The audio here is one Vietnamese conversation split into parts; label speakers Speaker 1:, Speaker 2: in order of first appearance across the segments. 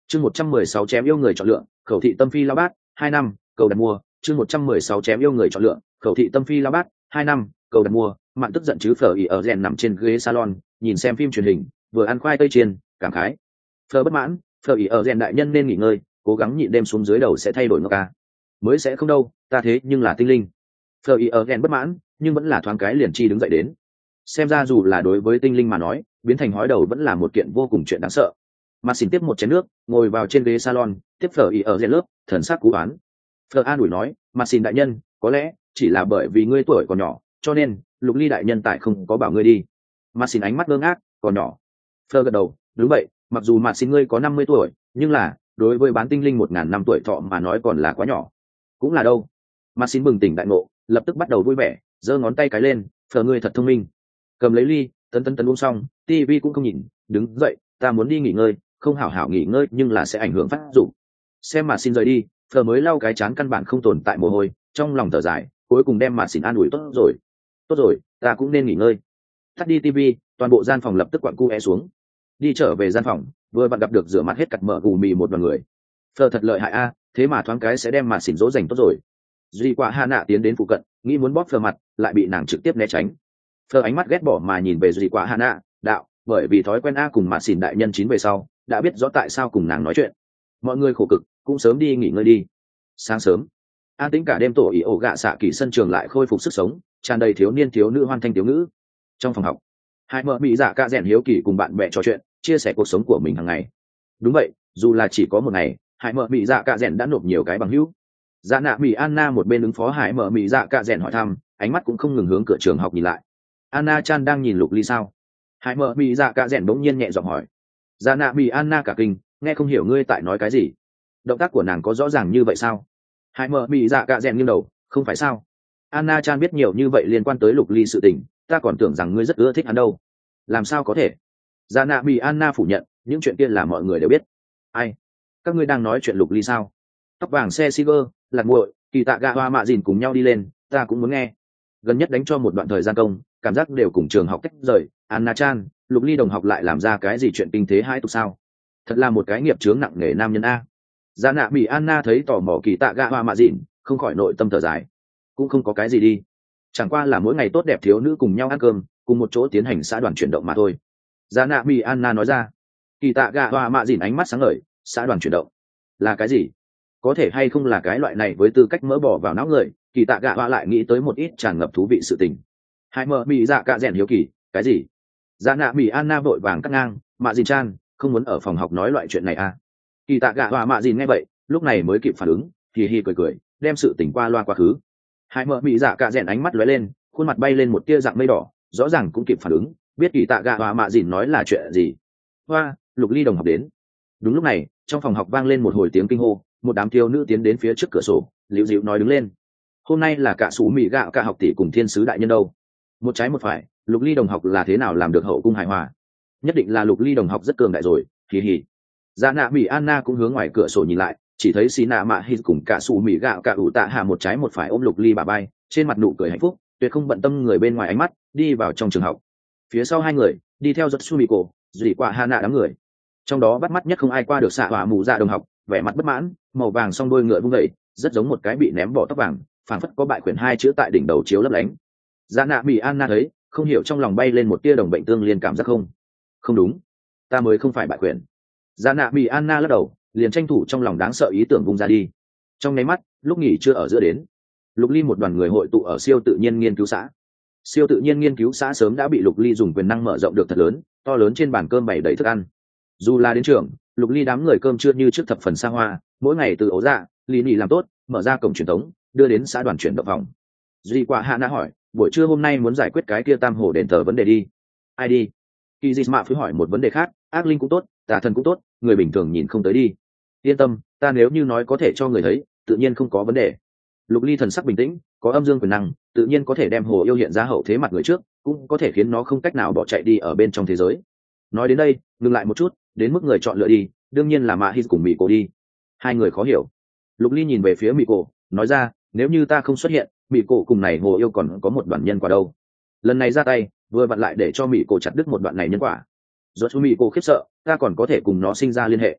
Speaker 1: chương 116 chém yêu người chọn lựa khẩu thị tâm phi lao bát 2 năm cầu đặt mua chương 116 chém yêu người chọn lựa khẩu thị tâm phi lao bát 2 năm cầu đặt mua. Mạn tức giận chứ phở ỉ ở rèn nằm trên ghế salon nhìn xem phim truyền hình vừa ăn khoai tây chiên cảm khái. Phở bất mãn, phở ỉ ở rèn đại nhân nên nghỉ ngơi, cố gắng nhịn đêm xuống dưới đầu sẽ thay đổi ngọc ca. Mới sẽ không đâu, ta thế nhưng là tinh linh. Phở ỉ ở rèn bất mãn nhưng vẫn là thoáng cái liền chi đứng dậy đến. Xem ra dù là đối với tinh linh mà nói biến thành hói đầu vẫn là một kiện vô cùng chuyện đáng sợ. Mà xin tiếp một chén nước ngồi vào trên ghế salon tiếp phở ỉ ở rèn lớp thần sắc cú oán. Phở an ủi nói, mà xin đại nhân có lẽ chỉ là bởi vì ngươi tuổi còn nhỏ cho nên Lục Ly đại nhân tại không có bảo ngươi đi. Mà xin ánh mắt ngơ ngác, còn nhỏ. Phở gật đầu, đúng vậy, mặc dù mà xin ngươi có 50 tuổi nhưng là đối với bán tinh linh 1000 năm tuổi thọ mà nói còn là quá nhỏ. Cũng là đâu. Mà xin bừng tỉnh đại ngộ lập tức bắt đầu vui vẻ giơ ngón tay cái lên, Phở ngươi thật thông minh. Cầm lấy ly tấn uống xong tivi cũng không nhìn, đứng dậy, ta muốn đi nghỉ ngơi, không hảo hảo nghỉ ngơi nhưng là sẽ ảnh hưởng phát dụng. Xem mà xin rời đi, Phở mới lau cái chán căn bản không tồn tại mồ hôi, trong lòng thở dài cuối cùng đem mà xin an ủi, tốt rồi ta cũng nên nghỉ ngơi. Tắt đi tivi, toàn bộ gian phòng lập tức quặn cu e xuống. Đi trở về gian phòng vừa vặn gặp được rửa mặt hết cặt mở gù mì một đoàn người. Phở thật lợi hại a, thế mà thoáng cái sẽ đem mà xỉn dỗ dành tốt rồi. Duy quả Hà Nạ tiến đến phụ cận nghĩ muốn bóp Phở mặt lại bị nàng trực tiếp né tránh. Phở ánh mắt ghét bỏ mà nhìn về Duy quả Hà Nạ, đạo, bởi vì thói quen a cùng mà xỉn đại nhân chín về sau đã biết rõ tại sao cùng nàng nói chuyện. Mọi người khổ cực cũng sớm đi nghỉ ngơi đi. Sáng sớm an tĩnh cả đêm, tổ ý ổ gạ xạ kỳ sân trường lại khôi phục sức sống, tràn đầy thiếu niên thiếu nữ hoan thanh thiếu ngữ. Trong phòng học hai mợ mỹ dạ ca rèn hiếu kỳ cùng bạn bè trò chuyện chia sẻ cuộc sống của mình hàng ngày. Đúng vậy, dù là chỉ có một ngày hai mợ mỹ dạ ca rèn đã nộp nhiều cái bằng hữu. Dạ nạ mỹ Anna một bên ứng phó hải mợ mỹ dạ ca rèn hỏi thăm, ánh mắt cũng không ngừng hướng cửa trường học nhìn lại. Anna chan đang nhìn Lục Ly sao? Hải mợ mỹ dạ ca rèn bỗng nhiên nhẹ giọng hỏi. Dạ nạ mỹ Anna cả kinh, nghe không hiểu ngươi tại nói cái gì. Động tác của nàng có rõ ràng như vậy sao? Hải mợ mỹ dạ ca rèn nghiêng đầu, không phải sao? Anna chan biết nhiều như vậy liên quan tới Lục Ly sự tình, ta còn tưởng rằng ngươi rất ưa thích hắn đâu. Làm sao có thể? Dạ nạ mỹ Anna phủ nhận, những chuyện kia là mọi người đều biết. Ai? Các ngươi đang nói chuyện Lục Ly sao? Tóc vàng xe Siger, Lạc Muội, Kỳ Tạ Gạ Hoa Mạ Dìn cùng nhau đi lên, ta cũng muốn nghe. Gần nhất đánh cho một đoạn thời gian công, cảm giác đều cùng trường học tách rời. Anna chan, Lục Ly đồng học lại làm ra cái gì chuyện kinh thế hai tục sao? Thật là một cái nghiệp chướng nặng nề nam nhân a. Dạ nạ mỹ Anna thấy tò mò Kỳ Tạ Gạ Hoa Mạ Dìn, không khỏi nội tâm thở dài. Cũng không có cái gì đi, chẳng qua là mỗi ngày tốt đẹp thiếu nữ cùng nhau ăn cơm, cùng một chỗ tiến hành xã đoàn chuyển động mà thôi. Dạ nạ mỹ Anna nói ra. Kỳ Tạ Gạ Hoa Mạ Dìn ánh mắt sáng ngời, xã đoàn chuyển động là cái gì? Có thể hay không là cái loại này với tư cách mỡ bỏ vào não người? Kỳ Tạ Gạ Hoa lại nghĩ tới một ít tràn ngập thú vị sự tình. Hai mợ mỹ dạ cạ rèn hiếu kỳ, cái gì? Dạ nạ mỹ Anna vội vàng cắt ngang, Mạ Dìn chan không muốn ở phòng học nói loại chuyện này à? Kỳ Tạ Gạ Hoa Mạ Dìn nghe vậy lúc này mới kịp phản ứng, hì hì cười đem sự tình qua loa quá khứ. Hai mợ mỹ dạ cạ rèn ánh mắt lóe lên, khuôn mặt bay lên một tia dạng mây đỏ, rõ ràng cũng kịp phản ứng, biết Kỳ Tạ Gạ Hoa Mạ Dìn nói là chuyện gì. Hoa, Lục Ly đồng học đến. Đúng lúc này trong phòng học vang lên một hồi tiếng kinh hô, một đám thiếu nữ tiến đến phía trước cửa sổ, liễu dịu nói đứng lên. Hôm nay là cả sủ mỹ gạo cả học tỷ cùng thiên sứ đại nhân đâu. Một trái một phải, Lục Ly đồng học là thế nào làm được hậu cung hài hòa? Nhất định là Lục Ly đồng học rất cường đại rồi, hì hì. Dạ nạ mỹ Anna cũng hướng ngoài cửa sổ nhìn lại, chỉ thấy xí nạ mạ hít cùng cả sủ mỹ gạo cả ủ tạ hạ một trái một phải ôm Lục Ly bà bay, trên mặt nụ cười hạnh phúc, tuyệt không bận tâm người bên ngoài ánh mắt, đi vào trong trường học. Phía sau hai người đi theo giật Sumiko, dì qua Hana đám người. Trong đó bắt mắt nhất không ai qua được xạ hỏa mù dạ đồng học, vẻ mặt bất mãn, màu vàng song đôi ngựa vung vẩy, rất giống một cái bị ném bỏ tóc vàng, phảng phất có bại quyển hai chữ tại đỉnh đầu chiếu lấp lánh. Dạ nạ mỹ Anna thấy, không hiểu trong lòng bay lên một tia đồng bệnh tương liên cảm giác không đúng, ta mới không phải bại quyển. Dạ nạ mỹ Anna lắc đầu, liền tranh thủ trong lòng đáng sợ ý tưởng vung ra đi. Trong nháy mắt, lúc nghỉ trưa ở giữa đến, Lục Ly một đoàn người hội tụ ở siêu tự nhiên nghiên cứu xã. Siêu tự nhiên nghiên cứu xã sớm đã bị Lục Ly dùng quyền năng mở rộng được thật lớn, to lớn trên bàn cơm bày đầy thức ăn. Dù là đến trường, Lục Ly đám người cơm trưa như trước thập phần xa hoa, mỗi ngày từ ấu dạ lì nỉ làm tốt, mở ra cổng truyền thống, đưa đến xã đoàn chuyển động phòng. Duy quả hạ đã hỏi, buổi trưa hôm nay muốn giải quyết cái kia tam hồ đền thờ vấn đề đi. Ai đi? Kỳ Dị Mạ phải hỏi một vấn đề khác, ác linh cũng tốt, tà thần cũng tốt, người bình thường nhìn không tới đi. Yên tâm, ta nếu như nói có thể cho người thấy, tự nhiên không có vấn đề. Lục Ly thần sắc bình tĩnh, có âm dương quyền năng, tự nhiên có thể đem hồ yêu hiện ra hậu thế mặt người trước, cũng có thể khiến nó không cách nào bỏ chạy đi ở bên trong thế giới. Nói đến đây, ngừng lại một chút, đến mức người chọn lựa đi, đương nhiên là Mạ Hít cùng Mị Cổ đi. Hai người khó hiểu. Lục Ly nhìn về phía Mị Cổ, nói ra, nếu như ta không xuất hiện, Mị Cổ cùng này hồ yêu còn có một đoạn nhân quả đâu. Lần này ra tay, vừa vặn lại để cho Mị Cổ chặt đứt một đoạn này nhân quả. Rốt Mị Cổ khiếp sợ, ta còn có thể cùng nó sinh ra liên hệ.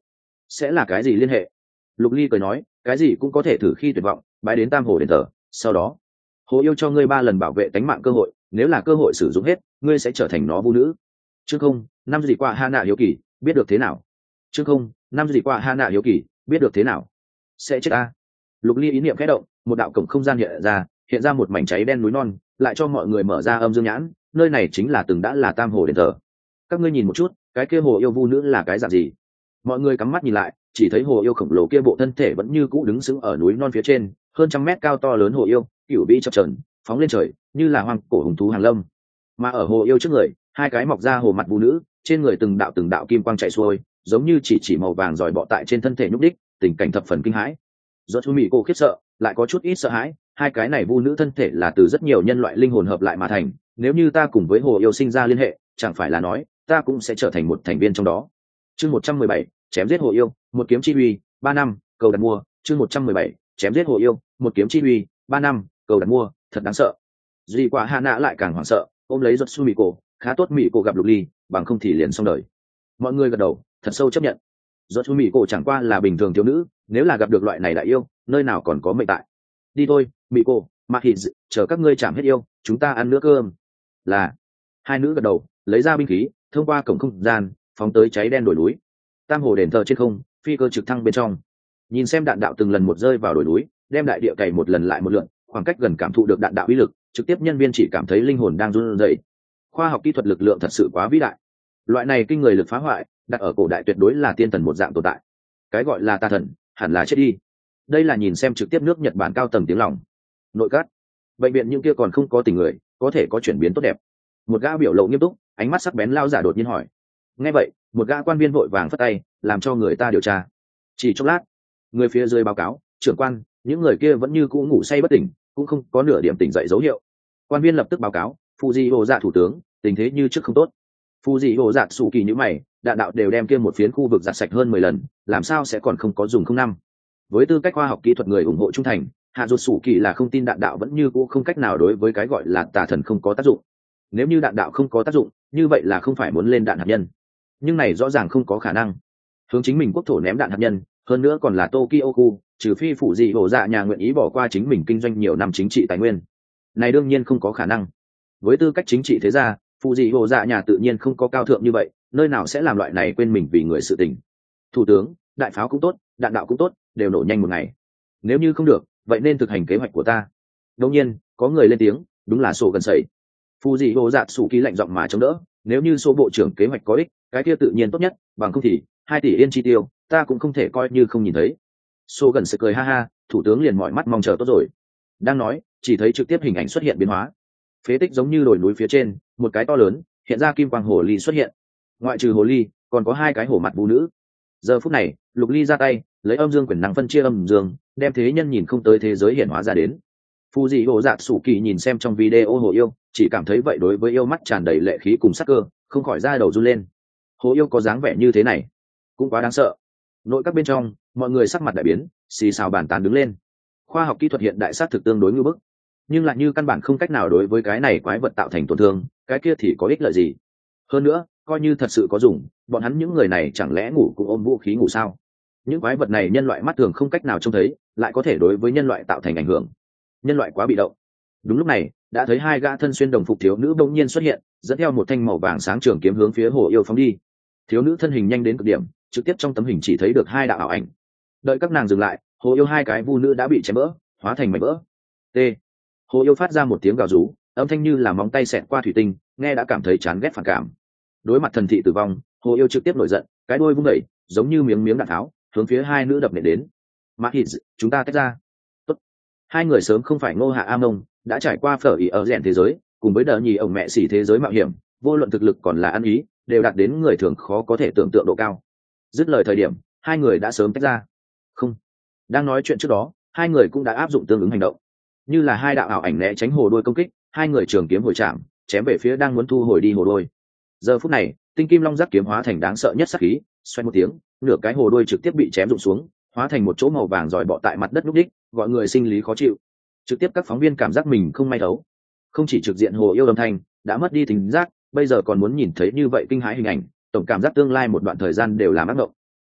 Speaker 1: sẽ là cái gì liên hệ? Lục Ly cười nói, cái gì cũng có thể thử khi tuyệt vọng, bái đến Tam Hồ đền thờ, sau đó Hồ Yêu cho ngươi 3 lần bảo vệ tánh mạng cơ hội, nếu là cơ hội sử dụng hết, ngươi sẽ trở thành nó vu nữ. Chương không, năm gì qua Hana hiếu kỳ, biết được thế nào? Chương không, năm gì qua Hana hiếu kỳ, biết được thế nào? Sẽ chết a. Lục Ly ý niệm khẽ động, một đạo cổng không gian hiện ra một mảnh cháy đen núi non, lại cho mọi người mở ra âm dương nhãn, nơi này chính là từng đã là Tam Hồ đền thờ. Các ngươi nhìn một chút, cái kia Hồ Yêu vu nữ là cái dạng gì? Mọi người cắm mắt nhìn lại, chỉ thấy Hồ Yêu khổng lồ kia bộ thân thể vẫn như cũ đứng sững ở núi non phía trên, hơn 100 mét cao to lớn Hồ Yêu, cửu vĩ chập chờn, phóng lên trời, như là hoang cổ hùng thú hàng lâm. Mà ở Hồ Yêu trước người, hai cái mọc ra hồ mặt vu nữ, trên người từng đạo kim quang chạy xuôi, giống như chỉ màu vàng giỏi bọ tại trên thân thể nhúc đích, tình cảnh thập phần kinh hãi. Do Chu Mỹ cô khiếp sợ, lại có chút ít sợ hãi, hai cái này vu nữ thân thể là từ rất nhiều nhân loại linh hồn hợp lại mà thành, nếu như ta cùng với Hồ Yêu sinh ra liên hệ, chẳng phải là nói, ta cũng sẽ trở thành một thành viên trong đó. Chương 117, chém giết Hồ Yêu, một kiếm chi uy, 3 năm, cầu đặt mua. Chương 117, chém giết Hồ Yêu, một kiếm chi uy, 3 năm, cầu đặt mua, thật đáng sợ. Duy quả Hạ Nã lại càng hoảng sợ, ôm lấy Giọt Su Mị Cổ, khá tốt Mị Cổ gặp Lục Ly, bằng không thì liền xong đời. Mọi người gật đầu, thật sâu chấp nhận. Giọt Su Mị Cổ chẳng qua là bình thường thiếu nữ, nếu là gặp được loại này đại yêu, nơi nào còn có mệnh tại. Đi thôi, Mị Cổ, Mạc Hỉ, chờ các ngươi chạm hết yêu, chúng ta ăn nữa cơm. Là. Hai nữ gật đầu, lấy ra binh khí, thông qua cổng không gian, phóng tới cháy đen đồi núi. Tam Hồ đền thờ trên không, phi cơ trực thăng bên trong. Nhìn xem đạn đạo từng lần một rơi vào đồi núi, đem đại địa cày một lần lại một lượn, khoảng cách gần cảm thụ được đạn đạo uy lực, trực tiếp nhân viên chỉ cảm thấy linh hồn đang run rẩy. Khoa học kỹ thuật lực lượng thật sự quá vĩ đại. Loại này kinh người lực phá hoại, đặt ở cổ đại tuyệt đối là tiên thần một dạng tồn tại. Cái gọi là tà thần, hẳn là chết đi. Đây là nhìn xem trực tiếp nước Nhật Bản cao tầng tiếng lòng. Nội các, bệnh viện những kia còn không có tình người, có thể có chuyển biến tốt đẹp. Một gã biểu lộ nghiêm túc, ánh mắt sắc bén lao giả đột nhiên hỏi. Nghe vậy, một gã quan viên vội vàng phất tay, làm cho người ta điều tra. Chỉ chốc lát, người phía dưới báo cáo, trưởng quan, những người kia vẫn như cũ ngủ say bất tỉnh, cũng không có nửa điểm tỉnh dậy dấu hiệu. Quan viên lập tức báo cáo, Fuji Hồ Dạ thủ tướng, tình thế như trước không tốt. Fuji Hồ Dạ sủ kỳ như mày, đạn đạo đều đem kia một phiến khu vực giặt sạch hơn 10 lần, làm sao sẽ còn không có dùng không năm. Với tư cách khoa học kỹ thuật người ủng hộ trung thành, hạ ruột sủ kỳ là không tin đạn đạo vẫn như cũ không cách nào đối với cái gọi là tà thần không có tác dụng. Nếu như đạn đạo không có tác dụng, như vậy là không phải muốn lên đạn hạt nhân. Nhưng này rõ ràng không có khả năng. Hướng chính mình quốc thổ ném đạn hạt nhân, hơn nữa còn là Tokyo khu, trừ phi phụ gì Hồ Dạ nhà nguyện ý bỏ qua chính mình kinh doanh nhiều năm chính trị tài nguyên. Này đương nhiên không có khả năng. Với tư cách chính trị thế gia, phụ gì Hồ Dạ nhà tự nhiên không có cao thượng như vậy, nơi nào sẽ làm loại này quên mình vì người sự tình. Thủ tướng, đại pháo cũng tốt, đạn đạo cũng tốt, đều nổ nhanh một ngày. Nếu như không được, vậy nên thực hành kế hoạch của ta. Đương nhiên, có người lên tiếng, đúng là sổ gần sẩy. Phụ gì Hồ Dạ sủ ký lạnh giọng mà chống đỡ, nếu như số bộ trưởng kế hoạch có ích, cái kia tự nhiên tốt nhất, bằng không thì 2 tỷ yên chi tiêu, ta cũng không thể coi như không nhìn thấy. Sô gần sẽ cười ha ha, thủ tướng liền mọi mắt mong chờ tốt rồi. Đang nói, chỉ thấy trực tiếp hình ảnh xuất hiện biến hóa. Phế tích giống như đồi núi phía trên, một cái to lớn, hiện ra kim quang hồ ly xuất hiện. Ngoại trừ hồ ly, còn có 2 cái hổ mặt vũ nữ. Giờ phút này, Lục Ly ra tay, lấy âm dương quyền năng phân chia âm dương, đem thế nhân nhìn không tới thế giới hiện hóa ra đến. Phu dị Hồ Dạ sủ kỳ nhìn xem trong video hồ yêu, chỉ cảm thấy vậy đối với yêu mắt tràn đầy lệ khí cùng sắc cơ, không khỏi da đầu run lên. Hồ yêu có dáng vẻ như thế này, cũng quá đáng sợ. Nội các bên trong, mọi người sắc mặt đại biến, xì xào bàn tán đứng lên. Khoa học kỹ thuật hiện đại sát thực tương đối ngưỡng bức, nhưng lại như căn bản không cách nào đối với cái này quái vật tạo thành tổn thương, cái kia thì có ích lợi gì? Hơn nữa, coi như thật sự có dùng, bọn hắn những người này chẳng lẽ ngủ cũng ôm vũ khí ngủ sao? Những quái vật này nhân loại mắt thường không cách nào trông thấy, lại có thể đối với nhân loại tạo thành ảnh hưởng. Nhân loại quá bị động. Đúng lúc này, đã thấy 2 gã thân xuyên đồng phục thiếu nữ bỗng nhiên xuất hiện, dẫn theo một thanh màu vàng sáng trường kiếm hướng phía hồ yêu phóng đi. Thiếu nữ thân hình nhanh đến cực điểm, trực tiếp trong tấm hình chỉ thấy được 2 đạo ảo ảnh. Đợi các nàng dừng lại, hồ yêu 2 cái vu nữ đã bị chém vỡ, hóa thành mảnh vỡ. T. Hồ yêu phát ra một tiếng gào rú, âm thanh như là móng tay xẹt qua thủy tinh, nghe đã cảm thấy chán ghét phản cảm. Đối mặt thần thị tử vong, hồ yêu trực tiếp nổi giận, cái đuôi vung đẩy, giống như miếng đạn tháo, hướng phía 2 nữ đập nện đến. Mạc Hỉ, chúng ta tách ra. Tốt. 2 người sớm không phải Ngô Hạ A Mông, đã trải qua phở ý ở rèn thế giới, cùng với đỡ nhì ổng mẹ xỉ thế giới mạo hiểm, vô luận thực lực còn là ăn ý, đều đạt đến người thường khó có thể tưởng tượng độ cao. Dứt lời thời điểm, 2 người đã sớm tách ra. Không. Đang nói chuyện trước đó, 2 người cũng đã áp dụng tương ứng hành động. Như là 2 đạo ảo ảnh né tránh hồ đuôi công kích, 2 người trường kiếm hồi chạm, chém về phía đang muốn thu hồi đi hồ đuôi. Giờ phút này, tinh kim long giác kiếm hóa thành đáng sợ nhất sát khí, xoay một tiếng, nửa cái hồ đuôi trực tiếp bị chém rụng xuống, hóa thành một chỗ màu vàng giỏi bọ tại mặt đất lúc đích, gọi người sinh lý khó chịu. Trực tiếp các phóng viên cảm giác mình không may thấu. Không chỉ trực diện hồ yêu âm thanh, đã mất đi thính giác, bây giờ còn muốn nhìn thấy như vậy kinh hãi hình ảnh, tổng cảm giác tương lai một đoạn thời gian đều làm ác mộng.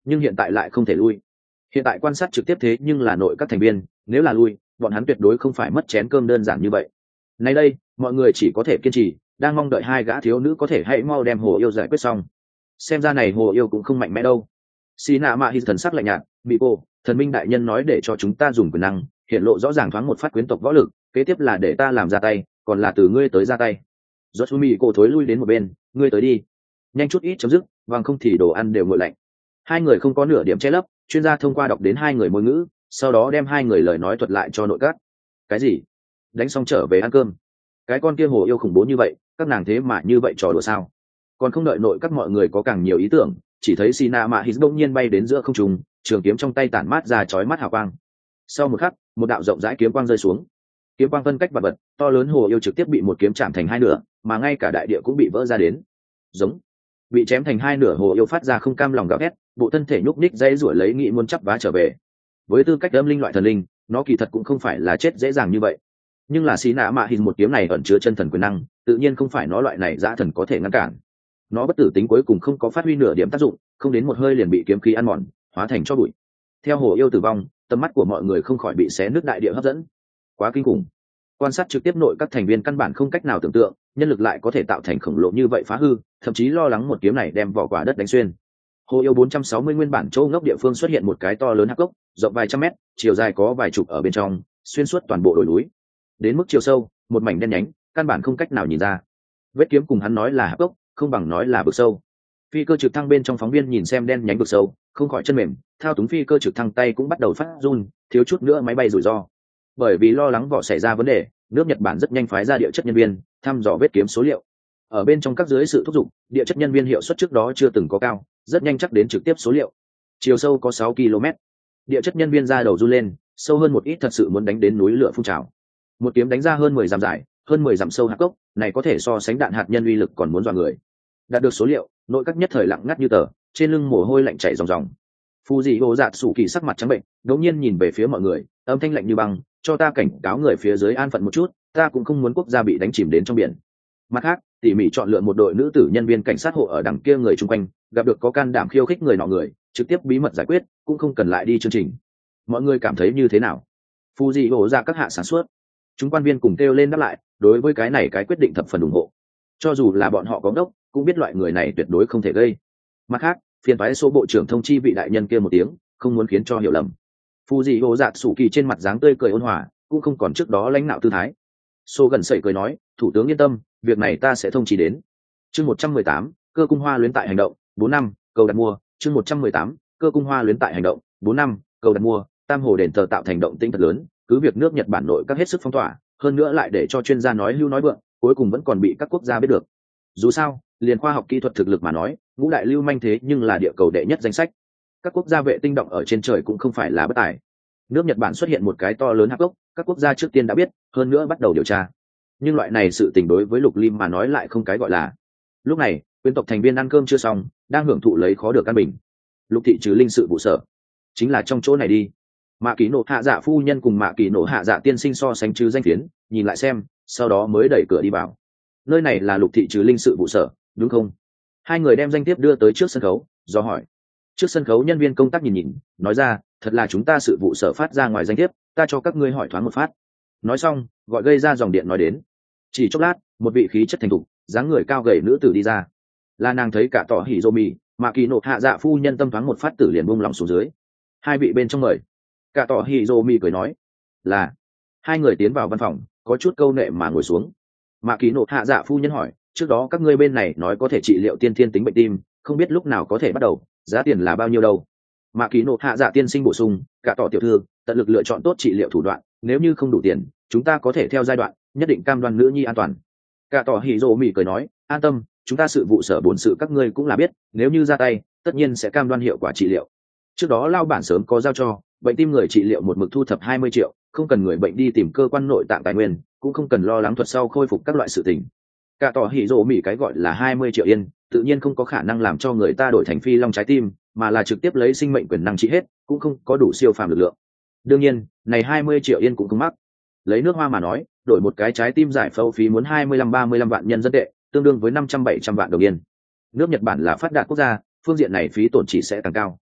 Speaker 1: nhưng hiện tại lại không thể lui. Hiện tại quan sát trực tiếp thế nhưng là nội các thành viên, nếu là lui, bọn hắn tuyệt đối không phải mất chén cơm đơn giản như vậy. Nay đây, mọi người chỉ có thể kiên trì, đang mong đợi hai gã thiếu nữ có thể hãy mau đem Hồ Yêu giải quyết xong. Xem ra này Hồ Yêu cũng không mạnh mẽ đâu. Sina Ma Hi thần sắc lạnh nhạt, bị cô, thần minh đại nhân nói để cho chúng ta dùng quyền năng, hiện lộ rõ ràng thoáng một phát quyến tộc võ lực, kế tiếp là để ta làm ra tay, còn là từ ngươi tới ra tay. Yoshimi cô thối lui đến một bên, ngươi tới đi. Nhanh chút ít chấm dứt, bằng không thì đồ ăn đều nguội lạnh. Hai người không có nửa điểm che lấp, chuyên gia thông qua đọc đến hai người ngôn ngữ, sau đó đem hai người lời nói thuật lại cho nội các. Cái gì? Đánh xong trở về ăn cơm? Cái con kia Hồ Yêu khủng bố như vậy, các nàng thế mà như vậy trò đùa sao? Còn không đợi nội các mọi người có càng nhiều ý tưởng, chỉ thấy Sina Ma Hi bỗng nhiên bay đến giữa không trung, trường kiếm trong tay tản mát ra chói mắt hào quang. Sau một khắc, một đạo rộng rãi kiếm quang rơi xuống. Kiếm quang phân cách vật vật, to lớn Hồ Yêu trực tiếp bị một kiếm chạm thành hai nửa, mà ngay cả đại địa cũng bị vỡ ra đến. Giống. Bị chém thành hai nửa Hồ Yêu phát ra không cam lòng gào thét, bộ thân thể nhúc nhích dãy rủa lấy nghĩ muốn chắp vá trở về. Với tư cách âm linh loại thần linh, nó kỳ thật cũng không phải là chết dễ dàng như vậy. Nhưng là Sina Ma Hi một kiếm này ẩn chứa chân thần quyền năng, tự nhiên không phải nó loại này dã thần có thể ngăn cản. Nó bất tử tính cuối cùng không có phát huy nửa điểm tác dụng, không đến một hơi liền bị kiếm khí ăn mòn, hóa thành tro bụi. Theo Hồ Yêu tử vong, tầm mắt của mọi người không khỏi bị xé nứt đại địa hấp dẫn. Quá kinh khủng. Quan sát trực tiếp nội các thành viên căn bản không cách nào tưởng tượng, nhân lực lại có thể tạo thành khổng lồ như vậy phá hư, thậm chí lo lắng một kiếm này đem vỏ quả đất đánh xuyên. Hồ Yêu 460 nguyên bản châu ngốc địa phương xuất hiện một cái to lớn hạp cốc, rộng vài trăm mét, chiều dài có vài chục ở bên trong, xuyên suốt toàn bộ đồi núi. Đến mức chiều sâu, một mảnh đen nhánh, căn bản không cách nào nhìn ra. Vết kiếm cùng hắn nói là hạp cốc, không bằng nói là vực sâu. Phi cơ trực thăng bên trong phóng viên nhìn xem đen nhánh vực sâu, không khỏi chân mềm, thao túng phi cơ trực thăng tay cũng bắt đầu phát run, thiếu chút nữa máy bay rủi ro. Bởi vì lo lắng vỏ xảy ra vấn đề, nước Nhật Bản rất nhanh phái ra địa chất nhân viên thăm dò vết kiếm số liệu. Ở bên trong các dưới sự thúc giục, địa chất nhân viên hiệu suất trước đó chưa từng có cao, rất nhanh chắc đến trực tiếp số liệu. Chiều sâu có 6 km. Địa chất nhân viên ra đầu run lên, sâu hơn một ít thật sự muốn đánh đến núi lửa phun trào. Một kiếm đánh ra hơn 10 dặm dài, hơn 10 dặm sâu hạp cốc, này có thể so sánh đạn hạt nhân uy lực còn muốn dọa người. Đạt được số liệu, nội các nhất thời lặng ngắt như tờ, trên lưng mồ hôi lạnh chảy ròng ròng. Phu dị hồ dạt sủ kỳ sắc mặt trắng bệnh, đột nhiên nhìn về phía mọi người, âm thanh lạnh như băng, cho ta cảnh cáo người phía dưới an phận một chút, ta cũng không muốn quốc gia bị đánh chìm đến trong biển. Mặt khác, tỉ mỉ chọn lựa một đội nữ tử nhân viên cảnh sát hộ ở đằng kia người chung quanh, gặp được có can đảm khiêu khích người nọ người, trực tiếp bí mật giải quyết, cũng không cần lại đi chương trình. Mọi người cảm thấy như thế nào? Phu dị hồ ra các hạ sản xuất. Chúng quan viên cùng kêu lên đáp lại, đối với cái này cái quyết định thập phần ủng hộ. Cho dù là bọn họ có đốc, cũng biết loại người này tuyệt đối không thể gây. Mặt khác, phiền phái số bộ trưởng thông chi vị đại nhân kia một tiếng, không muốn khiến cho hiểu lầm. Phu dị hồ dạt sủ kỳ trên mặt dáng tươi cười ôn hòa, cũng không còn trước đó lãnh nạo tư thái. Sô gần sẩy cười nói, thủ tướng yên tâm, việc này ta sẽ thông chi đến. Chương 118, cơ cung hoa luyến tại hành động, 4 năm, cầu đặt mua. Chương 118, cơ cung hoa luyến tại hành động, 4 năm, cầu đặt mua. Tam hồ đền thờ tạo thành động tĩnh thật lớn, cứ việc nước Nhật Bản nội các hết sức phong tỏa, hơn nữa lại để cho chuyên gia nói hưu nói vượng, cuối cùng vẫn còn bị các quốc gia biết được. Dù sao, liền khoa học kỹ thuật thực lực mà nói, ngũ đại lưu manh thế nhưng là địa cầu đệ nhất danh sách. Các quốc gia vệ tinh động ở trên trời cũng không phải là bất tài. Nước Nhật Bản xuất hiện một cái to lớn hạp cốc, các quốc gia trước tiên đã biết, hơn nữa bắt đầu điều tra. Nhưng loại này sự tình đối với Lục Lim mà nói lại không cái gọi là. Lúc này, quyến tộc thành viên ăn cơm chưa xong, đang hưởng thụ lấy khó được căn bình. Lục thị trừ linh sự vụ sở, chính là trong chỗ này đi. Mạ Kỳ Nộ hạ dạ phu nhân cùng Mạ Kỳ Nộ hạ dạ tiên sinh so sánh trừ danh phiến, nhìn lại xem, sau đó mới đẩy cửa đi vào. Nơi này là Lục thị trừ linh sự vụ sở, đúng không? Hai người đem danh thiếp đưa tới trước sân khấu, do hỏi. Trước sân khấu nhân viên công tác nhìn nhìn, nói ra, thật là chúng ta sự vụ sở phát ra ngoài danh thiếp, ta cho các ngươi hỏi thoáng một phát. Nói xong, gọi gây ra dòng điện nói đến. Chỉ chốc lát, một vị khí chất thành thục, dáng người cao gầy nữ tử đi ra. Là nàng thấy cả tỏ hỉ rô mì, Mạ Kỳ Nộ hạ dạ phu nhân tâm thoáng một phát tử liền buông lòng xuống dưới. Hai vị bên trong mời. Cả tỏ hỉ rô mì cười nói, là. Hai người tiến vào văn phòng, có chút câu nệ mà ngồi xuống. Mạ Kỳ Nộ hạ dạ phu nhân hỏi, trước đó các ngươi bên này nói có thể trị liệu tiên thiên tính bệnh tim, không biết lúc nào có thể bắt đầu, giá tiền là bao nhiêu đâu? Mạ Kỳ Nộ hạ dạ tiên sinh bổ sung, cả tỏ tiểu thư tận lực lựa chọn tốt trị liệu thủ đoạn, nếu như không đủ tiền, chúng ta có thể theo giai đoạn, nhất định cam đoan nữ nhi an toàn. Cả tỏ hỉ rồ mỉ cười nói, an tâm, chúng ta sự vụ sở bổn sự các ngươi cũng là biết, nếu như ra tay, tất nhiên sẽ cam đoan hiệu quả trị liệu. Trước đó lao bản sớm có giao cho, bệnh tim người trị liệu một mực thu thập 20 triệu, không cần người bệnh đi tìm cơ quan nội tạng tài nguyên, cũng không cần lo lắng thuật sau khôi phục các loại sự tình. Cả tỏ hỉ rồ mỉ cái gọi là 20 triệu yên, tự nhiên không có khả năng làm cho người ta đổi thành phi long trái tim, mà là trực tiếp lấy sinh mệnh quyền năng trị hết, cũng không có đủ siêu phàm lực lượng. Đương nhiên, này 20 triệu yên cũng không mắc. Lấy nước Hoa mà nói, đổi một cái trái tim giải phẫu phí muốn 25-35 vạn nhân dân tệ, tương đương với 500-700 vạn đồng yên. Nước Nhật Bản là phát đạt quốc gia, phương diện này phí tổn chỉ sẽ càng cao.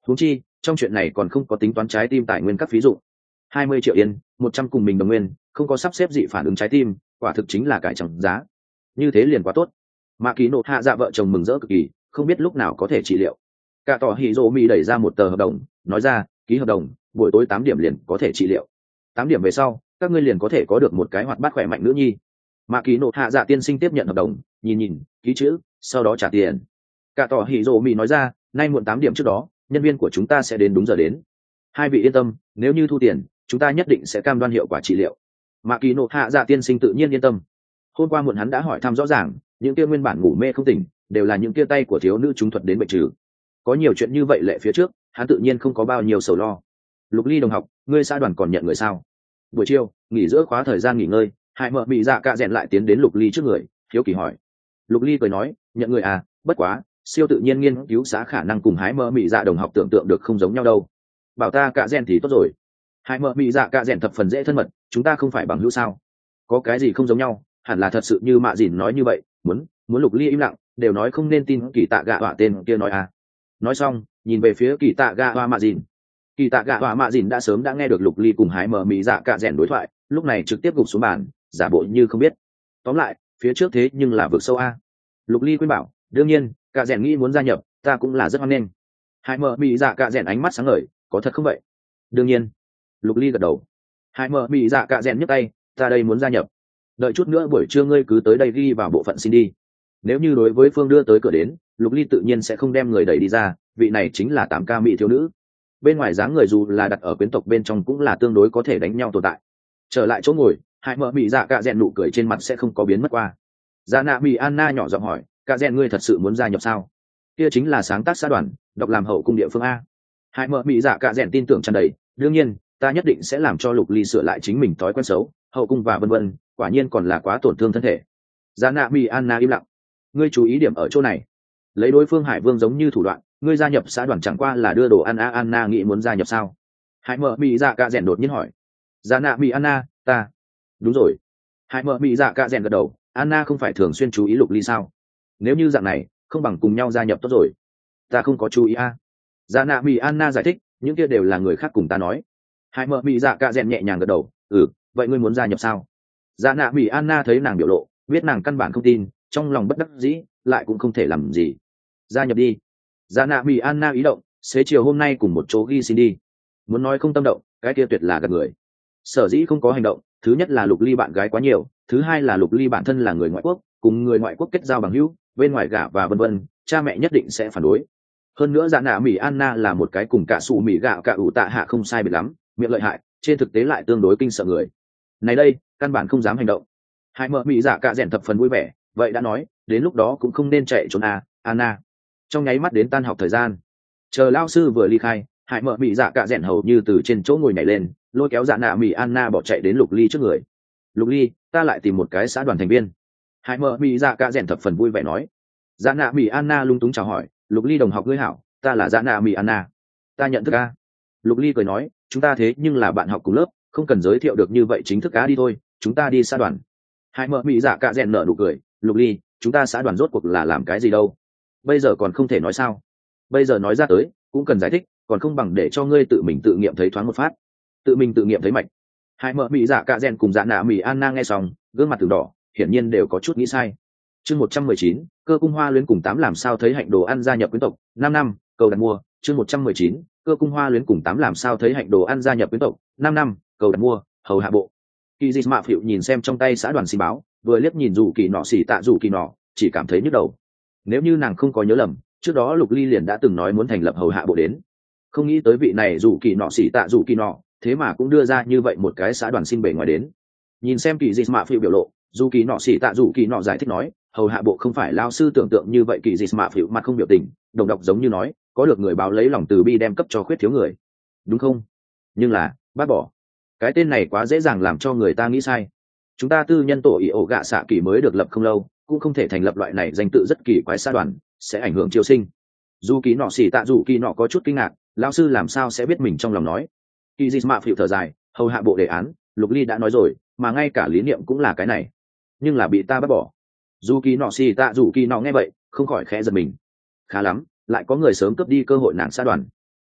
Speaker 1: huống chi trong chuyện này còn không có tính toán trái tim tài nguyên các ví dụ 20 triệu yên 100 cùng mình đồng nguyên, không có sắp xếp dị phản ứng trái tim, quả thực chính là cải chẳng giá. Như thế liền quá tốt. Mạ Kỳ Nộ Hạ Dạ vợ chồng mừng rỡ cực kỳ, không biết lúc nào có thể trị liệu. Cả tỏ hỉ rồ mỹ đẩy ra một tờ hợp đồng, nói ra, ký hợp đồng, buổi tối 8 điểm liền có thể trị liệu. 8 điểm về sau, các ngươi liền có thể có được một cái hoạt bát khỏe mạnh nữ nhi. Mạ Kỳ Nộ Hạ Dạ tiên sinh tiếp nhận hợp đồng, nhìn, ký chữ, sau đó trả tiền. Cả tỏ hỉ rồ mỹ nói ra, nay muộn 8 điểm trước đó, nhân viên của chúng ta sẽ đến đúng giờ đến. Hai vị yên tâm, nếu như thu tiền, chúng ta nhất định sẽ cam đoan hiệu quả trị liệu. Mạ Kỳ Nộ Hạ Dạ tiên sinh tự nhiên yên tâm. Hôm qua muộn hắn đã hỏi thăm rõ ràng, những kia nguyên bản ngủ mê không tỉnh, đều là những kia tay của thiếu nữ chúng thuật đến bệnh trừ. Có nhiều chuyện như vậy lệ phía trước, hắn tự nhiên không có bao nhiêu sầu lo. Lục Ly đồng học, ngươi xã đoàn còn nhận người sao? Buổi chiều, nghỉ giữa khóa thời gian nghỉ ngơi, Hải Mở Mị Dạ Cạ Rèn lại tiến đến Lục Ly trước người, hiếu kỳ hỏi. Lục Ly cười nói, nhận người à, bất quá, siêu tự nhiên nghiên cứu xã khả năng cùng Hải Mở Mị Dạ đồng học tưởng tượng được không giống nhau đâu. Bảo ta Cạ Rèn thì tốt rồi. Hải Mở Mị Dạ Cạ Rèn thập phần dễ thân mật, chúng ta không phải bằng hữu sao? Có cái gì không giống nhau? Hẳn là thật sự như Mạ Dìn nói như vậy, muốn Lục Ly im lặng, đều nói không nên tin Kỳ Tạ Gạ Họa tên kia nói à. Nói xong, nhìn về phía Kỳ Tạ Gạ Họa Mạ Dìn. Kỳ Tạ Gạ Họa Mạ Dìn đã sớm đã nghe được Lục Ly cùng Hải Mở Mị Dạ Cạ Rèn đối thoại, lúc này trực tiếp gục xuống bàn, giả bộ như không biết. Tóm lại, phía trước thế nhưng là vực sâu a. Lục Ly khuyên bảo, đương nhiên, Cạ Rèn nghĩ muốn gia nhập, ta cũng là rất hoan nghênh. Hải Mở Mị Dạ Cạ Rèn ánh mắt sáng ngời, có thật không vậy? Đương nhiên. Lục Ly gật đầu. Hải Mở Mị Dạ Cạ Rèn nhấc tay, ta đây muốn gia nhập. Đợi chút nữa buổi trưa ngươi cứ tới đây ghi vào bộ phận xin đi. Nếu như đối với phương đưa tới cửa đến, Lục Ly tự nhiên sẽ không đem người đẩy đi ra, vị này chính là 8K mỹ thiếu nữ. Bên ngoài dáng người dù là đặt ở quyến tộc bên trong cũng là tương đối có thể đánh nhau tồn tại. Trở lại chỗ ngồi, Hải Mở Mị Dạ Cạ Rèn nụ cười trên mặt sẽ không có biến mất qua. Dạ Nạ Mị Anna nhỏ giọng hỏi, Cạ Rèn ngươi thật sự muốn gia nhập sao? Kia chính là sáng tác xã đoàn, đọc làm hậu cung địa phương a. Hải Mở Mị Dạ Cạ Rèn tin tưởng tràn đầy, đương nhiên, ta nhất định sẽ làm cho Lục Ly sửa lại chính mình thói quen xấu, hậu cung và vân vân, quả nhiên còn là quá tổn thương thân thể. Dạ Nạ Mị Anna im lặng. Ngươi chú ý điểm ở chỗ này, lấy đối phương Hải Vương giống như thủ đoạn, ngươi gia nhập xã đoàn chẳng qua là đưa đồ ăn a. Anna nghĩ muốn gia nhập sao? Hải Mở Mị Dạ Cạ Rèn đột nhiên hỏi. Dạ Nạ Mị Anna, ta. Đúng rồi. Hải Mở Mị Dạ Cạ Rèn gật đầu, Anna không phải thường xuyên chú ý Lục Ly sao? Nếu như dạng này, không bằng cùng nhau gia nhập tốt rồi. Ta không có chú ý a. Dạ Nạ Mị Anna giải thích, những kia đều là người khác cùng ta nói. Hải Mở Mị Dạ Cạ Rèn nhẹ nhàng gật đầu, vậy ngươi muốn gia nhập sao? Dạ Nạ Mị Anna thấy nàng biểu lộ, biết nàng căn bản không tin, trong lòng bất đắc dĩ, lại cũng không thể làm gì. Gia nhập đi. Dạ Nạ Mị Anna ý động, xế chiều hôm nay cùng một chỗ ghi xin đi. Muốn nói không tâm động, cái kia tuyệt là gạt người. Sở dĩ không có hành động, thứ nhất là Lục Ly bạn gái quá nhiều, thứ hai là Lục Ly bản thân là người ngoại quốc, cùng người ngoại quốc kết giao bằng hữu, bên ngoài gả và vân vân, cha mẹ nhất định sẽ phản đối. Hơn nữa Dạ Nạ Mị Anna là một cái cùng cả sụ mị gạo cả ủ tạ hạ không sai biệt lắm, miệng lợi hại, trên thực tế lại tương đối kinh sợ người. Này đây, căn bản không dám hành động. Hải Mở Mị Dạ Cạ Rèn thập phần vui vẻ, vậy đã nói, đến lúc đó cũng không nên chạy trốn à, Anna. Trong nháy mắt đến tan học thời gian, chờ lao sư vừa ly khai, Hải Mở Mị Dạ Cạ Rèn hầu như từ trên chỗ ngồi nhảy lên, lôi kéo Dạ Nạ Mị Anna bỏ chạy đến Lục Ly trước người. Lục Ly, ta lại tìm một cái xã đoàn thành viên. Hải Mở Mị Dạ Cạ Rèn thập phần vui vẻ nói. Dạ Nạ Mị Anna lung túng chào hỏi, Lục Ly đồng học ngươi hảo, ta là Dạ Nạ Mị Anna. Ta nhận thức a. Lục Ly cười nói, chúng ta thế nhưng là bạn học cùng lớp, không cần giới thiệu được như vậy chính thức á, đi thôi, chúng ta đi xã đoàn. Hải Mở Mị Dạ Cạ Rèn nở nụ cười, Lục Ly, chúng ta xã đoàn rốt cuộc là làm cái gì đâu? Bây giờ còn không thể nói sao? Bây giờ nói ra tới, cũng cần giải thích, còn không bằng để cho ngươi tự mình tự nghiệm thấy thoáng một phát. Tự mình tự nghiệm thấy mạch. Hải Mở Mị Dạ Cạ Rèn cùng Dạ Nạ Mị Anna nghe xong, gương mặt từng đỏ, hiển nhiên đều có chút nghĩ sai. Chương 119, cơ cung hoa luyến cùng 8 làm sao thấy hạnh đồ ăn gia nhập quyến tộc, 5 năm, cầu đặt mua, chương 119, cơ cung hoa luyến cùng 8 làm sao thấy hạnh đồ ăn gia nhập quyến tộc, 5 năm, cầu đặt mua, hầu hạ bộ. Kỳ Dịch Mạ Phịu nhìn xem trong tay xã đoàn xin báo, vừa liếc nhìn Dù Kỳ Nọ xỉ tạ Dù Kỳ Nọ, chỉ cảm thấy nhức đầu. Nếu như nàng không có nhớ lầm, trước đó Lục Ly liền đã từng nói muốn thành lập hầu hạ bộ đến. Không nghĩ tới vị này Dù Kỳ Nọ xỉ tạ Dù Kỳ Nọ, thế mà cũng đưa ra như vậy một cái xã đoàn xin bề ngoài đến. Nhìn xem Kỳ Dịch Mạ Phịu biểu lộ, Dù Kỳ Nọ xỉ tạ Dù Kỳ Nọ giải thích nói, hầu hạ bộ không phải lao sư tưởng tượng như vậy. Kỳ Dịch Mạ Phịu mặt không biểu tình, đồng độc giống như nói, có được người báo lấy lòng từ bi đem cấp cho khuyết thiếu người, đúng không? Nhưng là bác bỏ cái tên này quá dễ dàng làm cho người ta nghĩ sai. Chúng ta tư nhân tổ ý ổ gạ xạ kỳ mới được lập không lâu, cũng không thể thành lập loại này danh tự rất kỳ quái xã đoàn, sẽ ảnh hưởng triều sinh. Dù Kỳ Nọ xỉ tạ Dù Kỳ Nọ có chút kinh ngạc, lão sư làm sao sẽ biết mình trong lòng nói. Kỳ Dịch Mạ Phịu thở dài, hầu hạ bộ đề án, Lục Ly đã nói rồi, mà ngay cả lý niệm cũng là cái này, nhưng là bị ta bác bỏ. Dù Kỳ Nọ xỉ tạ Dù Kỳ Nọ nghe vậy, không khỏi khẽ giật mình. Khá lắm, lại có người sớm cướp đi cơ hội nàng xã đoàn.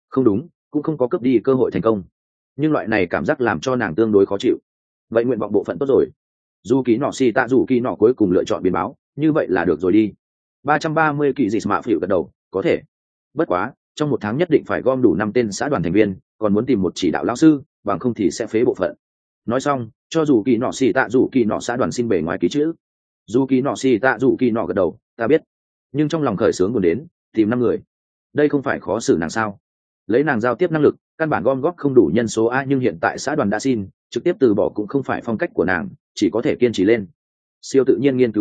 Speaker 1: không đúng, cũng không có cướp đi cơ hội thành công, nhưng loại này cảm giác làm cho nàng tương đối khó chịu. Vậy nguyện vọng bộ phận tốt rồi, dù kỳ nọ xì tạ dù kỳ nọ cuối cùng lựa chọn biến báo, như vậy là được rồi đi. 330 kỳ dị mạ phịu gật đầu, có thể. Bất quá, trong một tháng nhất định phải gom đủ 5 tên xã đoàn thành viên, còn muốn tìm một chỉ đạo lão sư, bằng không thì sẽ phế bộ phận. Nói xong, cho dù kỳ nọ xì tạ dù kỳ nọ xã đoàn xin bề ngoài ký chữ. Dù kỳ nọ xì tạ dù kỳ nọ gật đầu, ta biết. Nhưng trong lòng khởi sướng buồn đến, tìm 5 người. Đây không phải khó xử nàng sao? Lấy nàng giao tiếp năng lực, căn bản gom góp không đủ nhân số a, nhưng hiện tại xã đoàn đã xin, trực tiếp từ bỏ cũng không phải phong cách của nàng, chỉ có thể kiên trì lên. Siêu tự nhiên nghiên cứu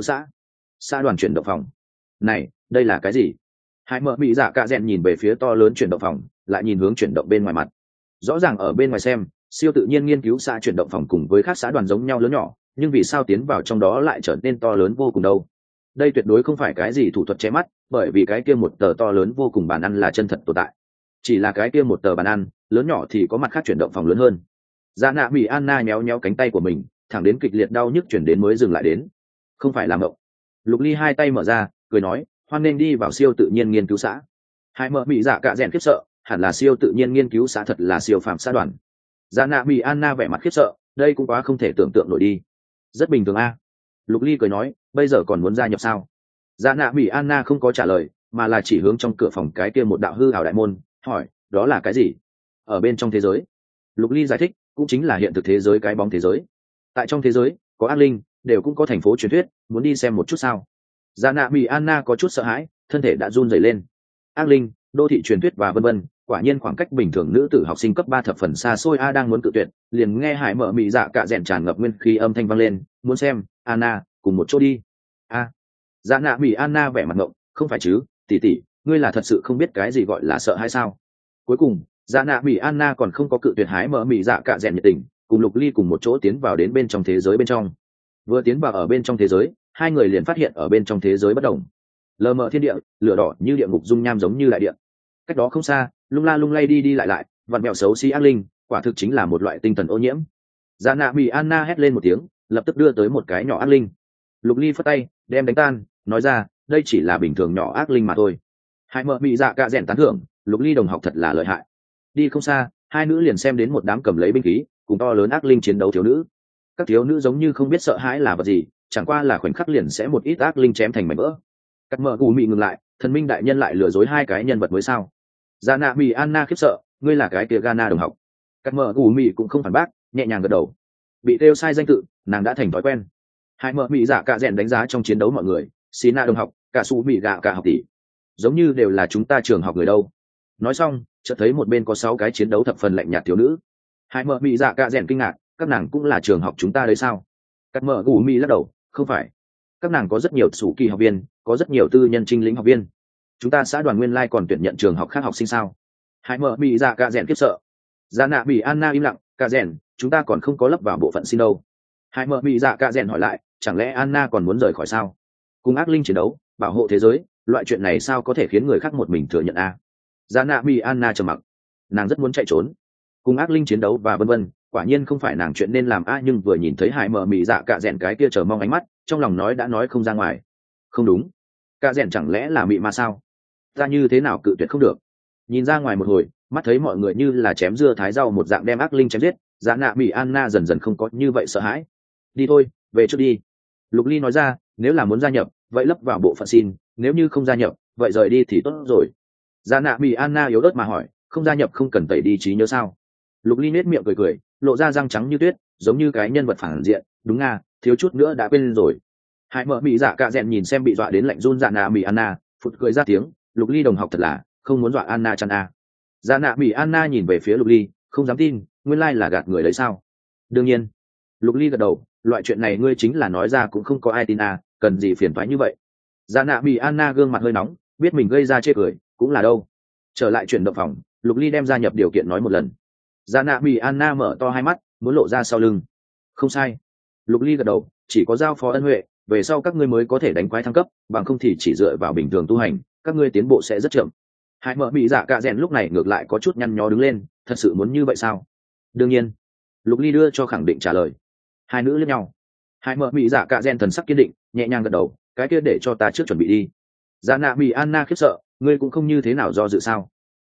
Speaker 1: xã đoàn chuyển động phòng. Này, đây là cái gì? Hai mợ bị dạ cạ rèn nhìn về phía to lớn chuyển động phòng, lại nhìn hướng chuyển động bên ngoài mặt. Rõ ràng ở bên ngoài xem, siêu tự nhiên nghiên cứu xã chuyển động phòng cùng với các xã đoàn giống nhau lớn nhỏ, nhưng vì sao tiến vào trong đó lại trở nên to lớn vô cùng đâu? Đây tuyệt đối không phải cái gì thủ thuật che mắt, bởi vì cái kia một tờ to lớn vô cùng bàn ăn là chân thật tồn tại. Chỉ là cái kia một tờ bàn ăn, lớn nhỏ thì có mặt khác chuyển động phòng lớn hơn. Dạ nạ bị Anna nhéo nhéo cánh tay của mình, thẳng đến kịch liệt đau nhức chuyển đến mới dừng lại đến. Không phải làm mộng. Lục Ly hai tay mở ra, cười nói, hoan nên đi vào siêu tự nhiên nghiên cứu xã. Hai mợ bị dạ cạ rèn khiếp sợ, hẳn là siêu tự nhiên nghiên cứu xã thật là siêu phàm xã đoàn. Dạ nạ bị Anna vẻ mặt khiếp sợ, đây cũng quá không thể tưởng tượng nổi đi. Rất bình thường a. Lục Ly cười nói, bây giờ còn muốn gia nhập sao? Dạ nạ bị Anna không có trả lời, mà là chỉ hướng trong cửa phòng cái kia một đạo hư ảo đại môn, hỏi, đó là cái gì? Ở bên trong thế giới. Lục Ly giải thích, cũng chính là hiện thực thế giới cái bóng thế giới. Tại trong thế giới, có ác linh, đều cũng có thành phố truyền thuyết, muốn đi xem một chút sao? Dạ nạ bị Anna có chút sợ hãi, thân thể đã run rẩy lên. Ác linh, đô thị truyền thuyết và vân vân, quả nhiên khoảng cách bình thường nữ tử học sinh cấp 3 thập phần xa xôi a, đang muốn cự tuyệt, liền nghe Hải Mở Mị Dạ cạ rèn tràn ngập nguyên khí âm thanh vang lên, muốn xem, Anna, cùng một chỗ đi. A. Dạ nạ bị Anna vẻ mặt ngộng, không phải chứ, tỷ tỷ, ngươi là thật sự không biết cái gì gọi là sợ hay sao? Cuối cùng, dạ nạ bị Anna còn không có cự tuyệt Hải Mở Mị Dạ cạ rèn nhiệt tình, cùng Lục Ly cùng một chỗ tiến vào đến bên trong thế giới bên trong. Vừa tiến vào ở bên trong thế giới, hai người liền phát hiện ở bên trong thế giới bất đồng. Lờ mờ thiên địa, lửa đỏ như địa ngục dung nham giống như đại địa. Cách đó không xa, lung la lung lay đi đi lại lại, vặn vẹo xấu xí ác linh, quả thực chính là một loại tinh thần ô nhiễm. Dạ nạ bị Anna hét lên một tiếng, lập tức đưa tới một cái nhỏ ác linh. Lục Ly phất tay, đem đánh tan, nói ra, đây chỉ là bình thường nhỏ ác linh mà thôi. Hai mợ bị dạ cạ rèn tán thưởng, Lục Ly đồng học thật là lợi hại. Đi không xa, hai nữ liền xem đến một đám cầm lấy binh khí, cùng to lớn ác linh chiến đấu thiếu nữ. Các thiếu nữ giống như không biết sợ hãi là vật gì, chẳng qua là khoảnh khắc liền sẽ một ít ác linh chém thành mảnh vỡ. Cắt mở gù mị ngừng lại, thần minh đại nhân lại lừa dối hai cái nhân vật mới sao? Dạ nạ bị Anna khiếp sợ, ngươi là cái kia Gana đồng học. Cắt mở gù mị cũng không phản bác, nhẹ nhàng gật đầu. Bị kêu sai danh tự, nàng đã thành thói quen. Hai mở mị dạ cạ rèn đánh giá trong chiến đấu mọi người, Sina đồng học, cả su mị gạ cả học tỷ, giống như đều là chúng ta trường học người đâu. Nói xong, chợt thấy một bên có 6 cái chiến đấu thập phần lạnh nhạt thiếu nữ. Hai mở mị dạ cạ rèn kinh ngạc, các nàng cũng là trường học chúng ta đấy sao? Cắt mở gù mị lắc đầu, không phải. Các nàng có rất nhiều sủ kỳ học viên, có rất nhiều tư nhân trinh lĩnh học viên. Chúng ta xã đoàn nguyên lai còn tuyển nhận trường học khác học sinh sao? Hai mở bị dạ cạ rèn khiếp sợ. Dạ nạ bị Anna im lặng, cạ rèn, chúng ta còn không có lấp vào bộ phận xin đâu. Hai mở bị dạ cạ rèn hỏi lại, chẳng lẽ Anna còn muốn rời khỏi sao? Cùng ác linh chiến đấu, bảo hộ thế giới, loại chuyện này sao có thể khiến người khác một mình thừa nhận a? Dạ nạ bị Anna trầm mặc, nàng rất muốn chạy trốn. Cùng ác linh chiến đấu và vân vân, quả nhiên không phải nàng chuyện nên làm a, nhưng vừa nhìn thấy Hải Mở Mị Dạ cạ rèn cái kia chờ mong ánh mắt, trong lòng nói đã nói không ra ngoài. Không đúng, cạ rèn chẳng lẽ là mị ma sao? Ta như thế nào cự tuyệt không được? Nhìn ra ngoài một hồi, mắt thấy mọi người như là chém dưa thái rau một dạng đem ác linh chém giết, Dạ nạ Mị Anna dần dần không có như vậy sợ hãi. Đi thôi, về trước đi. Lục Ly nói ra, nếu là muốn gia nhập, vậy lấp vào bộ phận xin, nếu như không gia nhập, vậy rời đi thì tốt rồi. Dạ nạ Mị Anna yếu ớt mà hỏi, không gia nhập không cần tẩy đi trí nhớ sao? Lục Ly nết miệng cười cười, lộ ra răng trắng như tuyết, giống như cái nhân vật phản diện. Đúng nga, thiếu chút nữa đã quên rồi. Hải Mở Mị Dạ cạ rèn nhìn xem bị dọa đến lạnh run Dạ nạ Mị Anna, phụt cười ra tiếng, Lục Ly đồng học thật là không muốn dọa Anna chăn a. Dạ nạ Mị Anna nhìn về phía Lục Ly, không dám tin, nguyên lai là gạt người đấy sao? Đương nhiên. Lục Ly gật đầu, loại chuyện này ngươi chính là nói ra cũng không có ai tin a, cần gì phiền toái như vậy? Dạ nạ Mị Anna gương mặt hơi nóng, biết mình gây ra chê cười, cũng là đâu. Trở lại chuyển động phòng, Lục Ly đem gia nhập điều kiện nói một lần. Dạ nạ bị Anna mở to hai mắt, muốn lộ ra sau lưng. Không sai. Lục Ly gật đầu, chỉ có giao phó ân huệ, về sau các ngươi mới có thể đánh quái thăng cấp, bằng không thì chỉ dựa vào bình thường tu hành, các ngươi tiến bộ sẽ rất chậm. Hải Mở bị dạ cạ rèn lúc này ngược lại có chút nhăn nhó đứng lên, thật sự muốn như vậy sao? Đương nhiên. Lục Ly đưa cho khẳng định trả lời. Hai nữ liếc nhau. Hải Mở bị dạ cạ rèn thần sắc kiên định, nhẹ nhàng gật đầu, cái kia để cho ta trước chuẩn bị đi. Dạ nạ bị Anna khiếp sợ, ngươi cũng không như thế nào do dự sao?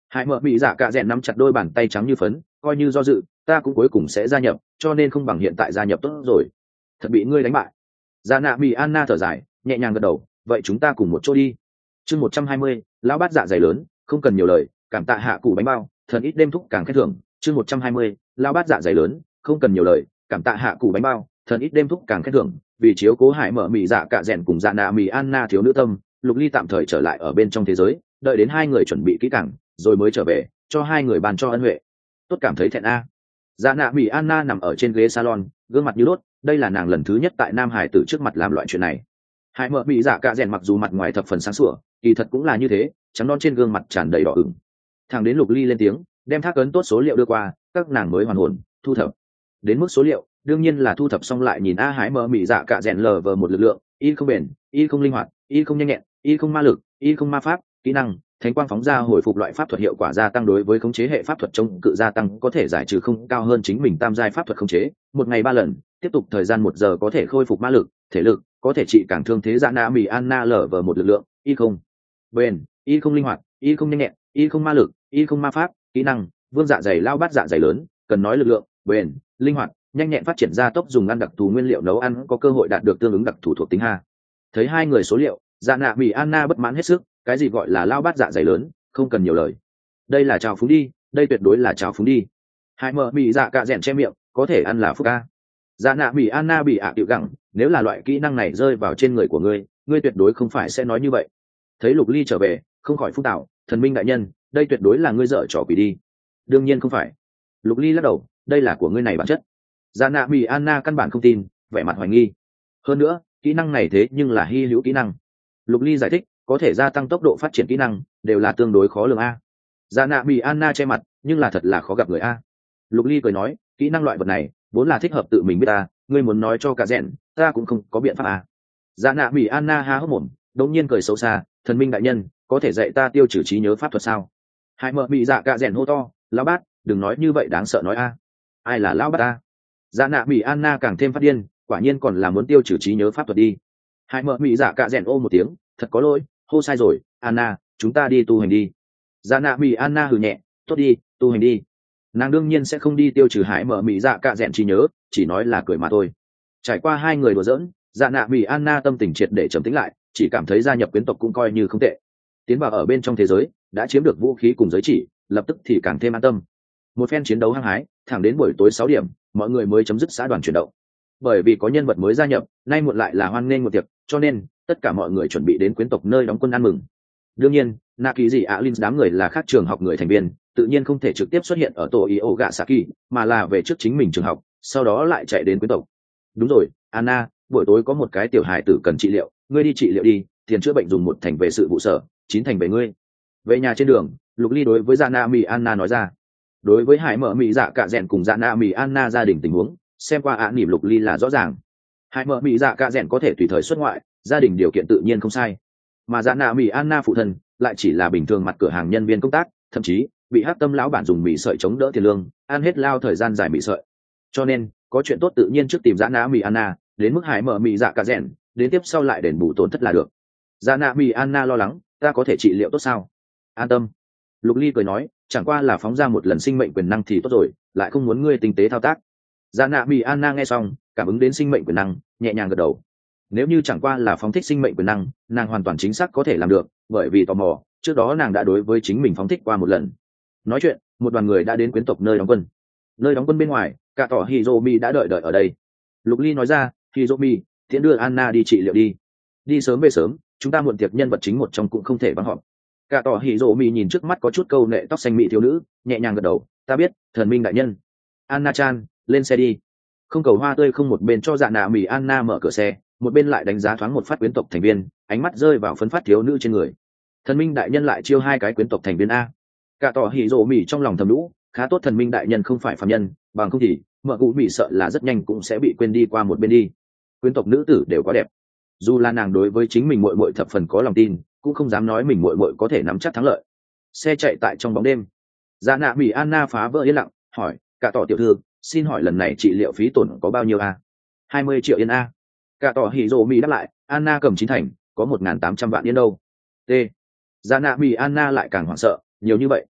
Speaker 1: Hải mở bị dạ cạ rẽn nắm chặt đôi bàn tay trắng như phấn, coi như do dự, ta cũng cuối cùng sẽ gia nhập, cho nên không bằng hiện tại gia nhập tốt rồi. Thật bị ngươi đánh bại. Dạ nạ bị Anna thở dài, nhẹ nhàng gật đầu, vậy chúng ta cùng một chỗ đi. Chương 120, lão bát dạ dày lớn, không cần nhiều lời, cảm tạ hạ cụ bánh bao, thần ít đêm thúc càng khen thưởng. Chương 120, lão bát dạ dày lớn, không cần nhiều lời, cảm tạ hạ cụ bánh bao, thần ít đêm thúc càng khen thưởng. Vì chiếu cố Hải mở mì dạ cạ rẽn cùng dạ nạ mì Anna thiếu nữ tâm, Lục Ly tạm thời trở lại ở bên trong thế giới, đợi đến hai người chuẩn bị kỹ càng rồi mới trở về cho hai người bàn cho ân huệ. Tốt, cảm thấy thẹn a. Dạ nạ mì Anna nằm ở trên ghế salon, gương mặt như đốt, đây là nàng lần thứ nhất tại nam hải tử trước mặt làm loại chuyện này. Hải mở bị dạ cạ rèn mặc dù mặt ngoài thập phần sáng sủa, kỳ thật cũng là như thế, trắng non trên gương mặt tràn đầy đỏ ửng. Thằng đến Lục Ly lên tiếng đem thác ấn tốt số liệu đưa qua, các nàng mới hoàn hồn thu thập. Đến mức số liệu đương nhiên là thu thập xong lại nhìn a. Hải mở bị dạ cạ rèn lờ vờ một lực lượng, y không bền, y không linh hoạt, y không nhanh nhẹn, y không ma lực, y không ma pháp kỹ năng. Thánh quang phóng ra hồi phục loại pháp thuật hiệu quả gia tăng đối với khống chế hệ pháp thuật chống cự gia tăng có thể giải trừ không cao hơn chính mình tam giai pháp thuật khống chế, một ngày 3 lần, tiếp tục thời gian 1 giờ có thể khôi phục ma lực, thể lực, có thể trị càng thương thế. Dạ nạ mì Anna lở vờ một lực lượng, y không bền, y không linh hoạt, y không nhanh nhẹn, y không ma lực, y không ma pháp kỹ năng. Vương dạ dày lao bát dạ dày lớn, cần nói lực lượng, bền, linh hoạt, nhanh nhẹn phát triển gia tốc dùng ăn đặc thù nguyên liệu nấu ăn có cơ hội đạt được tương ứng đặc thù thuộc tính ha. Thấy hai người số liệu, dạ nạ mì Anna bất mãn hết sức, cái gì gọi là lao bát dạ dày lớn, không cần nhiều lời, đây là trào phúng đi, đây tuyệt đối là trào phúng đi. Hai mờ bị dạ cạ rẽn che miệng, có thể ăn là phúc ca. Dạ nạ bị Anna bị ạ tiểu gẳng, nếu là loại kỹ năng này rơi vào trên người của ngươi, ngươi tuyệt đối không phải sẽ nói như vậy. Thấy Lục Ly trở về, không khỏi phúc tạo, thần minh đại nhân, đây tuyệt đối là ngươi dở trò quỷ đi. Đương nhiên không phải. Lục Ly lắc đầu, đây là của ngươi này bản chất. Dạ nạ bị Anna căn bản không tin, vẻ mặt hoài nghi. Hơn nữa, kỹ năng này thế nhưng là hy hữu kỹ năng. Lục Ly giải thích, có thể gia tăng tốc độ phát triển kỹ năng, đều là tương đối khó lường a. Dạ nạ bị Anna che mặt, nhưng là thật là khó gặp người a. Lục Ly cười nói, kỹ năng loại vật này vốn là thích hợp tự mình biết ta, ngươi muốn nói cho cả rẽn, ta cũng không có biện pháp a. Dạ nạ bị Anna ha hốc mồm, đột nhiên cười xấu xa, thần minh đại nhân, có thể dạy ta tiêu trừ trí nhớ pháp thuật sao? Hai mợ bị dạ cả rẽn hô to, lão bát, đừng nói như vậy đáng sợ nói a. Ai là lão bát a? Dạ nạ bị Anna càng thêm phát điên, quả nhiên còn là muốn tiêu trừ trí nhớ pháp thuật đi. Hai mợ bị dạ cả rẽn ô một tiếng, thật có lỗi, hô sai rồi, Anna, chúng ta đi tu hành đi. Dạ nạ mì Anna hừ nhẹ, tốt đi, tu hành đi. Nàng đương nhiên sẽ không đi tiêu trừ Hải mở mì dạ cạ rẽn trí nhớ, chỉ nói là cười mà thôi. Trải qua hai người đùa giỡn, dạ nạ mì Anna tâm tình triệt để trầm tĩnh lại, chỉ cảm thấy gia nhập quyến tộc cũng coi như không tệ. Tiến vào ở bên trong thế giới, đã chiếm được vũ khí cùng giới chỉ, lập tức thì càng thêm an tâm. Một phen chiến đấu hăng hái, thẳng đến buổi tối 6 điểm, mọi người mới chấm dứt xã đoàn chuyển động. Bởi vì có nhân vật mới gia nhập, nay muộn lại là hoan nghênh một tiệc, cho nên tất cả mọi người chuẩn bị đến quyến tộc nơi đóng quân ăn mừng. Đương nhiên, nạ kỳ dị ạ linh đám người là khác trường học người thành viên, tự nhiên không thể trực tiếp xuất hiện ở tổ Iogashaki, mà là về trước chính mình trường học, sau đó lại chạy đến quyến tộc. Đúng rồi, Anna, buổi tối có một cái tiểu hài tử cần trị liệu, ngươi đi trị liệu đi, tiền chữa bệnh dùng 1 thành về sự vụ sở, 9 thành về ngươi. Về nhà trên đường, Lục Ly đối với Dạ Mì Anna nói ra. Đối với Hải mở mị dạ cạ rẽn cùng Dạ Mì Anna gia đình tình huống, xem qua ạ nỉm Lục Ly là rõ ràng. Hải mở mị dạ cạ rẽn có thể tùy thời xuất ngoại, gia đình điều kiện tự nhiên không sai, mà Dạ Mì Anna phụ thân lại chỉ là bình thường mặt cửa hàng nhân viên công tác, thậm chí bị hắc tâm lão bản dùng mì sợi chống đỡ tiền lương, ăn hết lao thời gian dài mì sợi. Cho nên có chuyện tốt tự nhiên trước tìm Dạ Mì Anna, đến mức Hải mở mị dạ cạ rẽn, đến tiếp sau lại đền bù tổn thất là được. Dạ Mì Anna lo lắng, ta có thể trị liệu tốt sao? An tâm. Lục Ly cười nói, chẳng qua là phóng ra một lần sinh mệnh quyền năng thì tốt rồi, lại không muốn ngươi tinh tế thao tác. Dạ Mì Anna nghe xong, cảm ứng đến sinh mệnh quyền năng, nhẹ nhàng gật đầu. Nếu như chẳng qua là phóng thích sinh mệnh quyền năng, nàng hoàn toàn chính xác có thể làm được, bởi vì tò mò, trước đó nàng đã đối với chính mình phóng thích qua một lần. Nói chuyện, một đoàn người đã đến quyến tộc nơi đóng quân. Nơi đóng quân bên ngoài, cả tỏ Hiromi đã đợi ở đây. Lục Ly nói ra, Hiromi, tiễn đưa Anna đi trị liệu đi. Đi sớm về sớm, chúng ta muộn tiệc nhân vật chính một trong cũng không thể vắng họp. Cả tỏ Hiromi nhìn trước mắt có chút câu nệ tóc xanh mị thiếu nữ, nhẹ nhàng gật đầu, ta biết, thần minh đại nhân. Anna-chan, lên xe đi. Không cầu hoa tươi không một bên cho Dạ Mì Anna mở cửa xe, một bên lại đánh giá thoáng một phát quyến tộc thành viên, ánh mắt rơi vào phấn phát thiếu nữ trên người. Thần minh đại nhân lại chiêu 2 cái quyến tộc thành viên a. Cả tỏ hỉ rộ mỉ trong lòng thầm lũ, khá tốt thần minh đại nhân không phải phàm nhân, bằng không thì mợ cụ mỉ sợ là rất nhanh cũng sẽ bị quên đi qua một bên đi. Quyến tộc nữ tử đều quá đẹp, dù là nàng đối với chính mình muội muội thập phần có lòng tin, cũng không dám nói mình muội muội có thể nắm chắc thắng lợi. Xe chạy tại trong bóng đêm, Dạ Mì Anna phá vỡ yên lặng, hỏi, cả tỏ tiểu thư, xin hỏi lần này trị liệu phí tổn có bao nhiêu a? 20 triệu yên a. Cả tỏ hỉ rộ mỉ đáp lại, Anna cầm 9 thành, có 1.800 vạn yên đâu. T. Dạ Mì Anna lại càng hoảng sợ, nhiều như vậy.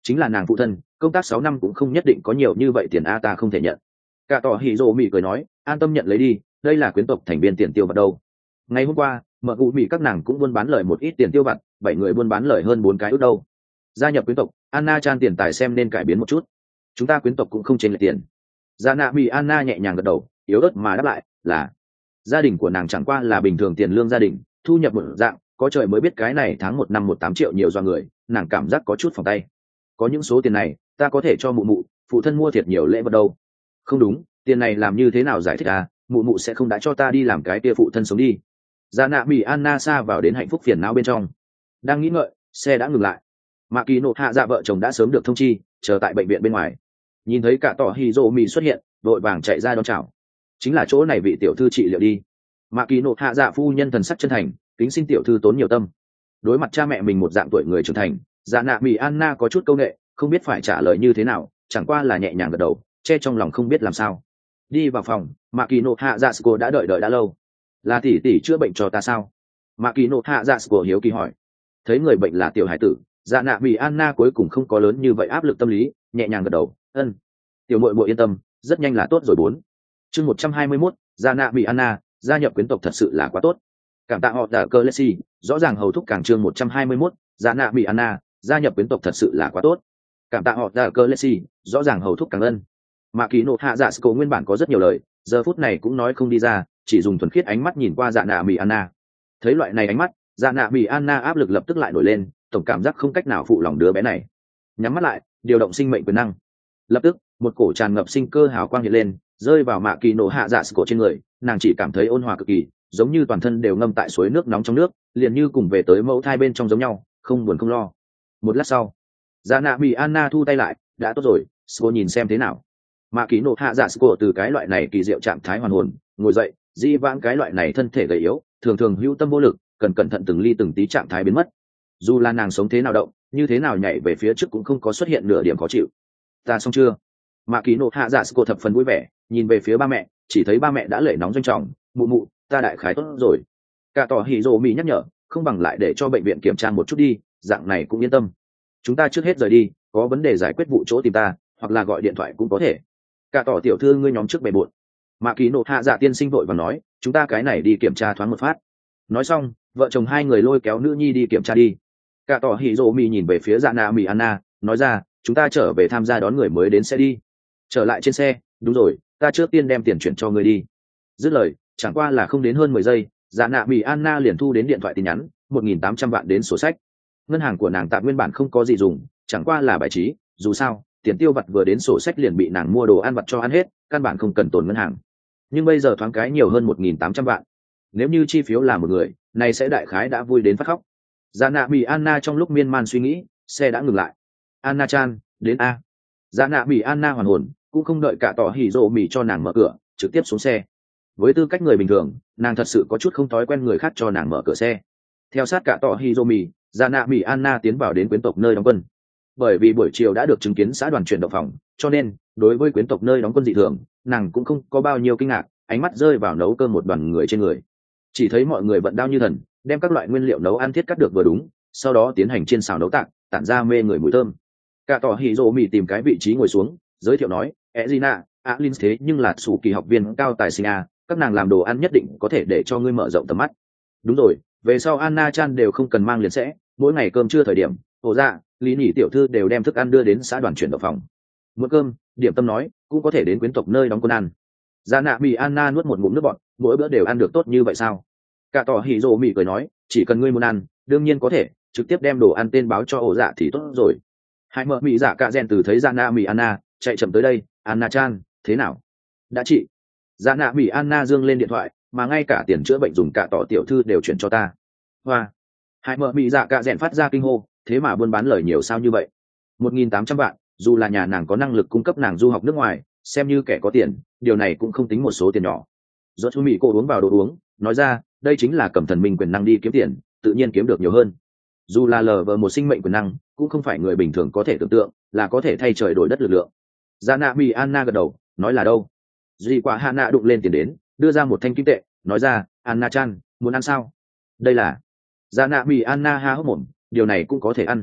Speaker 1: chính là nàng phụ thân công tác 6 năm cũng không nhất định có nhiều như vậy tiền a, ta không thể nhận. Cả tỏ hỉ rồ mỉ cười nói, an tâm nhận lấy đi, đây là quyến tộc thành viên tiền tiêu vặt đâu. Ngày hôm qua mở cụ mỉ các nàng cũng buôn bán lời một ít tiền tiêu vặt, 7 người buôn bán lời hơn 4 cái ước đâu. Gia nhập quyến tộc, Anna Chan tiền tài xem nên cải biến một chút, chúng ta quyến tộc cũng không chênh lệch tiền. Dạ nạ mỉ Anna nhẹ nhàng gật đầu, yếu ớt mà đáp lại là gia đình của nàng chẳng qua là bình thường tiền lương gia đình, thu nhập một dạng, có trời mới biết cái này tháng 1 năm 18 triệu nhiều do người, nàng cảm giác có chút phòng tay. Có những số tiền này ta có thể cho mụ mụ phụ thân mua thiệt nhiều lễ vật đâu. Không đúng, tiền này làm như thế nào giải thích à, mụ mụ sẽ không đã cho ta đi làm cái kia phụ thân sống đi. Dạ nạ mỉ Anna xa vào đến hạnh phúc phiền não bên trong, đang nghĩ ngợi xe đã ngừng lại. Mạ Kỳ Nộ Hạ Dạ vợ chồng đã sớm được thông chi, chờ tại bệnh viện bên ngoài. Nhìn thấy cả tỏ hì rô mì xuất hiện, vội vàng chạy ra đón chào. Chính là chỗ này vị tiểu thư trị liệu đi. Mạ Kỳ Nộ Hạ Dạ phu nhân thần sắc chân thành, kính xin tiểu thư tốn nhiều tâm. Đối mặt cha mẹ mình một dạng tuổi người trưởng thành, dạ nạ mỉ Anna có chút câu nệ, không biết phải trả lời như thế nào, chẳng qua là nhẹ nhàng gật đầu, che trong lòng không biết làm sao. Đi vào phòng, Mạ Kỳ Nộ Hạ Dạ Sco đã đợi đã lâu. Là tỷ tỷ chữa bệnh cho ta sao? Mạ Kỳ Nộ Hạ Dạ Sco hiếu kỳ hỏi. Thấy người bệnh là tiểu hải tử, dạ nạ mỉ Anna cuối cùng không có lớn như vậy áp lực tâm lý, nhẹ nhàng gật đầu, ân. Tiểu muội muội yên tâm, rất nhanh là tốt rồi. 4 chương 121, dạ nạ mỉ Anna gia nhập quyến tộc thật sự là quá tốt. Cảm tạ họ đã cơ lexi, rõ ràng hầu thúc càng chương 121, dạ nạ mỉ Anna gia nhập quyến tộc thật sự là quá tốt. Cảm tạ họ đã cơ lexi, rõ ràng hầu thúc càng ân. Mạ Kỳ Nộ Hạ Dạ Sco nguyên bản có rất nhiều lời, giờ phút này cũng nói không đi ra, chỉ dùng thuần khiết ánh mắt nhìn qua dạ nạ mỉ Anna. Thấy loại này ánh mắt, dạ nạ mỉ Anna áp lực lập tức lại nổi lên, tổng cảm giác không cách nào phụ lòng đứa bé này. Nhắm mắt lại, điều động sinh mệnh quyền năng. Lập tức một cổ tràn ngập sinh cơ hào quang hiện lên, rơi vào Mạ Kỳ Nộ Hạ Dạ Sco trên người, nàng chỉ cảm thấy ôn hòa cực kỳ, giống như toàn thân đều ngâm tại suối nước nóng trong nước, liền như cùng về tới mẫu thai bên trong giống nhau, không buồn không lo. Một lát sau, dạ nạ mỉ Anna thu tay lại, đã tốt rồi, Sco nhìn xem thế nào. Mạ Kỳ Nộ Hạ Dạ Sco từ cái loại này kỳ diệu trạng thái hoàn hồn ngồi dậy, di vãng cái loại này thân thể gầy yếu, thường thường hữu tâm vô lực, cần cẩn thận từng ly từng tí trạng thái biến mất. Dù là nàng sống thế nào động, như thế nào nhảy về phía trước cũng không có xuất hiện nửa điểm khó chịu. Ta xong chưa? Mạ Kỳ Nộ Hạ Dạ Sco thập phần vui vẻ, nhìn về phía ba mẹ, chỉ thấy ba mẹ đã lệ nóng doanh trọng, mụ mụ, ta đại khái tốt rồi. Cả tỏ hỉ rồ mì nhắc nhở, không bằng lại để cho bệnh viện kiểm tra một chút đi, dạng này cũng yên tâm. Chúng ta trước hết rời đi, có vấn đề giải quyết vụ chỗ tìm ta, hoặc là gọi điện thoại cũng có thể. Cả tỏ tiểu thư ngươi nhóm trước bề bộn. Mạ Kỳ Nộ Hạ Dạ tiên sinh vội và nói, chúng ta cái này đi kiểm tra thoáng một phát. Nói xong, vợ chồng hai người lôi kéo nữ nhi đi kiểm tra đi. Cả tỏ hỉ rồ mì nhìn về phía dạ nạ mỉ Anna, nói ra, chúng ta trở về tham gia đón người mới đến xe đi. Trở lại trên xe, đúng rồi, ta trước tiên đem tiền chuyển cho người đi. Dứt lời, chẳng qua là không đến hơn 10 giây, dạ nạ mỉ Anna liền thu đến điện thoại tin nhắn, 1.800 vạn đến sổ sách. Ngân hàng của nàng tạm nguyên bản không có gì dùng, chẳng qua là bài trí, dù sao tiền tiêu vặt vừa đến sổ sách liền bị nàng mua đồ ăn vặt cho ăn hết, căn bản không cần tồn ngân hàng. Nhưng bây giờ thoáng cái nhiều hơn 1.800 vạn, nếu như chi phiếu là một người, này sẽ đại khái đã vui đến phát khóc. Dạ nạ mỉ Anna trong lúc miên man suy nghĩ, xe đã ngừng lại. Anna Chan, đến a. Dạ nạ mỉ Anna hoàn hồn, cũng không đợi cả tỏ hỉ rộ mỉ cho nàng mở cửa, trực tiếp xuống xe. Với tư cách người bình thường, nàng thật sự có chút không thói quen người khác cho nàng mở cửa xe. Theo sát cả tỏ hỉ rộ mỉ, dạ nạ mỉ Anna tiến vào đến quyến tộc nơi đóng quân. Bởi vì buổi chiều đã được chứng kiến xã đoàn chuyển động phòng, cho nên đối với quyến tộc nơi đóng quân dị thường, nàng cũng không có bao nhiêu kinh ngạc, ánh mắt rơi vào nấu cơm một đoàn người trên người. Chỉ thấy mọi người vận đao như thần, đem các loại nguyên liệu nấu ăn thiết cắt được vừa đúng, sau đó tiến hành chiên xào nấu tạng, tản ra mê người mùi thơm. Cả tỏ hỉ rộ mỉ tìm cái vị trí ngồi xuống, giới thiệu nói, Ezina, Alin thế nhưng là sủ kỳ học viên cao tài sinh a, các nàng làm đồ ăn nhất định có thể để cho ngươi mở rộng tầm mắt. Đúng rồi, về sau Anna Chan đều không cần mang liền sẽ, mỗi ngày cơm trưa thời điểm, ồ dạ, lý nhị tiểu thư đều đem thức ăn đưa đến xã đoàn chuyển động phòng. Muốn cơm, điểm tâm nói, cũng có thể đến quyến tộc nơi đóng quân ăn. Dạ nạ mỉ Anna nuốt một ngụm nước bọt, mỗi bữa đều ăn được tốt như vậy sao? Cả tỏ hỉ rộ mỉ cười nói, chỉ cần ngươi muốn ăn, đương nhiên có thể, trực tiếp đem đồ ăn tên báo cho ổ dạ thì tốt rồi. Hai mợ mỉ dạ cả rèn từ thấy dạ nạ mỉ Anna chạy chậm tới đây, Anna Chan, thế nào? Đã chị. Dạ nạ mỉ Anna dương lên điện thoại, mà ngay cả tiền chữa bệnh dùng cả tỏ tiểu thư đều chuyển cho ta. Hoa. Hai mợ mỉ dạ cả rèn phát ra kinh hô, thế mà buôn bán lời nhiều sao như vậy? 1.800 vạn, dù là nhà nàng có năng lực cung cấp nàng du học nước ngoài, xem như kẻ có tiền, điều này cũng không tính một số tiền nhỏ. Rốt chú mỹ cô uống vào đồ uống, nói ra, đây chính là cầm thần minh quyền năng đi kiếm tiền, tự nhiên kiếm được nhiều hơn. Dù là lờ vờ một sinh mệnh quyền năng, cũng không phải người bình thường có thể tưởng tượng, là có thể thay trời đổi đất lực lượng. Dạ nạ mỉ Anna gật đầu, nói là đâu? Dì quả Hạ nạ đụng lên tiền đến, đưa ra một thanh kim tệ, nói ra, Anna Chan, muốn ăn sao? Đây là. Dạ nạ mỉ Anna ha hốc mồm, điều này cũng có thể ăn.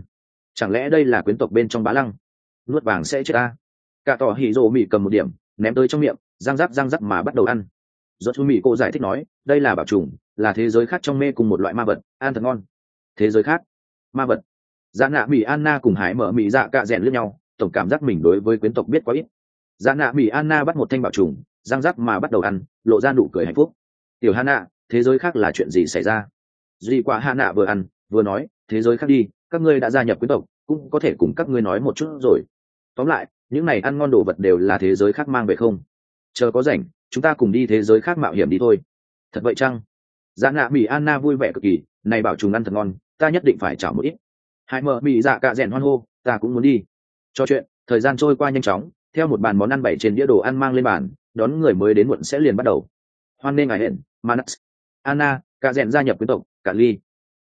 Speaker 1: Chẳng lẽ đây là quyến tộc bên trong bá lăng? Nuốt vàng sẽ chết ta. Cả tỏ hỉ rồ mì cầm một điểm ném tới trong miệng, răng rắc mà bắt đầu ăn. Rốt mì cô giải thích nói, đây là bảo trùng, là thế giới khác trong mê cùng một loại ma vật, ăn thật ngon. Thế giới khác? Ma vật? Dạ nạ mì Anna cùng Hải mở mì dạ cạ rèn lướt nhau, tổng cảm giác mình đối với quyến tộc biết quá ít. Dạ nạ mì Anna bắt một thanh bảo trùng, răng rắc mà bắt đầu ăn, lộ ra nụ cười hạnh phúc. Tiểu Hana, thế giới khác là chuyện gì xảy ra? Duy quả Hana vừa ăn vừa nói, thế giới khác đi, các ngươi đã gia nhập quyến tộc, cũng có thể cùng các ngươi nói một chút rồi. Tóm lại, những này ăn ngon đồ vật đều là thế giới khác mang về không? Chờ có rảnh, chúng ta cùng đi thế giới khác mạo hiểm đi thôi. Thật vậy chăng? Dạ nạ mì Anna vui vẻ cực kỳ, này bảo trùng ăn thật ngon, ta nhất định phải trả một ít. Hải mở mì dạ cạ rèn hoan hô, ta cũng muốn đi. Cho chuyện, thời gian trôi qua nhanh chóng, theo một bàn món ăn bày trên đĩa đồ ăn mang lên bàn, đón người mới đến muộn sẽ liền bắt đầu. Hoan nghênh ngài hẹn, Manax, Anna, cạ rèn gia nhập quyến tộc, cả ly.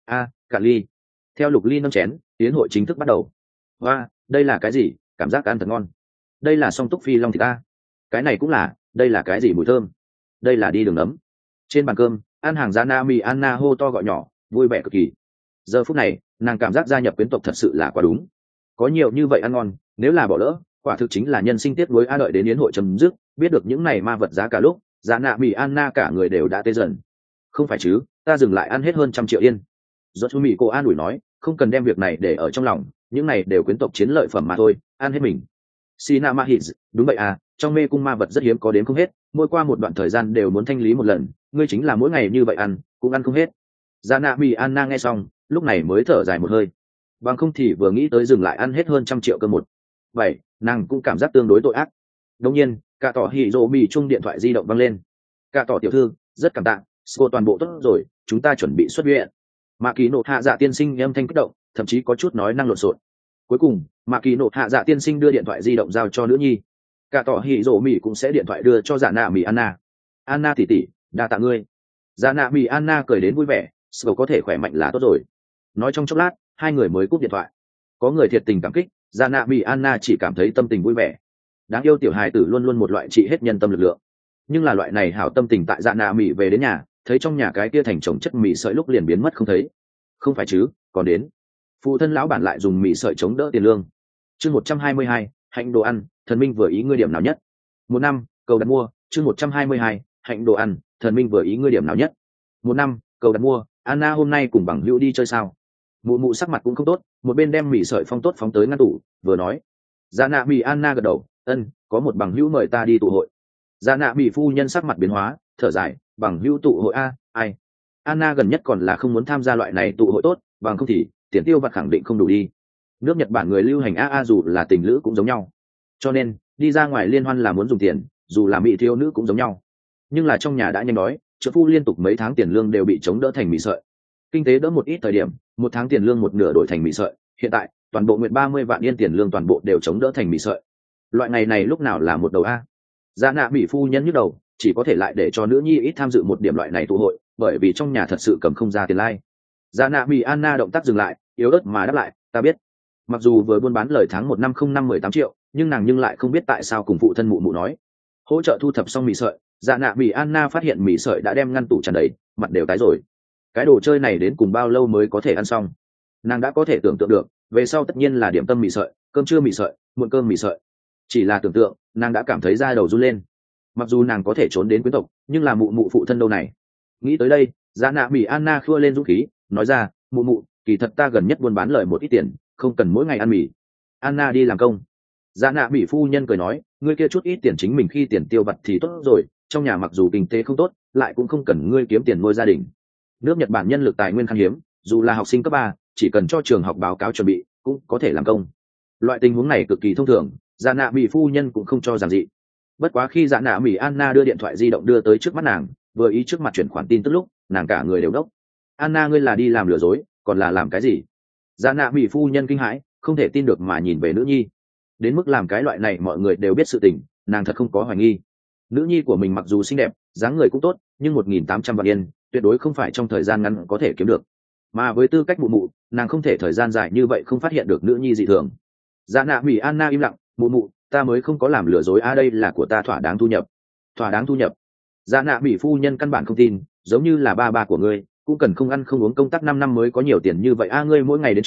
Speaker 1: Cả ly. Theo Lục Ly nâng chén, yến hội chính thức bắt đầu. Và, đây là cái gì? Cảm giác ăn thật ngon. Đây là song túc phi long thịt ta. Cái này cũng là, đây là cái gì mùi thơm? Đây là đi đường ấm. Trên bàn cơm, ăn hàng giá na mi Anna hô to gọi nhỏ, vui vẻ cực kỳ. Giờ phút này, nàng cảm giác gia nhập quyến tộc thật sự là quá đúng. Có nhiều như vậy ăn ngon, nếu là bỏ lỡ, quả thực chính là nhân sinh tiếc nuối. Đợi đến yến hội chấm dứt, biết được những này ma vật giá cả lúc, giá nạ mì Anna cả người đều đã tê dần. Không phải chứ, ta dừng lại ăn hết hơn 100 triệu yên. Rốt mì cô an ủi nói, không cần đem việc này để ở trong lòng, những này đều quyến tộc chiến lợi phẩm mà thôi, ăn hết mình. Sina Mahis, đúng vậy à, trong mê cung ma vật rất hiếm có đến không hết, mỗi qua một đoạn thời gian đều muốn thanh lý một lần, ngươi chính là mỗi ngày như vậy ăn, cũng ăn không hết. Giá nạ mì Anna nghe xong, lúc này mới thở dài một hơi. Bằng không thì vừa nghĩ tới dừng lại ăn hết hơn 100 triệu cơ một. Vậy, nàng cũng cảm giác tương đối tội ác. Đương nhiên, cả tỏ hỉ rồ mì chung điện thoại di động vang lên. Cả tỏ tiểu thư, rất cảm tạ, Sco toàn bộ tốt rồi, chúng ta chuẩn bị xuất viện. Mạ Kỳ Nộ Hạ Dạ tiên sinh âm thanh kích động, thậm chí có chút nói năng lộn xộn. Cuối cùng, Mạ Kỳ Nộ Hạ Dạ tiên sinh đưa điện thoại di động giao cho nữ nhi. Cả tỏ hỉ rồ mì cũng sẽ điện thoại đưa cho Dạ nạ mì Anna. Anna tỷ tỷ, đa tạ ngươi. Dạ nạ mì Anna cười đến vui vẻ, Sco có thể khỏe mạnh là tốt rồi. Nói trong chốc lát, hai người mới cúp điện thoại. Có người thiệt tình cảm kích, Dạ nạ mì Anna chỉ cảm thấy tâm tình vui vẻ. Đáng yêu tiểu hài tử luôn luôn một loại trị hết nhân tâm lực lượng. Nhưng là loại này hảo tâm tình tại Dạ nạ mì về đến nhà, thấy trong nhà cái kia thành chồng chất mì sợi lúc liền biến mất không thấy. Không phải chứ, còn đến. Phụ thân lão bản lại dùng mì sợi chống đỡ tiền lương. Chương 122, hạnh đồ ăn, thần minh vừa ý ngươi điểm nào nhất. Một năm, cầu đặt mua. Chương 122, hạnh đồ ăn, thần minh vừa ý ngươi điểm nào nhất. Một năm, cầu đặt mua. Anna hôm nay cùng bằng hữu đi chơi sao? Mụ mụ sắc mặt cũng không tốt, một bên đem mì sợi phong tốt phóng tới ngăn tủ, vừa nói. Dạ nạ mì Anna gật đầu, có một bằng hữu mời ta đi tụ hội. Dạ nạ mì phu nhân sắc mặt biến hóa, thở dài, bằng hữu tụ hội a, ai? Anna gần nhất còn là không muốn tham gia loại này tụ hội tốt, bằng không thì tiền tiêu vặt khẳng định không đủ đi. Nước Nhật Bản người lưu hành AA dù là tình lữ cũng giống nhau, cho nên đi ra ngoài liên hoan là muốn dùng tiền, dù là mỹ thiếu nữ cũng giống nhau. Nhưng là trong nhà đã nhanh đói, trợ phu liên tục mấy tháng tiền lương đều bị chống đỡ thành mì sợi. Kinh tế đỡ một ít thời điểm, một tháng tiền lương một nửa đổi thành mì sợi, hiện tại toàn bộ nguyện 30 vạn yên tiền lương toàn bộ đều chống đỡ thành mì sợi. Loại ngày này lúc nào là một đầu a? Dạ nạ mỹ phu nhân nhức đầu, chỉ có thể lại để cho nữ nhi ít tham dự một điểm loại này tụ hội, bởi vì trong nhà thật sự cầm không ra tiền lai. Dạ nạ mỹ Anna động tác dừng lại, yếu ớt mà đáp lại, ta biết. Mặc dù vừa buôn bán lời tháng 1 năm không năm 18 triệu, nhưng nàng lại không biết tại sao cùng phụ thân mụ mụ nói. Hỗ trợ thu thập xong mì sợi, dạ nạ mỹ Anna phát hiện mì sợi đã đem ngăn tủ tràn đầy, mặt đều tái rồi. Cái đồ chơi này đến cùng bao lâu mới có thể ăn xong? Nàng đã có thể tưởng tượng được, về sau tất nhiên là điểm tâm mì sợi, cơm trưa mì sợi, muộn cơm mì sợi. Chỉ là tưởng tượng, nàng đã cảm thấy da đầu run lên. Mặc dù nàng có thể trốn đến quyến tộc, nhưng là mụ mụ phụ thân đâu này? Nghĩ tới đây, dạ nạ mỹ Anna khua lên dũng khí, nói ra, mụ mụ, kỳ thật ta gần nhất buôn bán lời một ít tiền, không cần mỗi ngày ăn mì. Anna đi làm công. Dạ nạ mỹ phu nhân cười nói, ngươi kia chút ít tiền chính mình khi tiền tiêu vặt thì tốt rồi, trong nhà mặc dù kinh tế không tốt, lại cũng không cần ngươi kiếm tiền nuôi gia đình. Nước Nhật Bản nhân lực tài nguyên khan hiếm, dù là học sinh cấp 3, chỉ cần cho trường học báo cáo chuẩn bị, cũng có thể làm công. Loại tình huống này cực kỳ thông thường, dạ nạ mỹ phu nhân cũng không cho rằng gì. Bất quá khi dạ nạ mỹ Anna đưa điện thoại di động đưa tới trước mắt nàng, vừa ý trước mặt chuyển khoản tin tức lúc, nàng cả người đều đốc. Anna, ngươi là đi làm lừa dối, còn là làm cái gì? Dạ nạ mỹ phu nhân kinh hãi, không thể tin được mà nhìn về nữ nhi. Đến mức làm cái loại này mọi người đều biết sự tình, nàng thật không có hoài nghi. Nữ nhi của mình mặc dù xinh đẹp, dáng người cũng tốt, nhưng 1.800 vạn yên tuyệt đối không phải trong thời gian ngắn có thể kiếm được. Mà với tư cách mụ mụ, nàng không thể thời gian dài như vậy không phát hiện được nữ nhi dị thường. Dạ nạ mỹ Anna im lặng, mụ mụ, ta mới không có làm lừa dối, đây là của ta thỏa đáng thu nhập. Thỏa đáng thu nhập? Dạ nạ mỹ phu nhân căn bản không tin, giống như là ba của ngươi cũng cần không ăn không uống công tác 5 năm mới có nhiều tiền như vậy, ngươi mỗi ngày đến trường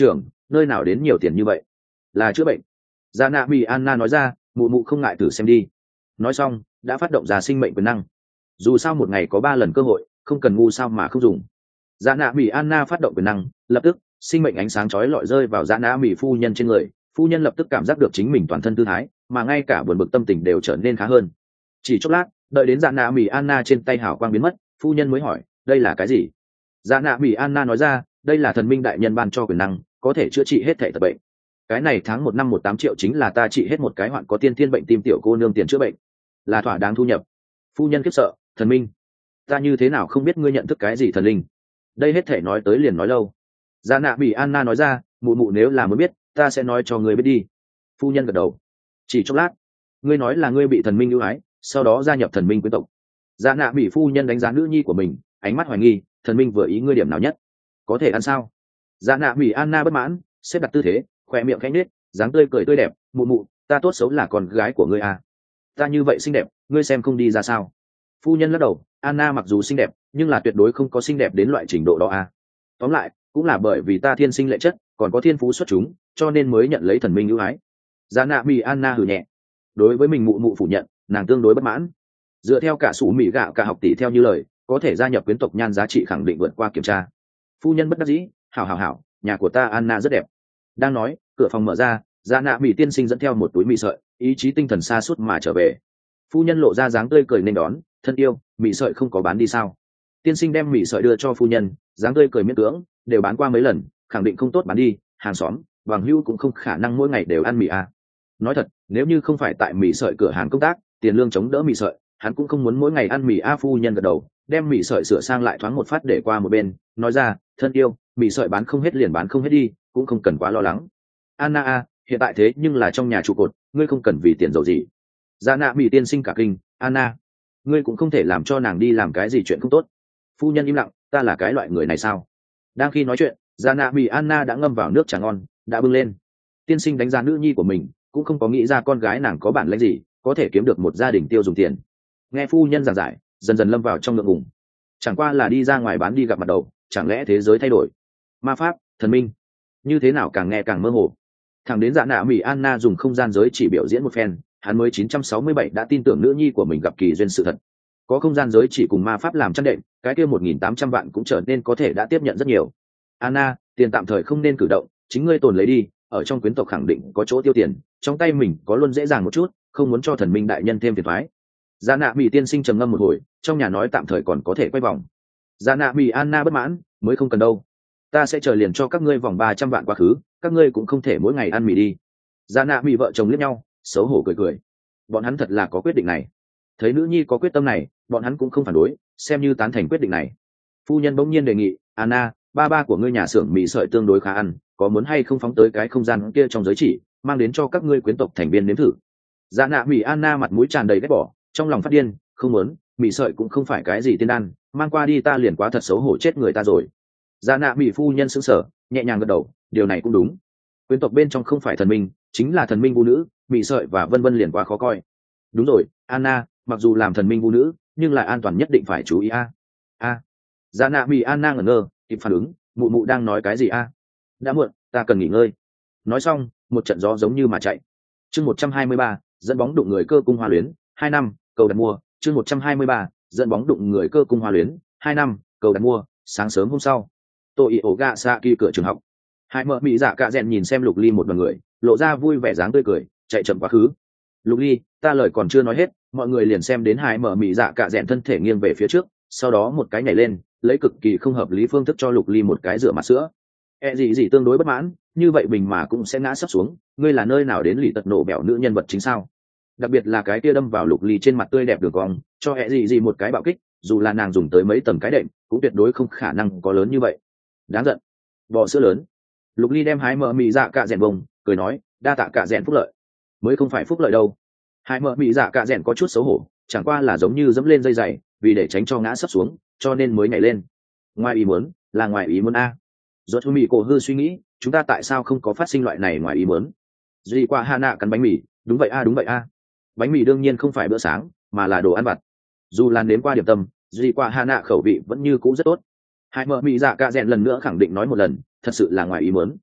Speaker 1: nơi nào đến nhiều tiền như vậy? Là chữa bệnh. Dạ nạ mỹ Anna nói ra, mụ mụ không ngại thử xem đi. Nói xong đã phát động ra sinh mệnh quyền năng. Dù sao một ngày có 3 lần cơ hội, không cần ngu sao mà không dùng. Dạ nạ mỹ Anna phát động quyền năng, lập tức sinh mệnh ánh sáng chói lọi rơi vào dạ nạ mỹ phu nhân trên người. Phu nhân lập tức cảm giác được chính mình toàn thân tư thái, mà ngay cả buồn bực tâm tình đều trở nên khá hơn. Chỉ chốc lát, đợi đến dạ nạ mỹ Anna trên tay hào quang biến mất, phu nhân mới hỏi, đây là cái gì? Dạ nạ mỹ Anna nói ra, đây là thần minh đại nhân ban cho quyền năng, có thể chữa trị hết thể tật bệnh. Cái này tháng 1 năm 18 triệu chính là ta trị hết một cái hoạn có tiên thiên bệnh tim tiểu cô nương tiền chữa bệnh, là thỏa đáng thu nhập. Phu nhân khiếp sợ, thần minh? Ta như thế nào không biết ngươi nhận thức cái gì thần linh? Đây hết thể nói tới liền nói lâu. Dạ nạ mỹ Anna nói ra, mụ mụ nếu là muốn biết, ta sẽ nói cho ngươi biết đi. Phu nhân gật đầu. Chỉ chốc lát, ngươi nói là ngươi bị thần minh ưu ái, sau đó gia nhập thần minh quyến tộc. Dạ nạ mỹ phu nhân đánh giá nữ nhi của mình, ánh mắt hoài nghi, thần minh vừa ý ngươi điểm nào nhất? Có thể ăn sao? Dạ nạ mỹ Anna bất mãn, xếp đặt tư thế, khoe miệng khẽ nết, dáng tươi cười tươi đẹp, mụ mụ, ta tốt xấu là con gái của ngươi à? Ta như vậy xinh đẹp, ngươi xem không đi ra sao? Phu nhân lắc đầu, Anna mặc dù xinh đẹp, nhưng là tuyệt đối không có xinh đẹp đến loại trình độ đó à? Tóm lại, cũng là bởi vì ta thiên sinh lệ chất, còn có thiên phú xuất chúng, cho nên mới nhận lấy thần minh ưu ái. Dạ nạ mỹ Anna hừ nhẹ. Đối với mình mụ mụ phủ nhận, nàng tương đối bất mãn. Dựa theo cả sủ mỹ gạo cả học tỷ theo như lời, có thể gia nhập quyến tộc nhan giá trị khẳng định vượt qua kiểm tra. Phu nhân bất đắc dĩ, hảo, nhà của ta Anna rất đẹp. Đang nói, cửa phòng mở ra, dạ nạ mỹ tiên sinh dẫn theo một túi mì sợi, ý chí tinh thần xa suốt mà trở về. Phu nhân lộ ra dáng tươi cười nên đón, thân yêu, mì sợi không có bán đi sao? Tiên sinh đem mì sợi đưa cho phu nhân, dáng tươi cười miễn cưỡng, đều bán qua mấy lần, khẳng định không tốt bán đi, hàng xóm bằng hữu cũng không khả năng mỗi ngày đều ăn mì à. Nói thật, nếu như không phải tại mì sợi cửa hàng công tác, tiền lương chống đỡ mì sợi, hắn cũng không muốn mỗi ngày ăn mì a. Phu nhân gật đầu, đem mì sợi sửa sang lại thoáng một phát để qua một bên, nói ra, thân yêu, mì sợi bán không hết liền bán không hết đi, cũng không cần quá lo lắng. Anna a, hiện tại thế nhưng là trong nhà trụ cột, ngươi không cần vì tiền giàu gì. Dạ nạ mỹ tiên sinh cả kinh, Anna, ngươi cũng không thể làm cho nàng đi làm cái gì chuyện không tốt. Phu nhân im lặng, ta là cái loại người này sao? Đang khi nói chuyện, dạ nạ mỹ Anna đã ngâm vào nước trà ngon, đã bưng lên. Tiên sinh đánh giá nữ nhi của mình, cũng không có nghĩ ra con gái nàng có bản lĩnh gì, có thể kiếm được một gia đình tiêu dùng tiền. Nghe phu nhân giảng giải, dần dần lâm vào trong ngượng ngùng. Chẳng qua là đi ra ngoài bán đi gặp mặt đầu, chẳng lẽ thế giới thay đổi? Ma pháp, thần minh, như thế nào càng nghe càng mơ hồ. Thẳng đến dạ nạ mỹ Anna dùng không gian giới chỉ biểu diễn một phen, hắn mới 967 đã tin tưởng nữ nhi của mình gặp kỳ duyên sự thật. Có không gian giới chỉ cùng ma pháp làm chăn đệm, cái kia 1.800 vạn cũng trở nên có thể đã tiếp nhận rất nhiều. Anna, tiền tạm thời không nên cử động, chính ngươi tồn lấy đi, ở trong quyến tộc khẳng định có chỗ tiêu tiền, trong tay mình có luôn dễ dàng một chút, không muốn cho thần minh đại nhân thêm phiền toái. Dạ nạ mỹ tiên sinh trầm ngâm một hồi, trong nhà nói tạm thời còn có thể quay vòng. Dạ nạ mỹ Anna bất mãn, mới không cần đâu, ta sẽ chờ liền cho các ngươi vòng 300 vạn quá khứ, các ngươi cũng không thể mỗi ngày ăn mì đi. Dạ nạ mỹ vợ chồng liếc nhau, xấu hổ cười. Bọn hắn thật là có quyết định này. Thấy nữ nhi có quyết tâm này, bọn hắn cũng không phản đối, xem như tán thành quyết định này. Phu nhân bỗng nhiên đề nghị, Anna, ba của ngươi nhà xưởng mì sợi tương đối khá ăn, có muốn hay không phóng tới cái không gian kia trong giới chỉ, mang đến cho các ngươi quyến tộc thành viên nếm thử. Dạ nạ mỹ Anna mặt mũi tràn đầy ghét bỏ, trong lòng phát điên, không muốn, mì sợi cũng không phải cái gì tiên đan, mang qua đi ta liền quá thật xấu hổ chết người ta rồi. Dạ nạ mỹ phu nhân sững sờ, nhẹ nhàng gật đầu, điều này cũng đúng. Quyến tộc bên trong không phải thần minh, chính là thần minh vũ nữ, mì sợi và vân vân liền quá khó coi. Đúng rồi, Anna, mặc dù làm thần minh vũ nữ, nhưng lại an toàn nhất định phải chú ý a. Dạ nạ mỹ Anna ngẩn ngơ, kịp phản ứng, mụ mụ đang nói cái gì a? Đã muộn, ta cần nghỉ ngơi. Nói xong, một trận gió giống như mà chạy. Chương 123, dẫn bóng đụng người cơ cung hoa luyến, 2 năm, cầu đặt mua. Chương 123, dẫn bóng đụng người cơ cung hoa luyến, 2 năm, cầu đặt mua. Sáng sớm hôm sau, tôi ổ gạ xạ kỳ cửa trường học. Hai mợ mỹ dạ cạ rèn nhìn xem Lục Ly một đoàn người, lộ ra vui vẻ dáng tươi cười, chạy chậm quá khứ. Lục Ly, ta lời còn chưa nói hết, mọi người liền xem đến hai mợ mỹ dạ cạ rèn thân thể nghiêng về phía trước, sau đó một cái nhảy lên, lấy cực kỳ không hợp lý phương thức cho Lục Ly một cái rửa mặt sữa. Gì tương đối bất mãn, như vậy bình mà cũng sẽ ngã sấp xuống, ngươi là nơi nào đến lì tật nổ bẻo nữ nhân vật chính sao? Đặc biệt là cái kia đâm vào Lục Ly trên mặt tươi đẹp đường cong, cho gì một cái bạo kích, dù là nàng dùng tới mấy tầng cái đệm, cũng tuyệt đối không khả năng có lớn như vậy. Đáng giận, bò sữa lớn. Lục Ly đem hái mợ mị dạ cạ rèn bông, cười nói, đa tạ cạ rèn phúc lợi. Mới không phải phúc lợi đâu. Hái mợ mị dạ cạ rèn có chút xấu hổ, chẳng qua là giống như dẫm lên dây dày, vì để tránh cho ngã sấp xuống, cho nên mới nhảy lên. Ngoài ý muốn, là ngoài ý muốn a. Rốt mì cổ hư suy nghĩ, chúng ta tại sao không có phát sinh loại này ngoài ý muốn? Duy qua Hana cắn bánh mì, đúng vậy a. Bánh mì đương nhiên không phải bữa sáng, mà là đồ ăn vặt. Dù lan đến qua điểm tâm, Duy qua Hana khẩu vị vẫn như cũ rất tốt. Hai mợ mị dạ cạ rèn lần nữa khẳng định nói một lần, thật sự là ngoài ý muốn.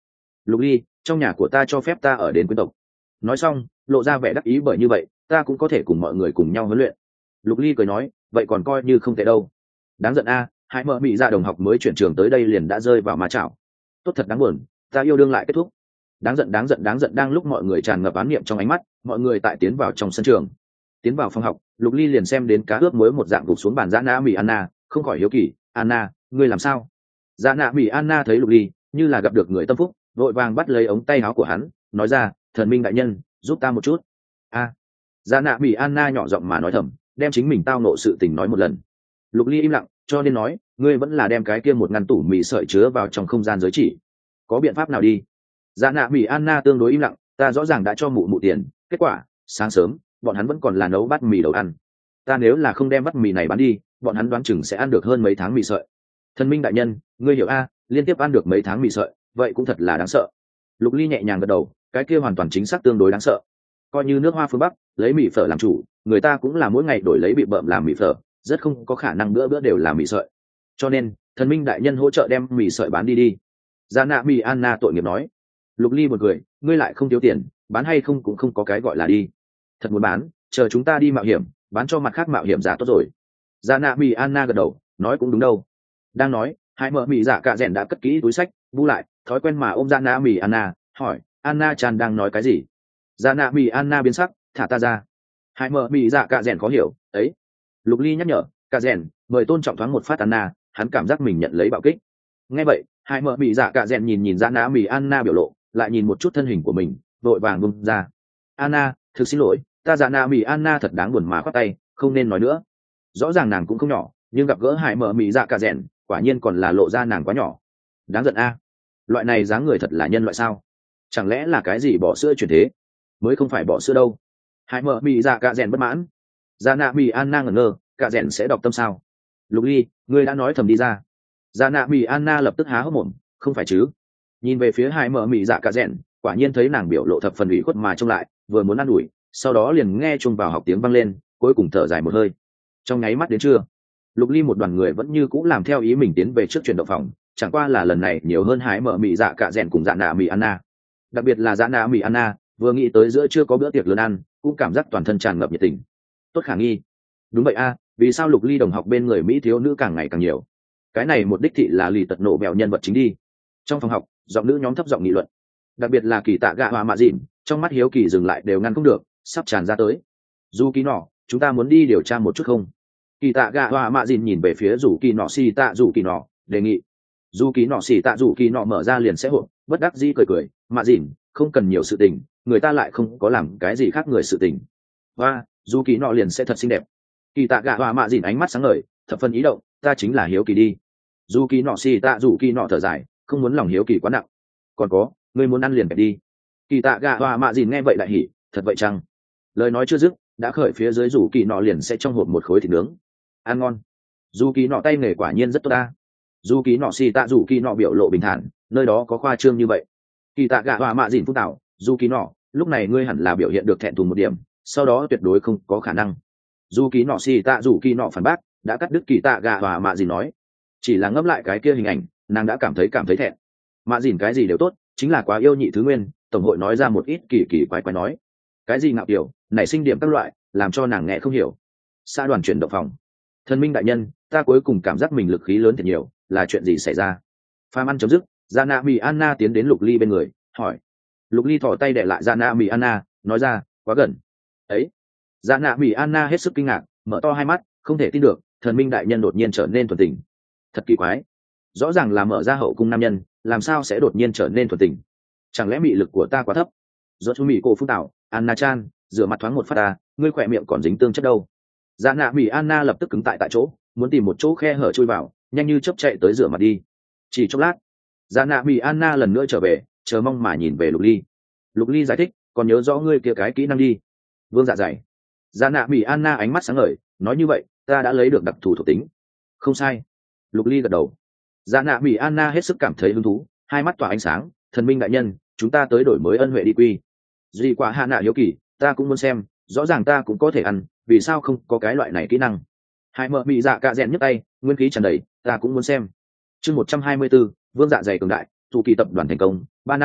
Speaker 1: Lục Ly, trong nhà của ta cho phép ta ở đến quyến tộc. Nói xong lộ ra vẻ đắc ý, bởi như vậy ta cũng có thể cùng mọi người cùng nhau huấn luyện. Lục Ly cười nói, vậy còn coi như không tệ đâu. Đáng giận a, hai mợ bị dạ đồng học mới chuyển trường tới đây liền đã rơi vào ma chảo. Tốt thật đáng buồn, ta yêu đương lại kết thúc. Đáng giận đáng giận đáng giận. Đang lúc mọi người tràn ngập oán niệm trong ánh mắt, mọi người tại tiến vào trong sân trường. Tiến vào phòng học, Lục Ly liền xem đến cá ướp muối một dạng gục xuống bàn Dã Nã Mì Anna, không khỏi hiếu kỳ, Anna, ngươi làm sao? Dã Nã Mì Anna thấy Lục Ly như là gặp được người tâm phúc, vội vàng bắt lấy ống tay áo của hắn, nói ra, thần minh đại nhân, giúp ta một chút. A. Dã Nã Mì Anna nhỏ giọng mà nói thầm, đem chính mình tao nộ sự tình nói một lần. Lục Ly im lặng, cho nên nói, ngươi vẫn là đem cái kia một ngăn tủ mì sợi chứa vào trong không gian giới chỉ. Có biện pháp nào đi? Dã Nã Mì Anna tương đối im lặng, ta rõ ràng đã cho mụ mụ tiền, kết quả sáng sớm bọn hắn vẫn còn là nấu bát mì đầu ăn. Ta nếu là không đem bát mì này bán đi, bọn hắn đoán chừng sẽ ăn được hơn mấy tháng mì sợi. Thần minh đại nhân, ngươi hiểu a, liên tiếp ăn được mấy tháng mì sợi, vậy cũng thật là đáng sợ. Lục Ly nhẹ nhàng gật đầu, cái kia hoàn toàn chính xác tương đối đáng sợ. Coi như nước Hoa phương Bắc lấy mì phở làm chủ, người ta cũng là mỗi ngày đổi lấy bị bợm làm mì phở, rất không có khả năng bữa bữa đều làm mì sợi. Cho nên thần minh đại nhân hỗ trợ đem mì sợi bán đi đi. Dã Nã Mì Anna tội nghiệp nói. Lục Ly một người, ngươi lại không thiếu tiền, bán hay không cũng không có cái gọi là đi. Thật muốn bán, chờ chúng ta đi mạo hiểm, bán cho mặt khác mạo hiểm giả tốt rồi. Dã Nã Mì Anna gật đầu, nói cũng đúng đâu. Đang nói, hai mợ mì giả cạ rèn đã cất kỹ túi sách, bu lại, thói quen mà ôm Dã Nã Mì Anna, hỏi, Anna Chan đang nói cái gì? Dã Nã Mì Anna biến sắc, thả ta ra. Hai mợ mì giả cạ rèn khó hiểu, ấy. Lục Ly nhắc nhở, cạ rèn, mời tôn trọng thoáng một phát Anna, hắn cảm giác mình nhận lấy bạo kích. Nghe vậy, hai mợ mì giả cạ rèn nhìn Dã Nã Mì Anna biểu lộ, lại nhìn một chút thân hình của mình, vội vàng bung ra. Anna, thực xin lỗi, ta Dã Nã Mì Anna thật đáng buồn mà khoát tay, không nên nói nữa. Rõ ràng nàng cũng không nhỏ, nhưng gặp gỡ hải mợ mì dạ cạ rèn, quả nhiên còn là lộ ra nàng quá nhỏ. Đáng giận a, loại này dáng người thật là nhân loại sao? Chẳng lẽ là cái gì bỏ sữa chuyển thế? Mới không phải bỏ sữa đâu. Hải mợ mì dạ cạ rèn bất mãn. Dã Nã Mì Anna ngẩn ngơ, cạ rèn sẽ đọc tâm sao? Lục Ly, ngươi đã nói thầm đi ra. Dã Nã Mì Anna lập tức há hốc mồm, không phải chứ? Nhìn về phía hải mợ mì dạ cạ rèn, quả nhiên thấy nàng biểu lộ thập phần ủy khuất mà trông lại, vừa muốn ăn ủi, sau đó liền nghe chuông vào học tiếng vang lên, cuối cùng thở dài một hơi. Trong nháy mắt đến trưa, Lục Ly một đoàn người vẫn như cũng làm theo ý mình tiến về trước chuyển động phòng, chẳng qua là lần này nhiều hơn hái mở mì dạ cạ rèn cùng Dã Nã Mì Anna. Đặc biệt là Dã Nã Mì Anna, vừa nghĩ tới giữa chưa có bữa tiệc lớn ăn, cũng cảm giác toàn thân tràn ngập nhiệt tình. Tốt khả nghi. Đúng vậy a, vì sao Lục Ly đồng học bên người mỹ thiếu nữ càng ngày càng nhiều? Cái này một đích thị là lì tật nổ bèo nhân vật chính đi. Trong phòng học, giọng nữ nhóm thấp giọng nghị luận. Đặc biệt là Kỳ Tạ Gạ Hòa Mạ Dịn, trong mắt hiếu kỳ dừng lại đều ngăn không được, sắp tràn ra tới. Du Kỳ Nọ, chúng ta muốn đi điều tra một chút không? Kỳ Tạ Gạ Hòa Mạ Dịn nhìn về phía Dù Kỳ Nọ xì tạ Dù Kỳ Nọ, đề nghị. Dù Kỳ Nọ xì tạ Dù Kỳ Nọ mở ra liền sẽ hộp, bất đắc dĩ cười cười, Mạ Dịn, không cần nhiều sự tình, người ta lại không có làm cái gì khác người sự tình. Và Dù Kỳ Nọ liền sẽ thật xinh đẹp. Kỳ Tạ Gạ Hòa Mạ Dịn ánh mắt sáng ngời, thập phần ý động, ta chính là hiếu kỳ đi. Dù Kỳ Nọ xì tạ Dù Kỳ Nọ thở dài, không muốn lòng hiếu kỳ quá nặng. Còn có, ngươi muốn ăn liền phải đi. Kỳ Tạ Gạ Hòa Mạ Dịn nghe vậy lại hỉ, thật vậy chăng? Lời nói chưa dứt, đã khởi phía dưới Dù Kỳ Nọ liền sẽ trong hộp một khối thịt nướng. Ăn ngon. Dù Kỳ Nọ tay nghề quả nhiên rất tốt ta. Dù Kỳ Nọ xì tạ Dù Kỳ Nọ biểu lộ bình thản, nơi đó có khoa trương như vậy. Kỳ Tạ Gạ Hòa Mạ Dịn phúc tạo, Dù Kỳ Nọ, lúc này ngươi hẳn là biểu hiện được thẹn thùng một điểm, sau đó tuyệt đối không có khả năng. Dù Kỳ Nọ xì tạ Dù Kỳ Nọ phản bác, đã cắt đứt Kỳ Tạ Gạ Hòa Mạ Dịn nói. Chỉ là ngấp lại cái kia hình ảnh, nàng đã cảm thấy thẹn. Mạ Dịn cái gì đều tốt, chính là quá yêu nhị thứ nguyên, tổng hội nói ra một ít kỳ quái nói. Cái gì ngạo kiểu, nảy sinh điểm các loại, làm cho nàng nghe không hiểu. Xã đoàn chuyển động phòng. Thần minh đại nhân, ta cuối cùng cảm giác mình lực khí lớn thật nhiều, là chuyện gì xảy ra? Phàm ăn chấm dứt, Dã Nã Mì Anna tiến đến Lục Ly bên người, hỏi. Lục Ly thò tay để lại Dã Nã Mì Anna, nói ra, quá gần. Ấy. Dã Nã Mì Anna hết sức kinh ngạc, mở to hai mắt, không thể tin được, thần minh đại nhân đột nhiên trở nên thuần tình. Thật kỳ quái. Rõ ràng là mở ra hậu cung nam nhân, làm sao sẽ đột nhiên trở nên thuần tình? Chẳng lẽ mị lực của ta quá thấp? Do chú mị cô phúc tạo, Anna Chan, rửa mặt thoáng một phát ta, ngươi khỏe miệng còn dính tương chất đâu? Dã Nã Mì Anna lập tức cứng tại chỗ, muốn tìm một chỗ khe hở chui vào, nhanh như chớp chạy tới rửa mặt đi. Chỉ chốc lát, Dã Nã Mì Anna lần nữa trở về, chờ mong mà nhìn về Lục Ly. Lục Ly giải thích, còn nhớ rõ ngươi kia cái kỹ năng đi. Vương Dạ Dày. Dã Nã Mì Anna ánh mắt sáng ngời, nói như vậy, ta đã lấy được đặc thù thuộc tính. Không sai. Lục Ly gật đầu. Dã Nã Mì Anna hết sức cảm thấy hứng thú, hai mắt tỏa ánh sáng, thần minh đại nhân, chúng ta tới đổi mới ân huệ đi quy. Gì quả hạ nạ hiếu kỳ, ta cũng muốn xem, rõ ràng ta cũng có thể ăn, vì sao không có cái loại này kỹ năng? Hai mợ mị dạ cạ rèn nhấc tay, nguyên khí tràn đầy, ta cũng muốn xem. Chương 124, Vương Dạ Dày cường đại, thủ kỳ tập đoàn thành công, 3 năm,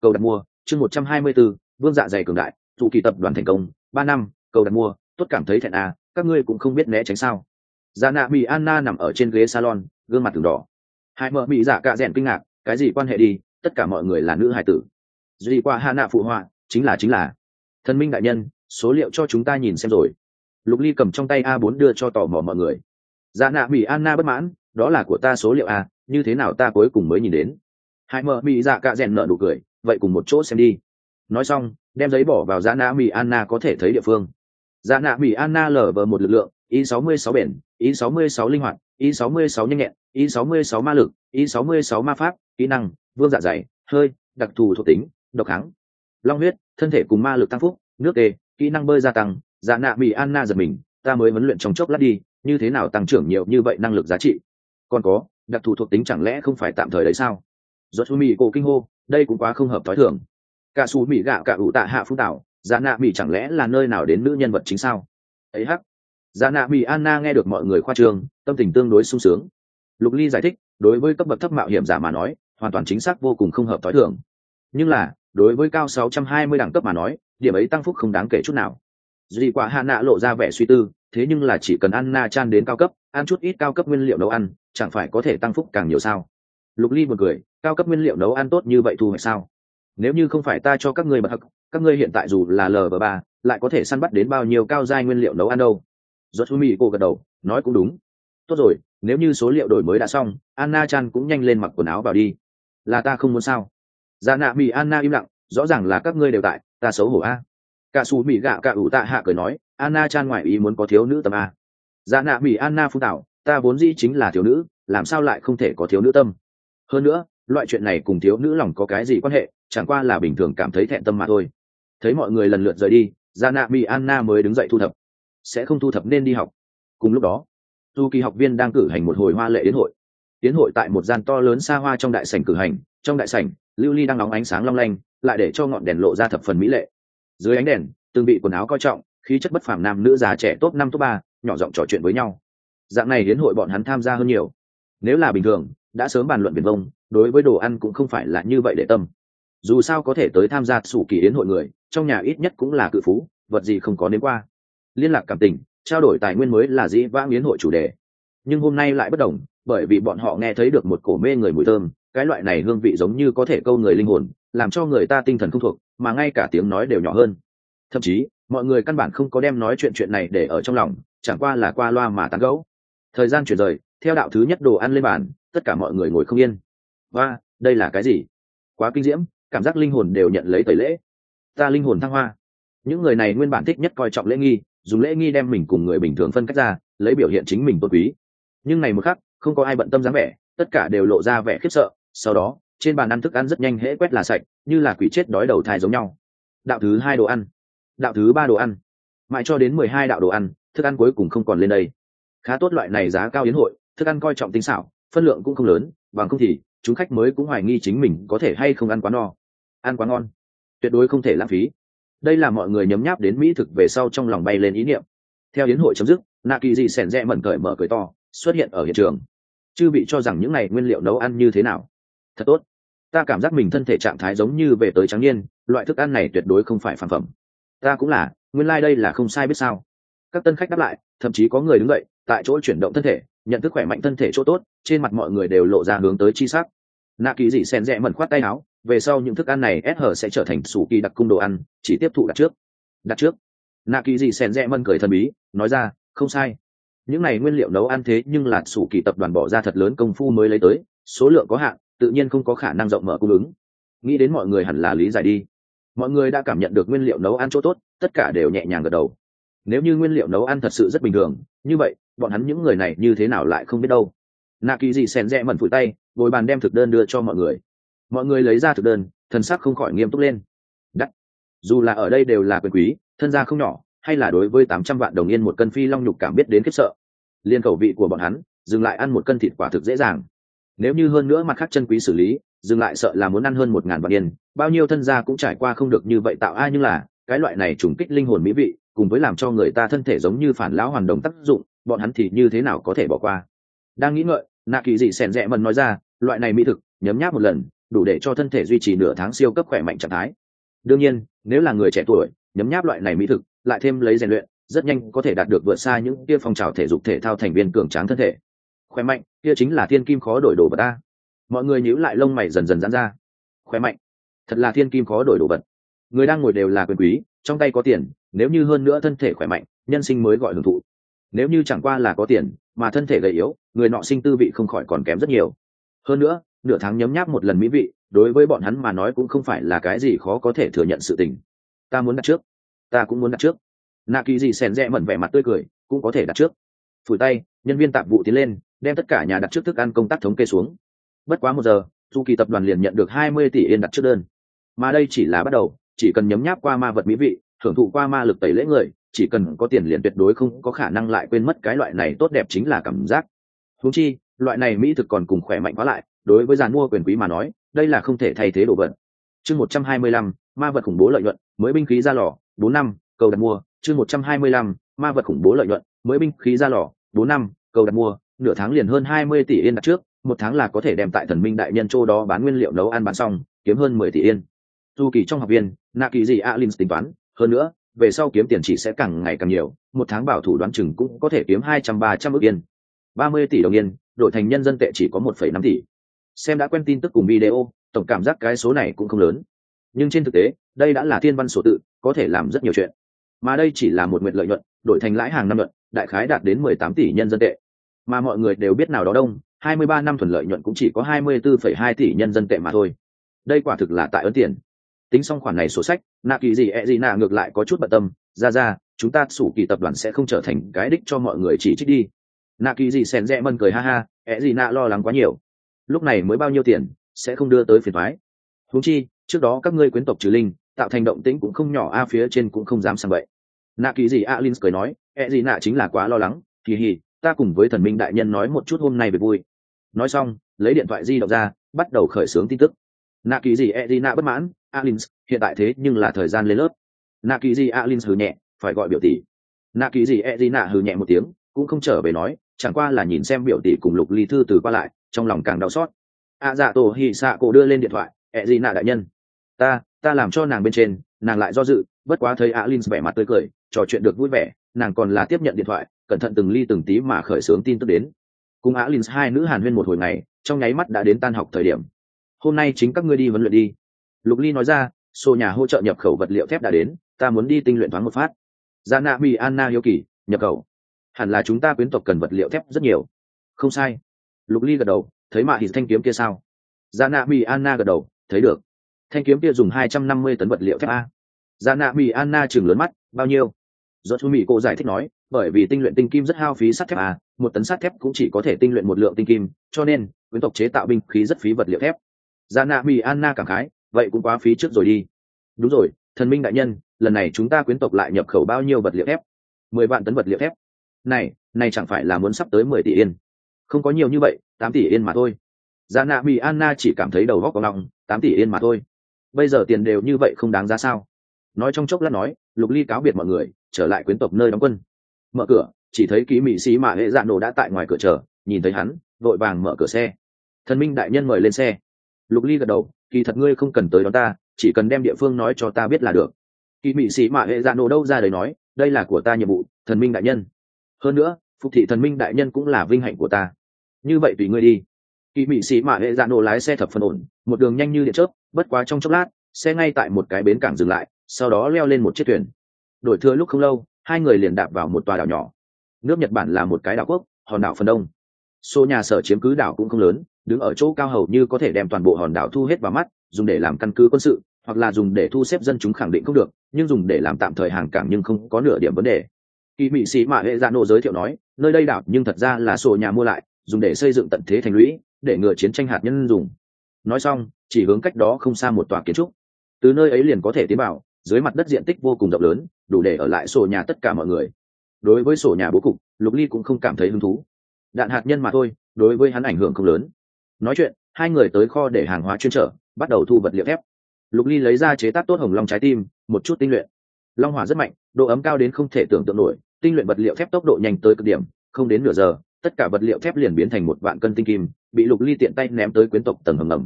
Speaker 1: cầu đặt mua chương 124, vương dạ dày cường đại, tụ kỳ tập đoàn thành công 3 năm, cầu đặt mua, tốt cảm thấy thẹn à, các ngươi cũng không biết né tránh sao. Dạ nạ bị Anna nằm ở trên ghế salon, gương mặt từng đỏ. Hai mợ bị dạ cạ rèn kinh ngạc, cái gì quan hệ đi, tất cả mọi người là nữ hài tử. Duy qua hạ nạ phụ họa, chính là. Thần minh đại nhân, số liệu cho chúng ta nhìn xem rồi. Lục Ly cầm trong tay A4 đưa cho tò mò mọi người. Dạ nạ bị Anna bất mãn, đó là của ta số liệu A, như thế nào ta cuối cùng mới nhìn đến. Hai mợ bị dạ cạ rèn nở nụ cười, vậy cùng một chỗ xem đi. Nói xong, đem giấy bỏ vào dạ nạ bị Anna có thể thấy địa phương. Dạ nạ bị Anna lở vờ một lực lượng, Y66 bền, Y66 linh hoạt, Y66 nhanh nhẹn, Y66 ma lực, Y66 ma pháp, kỹ năng, vương dạ dày, hơi, đặc thù thuộc tính, độc kháng, long huyết, thân thể cùng ma lực tăng phúc, nước tê, kỹ năng bơi gia tăng. Dạ nạ bị Anna giật mình, ta mới huấn luyện trong chốc lát đi, như thế nào tăng trưởng nhiều như vậy năng lực giá trị. Còn có, đặc thù thuộc tính chẳng lẽ không phải tạm thời đấy sao? Rốt Mỹ cổ kinh hô, đây cũng quá không hợp thói thường. Cả Sú Mỹ gạo cả ủ tạ hạ phú tạo, Dạ nạ Mỹ chẳng lẽ là nơi nào đến nữ nhân vật chính sao? Ấy hắc. Dạ nạ Mỹ Anna nghe được mọi người khoa trương, tâm tình tương đối sung sướng. Lục Ly giải thích, đối với cấp bậc thấp mạo hiểm giả mà nói, hoàn toàn chính xác vô cùng không hợp thói thường. Nhưng là, đối với cao 620 đẳng cấp mà nói, điểm ấy tăng phúc không đáng kể chút nào. Duy quả hạ nạ lộ ra vẻ suy tư, thế nhưng là chỉ cần Anna chan đến cao cấp, ăn chút ít cao cấp nguyên liệu nấu ăn, chẳng phải có thể tăng phúc càng nhiều sao? Lục Ly buồn cười, cao cấp nguyên liệu nấu ăn tốt như vậy thu hoạch sao? Nếu như không phải ta cho các ngươi bật hắc, các ngươi hiện tại dù là LV3, lại có thể săn bắt đến bao nhiêu cao giai nguyên liệu nấu ăn đâu? Rốt Mỹ cô gật đầu, nói cũng đúng. Tốt rồi, nếu như số liệu đổi mới đã xong, Anna chan cũng nhanh lên mặc quần áo vào đi. Là ta không muốn sao? Dạ nạ Mỹ Anna im lặng, rõ ràng là các ngươi đều tại, ta xấu hổ a. Cả Sú Mỹ gạo cả ủ tạ hạ cười nói, Anna chan ngoại ý muốn có thiếu nữ tâm a. Dạ nạ Mỹ Anna phun tạo, ta vốn dĩ chính là thiếu nữ, làm sao lại không thể có thiếu nữ tâm? Hơn nữa, loại chuyện này cùng thiếu nữ lòng có cái gì quan hệ, chẳng qua là bình thường cảm thấy thẹn tâm mà thôi. Thấy mọi người lần lượt rời đi, Dạ nạ Mỹ Anna mới đứng dậy thu thập. Sẽ không thu thập nên đi học. Cùng lúc đó, du kỳ học viên đang cử hành một hồi hoa lệ yến hội. Yến hội tại một gian to lớn xa hoa trong đại sảnh cử hành, trong đại sảnh, lưu ly đang nóng ánh sáng long lanh, lại để cho ngọn đèn lộ ra thập phần mỹ lệ. Dưới ánh đèn, từng bị quần áo coi trọng, khí chất bất phàm nam nữ già trẻ top 5 top 3, nhỏ giọng trò chuyện với nhau. Dạng này yến hội bọn hắn tham gia hơn nhiều. Nếu là bình thường, đã sớm bàn luận viển vông, đối với đồ ăn cũng không phải là như vậy để tâm. Dù sao có thể tới tham gia sủ kỳ yến hội người, trong nhà ít nhất cũng là cự phú, vật gì không có đến qua. Liên lạc cảm tình, trao đổi tài nguyên mới là dĩ vãng yến hội chủ đề. Nhưng hôm nay lại bất đồng, bởi vì bọn họ nghe thấy được một cổ mê người mùi thơm, cái loại này hương vị giống như có thể câu người linh hồn, làm cho người ta tinh thần không thuộc, mà ngay cả tiếng nói đều nhỏ hơn. Thậm chí, mọi người căn bản không có đem nói chuyện này để ở trong lòng, chẳng qua là qua loa mà tán gẫu. Thời gian chuyển rời, theo đạo thứ nhất đồ ăn lên bàn, tất cả mọi người ngồi không yên. Và, đây là cái gì? Quá kinh diễm, cảm giác linh hồn đều nhận lấy tẩy lễ. Ta linh hồn thăng hoa. Những người này nguyên bản thích nhất coi trọng lễ nghi, dùng lễ nghi đem mình cùng người bình thường phân cách ra, lấy biểu hiện chính mình tôn quý. Nhưng này một khắc, không có ai bận tâm dáng vẻ, tất cả đều lộ ra vẻ khiếp sợ. Sau đó, trên bàn ăn thức ăn rất nhanh hễ quét là sạch, như là quỷ chết đói đầu thai giống nhau. Đạo thứ 2 đồ ăn, đạo thứ 3 đồ ăn, mãi cho đến 12 đạo đồ ăn, thức ăn cuối cùng không còn lên đây. Khá tốt, loại này giá cao yến hội, thức ăn coi trọng tinh xảo, phân lượng cũng không lớn, bằng không thì chúng khách mới cũng hoài nghi chính mình có thể hay không ăn quá no. Ăn quá ngon, tuyệt đối không thể lãng phí. Đây là mọi người nhấm nháp đến mỹ thực về sau trong lòng bay lên ý niệm. Theo yến hội chấm dứt, nạ kỳ dị sẻn rẽ mẩn cởi mở cười to xuất hiện ở hiện trường. Chư bị cho rằng những này nguyên liệu nấu ăn như thế nào? Thật tốt, ta cảm giác mình thân thể trạng thái giống như về tới trắng niên, loại thức ăn này tuyệt đối không phải phản phẩm. Ta cũng là, nguyên lai、đây là không sai biết sao. Các tân khách đáp lại, thậm chí có người đứng dậy tại chỗ chuyển động thân thể, nhận thức khỏe mạnh thân thể chỗ tốt, trên mặt mọi người đều lộ ra hướng tới chi sắc. Nạ kỳ dị sen rẽ mẩn khoát tay áo, về sau những thức ăn này sẽ trở thành sủ kỳ đặc cung đồ ăn, chỉ tiếp thụ đặt trước. Nạ kỳ dị sen rẽ mẩn cười thần bí nói ra, không sai, những này nguyên liệu nấu ăn thế nhưng là sủ kỳ tập đoàn bỏ ra thật lớn công phu mới lấy tới, số lượng có hạn, tự nhiên không có khả năng rộng mở cung ứng. Nghĩ đến mọi người hẳn là lý giải đi. Mọi người đã cảm nhận được nguyên liệu nấu ăn chỗ tốt, tất cả đều nhẹ nhàng gật đầu. Nếu như nguyên liệu nấu ăn thật sự rất bình thường, như vậy bọn hắn những người này như thế nào lại không biết đâu. Nạ kỳ dị sen rẽ mẩn phủi tay, ngồi bàn đem thực đơn đưa cho mọi người. Mọi người lấy ra thực đơn, thần sắc không khỏi nghiêm túc lên. Đắt, dù là ở đây đều là quyền quý, thân gia không nhỏ, hay là đối với 800 vạn đồng yên một cân phi long nhục cảm biết đến khiếp sợ. Liên khẩu vị của bọn hắn, dừng lại ăn một cân thịt quả thực dễ dàng. Nếu như hơn nữa mặt khác chân quý xử lý, dừng lại sợ là muốn ăn hơn 1000 vạn yên, bao nhiêu thân gia cũng trải qua không được như vậy tạo ai, nhưng là cái loại này trùng kích linh hồn mỹ vị, cùng với làm cho người ta thân thể giống như phản lão hoàn đồng tác dụng, bọn hắn thì như thế nào có thể bỏ qua. Đang nghĩ ngợi, nạ kỳ dị sẻn rẽ mần nói ra, loại này mỹ thực nhấm nháp một lần, đủ để cho thân thể duy trì nửa tháng siêu cấp khỏe mạnh trạng thái. Đương nhiên, nếu là người trẻ tuổi, nhấm nháp loại này mỹ thực, lại thêm lấy rèn luyện, rất nhanh có thể đạt được vượt xa những kia phong trào thể dục thể thao thành viên cường tráng thân thể. Khỏe mạnh, kia chính là thiên kim khó đổi đồ vật ta. Mọi người nhíu lại lông mày dần dần giãn ra. Khỏe mạnh, thật là thiên kim khó đổi đồ vật. Người đang ngồi đều là quyền quý, trong tay có tiền, nếu như hơn nữa thân thể khỏe mạnh, nhân sinh mới gọi hưởng thụ. Nếu như chẳng qua là có tiền, mà thân thể gầy yếu, người nọ sinh tư vị không khỏi còn kém rất nhiều. Hơn nữa, nửa tháng nhấm nháp một lần mỹ vị, đối với bọn hắn mà nói cũng không phải là cái gì khó có thể thừa nhận sự tình. Ta muốn đặt trước, ta cũng muốn đặt trước. Nạ Kỳ Dị Sèn rẽ mẩn vẻ mặt tươi cười, cũng có thể đặt trước. Phủi tay, nhân viên tạp vụ tiến lên, đem tất cả nhà đặt trước thức ăn công tác thống kê xuống. Bất quá 1 giờ, Du Kỳ tập đoàn liền nhận được 20 tỷ yên đặt trước đơn. Mà đây chỉ là bắt đầu, chỉ cần nhấm nháp qua ma vật mỹ vị, thưởng thụ qua ma lực tẩy lễ người, chỉ cần có tiền liền tuyệt đối không có khả năng lại quên mất cái loại này tốt đẹp chính là cảm giác. Huống chi, loại này mỹ thực còn cùng khỏe mạnh quá lại, đối với giàn mua quyền quý mà nói, đây là không thể thay thế đồ vật. Chương 125, ma vật khủng bố lợi nhuận, mới binh khí ra lò, 4 năm, cầu đặt mua. Chương 125, ma vật khủng bố lợi nhuận, mới binh khí ra lò, 4 năm, cầu đặt mua. Nửa tháng liền hơn 20 tỷ yên đặt trước, 1 tháng là có thể đem tại Thần Minh đại nhân châu đó bán nguyên liệu nấu ăn bán xong, kiếm hơn 10 tỷ yên. Du Kỳ trong học viên, Nạ Kỳ Dị Alin tính toán, hơn nữa, về sau kiếm tiền chỉ sẽ càng ngày càng nhiều, 1 tháng bảo thủ đoán chừng cũng có thể kiếm 200-300 ức yên. 30 tỷ đồng yên, đổi thành nhân dân tệ chỉ có 1,5 tỷ. Xem đã quen tin tức cùng video, tổng cảm giác cái số này cũng không lớn. Nhưng trên thực tế, đây đã là thiên văn số tự, có thể làm rất nhiều chuyện. Mà đây chỉ là một nguyện lợi nhuận, đổi thành lãi hàng năm nhuận, đại khái đạt đến 18 tỷ nhân dân tệ. Mà mọi người đều biết nào đó đông, 23 năm thuần lợi nhuận cũng chỉ có 24,2 tỷ nhân dân tệ mà thôi. Đây quả thực là tại ấn tiền. Tính xong khoản này sổ sách, Nạ Kỳ Dị gì nạ ngược lại có chút bận tâm, ra, chúng ta Sủ Kỳ tập đoàn sẽ không trở thành cái đích cho mọi người chỉ trích đi. Nạ Kỳ Dị sèn rẽ mân cười ha ha, gì nạ lo lắng quá nhiều. Lúc này mới bao nhiêu tiền, sẽ không đưa tới phiền toái. Huống chi, trước đó các ngươi quyến tộc trừ linh, tạo thành động tĩnh cũng không nhỏ a, phía trên cũng không dám sang vậy. Nạ Kỳ Dị Alin cười nói, gì nạ chính là quá lo lắng, hì, ta cùng với Thần Minh đại nhân nói một chút hôm nay về vui. Nói xong, lấy điện thoại di động ra, bắt đầu khởi xướng tin tức. Nạ Kỳ Dị Edina bất mãn, Alin, hiện tại thế nhưng là thời gian lên lớp. Nạ Kỳ Dị Alin hừ nhẹ, phải gọi biểu tỷ. Nạ Kỳ Dị Edina hừ nhẹ một tiếng, cũng không trở về nói, chẳng qua là nhìn xem biểu tỷ cùng Lục Ly thư từ qua lại, trong lòng càng đau xót. Dạ tổ hỉ xạ cổ đưa lên điện thoại, Edina đại nhân, ta làm cho nàng bên trên, nàng lại do dự, bất quá thấy Alin vẻ mặt tươi cười, trò chuyện được vui vẻ, nàng còn là tiếp nhận điện thoại, cẩn thận từng ly từng tí mà khởi xướng tin tức đến. Cùng Alin hai nữ hàn huyên một hồi ngày, trong nháy mắt đã đến tan học thời điểm. Hôm nay chính các ngươi đi huấn luyện đi. Lục Ly nói ra, số nhà hỗ trợ nhập khẩu vật liệu thép đã đến, ta muốn đi tinh luyện thoáng một phát. Dạ nạ bị Anna hiếu kỳ, nhập khẩu. Hẳn là chúng ta quyến tộc cần vật liệu thép rất nhiều. Không sai. Lục Ly gật đầu, thấy mạ thì thanh kiếm kia sao? Dạ nạ bị Anna gật đầu, thấy được. Thanh kiếm kia dùng 250 tấn vật liệu thép a. Dạ nạ bị Anna trừng lớn mắt, bao nhiêu? Do chú Mỹ cô giải thích nói, bởi vì tinh luyện tinh kim rất hao phí sắt thép a, 1 tấn sắt thép cũng chỉ có thể tinh luyện 1 lượng tinh kim, cho nên quyến tộc chế tạo binh khí rất phí vật liệu thép. Dạ nạ bị Anna cảm khái, vậy cũng quá phí trước rồi đi. Đúng rồi, Thần Minh đại nhân, lần này chúng ta quyến tộc lại nhập khẩu bao nhiêu vật liệu thép? 10 vạn tấn vật liệu thép. Này chẳng phải là muốn sắp tới 10 tỷ yên? Không có nhiều như vậy, 8 tỷ yên mà thôi. Dạ nạ bị Anna chỉ cảm thấy đầu óc có lòng, 8 tỷ yên mà thôi. Bây giờ tiền đều như vậy không đáng giá sao? Nói trong chốc lát nói, Lục Ly cáo biệt mọi người, trở lại quyến tộc nơi đóng quân. Mở cửa, chỉ thấy ký mỹ sĩ mà hệ dạ nổ đã tại ngoài cửa chờ, nhìn thấy hắn, vội vàng mở cửa xe. Thần Minh đại nhân mời lên xe. Lục Ly gật đầu, kỳ thật ngươi không cần tới đón ta, chỉ cần đem địa phương nói cho ta biết là được. Kỳ mỹ sĩ mà hệ dạ nổ đâu ra đấy nói, đây là của ta nhiệm vụ, Thần Minh đại nhân. Hơn nữa, phục thị Thần Minh đại nhân cũng là vinh hạnh của ta. Như vậy tùy ngươi đi. Kỳ mỹ sĩ mà hệ dạ nổ lái xe thập phần ổn, một đường nhanh như điện chớp, bất quá trong chốc lát, xe ngay tại một cái bến cảng dừng lại, sau đó leo lên một chiếc thuyền. Đổi thừa lúc không lâu, hai người liền đạp vào một tòa đảo nhỏ. Nước Nhật Bản là một cái đảo quốc, hòn đảo phần đông. Số nhà sở chiếm cứ đảo cũng không lớn, đứng ở chỗ cao hầu như có thể đem toàn bộ hòn đảo thu hết vào mắt, dùng để làm căn cứ quân sự, hoặc là dùng để thu xếp dân chúng khẳng định không được, nhưng dùng để làm tạm thời hàng cảng nhưng không có nửa điểm vấn đề. Kỳ mỹ sĩ mà hệ dạ nổ giới thiệu nói, nơi đây đảo nhưng thật ra là số nhà mua lại, dùng để xây dựng tận thế thành lũy, để ngừa chiến tranh hạt nhân dùng. Nói xong, chỉ hướng cách đó không xa một tòa kiến trúc. Từ nơi ấy liền có thể tiến vào, dưới mặt đất diện tích vô cùng rộng lớn, đủ để ở lại sổ nhà tất cả mọi người. Đối với sổ nhà bố cục, Lục Ly cũng không cảm thấy hứng thú. Đạn hạt nhân mà thôi, đối với hắn ảnh hưởng không lớn. Nói chuyện, hai người tới kho để hàng hóa chuyên trở, bắt đầu thu vật liệu thép. Lục Ly lấy ra chế tác tốt hồng long trái tim, một chút tinh luyện. Long hỏa rất mạnh, độ ấm cao đến không thể tưởng tượng nổi, tinh luyện vật liệu thép tốc độ nhanh tới cực điểm, không đến nửa giờ, tất cả vật liệu thép liền biến thành 1 vạn cân tinh kim, bị Lục Ly tiện tay ném tới quyến tộc tầng hầm ngầm.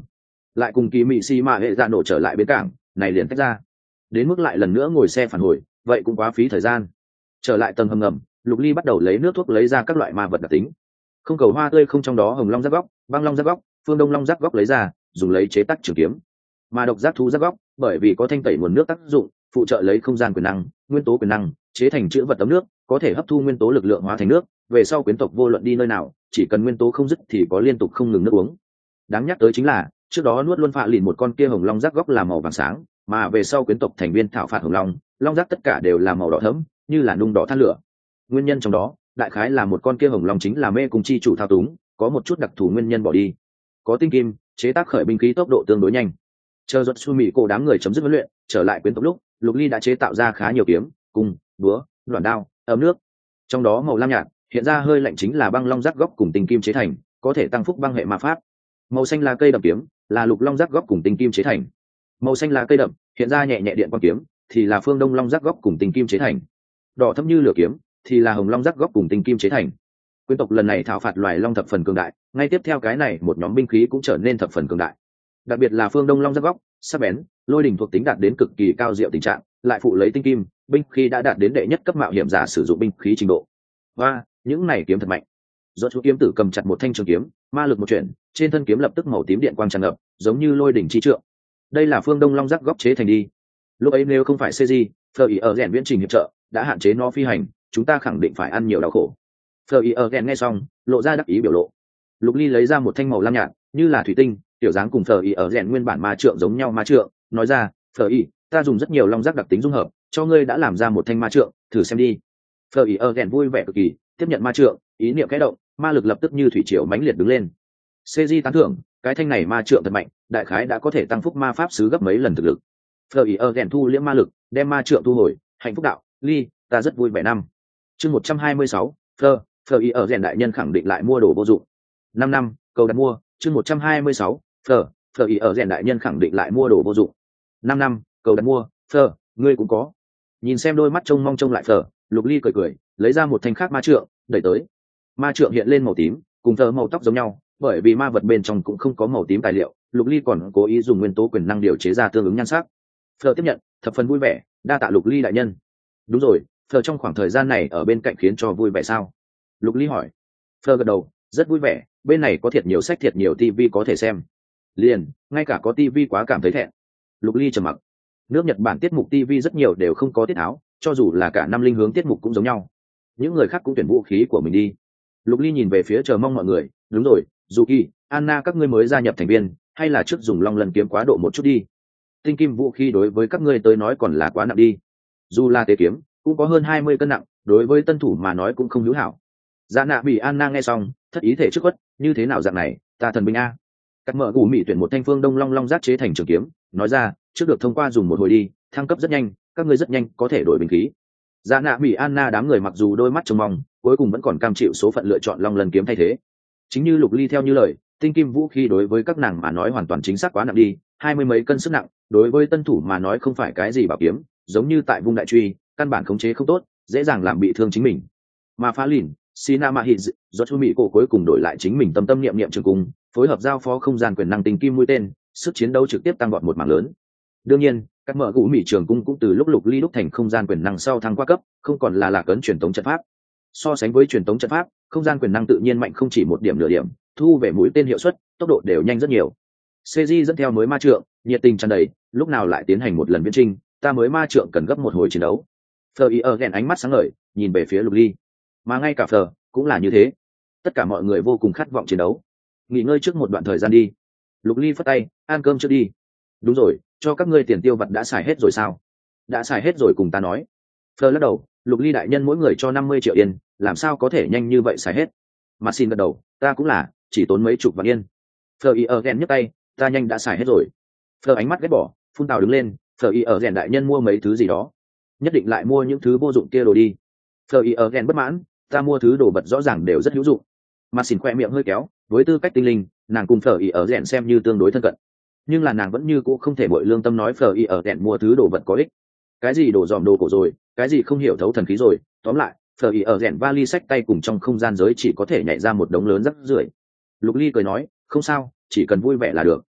Speaker 1: lại cùng kỳ mị xì mạ hệ dạ nổ trở lại bến cảng, này liền tách ra. Đến mức lại lần nữa ngồi xe phản hồi, vậy cũng quá phí thời gian. Trở lại tầng hầm ngầm, Lục Ly bắt đầu lấy nước thuốc lấy ra các loại ma vật đặc tính. Không cầu hoa tươi không, trong đó hồng long giác góc, băng long giác góc, phương đông long giác góc lấy ra, dùng lấy chế tác trường kiếm. Mà độc giác thú giác góc, bởi vì có thanh tẩy nguồn nước tác dụng, phụ trợ lấy không gian quyền năng, nguyên tố quyền năng, chế thành chữ vật tấm nước, có thể hấp thu nguyên tố lực lượng hóa thành nước, về sau quyến tộc vô luận đi nơi nào, chỉ cần nguyên tố không dứt thì có liên tục không ngừng nước uống. Đáng nhắc tới chính là, trước đó nuốt luôn phạ lìn một con kia hồng long giác góc là màu vàng sáng, mà về sau quyến tộc thành viên thảo phạt hồng long, long giác tất cả đều là màu đỏ thẫm, như là nung đỏ than lửa. Nguyên nhân trong đó, đại khái là một con kia hồng long chính là mê cung chi chủ thao túng, có một chút đặc thù nguyên nhân bỏ đi. Có tinh kim, chế tác khởi binh khí tốc độ tương đối nhanh. Chờ giật su mì cổ đám người chấm dứt huấn luyện, trở lại quyến tộc lúc, Lục Ly đã chế tạo ra khá nhiều kiếm, cung, búa, đoạn đao, ấm nước. Trong đó màu lam nhạt, hiện ra hơi lạnh chính là băng long giác góc cùng tinh kim chế thành, có thể tăng phúc băng hệ ma pháp. Màu xanh là cây đậm kiếm, là lục long giác góc cùng tinh kim chế thành. Màu xanh là cây đậm, hiện ra nhẹ nhẹ điện quang kiếm, thì là phương đông long giác góc cùng tinh kim chế thành. Đỏ thẫm như lửa kiếm, thì là hồng long giác góc cùng tinh kim chế thành. Quyến tộc lần này thảo phạt loài long thập phần cường đại, ngay tiếp theo cái này một nhóm binh khí cũng trở nên thập phần cường đại. Đặc biệt là phương đông long giác góc, sắc bén, lôi đỉnh thuộc tính đạt đến cực kỳ cao diệu tình trạng, lại phụ lấy tinh kim, binh khí đã đạt đến đệ nhất cấp mạo hiểm giả sử dụng binh khí trình độ. Và những này kiếm thật mạnh. Do chú kiếm tử cầm chặt một thanh trường kiếm, ma lực một chuyển, trên thân kiếm lập tức màu tím điện quang tràn ngập, giống như lôi đỉnh chi trượng. Đây là phương đông long giác góc chế thành đi. Lúc ấy nếu không phải CG, Fleur ý ở rèn viễn trình hiệp trợ đã hạn chế nó phi hành, chúng ta khẳng định phải ăn nhiều đau khổ. Fleur ý ở rèn nghe xong, lộ ra đắc ý biểu lộ. Lục Ly lấy ra một thanh màu lam nhạt, như là thủy tinh, tiểu dáng cùng Fleur ý ở rèn nguyên bản ma trượng giống nhau ma trượng, nói ra, Fleur ý, ta dùng rất nhiều long giác đặc tính dung hợp, cho ngươi đã làm ra một thanh ma trượng, thử xem đi. Fleur ý ở rèn vui vẻ cực kỳ, tiếp nhận ma trượng, ý niệm khẽ động, ma lực lập tức như thủy triều mãnh liệt đứng lên. CG tán thưởng, cái thanh này ma trượng thật mạnh, đại khái đã có thể tăng phúc ma pháp sứ gấp mấy lần thực lực. Fleur ý ở rèn thu liễm ma lực, đem ma trượng thu hồi, hạnh phúc đạo, Ly, ta rất vui vẻ năm. Chương 126, Fleur ý ở rèn đại nhân khẳng định lại mua đồ vô dụng. 5 năm, cầu đặt mua, chương 126, Fleur ý ở rèn đại nhân khẳng định lại mua đồ vô dụng. 5 năm, cầu đặt mua, Fleur, ngươi cũng có. Nhìn xem đôi mắt trông mong trông lại Fleur, Lục Ly cười cười, lấy ra một thanh khác ma trượng, đẩy tới. Ma trượng hiện lên màu tím, cùng Fleur màu tóc giống nhau, bởi vì ma vật bên trong cũng không có màu tím tài liệu, Lục Ly còn cố ý dùng nguyên tố quyền năng điều chế ra tương ứng nhan sắc. Fleur tiếp nhận, thập phần vui vẻ, đa tạ Lục Ly đại nhân. Đúng rồi, Fleur trong khoảng thời gian này ở bên cạnh khiến cho vui vẻ sao? Lục Ly hỏi. Fleur gật đầu, rất vui vẻ, bên này có thiệt nhiều sách thiệt nhiều tivi có thể xem. Liền, ngay cả có tivi quá cảm thấy thẹn. Lục Ly trầm mặc. Nước Nhật Bản tiết mục tivi rất nhiều đều không có tiết tháo, cho dù là cả năm linh hướng tiết mục cũng giống nhau. Những người khác cũng tuyển vũ khí của mình đi. Lục Ly nhìn về phía chờ mong mọi người, đúng rồi, Yuki, Anna các ngươi mới gia nhập thành viên, hay là trước dùng long lần kiếm quá độ một chút đi. Tinh kim vũ khí đối với các ngươi tới nói còn là quá nặng đi. Dù là tế kiếm, cũng có hơn 20 cân nặng, đối với tân thủ mà nói cũng không hữu hảo. Dạ nạ bị Anna nghe xong, thất ý thể trước quất, như thế nào dạng này, ta thần binh a. Cắt mở gù mị tuyển một thanh phương đông long long giác chế thành trường kiếm, nói ra, trước được thông qua dùng một hồi đi, thăng cấp rất nhanh, các ngươi rất nhanh có thể đổi binh khí. Dạ nạ bị Anna đám người mặc dù đôi mắt trông mong, cuối cùng vẫn còn cam chịu số phận lựa chọn long lần kiếm thay thế. Chính như Lục Ly theo như lời, tinh kim vũ khí đối với các nàng mà nói hoàn toàn chính xác quá nặng đi, 20 mấy cân sức nặng, đối với tân thủ mà nói không phải cái gì bảo kiếm, giống như tại vung đại truy, căn bản khống chế không tốt, dễ dàng làm bị thương chính mình. Mà phá lìn, Sinamahid, do chu mỹ cổ cuối cùng đổi lại chính mình tâm tâm niệm niệm trường cung, phối hợp giao phó không gian quyền năng tinh kim mũi tên, sức chiến đấu trực tiếp tăng vọt một mảng lớn. Đương nhiên, các mở gũ mỹ trường cung cũng từ lúc Lục Ly đúc thành không gian quyền năng sau thăng qua cấp, không còn là lạc ấn truyền tống trận pháp. So sánh với truyền tống trận pháp, không gian quyền năng tự nhiên mạnh không chỉ một điểm nửa điểm, thu về mũi tên hiệu suất, tốc độ đều nhanh rất nhiều. CG dẫn theo mới ma trượng, nhiệt tình tràn đầy, lúc nào lại tiến hành một lần viễn trinh, ta mới ma trượng cần gấp một hồi chiến đấu. Fleur ở ghen ánh mắt sáng ngời, nhìn về phía Lục Ly, mà ngay cả Fleur cũng là như thế. Tất cả mọi người vô cùng khát vọng chiến đấu. Nghỉ ngơi trước một đoạn thời gian đi. Lục Ly phất tay, ăn cơm trước đi. Đúng rồi, cho các ngươi tiền tiêu vặt đã xài hết rồi sao? Đã xài hết rồi cùng ta nói. Fleur lắc đầu, Lục Ly đại nhân mỗi người cho 50 triệu yên, làm sao có thể nhanh như vậy xài hết? Mà xin gật đầu, ta cũng là, chỉ tốn mấy chục vạn yên. Fleur ở ghen nhấc tay, ta nhanh đã xài hết rồi. Fleur ánh mắt ghét bỏ, phun tào đứng lên, Fleur ở ghen đại nhân mua mấy thứ gì đó, nhất định lại mua những thứ vô dụng kia đồ đi. Fleur ở ghen bất mãn, ta mua thứ đồ vật rõ ràng đều rất hữu dụng. Mà xin khoe miệng hơi kéo, với tư cách tinh linh, nàng cùng Fleur ở ghen xem như tương đối thân cận, nhưng là nàng vẫn như cũ không thể bội lương tâm nói Fleur ở ghen mua thứ đồ vật có ích. Cái gì đồ dòm đồ cổ rồi, cái gì không hiểu thấu thần khí rồi, tóm lại Fleur ở rèn vali sách tay cùng trong không gian giới chỉ có thể nhảy ra một đống lớn rắc rưởi. Lục Ly cười nói, không sao, chỉ cần vui vẻ là được.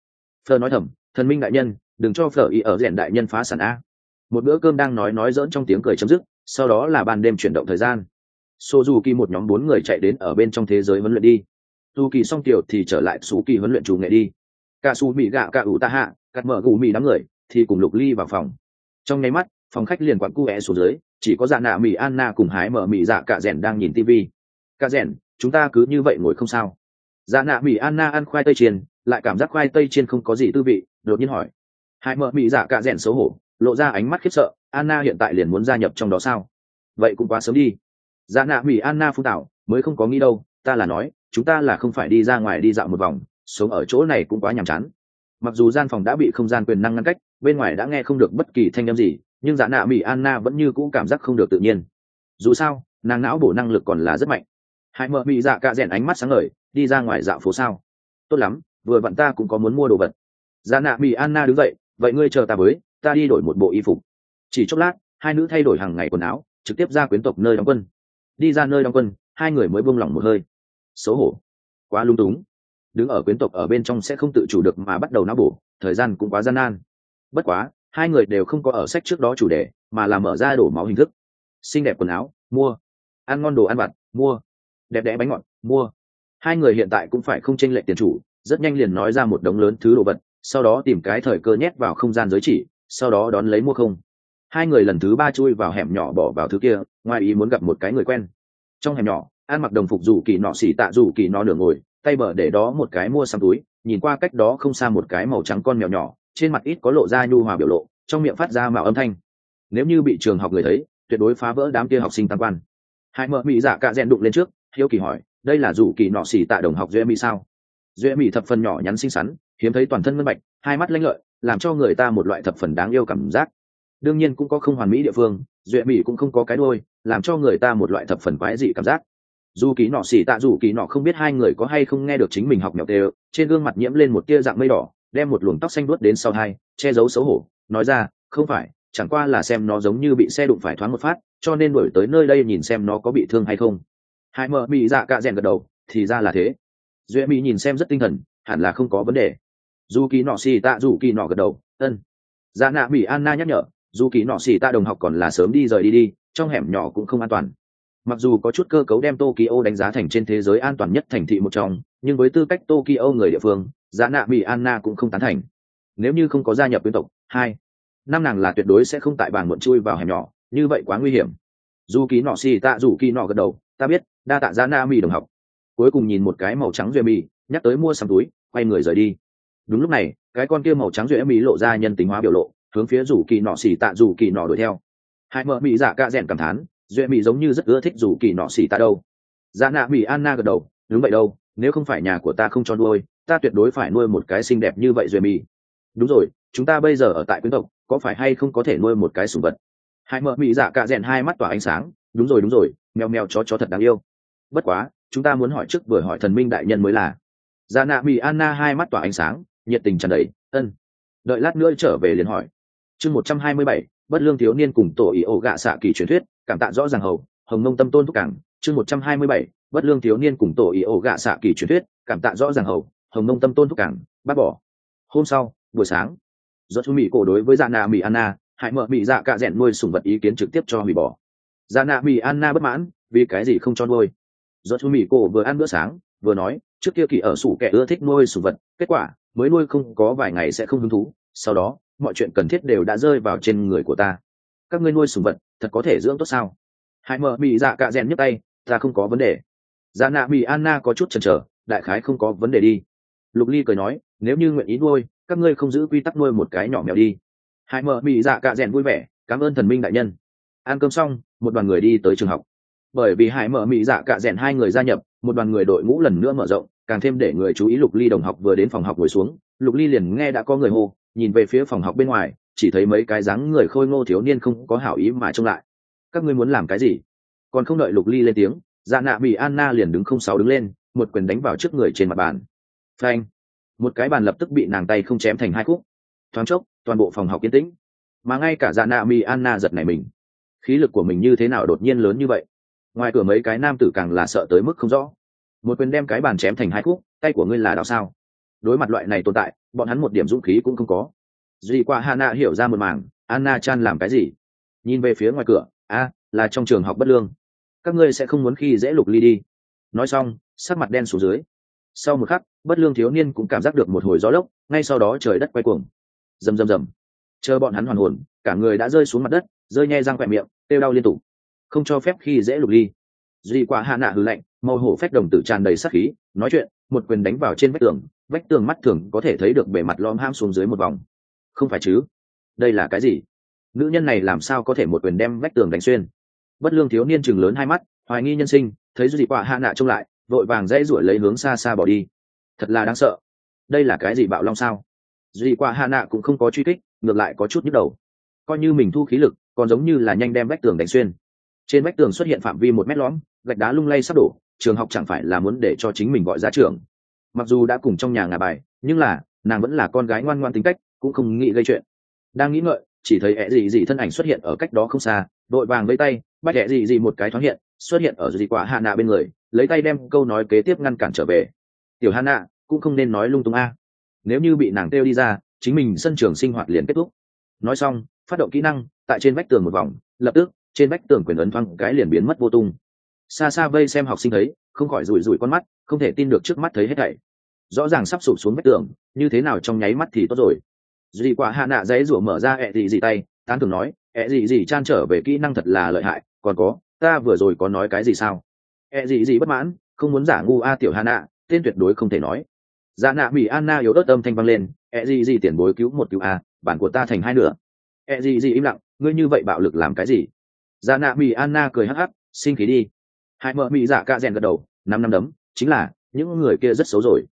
Speaker 1: Phờ nói thầm, thần minh đại nhân, đừng cho Phờ ý ở rèn đại nhân phá sản a. Một bữa cơm đang nói giỡn trong tiếng cười chấm dứt, sau đó là ban đêm chuyển động thời gian. Suzuki một nhóm 4 người chạy đến ở bên trong thế giới huấn luyện đi. Tu kỳ xong tiểu thì trở lại Sú kỳ huấn luyện chủ nghệ đi. Cả Sú Mỹ gạ cả ủ ta hạ, cắt mở gù mì đám người thì cùng Lục Ly vào phòng. Trong nháy mắt, phòng khách liền quặn cu é xuống dưới, chỉ có Dạ Nạ Mì Anna cùng hái mở mì dạ cả rèn đang nhìn tivi. Cả rèn, chúng ta cứ như vậy ngồi không sao? Dạ Nạ Mì Anna ăn khoai tây chiên, lại cảm giác khoai tây chiên không có gì tư vị, đột nhiên hỏi. Hái mở mì dạ cả rèn xấu hổ, lộ ra ánh mắt khiếp sợ. Anna hiện tại liền muốn gia nhập trong đó sao? Vậy cũng quá sớm đi. Dạ Nạ Mì Anna phun tảo, mới không có nghĩ đâu, ta là nói, chúng ta là không phải đi ra ngoài đi dạo một vòng, sống ở chỗ này cũng quá nhàm chán. Mặc dù gian phòng đã bị không gian quyền năng ngăn cách, bên ngoài đã nghe không được bất kỳ thanh âm gì, nhưng Dạ Nạ Mì Anna vẫn như cũ cảm giác không được tự nhiên. Dù sao, nàng não bổ năng lực còn là rất mạnh. Hai mợ mị dạ cả rèn ánh mắt sáng ngời, đi ra ngoài dạo phố sao? Tốt lắm, vừa vặn ta cũng có muốn mua đồ vật. Dạ Nạ Mì Anna đứng dậy, vậy ngươi chờ ta với, ta đi đổi một bộ y phục. Chỉ chốc lát, hai nữ thay đổi hàng ngày quần áo, trực tiếp ra quyến tộc nơi đóng quân. Đi ra nơi đóng quân, hai người mới buông lỏng một hơi. Xấu hổ, quá lung túng. Đứng ở quyến tộc ở bên trong sẽ không tự chủ được mà bắt đầu não bổ, thời gian cũng quá gian nan. Bất quá, hai người đều không có ở sách trước đó chủ đề, mà là mở ra đổ máu hình thức. Xinh đẹp quần áo, mua. Ăn ngon đồ ăn vặt, mua. Đẹp đẽ bánh ngọt, mua. Hai người hiện tại cũng phải không chênh lệch tiền chủ, rất nhanh liền nói ra một đống lớn thứ đồ vật, sau đó tìm cái thời cơ nhét vào không gian giới chỉ, sau đó đón lấy mua không. Hai người lần thứ 3 chui vào hẻm nhỏ bỏ vào thứ kia, ngoài ý muốn gặp một cái người quen. Trong hẻm nhỏ, ăn mặc đồng phục rủ kỳ nọ xỉ tạ rủ kỳ nọ nửa ngồi, tay bờ để đó một cái mua sắm túi, nhìn qua cách đó không xa một cái màu trắng con mèo nhỏ, trên mặt ít có lộ ra nhu hòa biểu lộ, trong miệng phát ra mạo âm thanh. Nếu như bị trường học người thấy, tuyệt đối phá vỡ đám kia học sinh tam quan. Hai mợ mỹ dạ cạ rèn đụng lên trước, hiếu kỳ hỏi, đây là rủ kỳ nọ xỉ tạ đồng học Duy Mỹ sao? Duy Mỹ thập phần nhỏ nhắn xinh xắn, hiếm thấy toàn thân ngân bạch, hai mắt lanh lợi, làm cho người ta một loại thập phần đáng yêu cảm giác. Đương nhiên cũng có không hoàn mỹ địa phương, Duy Mỹ cũng không có cái đuôi, làm cho người ta một loại thập phần quái dị cảm giác. Dù kỳ nọ xỉ tạ dù kỳ nọ không biết hai người có hay không nghe được chính mình học mèo tê, trên gương mặt nhiễm lên một tia dạng mây đỏ, đem một luồng tóc xanh đuốt đến sau hai, che giấu xấu hổ, nói ra, không phải, chẳng qua là xem nó giống như bị xe đụng phải thoáng một phát, cho nên đuổi tới nơi đây nhìn xem nó có bị thương hay không. Hai mợ bị dạ cạ rèn gật đầu, thì ra là thế. Duệ mỹ nhìn xem rất tinh thần, hẳn là không có vấn đề. Dù kỳ nọ xỉ tạ dù kỳ nọ gật đầu, ân. Dạ nạ mỹ Anna nhắc nhở, dù kỳ nọ xỉ tạ đồng học còn là sớm đi rời đi, trong hẻm nhỏ cũng không an toàn. Mặc dù có chút cơ cấu đem Tokyo đánh giá thành trên thế giới an toàn nhất thành thị một trong, nhưng với tư cách Tokyo người địa phương, Dạ nạ mỹ Anna cũng không tán thành. Nếu như không có gia nhập quyến tộc, 2 năm nàng là tuyệt đối sẽ không tại bàn muộn chui vào hẻm nhỏ, như vậy quá nguy hiểm. Dù kỳ nọ xì tạ dù kỳ nọ gật đầu, ta biết, đa tạ Dạ nạ mỹ đồng học. Cuối cùng nhìn một cái màu trắng Duy Mỹ, nhắc tới mua sắm túi, quay người rời đi. Đúng lúc này, cái con kia màu trắng Duy Mỹ lộ ra nhân tính hóa biểu lộ, hướng phía rủ kỳ nọ xì tạ dù kỳ nọ đuổi theo. Hai mợ mỹ dạ cạ rèn cảm thán, Duệ Mỹ giống như rất ưa thích rủ kỳ nọ xỉ ta đâu. Dạ nạ mỹ Anna gật đầu, đúng vậy đâu, nếu không phải nhà của ta không cho nuôi, ta tuyệt đối phải nuôi một cái xinh đẹp như vậy Duệ Mỹ. Đúng rồi, chúng ta bây giờ ở tại quyến tộc, có phải hay không có thể nuôi một cái sủng vật? Hai mợ mỹ dạ cạ rèn hai mắt tỏa ánh sáng, đúng rồi, mèo mèo chó thật đáng yêu. Bất quá, chúng ta muốn hỏi trước vừa hỏi thần minh đại nhân mới là. Dạ nạ mỹ Anna hai mắt tỏa ánh sáng, nhiệt tình tràn đầy, ân. Đợi lát nữa trở về liền hỏi. Chương 127, bất lương thiếu niên cùng tổ ý ổ gạ xạ kỳ truyền thuyết, cảm tạ rõ ràng hầu hồng nông tâm tôn thúc cảng. Chương 127, bất lương thiếu niên cùng tổ ý ổ gạ xạ kỳ truyền thuyết, cảm tạ rõ ràng hầu hồng nông tâm tôn thúc cảng, bác bỏ. Hôm sau buổi sáng, do chú mỹ cổ đối với dạ nạ mỹ Anna hại mợ mỹ dạ cạ rẽn nuôi sủng vật ý kiến trực tiếp cho hủy bỏ. Dạ nạ mỹ Anna bất mãn, vì cái gì không cho nuôi? Do chú mỹ cổ vừa ăn bữa sáng vừa nói, trước kia kỳ ở sủ kẻ ưa thích nuôi sủng vật, kết quả mới nuôi không có vài ngày sẽ không hứng thú, sau đó mọi chuyện cần thiết đều đã rơi vào trên người của ta. Các ngươi nuôi sủng vật thật có thể dưỡng tốt sao? Hai mợ mỹ dạ cạ rèn nhấc tay, ta không có vấn đề. Dạ nạ mỹ Anna có chút chần chờ, đại khái không có vấn đề đi. Lục Ly cười nói, nếu như nguyện ý nuôi, các ngươi không giữ quy tắc nuôi một cái nhỏ mèo đi. Hai mợ mỹ dạ cạ rèn vui vẻ, cảm ơn thần minh đại nhân. Ăn cơm xong, một đoàn người đi tới trường học. Bởi vì hai mợ mỹ dạ cạ rèn hai người gia nhập, một đoàn người đội ngũ lần nữa mở rộng, càng thêm để người chú ý. Lục Ly đồng học vừa đến phòng học ngồi xuống, Lục Ly liền nghe đã có người hô, nhìn về phía phòng học bên ngoài, chỉ thấy mấy cái dáng người khôi ngô thiếu niên không có hảo ý mà trông lại. Các ngươi muốn làm cái gì? Còn không đợi Lục Ly lên tiếng, dạ nạ mỹ Anna liền đứng không sáu đứng lên, một quyền đánh vào trước người trên mặt bàn. Phanh! Một cái bàn lập tức bị nàng tay không chém thành hai khúc. Thoáng chốc, toàn bộ phòng học yên tĩnh, mà ngay cả dạ nạ mỹ Anna giật nảy mình. Khí lực của mình như thế nào đột nhiên lớn như vậy? Ngoài cửa mấy cái nam tử càng là sợ tới mức không rõ. Một quyền đem cái bàn chém thành hai khúc, tay của ngươi là đau sao? đối mặt loại này tồn tại bọn hắn một điểm dũng khí cũng không có. Duy qua Hana hiểu ra một mảng, Anna Chan làm cái gì? Nhìn về phía ngoài cửa, là trong trường học bất lương. Các ngươi sẽ không muốn khi dễ Lục Ly đi. Nói xong, sắc mặt đen xuống dưới. Sau một khắc, bất lương thiếu niên cũng cảm giác được một hồi gió lốc, ngay sau đó trời đất quay cuồng. Rầm rầm rầm. Chờ bọn hắn hoàn hồn, cả người đã rơi xuống mặt đất, rơi nhe răng quẹ miệng, kêu đau liên tục. Không cho phép khi dễ Lục Ly. Duy qua Hana hừ lạnh, màu hổ phách đồng tử tràn đầy sát khí, nói chuyện, một quyền đánh vào trên vách tường mắt thường có thể thấy được bề mặt lõm ham xuống dưới một vòng. Không phải chứ? Đây là cái gì? Nữ nhân này làm sao có thể một quyền đem vách tường đánh xuyên? Bất lương thiếu niên chừng lớn hai mắt, hoài nghi nhân sinh, thấy Duy quả hạ nạ trông lại, vội vàng dãy ruổi lấy hướng xa xa bỏ đi. Thật là đáng sợ. Đây là cái gì, bạo long sao? Duy quả hạ nạ cũng không có truy kích, ngược lại có chút nhức đầu. Coi như mình thu khí lực, còn giống như là nhanh đem vách tường đánh xuyên. Trên vách tường xuất hiện phạm vi 1 mét lõm, gạch đá lung lay sắp đổ, trường học chẳng phải là muốn để cho chính mình gọi ra trường. Mặc dù đã cùng trong nhà ngả bài, nhưng là nàng vẫn là con gái ngoan ngoan tính cách, cũng không nghĩ gây chuyện. Đang nghĩ ngợi, chỉ thấy ẹ dị thân ảnh xuất hiện ở cách đó không xa, đội vàng với tay bắt ẹ dị một cái thoáng hiện, xuất hiện ở Duy quả hạ nạ bên người, lấy tay đem câu nói kế tiếp ngăn cản trở về. Tiểu hạ nạ cũng không nên nói lung tung a, nếu như bị nàng kêu đi ra, chính mình sân trường sinh hoạt liền kết thúc. Nói xong, phát động kỹ năng, tại trên vách tường một vòng, lập tức trên vách tường quyền ấn thoáng cái liền biến mất vô tung. Xa xa vây xem học sinh thấy, không khỏi rủi rủi con mắt, không thể tin được trước mắt thấy hết thảy. Rõ ràng sắp sụp xuống vách tường, như thế nào trong nháy mắt thì tốt rồi. Duy quả hạ nạ giấy rủa mở ra ẹ dị tay, tán thường nói, ẹ dị chan trở về kỹ năng thật là lợi hại, còn có, ta vừa rồi có nói cái gì sao? Ẹ dị bất mãn, không muốn giả ngu tiểu hạ nạ, tên tuyệt đối không thể nói. Dạ nạ bị Anna yếu ớt âm thanh vang lên, ẹ dị tiền bối cứu một cứu bản của ta thành hai nửa. Ẹ dị im lặng, ngươi như vậy bạo lực làm cái gì? Dạ nạ bị Anna cười hắc hắc, sinh khí đi. Hai mợ bị dạ cạ rèn gật đầu, năm đấm, chính là những người kia rất xấu rồi.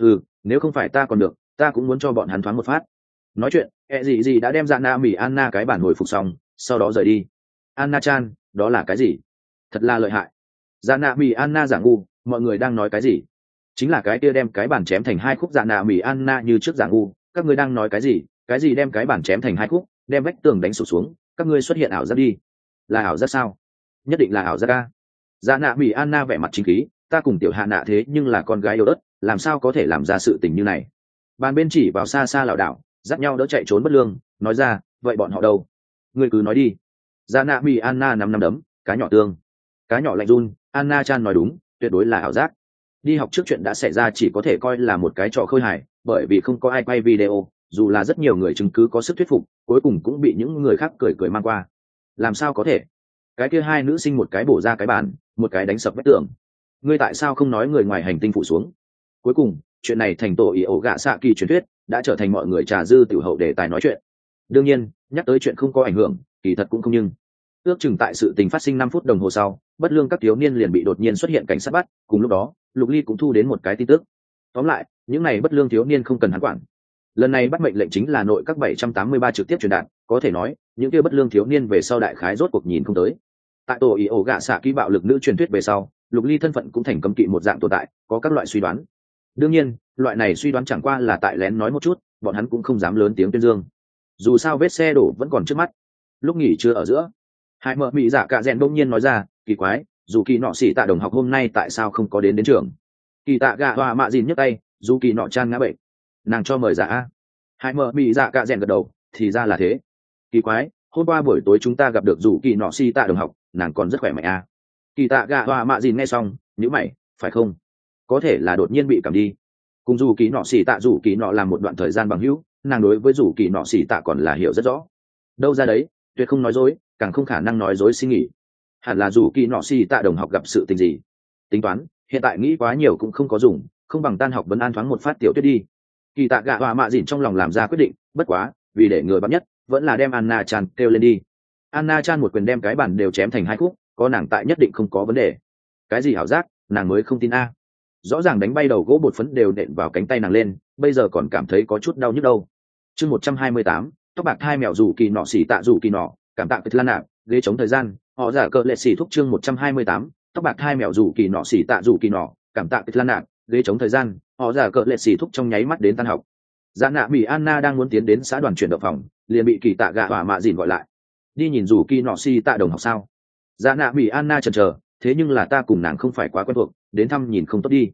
Speaker 1: Nếu không phải ta còn được, ta cũng muốn cho bọn hắn thoáng một phát. Nói chuyện, ẹ dị đã đem dạ nạ mỹ Anna cái bản hồi phục xong, sau đó rời đi. Anna Chan, đó là cái gì? Thật là lợi hại. Dạ nạ mỹ Anna giả ngu, mọi người đang nói cái gì? Chính là cái kia đem cái bản chém thành hai khúc dạ nạ mỹ Anna như trước giả ngu, các ngươi đang nói cái gì? Cái gì đem cái bản chém thành hai khúc, đem vách tường đánh sụp xuống, các ngươi xuất hiện ảo giác đi. Là ảo giác sao? Nhất định là ảo giác a. Dạ nạ mỹ Anna vẻ mặt chính khí, ta cùng tiểu hạ nạ thế nhưng là con gái yêu đất, làm sao có thể làm ra sự tình như này? Bàn bên chỉ vào xa xa lảo đảo, dắt nhau đỡ chạy trốn bất lương, nói ra, vậy bọn họ đâu? Ngươi cứ nói đi. Dạ nạ mỹ Anna năm đấm, cá nhỏ tương. Cá nhỏ lạnh run, Anna Chan nói đúng, tuyệt đối là ảo giác. Đi học trước chuyện đã xảy ra chỉ có thể coi là một cái trò khơi hài, bởi vì không có ai quay video, dù là rất nhiều người chứng cứ có sức thuyết phục, cuối cùng cũng bị những người khác cười mang qua. Làm sao có thể? Cái kia hai nữ sinh một cái bổ ra cái bàn, một cái đánh sập vách tường. Ngươi tại sao không nói người ngoài hành tinh phụ xuống? Cuối cùng, chuyện này thành tổ ý ổ gạ xạ kỳ truyền thuyết, đã trở thành mọi người trà dư tiểu hậu để tài nói chuyện. Đương nhiên, nhắc tới chuyện không có ảnh hưởng, kỳ thật cũng không nhưng. Ước chừng tại sự tình phát sinh 5 phút đồng hồ sau, bất lương các thiếu niên liền bị đột nhiên xuất hiện cảnh sát bắt, cùng lúc đó, Lục Ly cũng thu đến một cái tin tức. Tóm lại, những này bất lương thiếu niên không cần hắn quản. Lần này bắt mệnh lệnh chính là nội các 783 trực tiếp truyền đạt, có thể nói, những kia bất lương thiếu niên về sau đại khái rốt cuộc nhìn không tới. Tại tổ ý ổ gạ xạ ký bạo lực nữ truyền thuyết về sau, Lục Ly thân phận cũng thành cấm kỵ một dạng tồn tại, có các loại suy đoán. Đương nhiên, loại này suy đoán chẳng qua là tại lén nói một chút, bọn hắn cũng không dám lớn tiếng tuyên dương. Dù sao vết xe đổ vẫn còn trước mắt. Lúc nghỉ trưa ở giữa, hai mợ mỹ dạ cạ rèn đông nhiên nói ra, kỳ quái, dù kỳ nọ xỉ tạ đồng học hôm nay tại sao không có đến trường? Kỳ tạ gạ hòa mạ dìn nhấc tay, dù kỳ nọ chan ngã bệnh, nàng cho mời dạ. Hai mợ mỹ dạ cạ rèn gật đầu, thì ra là thế. Kỳ quái, hôm qua buổi tối chúng ta gặp được dù kỳ nọ xỉ tạ đồng học, nàng còn rất khỏe mạnh Kỳ tạ gạ hòa mạ dìn nghe xong, nhíu mày, phải không? Có thể là đột nhiên bị cảm đi. Cùng dù kỳ nọ xỉ tạ dù kỳ nọ làm một đoạn thời gian bằng hữu, nàng đối với dù kỳ nọ xỉ tạ còn là hiểu rất rõ. Đâu ra đấy, tuyệt không nói dối, càng không khả năng nói dối xin nghỉ. Hẳn là dù kỳ nọ xỉ tạ đồng học gặp sự tình gì. Tính toán, hiện tại nghĩ quá nhiều cũng không có dùng, không bằng tan học vấn an thoáng một phát tiểu tuyết đi. Kỳ tạ gạ hòa mạ dìn trong lòng làm ra quyết định, bất quá, vì để người bắt nhất, vẫn là đem Anna Chan kêu lên đi. Anna Chan một quyền đem cái bàn đều chém thành hai khúc, có nàng tại nhất định không có vấn đề. Cái gì ảo giác, nàng mới không tin rõ ràng đánh bay đầu gỗ bột phấn đều nện vào cánh tay nàng lên, bây giờ còn cảm thấy có chút đau nhức đâu. Chương 128, tóc bạc hai mèo dù kỳ nọ xỉ tạ dù kỳ nọ, cảm tạ lan nạp, ghế chống thời gian, họ giả cờ lệ xỉ thúc. Chương 128, tóc bạc hai mèo dù kỳ nọ xỉ tạ dù kỳ nọ, cảm tạ lan nạp, ghế chống thời gian, họ giả cờ lệ xỉ thúc trong nháy mắt đến tan học. Dạ nạ mỹ Anna đang muốn tiến đến xã đoàn chuyển động phòng, liền bị kỳ tạ gạ hỏa mạ dìn gọi lại. Đi nhìn dù kỳ nọ xỉ tạ đồng học sao? Dạ nạ mỹ Anna chần chờ, thế nhưng là ta cùng nàng không phải quá quen thuộc, đến thăm nhìn không tốt đi.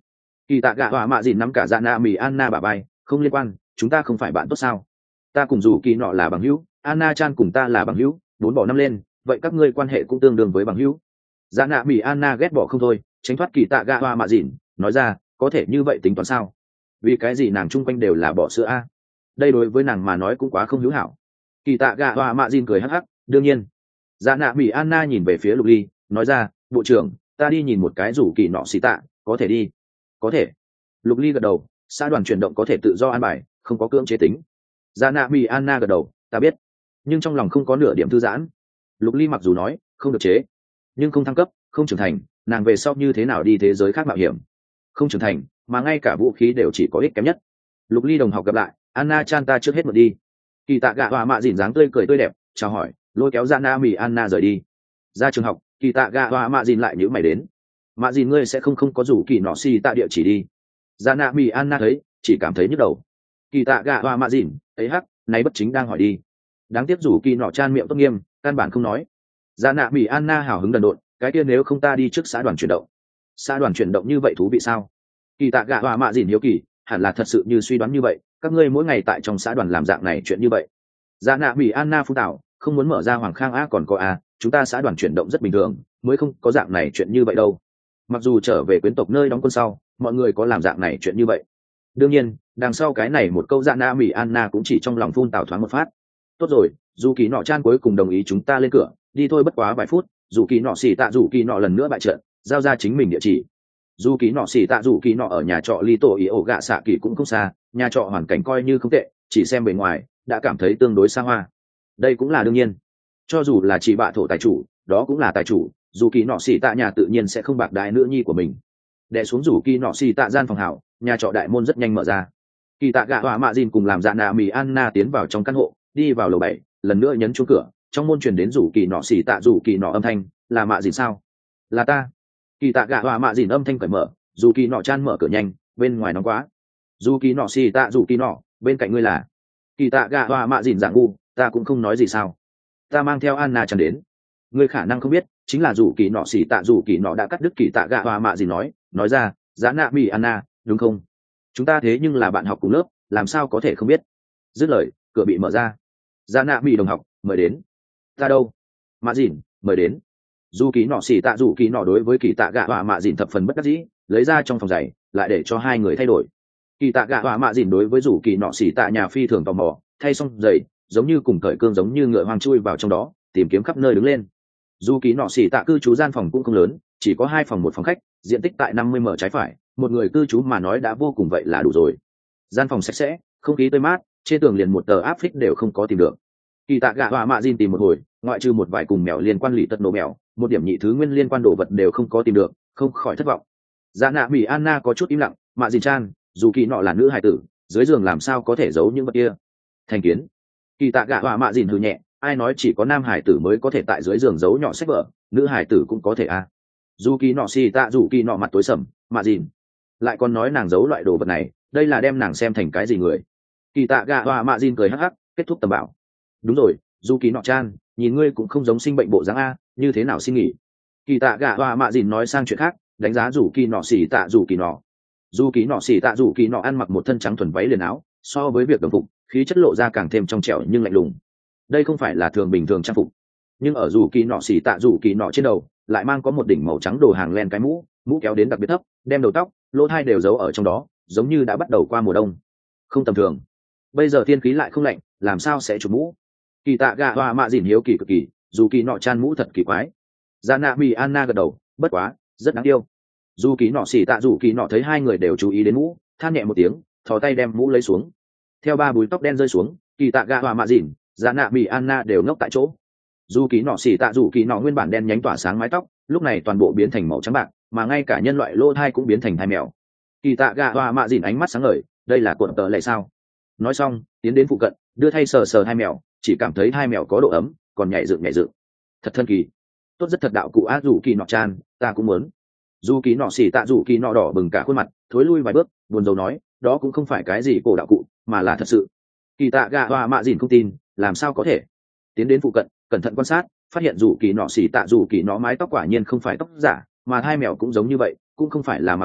Speaker 1: Kỳ tạ gạ họa mạ dìn nắm cả dạ nạ mì Anna bà bay, không liên quan, chúng ta không phải bạn tốt sao? Ta cùng dù kỳ nọ là bằng hữu, Anna chan cùng ta là bằng hữu, 4 bỏ 5 lên, vậy các ngươi quan hệ cũng tương đương với bằng hữu. Dạ nạ mì Anna ghét bỏ không thôi, tránh thoát kỳ tạ gạ họa mạ dìn, nói ra, có thể như vậy tính toán sao? Vì cái gì nàng chung quanh đều là bỏ sữa a? Đây đối với nàng mà nói cũng quá không hữu hảo. Kỳ tạ gạ họa mạ dìn cười hắc hắc, đương nhiên. Dạ nạ mì Anna nhìn về phía Lục Ly, nói ra, bộ trưởng, ta đi nhìn một cái rủ kỳ nọ xì tạ, có thể đi? Có thể. Lục Ly gật đầu, xã đoàn chuyển động có thể tự do an bài, không có cưỡng chế tính. Dạ nạ mì Anna gật đầu, ta biết, nhưng trong lòng không có nửa điểm thư giãn. Lục Ly mặc dù nói không được chế, nhưng không thăng cấp, không trưởng thành, nàng về sau như thế nào đi thế giới khác mạo hiểm? Không trưởng thành, mà ngay cả vũ khí đều chỉ có ích kém nhất. Lục Ly đồng học gặp lại, Anna chan ta trước hết mượn đi. Kỳ tạ gạ họa mạ dìn dáng tươi cười tươi đẹp, chào hỏi, lôi kéo dạ nạ mì Anna rời đi. Ra trường học, kỳ tạ gạ họa mạ dìn lại nhữ mày đến. Mạ dìn ngươi sẽ không có rủ kỳ nọ xì tạ địa chỉ đi. Dạ nạ mì Anna thấy, chỉ cảm thấy nhức đầu. Kỳ tạ gạ họa mạ dìn, ấy hắc, này bất chính đang hỏi đi. Đáng tiếc rủ kỳ nọ chan miệng tốt nghiêm, căn bản không nói. Dạ nạ mì Anna hào hứng đần độn, cái kia nếu không ta đi trước xã đoàn chuyển động. Xã đoàn chuyển động như vậy thú vị sao? Kỳ tạ gạ họa mạ dìn hiếu kỳ, hẳn là thật sự như suy đoán như vậy, các ngươi mỗi ngày tại trong xã đoàn làm dạng này chuyện như vậy. Dạ nạ mì Anna phun tảo, không muốn mở ra Hoàng Khang a còn có a, chúng ta xã đoàn chuyển động rất bình thường, mới không có dạng này chuyện như vậy đâu. Mặc dù trở về quyến tộc nơi đóng quân sau, mọi người có làm dạng này chuyện như vậy. Đương nhiên, đằng sau cái này một câu dạ nạ mì Anna cũng chỉ trong lòng phun tảo thoáng một phát. Tốt rồi, dù kỳ nọ chan cuối cùng đồng ý chúng ta lên cửa, đi thôi bất quá vài phút, dù kỳ nọ xì tạ dù kỳ nọ lần nữa bại trận, giao ra chính mình địa chỉ. Dù kỳ nọ xì tạ dù kỳ nọ ở nhà trọ ly tổ ý ổ gạ xạ kỳ cũng không xa, nhà trọ hoàn cảnh coi như không tệ, chỉ xem bề ngoài đã cảm thấy tương đối xa hoa. Đây cũng là đương nhiên, cho dù là chị bạ thổ tài chủ, đó cũng là tài chủ, dù kỳ nọ xì tạ nhà tự nhiên sẽ không bạc đái nữ nhi của mình. Đè xuống rủ kỳ nọ xì tạ gian phòng hảo, nhà trọ đại môn rất nhanh mở ra. Kỳ tạ gạ họa mạ dìn cùng làm dạ nạ mì Anna tiến vào trong căn hộ, đi vào lầu 7, lần nữa nhấn chuông cửa, trong môn truyền đến rủ kỳ nọ xì tạ rủ kỳ nọ âm thanh, là mạ dìn sao? Là ta. Kỳ tạ gạ họa mạ dìn âm thanh cởi mở, dù kỳ nọ chan mở cửa nhanh, bên ngoài nóng quá. Dù kỳ nọ xì tạ rủ kỳ nọ, bên cạnh ngươi là? Kỳ tạ gạ họa mạ dìn dạng ngu, ta cũng không nói gì sao? Ta mang theo Anna chan đến. Ngươi khả năng không biết, chính là rủ kỳ nọ xì tạ rủ kỳ nọ đã cắt đứt kỳ tạ gạ họa mạ dìn nói ra, giá nạ mì Anna, đúng không? Chúng ta thế nhưng là bạn học cùng lớp, làm sao có thể không biết? Dứt lời, cửa bị mở ra. Giá nạ mì đồng học, mời đến. Ta đâu? Mạ dìn, mời đến. Dù kỳ nọ xì tạ dù kỳ nọ đối với kỳ tạ gạ họa mạ dìn thập phần bất đắc dĩ, lấy ra trong phòng giày, lại để cho hai người thay đổi. Kỳ tạ gạ họa mạ dìn đối với rủ kỳ nọ xì tạ nhà phi thường tò mò, thay xong giày, giống như cùng cởi cương giống như ngựa hoang chui vào trong đó, tìm kiếm khắp nơi đứng lên. Dù kỳ nọ xì tạ cư trú gian phòng cũng không lớn, chỉ có 2 phòng 1 phòng khách, diện tích tại 50 m trái phải, một người cư trú mà nói đã vô cùng vậy là đủ rồi. Gian phòng sạch sẽ, không khí tươi mát, trên tường liền một tờ áp phích đều không có tìm được. Kỳ tạ gạ họa mạ dìn tìm một hồi, ngoại trừ một vài cùng mèo liên quan lì tật nổ mèo, một điểm nhị thứ nguyên liên quan đồ vật đều không có tìm được, không khỏi thất vọng. Dạ nạ mỉ Anna có chút im lặng, mạ dìn chan, dù kỳ nọ là nữ hài tử, dưới giường làm sao có thể giấu những vật kia? Thành kiến. Kỳ tạ gạ họa mạ dìn hừ nhẹ, ai nói chỉ có nam hài tử mới có thể tại dưới giường giấu nhỏ sách vở, nữ hài tử cũng có thể à? Dù kỳ nọ xì tạ dù kỳ nọ mặt tối sầm, mạ dìn lại còn nói nàng giấu loại đồ vật này, đây là đem nàng xem thành cái gì người? Kỳ tạ gạ họa mạ dìn cười hắc hắc, kết thúc tầm bảo. Đúng rồi, dù kỳ nọ chan, nhìn ngươi cũng không giống sinh bệnh bộ dáng a, như thế nào xin nghỉ? Kỳ tạ gạ họa mạ dìn nói sang chuyện khác, đánh giá rủ kỳ nọ xì tạ rủ kỳ nọ. Dù kỳ nọ xì tạ rủ kỳ nọ ăn mặc một thân trắng thuần váy liền áo, so với việc đồng phục, khí chất lộ ra càng thêm trong trẻo nhưng lạnh lùng. Đây không phải là thường bình thường trang phục, nhưng ở rủ kỳ nọ xì tạ rủ kỳ nọ trên đầu lại mang có một đỉnh màu trắng đồ hàng len cái mũ, mũ kéo đến đặc biệt thấp, đem đầu tóc, lỗ tai đều giấu ở trong đó, giống như đã bắt đầu qua mùa đông. Không tầm thường. Bây giờ thiên khí lại không lạnh, làm sao sẽ chụp mũ? Kỳ tạ gạ họa mạ dìn hiếu kỳ cực kỳ, dù kỳ nọ chan mũ thật kỳ quái. Dạ nạ mì Anna gật đầu, bất quá rất đáng yêu. Dù kỳ nọ xì tạ dù kỳ nọ thấy hai người đều chú ý đến mũ, than nhẹ một tiếng, thò tay đem mũ lấy xuống. Theo 3 búi tóc đen rơi xuống, kỳ tạ gạ họa mạ dìn, dạ nạ mì Anna đều ngốc tại chỗ. Dù kỳ nọ xì tạ dù kỳ nọ nguyên bản đen nhánh tỏa sáng mái tóc, lúc này toàn bộ biến thành màu trắng bạc, mà ngay cả nhân loại lỗ thai cũng biến thành thai mèo. Kỳ tạ gạ họa mạ dìn ánh mắt sáng ngời, đây là cuộn tợ lệ sao? Nói xong, tiến đến phụ cận, đưa thay sờ sờ hai mèo, chỉ cảm thấy hai mèo có độ ấm, còn nhảy dựng. Thật thân kỳ. Tốt rất thật đạo cụ á dù kỳ nọ chan, ta cũng muốn. Dù kỳ nọ xì tạ dù kỳ nọ đỏ bừng cả khuôn mặt, thối lui vài bước, buồn rầu nói, đó cũng không phải cái gì cổ đạo cụ, mà là thật sự. Kỳ tạ gạ họa mạ dìn không tin, làm sao có thể? Tiến đến phụ cận, cẩn thận quan sát, phát hiện dù kỳ nọ xì tạ dù kỳ nọ mái tóc quả nhiên không phải tóc giả, mà hai mèo cũng giống như vậy, cũng không phải là mặc đạo cụ,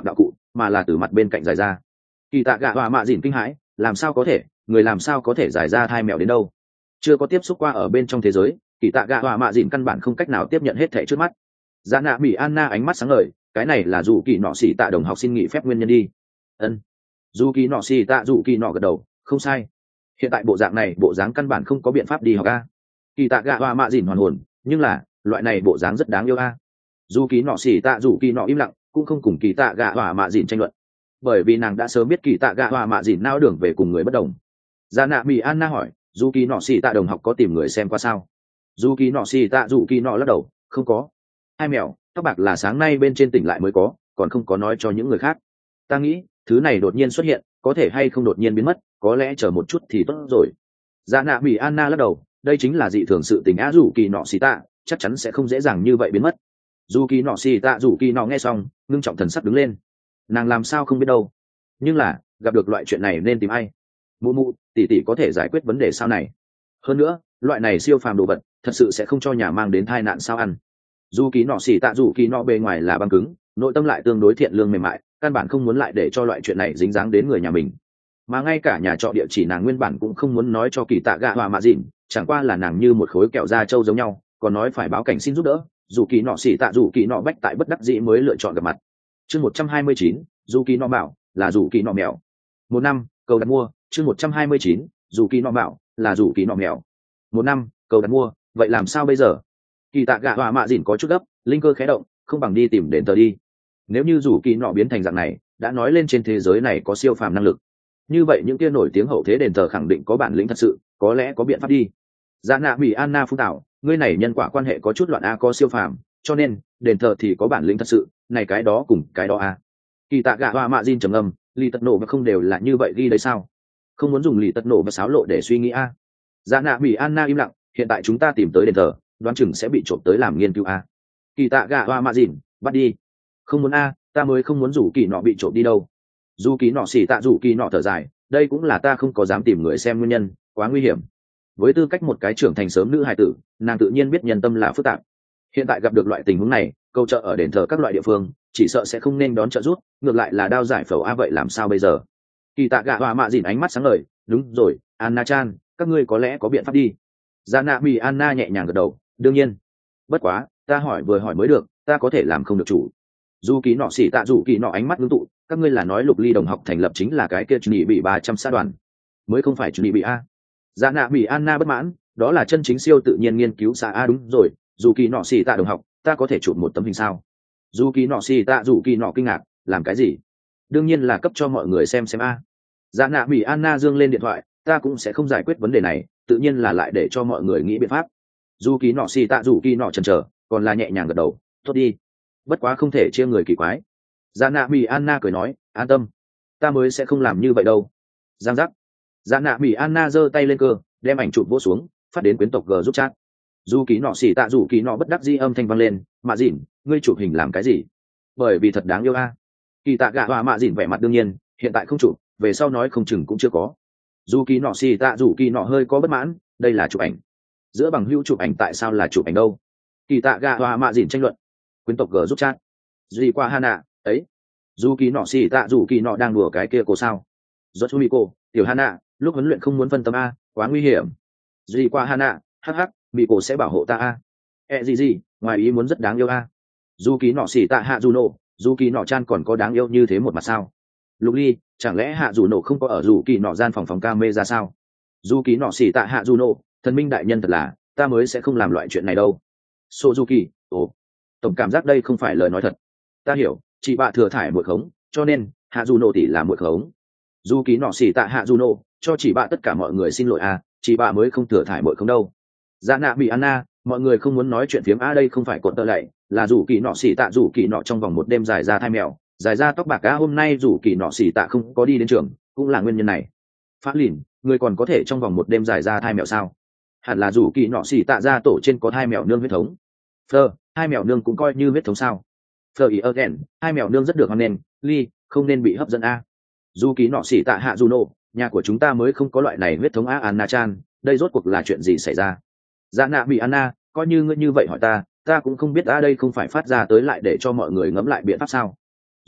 Speaker 1: mà là từ mặt bên cạnh dài ra. Kỳ tạ gạ họa mạ dìn kinh hãi, làm sao có thể, người làm sao có thể giải ra thai mèo đến đâu? Chưa có tiếp xúc qua ở bên trong thế giới, kỳ tạ gạ họa mạ dìn căn bản không cách nào tiếp nhận hết thảy trước mắt. Dạ nạ mỹ Anna ánh mắt sáng ngời, cái này là dù kỳ nọ xỉ tạ đồng học xin nghỉ phép nguyên nhân đi. Ân. Dù kỳ nọ xỉ tạ dù kỳ nọ gật đầu, không sai. Hiện tại bộ dạng này, bộ dáng căn bản không có biện pháp đi học a. Kỳ tạ gạ họa mạ dìn hoàn hồn, nhưng là loại này bộ dáng rất đáng yêu a. Dù kỳ nọ xỉ tạ dù kỳ nọ im lặng, cũng không cùng kỳ tạ gạ họa mạ dìn tranh luận, bởi vì nàng đã sớm biết kỳ tạ gạ họa mạ dìn nao đường về cùng người bất đồng. Dạ nạ mỹ Anna hỏi, dù kỳ nọ xỉ tạ đồng học có tìm người xem qua sao? Dù kỳ nọ xỉ tạ dù kỳ nọ lắc đầu, không có. Hai mèo tóc bạc là sáng nay bên trên tỉnh lại mới có, còn không có nói cho những người khác. Ta nghĩ thứ này đột nhiên xuất hiện, có thể hay không đột nhiên biến mất, có lẽ chờ một chút thì tốt rồi. Dạ nạ mỹ Anna lắc đầu, đây chính là dị thường sự tình á, dù kỳ nọ xỉ tạ chắc chắn sẽ không dễ dàng như vậy biến mất. Dù kỳ nọ xỉ tạ dù kỳ nọ nghe xong ngưng trọng thần sắc đứng lên, nàng làm sao không biết đâu, nhưng là gặp được loại chuyện này nên tìm ai? Mụ mụ tỷ tỷ có thể giải quyết vấn đề sao này? Hơn nữa loại này siêu phàm đồ vật thật sự sẽ không cho nhà mang đến tai nạn sao ăn? Dù kỳ nọ xỉ tạ dù kỳ nọ bề ngoài là băng cứng, nội tâm lại tương đối thiện lương mềm mại, căn bản không muốn lại để cho loại chuyện này dính dáng đến người nhà mình. Mà ngay cả nhà trọ địa chỉ nàng nguyên bản cũng không muốn nói cho kỳ tạ gạ họa mạ dìn, chẳng qua là nàng như một khối kẹo da trâu giống nhau, còn nói phải báo cảnh xin giúp đỡ. Dù kỳ nọ xỉ tạ dù kỳ nọ bách tại bất đắc dĩ mới lựa chọn gặp mặt. Chương 129, dù kỳ nọ bảo là dù kỳ nọ mèo. Một năm cầu đặt mua. Chương 129, dù kỳ nọ bảo là dù kỳ nọ mèo. Một năm cầu đặt mua, vậy làm sao bây giờ? Kỳ tạ gạ họa mạ dìn có chút gấp, linh cơ khé động, không bằng đi tìm đền thờ đi. Nếu như dù kỳ nọ biến thành dạng này, đã nói lên trên thế giới này có siêu phàm năng lực, như vậy những kia nổi tiếng hậu thế đền thờ khẳng định có bản lĩnh thật sự, có lẽ có biện pháp đi. Dạ nạ mỹ Anna phun tạo, ngươi này nhân quả quan hệ có chút loạn a, có siêu phàm, cho nên đền thờ thì có bản lĩnh thật sự, này cái đó cùng cái đó a. Kỳ tạ gạ họa mạ dìn trầm ngâm, lì tật nổ và không đều là như vậy đi đấy sao? Không muốn dùng lì tật nổ và xáo lộ để suy nghĩ a. Dạ nạ mỹ Anna im lặng, hiện tại chúng ta tìm tới đền thờ, đoán chừng sẽ bị trộm tới làm nghiên cứu a. Kỳ tạ gạ họa mạ dìn, bắt đi. Không muốn a, ta mới không muốn rủ kỳ nọ bị trộm đi đâu. Dù kỳ nọ xỉ tạ rủ kỳ nọ thở dài, đây cũng là ta không có dám tìm người xem nguyên nhân, quá nguy hiểm. Với tư cách một cái trưởng thành sớm nữ hài tử, nàng tự nhiên biết nhân tâm là phức tạp. Hiện tại gặp được loại tình huống này, câu trợ ở đền thờ các loại địa phương chỉ sợ sẽ không nên đón trợ giúp, ngược lại là đao giải phẫu a, vậy làm sao bây giờ? Kỳ tạ gạ họa mạ dìn ánh mắt sáng ngời, đúng rồi Anna chan, các ngươi có lẽ có biện pháp đi. Dạ nạ mỹ Anna nhẹ nhàng gật đầu, đương nhiên. Bất quá ta hỏi vừa hỏi mới được, ta có thể làm không được chủ. Dù kỳ nọ xỉ tạ dù kỳ nọ ánh mắt ngưng tụ, các ngươi là nói Lục Ly đồng học thành lập chính là cái kia chuẩn bị 300 xã đoàn, mới không phải chuẩn bị a. Dạ nạ mỹ Anna bất mãn, đó là chân chính siêu tự nhiên nghiên cứu xã a. Đúng rồi, dù kỳ nọ xỉ tạ đồng học, ta có thể chụp một tấm hình sao? Dù kỳ nọ xỉ tạ dù kỳ nọ kinh ngạc, làm cái gì? Đương nhiên là cấp cho mọi người xem a. Dạ nạ mỹ Anna dương lên điện thoại, ta cũng sẽ không giải quyết vấn đề này, tự nhiên là lại để cho mọi người nghĩ biện pháp. Dù kỳ nọ xỉ tạ dù kỳ nọ chần chờ, còn là nhẹ nhàng gật đầu, tốt đi. Bất quá không thể chia người kỳ quái. Dạ nạ mỹ Anna cười nói, an tâm, ta mới sẽ không làm như vậy đâu. Giang giác. Dạ nạ mỹ Anna giơ tay lên cơ, đem ảnh chụp vỗ xuống, phát đến quyến tộc G giúp chat. Dù kỳ nọ xỉ tạ dù kỳ nọ bất đắc dĩ âm thanh vang lên, mạ dìn, ngươi chụp hình làm cái gì? Bởi vì thật đáng yêu a. Kỳ tạ gạ họa mạ dìn vẻ mặt đương nhiên, hiện tại không chụp, về sau nói không chừng cũng chưa có. Dù kỳ nọ xỉ tạ dù kỳ nọ hơi có bất mãn, đây là chụp ảnh, giữa bằng hữu chụp ảnh tại sao là chụp ảnh đâu? Kỳ tạ gạ họa mạ dìn tranh luận. Quyến tộc G giúp chat. Duy qua Hana, ấy. Dù kỳ nọ xỉ tạ dù kỳ nọ đang đùa cái kia cô sao? Giọt cô, tiểu Hana, lúc huấn luyện không muốn phân tâm a, quá nguy hiểm. Duy qua Hana, hắc hắc, mỹ cổ sẽ bảo hộ ta a. Gì, ngoài ý muốn rất đáng yêu a. Dù kỳ nọ xỉ tạ hạ dù nổ, dù kỳ nọ chan còn có đáng yêu như thế một mặt sao? Lục Ly, chẳng lẽ hạ dù nổ không có ở dù kỳ nọ gian phòng camera ra sao? Dù kỳ nọ xỉ tạ hạ dù nổ, thần minh đại nhân thật là, ta mới sẽ không làm loại chuyện này đâu. Suzuki, ồ, tổng cảm giác đây không phải lời nói thật. Ta hiểu, chị bạ thừa thải muội khống, cho nên hạ dù nổ tỷ là muội khống. Dù kỳ nọ xỉ tạ hạ dù nổ, cho chị bạ tất cả mọi người xin lỗi a, chị bạ mới không thừa thải muội khống đâu. Dạ nạ bị Anna, mọi người không muốn nói chuyện phiếm a, đây không phải cột tơ lạy, là dù kỳ nọ xỉ tạ dù kỳ nọ trong vòng một đêm dài ra thai mèo, dài ra tóc bạc á, hôm nay dù kỳ nọ xỉ tạ không có đi đến trường, cũng là nguyên nhân này. Phát lìn, người còn có thể trong vòng một đêm dài ra thai mèo sao? Hẳn là dù kỳ nọ xỉ tạ ra tổ trên có thai mèo nương huyết thống. Phơ, hai mèo nương cũng coi như huyết thống sao? Phơ ý again, hai mèo nương rất được hoan nghênh, Ly, không nên bị hấp dẫn a. Dù kỳ nọ xỉ tạ hạ dù nổ, nhà của chúng ta mới không có loại này huyết thống a. Anna chan, đây rốt cuộc là chuyện gì xảy ra? Dạ nạ bị Anna, coi như ngươi như vậy hỏi ta cũng không biết đây không phải phát ra tới lại để cho mọi người ngẫm lại biện pháp sao?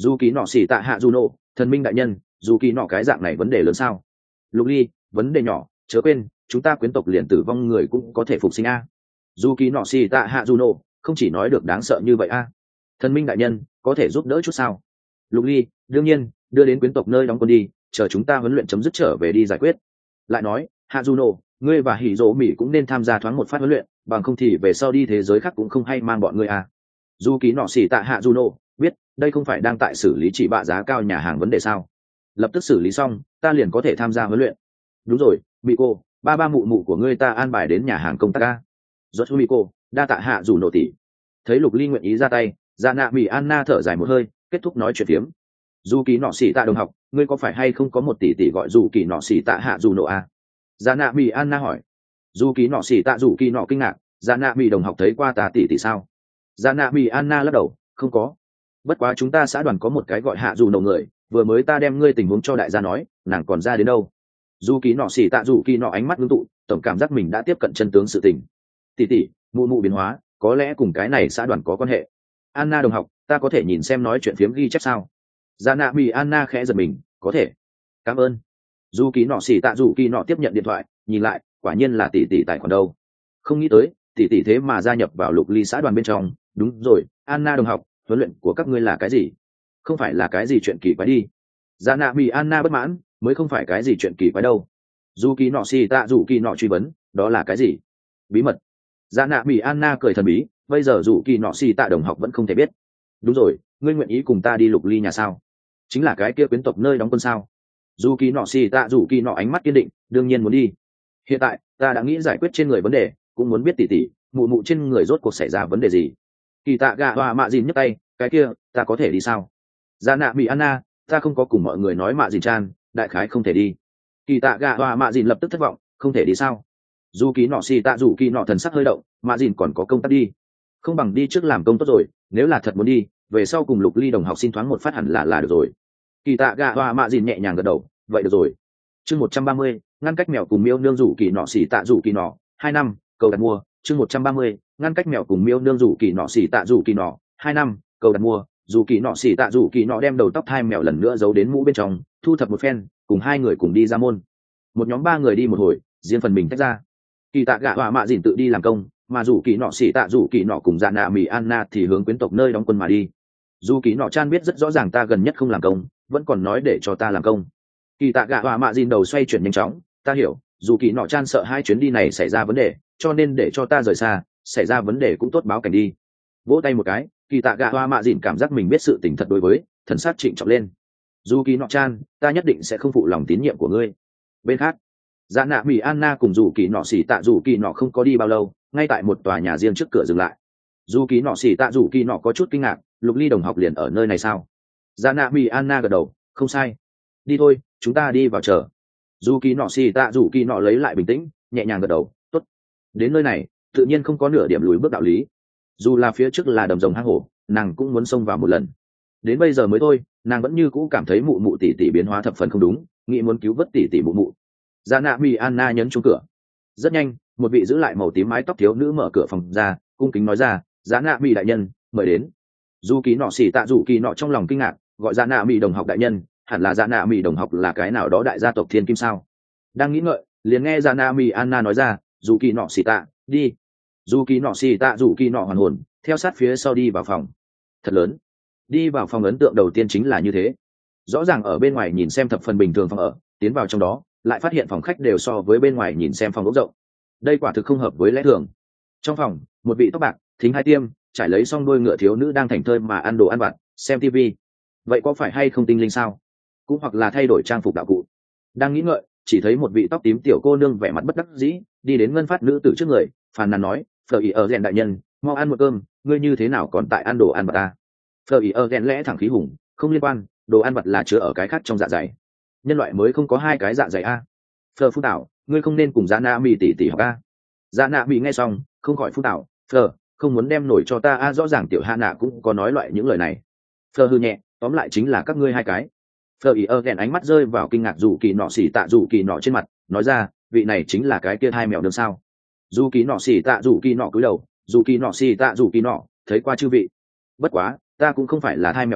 Speaker 1: dù kỳ nọ xỉ tạ hạ dù nộ thần minh đại nhân, dù kỳ nọ cái dạng này vấn đề lớn sao? Lục ly, vấn đề nhỏ, chớ quên chúng ta quyến tộc liền tử vong người cũng có thể phục sinh a. Dù kỳ nọ xỉ tạ hạ dù nộ không chỉ nói được đáng sợ như vậy a. Thần minh đại nhân có thể giúp đỡ chút sao? Lục ly, đương nhiên, đưa đến quyến tộc nơi đóng quân đi, chờ chúng ta huấn luyện chấm dứt trở về đi giải quyết. Lại nói, hạ dù nộ, ngươi và hỉ dỗ mỹ cũng nên tham gia thoáng một phát huấn luyện, bằng không thì về sau đi thế giới khác cũng không hay mang bọn ngươi à. Dù kỳ nọ xỉ tạ hạ dù nộ biết đây không phải đang tại xử lý chỉ bạ giá cao nhà hàng vấn đề sao, lập tức xử lý xong ta liền có thể tham gia huấn luyện. Đúng rồi, mỹ cô, ba mụ mụ của ngươi ta an bài đến nhà hàng công tác ca. Rốt mỹ cô, đa tạ hạ dù nộ tỷ. Thấy Lục Ly nguyện ý ra tay, dạ nạ mỹ Anna thở dài một hơi, kết thúc nói chuyện phiếm. Dù kỳ nọ xỉ tạ đồng học, ngươi có phải hay không có một tỷ tỷ gọi dù kỳ nọ xỉ tạ hạ dù nộ à? Dạ nạ mỹ Anna hỏi. Dù kỳ nọ xỉ tạ dù kỳ nọ kinh ngạc, dạ nạ mỹ đồng học thấy qua ta tỷ tỷ sao? Dạ nạ mỹ Anna lắc đầu, không có. Bất quá chúng ta xã đoàn có một cái gọi hạ dù nộ người, vừa mới ta đem ngươi tình huống cho đại gia nói, nàng còn ra đến đâu? Dù kỳ nọ xỉ tạ dù kỳ nọ ánh mắt ngưng tụ, tổng cảm giác mình đã tiếp cận chân tướng sự tình. Tỷ tỷ, mụ mụ biến hóa, có lẽ cùng cái này xã đoàn có quan hệ. Anna đồng học, ta có thể nhìn xem nói chuyện phiếm ghi chép sao? Dạ nạ mỹ Anna khẽ giật mình, có thể. Cảm ơn. Dù kỳ nọ xỉ tạ dù kỳ nọ tiếp nhận điện thoại, nhìn lại, quả nhiên là tỷ tỷ tài khoản đâu. Không nghĩ tới, tỷ tỷ thế mà gia nhập vào Lục Ly xã đoàn bên trong. Đúng rồi, Anna đồng học, huấn luyện của các ngươi là cái gì? Không phải là cái gì chuyện kỳ quái đi. Dạ nạ mỹ Anna bất mãn, mới không phải cái gì chuyện kỳ quái đâu. Dù kỳ nọ xỉ tạ dù kỳ nọ truy vấn, đó là cái gì? Bí mật. Dạ nạ mỹ Anna cười thần bí, bây giờ dù kỳ nọ xỉ tạ đồng học vẫn không thể biết. Đúng rồi, ngươi nguyện ý cùng ta đi Lục Ly nhà sao? Chính là cái kia quyến tộc nơi đóng quân sao? Dù kỳ nọ xì tạ dù kỳ nọ ánh mắt kiên định, đương nhiên muốn đi. Hiện tại ta đã nghĩ giải quyết trên người vấn đề, cũng muốn biết tỉ tỉ mụ mụ trên người rốt cuộc xảy ra vấn đề gì. Kỳ tạ gạ và mạ dìn nhấc tay, cái kia ta có thể đi sao? Dạ nạ mỹ Anna, ta không có cùng mọi người nói mạ dìn chan, đại khái không thể đi. Kỳ tạ gạ và mạ dìn lập tức thất vọng, không thể đi sao? Dù kỳ nọ xì tạ dù kỳ nọ thần sắc hơi động, mạ dìn còn có công tác đi, không bằng đi trước làm công tốt rồi. Nếu là thật muốn đi, về sau cùng Lục Ly đồng học xin thoáng một phát hẳn là được rồi. Kỳ tạ gạ và mạ dìn nhẹ nhàng gật đầu, vậy được rồi. Chương 130, ngăn cách mèo cùng miêu nương rủ kỳ nọ xỉ tạ rủ kỳ nọ, 2 năm, cầu đặt mua. Chương 130, ngăn cách mèo cùng miêu nương rủ kỳ nọ xỉ tạ rủ kỳ nọ, 2 năm, cầu đặt mua. Rủ kỳ nọ xỉ tạ rủ kỳ nọ đem đầu tóc hai mèo lần nữa giấu đến mũ bên trong, thu thập một phen, cùng hai người cùng đi ra môn. Một nhóm ba người đi một hồi, riêng phần mình tách ra. Kỳ tạ gạ và mạ dìn tự đi làm công, mà rủ kỳ nọ xỉ tạ rủ kỳ nọ cùng dạ nạ mỹ Anna thì hướng quyến tộc nơi đóng quân mà đi. Dù kỳ nọ chan biết rất rõ ràng ta gần nhất không làm công, vẫn còn nói để cho ta làm công. Kỳ tạ gạ và mạ dìn đầu xoay chuyển nhanh chóng, ta hiểu, dù kỳ nọ chan sợ hai chuyến đi này xảy ra vấn đề, cho nên để cho ta rời xa, xảy ra vấn đề cũng tốt báo cảnh đi. Vỗ tay một cái, kỳ tạ gạ và mạ dìn cảm giác mình biết sự tình thật đối với, thần sắc trịnh trọng lên. Dù kỳ nọ chan, ta nhất định sẽ không phụ lòng tín nhiệm của ngươi. Bên khác, dạ nạ mỹ Anna cùng dù kỳ nọ xỉ tạ dù kỳ nọ không có đi bao lâu, ngay tại một tòa nhà riêng trước cửa dừng lại. Dù kỳ nọ xỉ tạ dù kỳ nọ có chút kinh ngạc, Lục Ly đồng học liền ở nơi này sao? Dạ nạ mỹ Anna gật đầu, không sai. Đi thôi, chúng ta đi vào chờ. Dù kỳ nọ xì tạ dù kỳ nọ lấy lại bình tĩnh, nhẹ nhàng gật đầu, tốt. Đến nơi này tự nhiên không có nửa điểm lùi bước đạo lý, dù là phía trước là đầm rồng hang hổ, nàng cũng muốn xông vào một lần. Đến bây giờ mới thôi, nàng vẫn như cũ cảm thấy mụ mụ tỷ tỷ biến hóa thập phần không đúng, nghĩ muốn cứu vớt tỷ tỷ mụ mụ. Dạ nạ mỹ Anna nhấn chuông cửa. Rất nhanh, một vị giữ lại màu tím mái tóc thiếu nữ mở cửa phòng ra, cung kính nói ra, dạ nạ mỹ đại nhân mời đến. Dù kỳ nọ xỉ tạ dù kỳ nọ trong lòng kinh ngạc, gọi dạ nạ mỹ đồng học đại nhân, hẳn là dạ nạ mỹ đồng học là cái nào đó đại gia tộc thiên kim sao? Đang nghĩ ngợi, liền nghe dạ nạ mỹ Anna nói ra, dù kỳ nọ xỉ tạ đi. Dù kỳ nọ xỉ tạ dù kỳ nọ hoàn hồn, theo sát phía sau đi vào phòng. Thật lớn. Đi vào phòng ấn tượng đầu tiên chính là như thế. Rõ ràng ở bên ngoài nhìn xem thập phần bình thường phòng ở, tiến vào trong đó lại phát hiện phòng khách đều so với bên ngoài nhìn xem phòng ốc rộng. Đây quả thực không hợp với lẽ thường. Trong phòng, một vị tóc bạc, thính hai tiêm, trải lấy xong đôi ngựa thiếu nữ đang thành thơi mà ăn đồ ăn vặt, xem tivi. Vậy có phải hay không tinh linh sao? Cũng hoặc là thay đổi trang phục đạo cụ. Đang nghĩ ngợi, chỉ thấy một vị tóc tím tiểu cô nương vẻ mặt bất đắc dĩ đi đến ngân phát nữ tử trước người, phàn nàn nói, phở ý ở rèn đại nhân, mau ăn một cơm, ngươi như thế nào còn tại ăn đồ ăn vặt ta? Phở ý ở rèn lẽ thẳng khí hùng, không liên quan, đồ ăn vặt là chứa ở cái khác trong dạ dày, nhân loại mới không có hai cái dạ dày a. Phở phú tạo, ngươi không nên cùng dạ nạ mì tỉ học a. Dạ nạ mì nghe xong không khỏi phú tạo, phở không muốn đem nổi cho ta a. Rõ ràng tiểu hạ nạ cũng có nói loại những lời này. Phở hư nhẹ, tóm lại chính là các ngươi hai cái. Phở ý ơ ghẹn ánh mắt rơi vào kinh ngạc dù kỳ nọ xỉ tạ dù kỳ nọ trên mặt, nói ra, vị này chính là cái kia hai mèo đường sao? Dù kỳ nọ xỉ tạ dù kỳ nọ cúi đầu, dù kỳ nọ xỉ tạ dù kỳ nọ thấy qua chư vị, bất quá ta cũng không phải là thai mèo đường,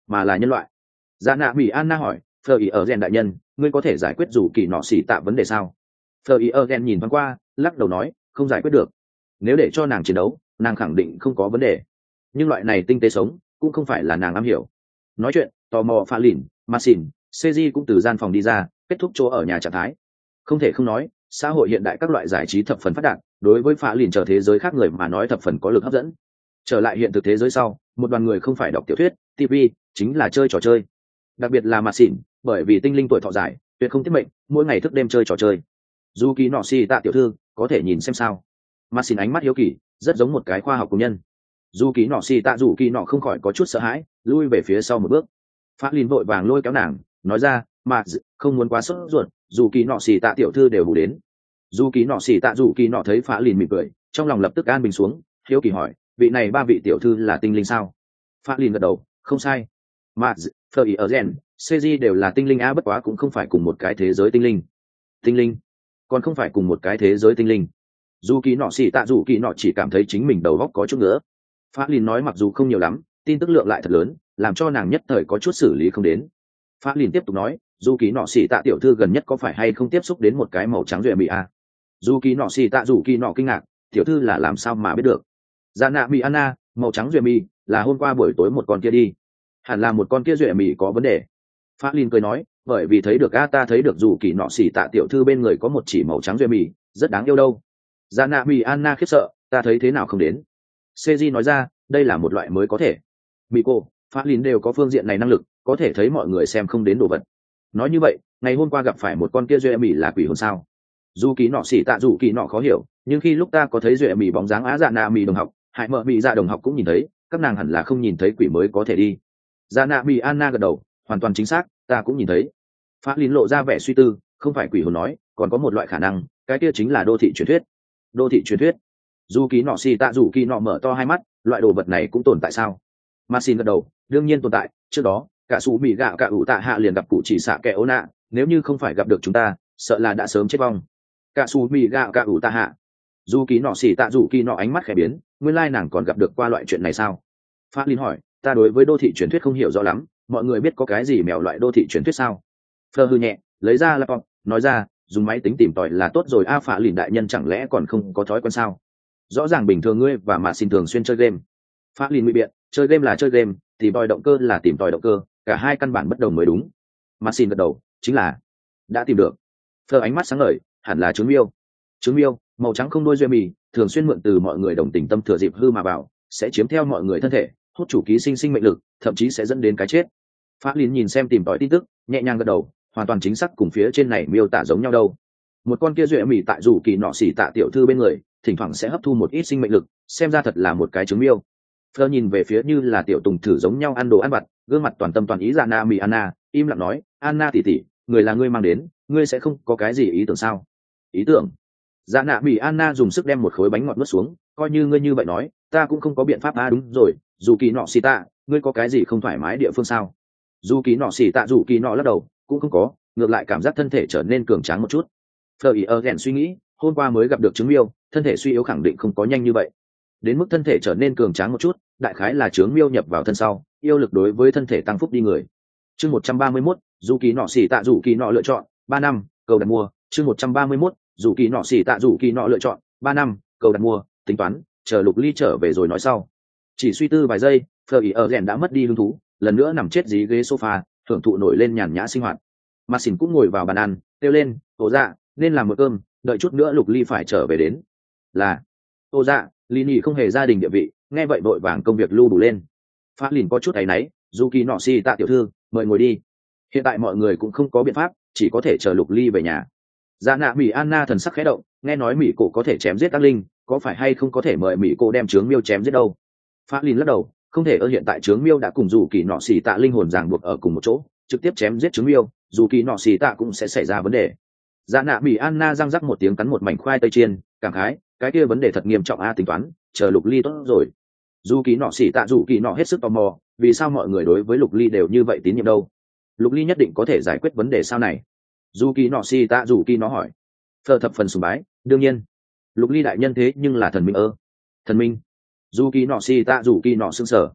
Speaker 1: mà là nhân loại. Dạ nạ mỹ Anna hỏi, phờ ý ở rèn đại nhân, ngươi có thể giải quyết dù kỳ nọ xỉ tạ vấn đề sao? Phờ ý ở rèn nhìn thoáng qua, lắc đầu nói, không giải quyết được. Nếu để cho nàng chiến đấu, nàng khẳng định không có vấn đề, nhưng loại này tinh tế sống cũng không phải là nàng am hiểu. Nói chuyện, tò mò pha lìn mà xỉn Seji cũng từ gian phòng đi ra, kết thúc chỗ ở nhà trạng thái. Không thể không nói, xã hội hiện đại các loại giải trí thập phần phát đạt, đối với pha lìn trở thế giới khác người mà nói thập phần có lực hấp dẫn. Trở lại hiện thực thế giới sau, một đoàn người không phải đọc tiểu thuyết TV, chính là chơi trò chơi. Đặc biệt là mà xỉn, bởi vì tinh linh tuổi thọ dài, tuyệt không tiết mệnh, mỗi ngày thức đêm chơi trò chơi. Dù kỳ nọ xì tạ tiểu thư có thể nhìn xem sao? Mà xỉn ánh mắt hiếu kỳ, rất giống một cái khoa học công nhân. Dù kỳ nọ xì tạ dù kỳ nọ không khỏi có chút sợ hãi, lui về phía sau một bước. Phát Linh vội vàng lôi kéo nàng, nói ra, mà không muốn quá sốt ruột, dù kỳ nọ xì tạ tiểu thư đều đủ đến. Dù kỳ nọ xì tạ dù kỳ nọ thấy Phá Lìn mỉm cười, trong lòng lập tức an bình xuống, hiếu kỳ hỏi, vị này ba vị tiểu thư là tinh linh sao? Phá Lìn gật đầu, không sai. Mà Phở ý ở rèn, Seji đều là tinh linh á, bất quá cũng không phải cùng một cái thế giới tinh linh. Tinh linh, còn không phải cùng một cái thế giới tinh linh. Dù kỳ nọ xì tạ dù kỳ nọ chỉ cảm thấy chính mình đầu óc có chút nữa. Phá Lìn nói mặc dù không nhiều lắm, tin tức lượng lại thật lớn, làm cho nàng nhất thời có chút xử lý không đến. Phá Lìn tiếp tục nói, dù kỳ nọ xì tạ tiểu thư gần nhất có phải hay không tiếp xúc đến một cái màu trắng rưỡi mì à? Dù kỳ nọ xì tạ dù kỳ nọ kinh ngạc, tiểu thư là làm sao mà biết được? Dạ nạ mì Anna, màu trắng rưỡi mì là hôm qua buổi tối một con kia đi, hẳn là một con kia rưỡi mì có vấn đề. Phá Lìn cười nói, bởi vì thấy được ta thấy được dù kỳ nọ xì tạ tiểu thư bên người có một chỉ màu trắng rưỡi mì, rất đáng yêu đâu. Dạ nạ mì Anna khiếp sợ, ta thấy thế nào không đến? Seji nói ra, đây là một loại mới có thể. Miko, Phá Lìn đều có phương diện này năng lực, có thể thấy mọi người xem không đến đồ vật. Nói như vậy, ngày hôm qua gặp phải một con kia duệ mỹ là quỷ hồn sao? Dù kỳ nọ xỉ tạ dù kỳ nọ khó hiểu, nhưng khi lúc ta có thấy duệ mỹ bóng dáng á dạ nạ mỹ đồng học, hại mợ mỹ dạ đồng học cũng nhìn thấy, các nàng hẳn là không nhìn thấy quỷ mới có thể đi. Dạ nạ mỹ Anna gật đầu, hoàn toàn chính xác, ta cũng nhìn thấy. Phá Lìn lộ ra vẻ suy tư, không phải quỷ hồn nói, còn có một loại khả năng, cái kia chính là đô thị truyền thuyết. Đô thị truyền thuyết? Dù kỳ nọ xỉ tạ dù kỳ nọ mở to hai mắt, loại đồ vật này cũng tồn tại sao? Mà xin gật đầu, đương nhiên tồn tại. Trước đó cả sủ mỹ gạo cả ủ tạ hạ liền gặp cụ chỉ xạ kẻ ố nạ, nếu như không phải gặp được chúng ta, sợ là đã sớm chết vong. Cả sủ mỹ gạo cả ủ tạ hạ. Dù kỳ nọ xỉ tạ dù kỳ nọ ánh mắt khẽ biến, nguyên lai nàng còn gặp được qua loại chuyện này sao? Phát Linh hỏi, ta đối với đô thị truyền thuyết không hiểu rõ lắm, mọi người biết có cái gì mèo loại đô thị truyền thuyết sao? Phơ hư nhẹ lấy ra laptop, nói ra, dùng máy tính tìm tòi là tốt rồi. Phá Lìn đại nhân chẳng lẽ còn không có thói quen sao? Rõ ràng bình thường ngươi và mà xin thường xuyên chơi game. Phát Lìn ngụy biện, chơi game là chơi game, tìm tòi động cơ là tìm tòi động cơ, cả hai căn bản bất đồng mới đúng. Mà xin gật đầu, chính là đã tìm được. Phơ ánh mắt sáng ngời, hẳn là trứng miêu. Trứng miêu màu trắng không đuôi duy mì, thường xuyên mượn từ mọi người đồng tình tâm thừa dịp hư mà vào, sẽ chiếm theo mọi người thân thể, hút chủ ký sinh mệnh lực, thậm chí sẽ dẫn đến cái chết. Phát Lìn nhìn xem tìm tòi tin tức, nhẹ nhàng gật đầu, hoàn toàn chính xác, cùng phía trên này miêu tả giống nhau đâu. Một con kia duy mì tại dù kỳ nọ xỉ tạ tiểu thư bên người, thỉnh thoảng sẽ hấp thu một ít sinh mệnh lực, xem ra thật là một cái trứng miêu. Phơ nhìn về phía như là tiểu tùng thử giống nhau ăn đồ ăn vặt, gương mặt toàn tâm toàn ý. Dạ na mì Anna im lặng nói, Anna tỉ tỉ, người là ngươi mang đến, ngươi sẽ không có cái gì ý tưởng sao? Ý tưởng? Dạ nạ mì Anna dùng sức đem một khối bánh ngọt nuốt xuống, coi như ngươi như vậy nói, ta cũng không có biện pháp. Đúng rồi, dù kỳ nọ xì tạ, ngươi có cái gì không thoải mái địa phương sao? Dù kỳ nọ xì tạ dù kỳ nọ lắc đầu, cũng không có, ngược lại cảm giác thân thể trở nên cường tráng một chút. Phơ ý ở rèn suy nghĩ, hôm qua mới gặp được trứng miêu, thân thể suy yếu khẳng định không có nhanh như vậy. Đến mức thân thể trở nên cường tráng một chút, đại khái là trướng miêu nhập vào thân sau, yêu lực đối với thân thể tăng phúc đi người. Chương 131, dù kỳ nọ xỉ tạ dù kỳ nọ lựa chọn 3 năm, cầu đặt mua. Chương 131, dù kỳ nọ xỉ tạ dù kỳ nọ lựa chọn 3 năm, cầu đặt mua. Tính toán, chờ Lục Ly trở về rồi nói sau. Chỉ suy tư vài giây, Phở ý ở rèn đã mất đi hứng thú, lần nữa nằm chết dí ghế sofa, hưởng thụ nổi lên nhàn nhã sinh hoạt. Mà xỉn cũng ngồi vào bàn ăn, kêu lên, "Ô dạ, nên làm một cơm, đợi chút nữa Lục Ly phải trở về đến." Là, "Ô dạ." Lý Nhị không hề gia đình địa vị, nghe vậy vội vàng công việc lưu đủ lên. Phá Lìn có chút áy náy, dù kỳ nọ xì tạ tiểu thư, mời ngồi đi. Hiện tại mọi người cũng không có biện pháp, chỉ có thể chờ Lục Ly về nhà. Dạ nạ mỹ Anna thần sắc khẽ động, nghe nói mỹ cổ có thể chém giết ác linh, có phải hay không có thể mời mỹ cổ đem trướng miêu chém giết đâu? Phá Lìn lắc đầu, không thể. Hiện tại trướng miêu đã cùng dù kỳ nọ xì tạ linh hồn ràng buộc ở cùng một chỗ, trực tiếp chém giết trướng miêu, dù kỳ nọ xì tạ cũng sẽ xảy ra vấn đề. Dạ nạ mỹ Anna răng rắc một tiếng cắn một mảnh khoai tây chiên, cảm khái, cái kia vấn đề thật nghiêm trọng. Tính toán, chờ Lục Ly tốt rồi. Dù kỳ nọ xỉ tạ dù kỳ nọ hết sức tò mò, vì sao mọi người đối với Lục Ly đều như vậy tín nhiệm đâu? Lục Ly nhất định có thể giải quyết vấn đề sao này? Dù kỳ nọ xỉ tạ dù kỳ nọ hỏi. Phở thập phần sùng bái, đương nhiên. Lục Ly đại nhân thế nhưng là thần minh ơ. Thần minh? Dù kỳ nọ xỉ tạ dù kỳ nọ sững sờ.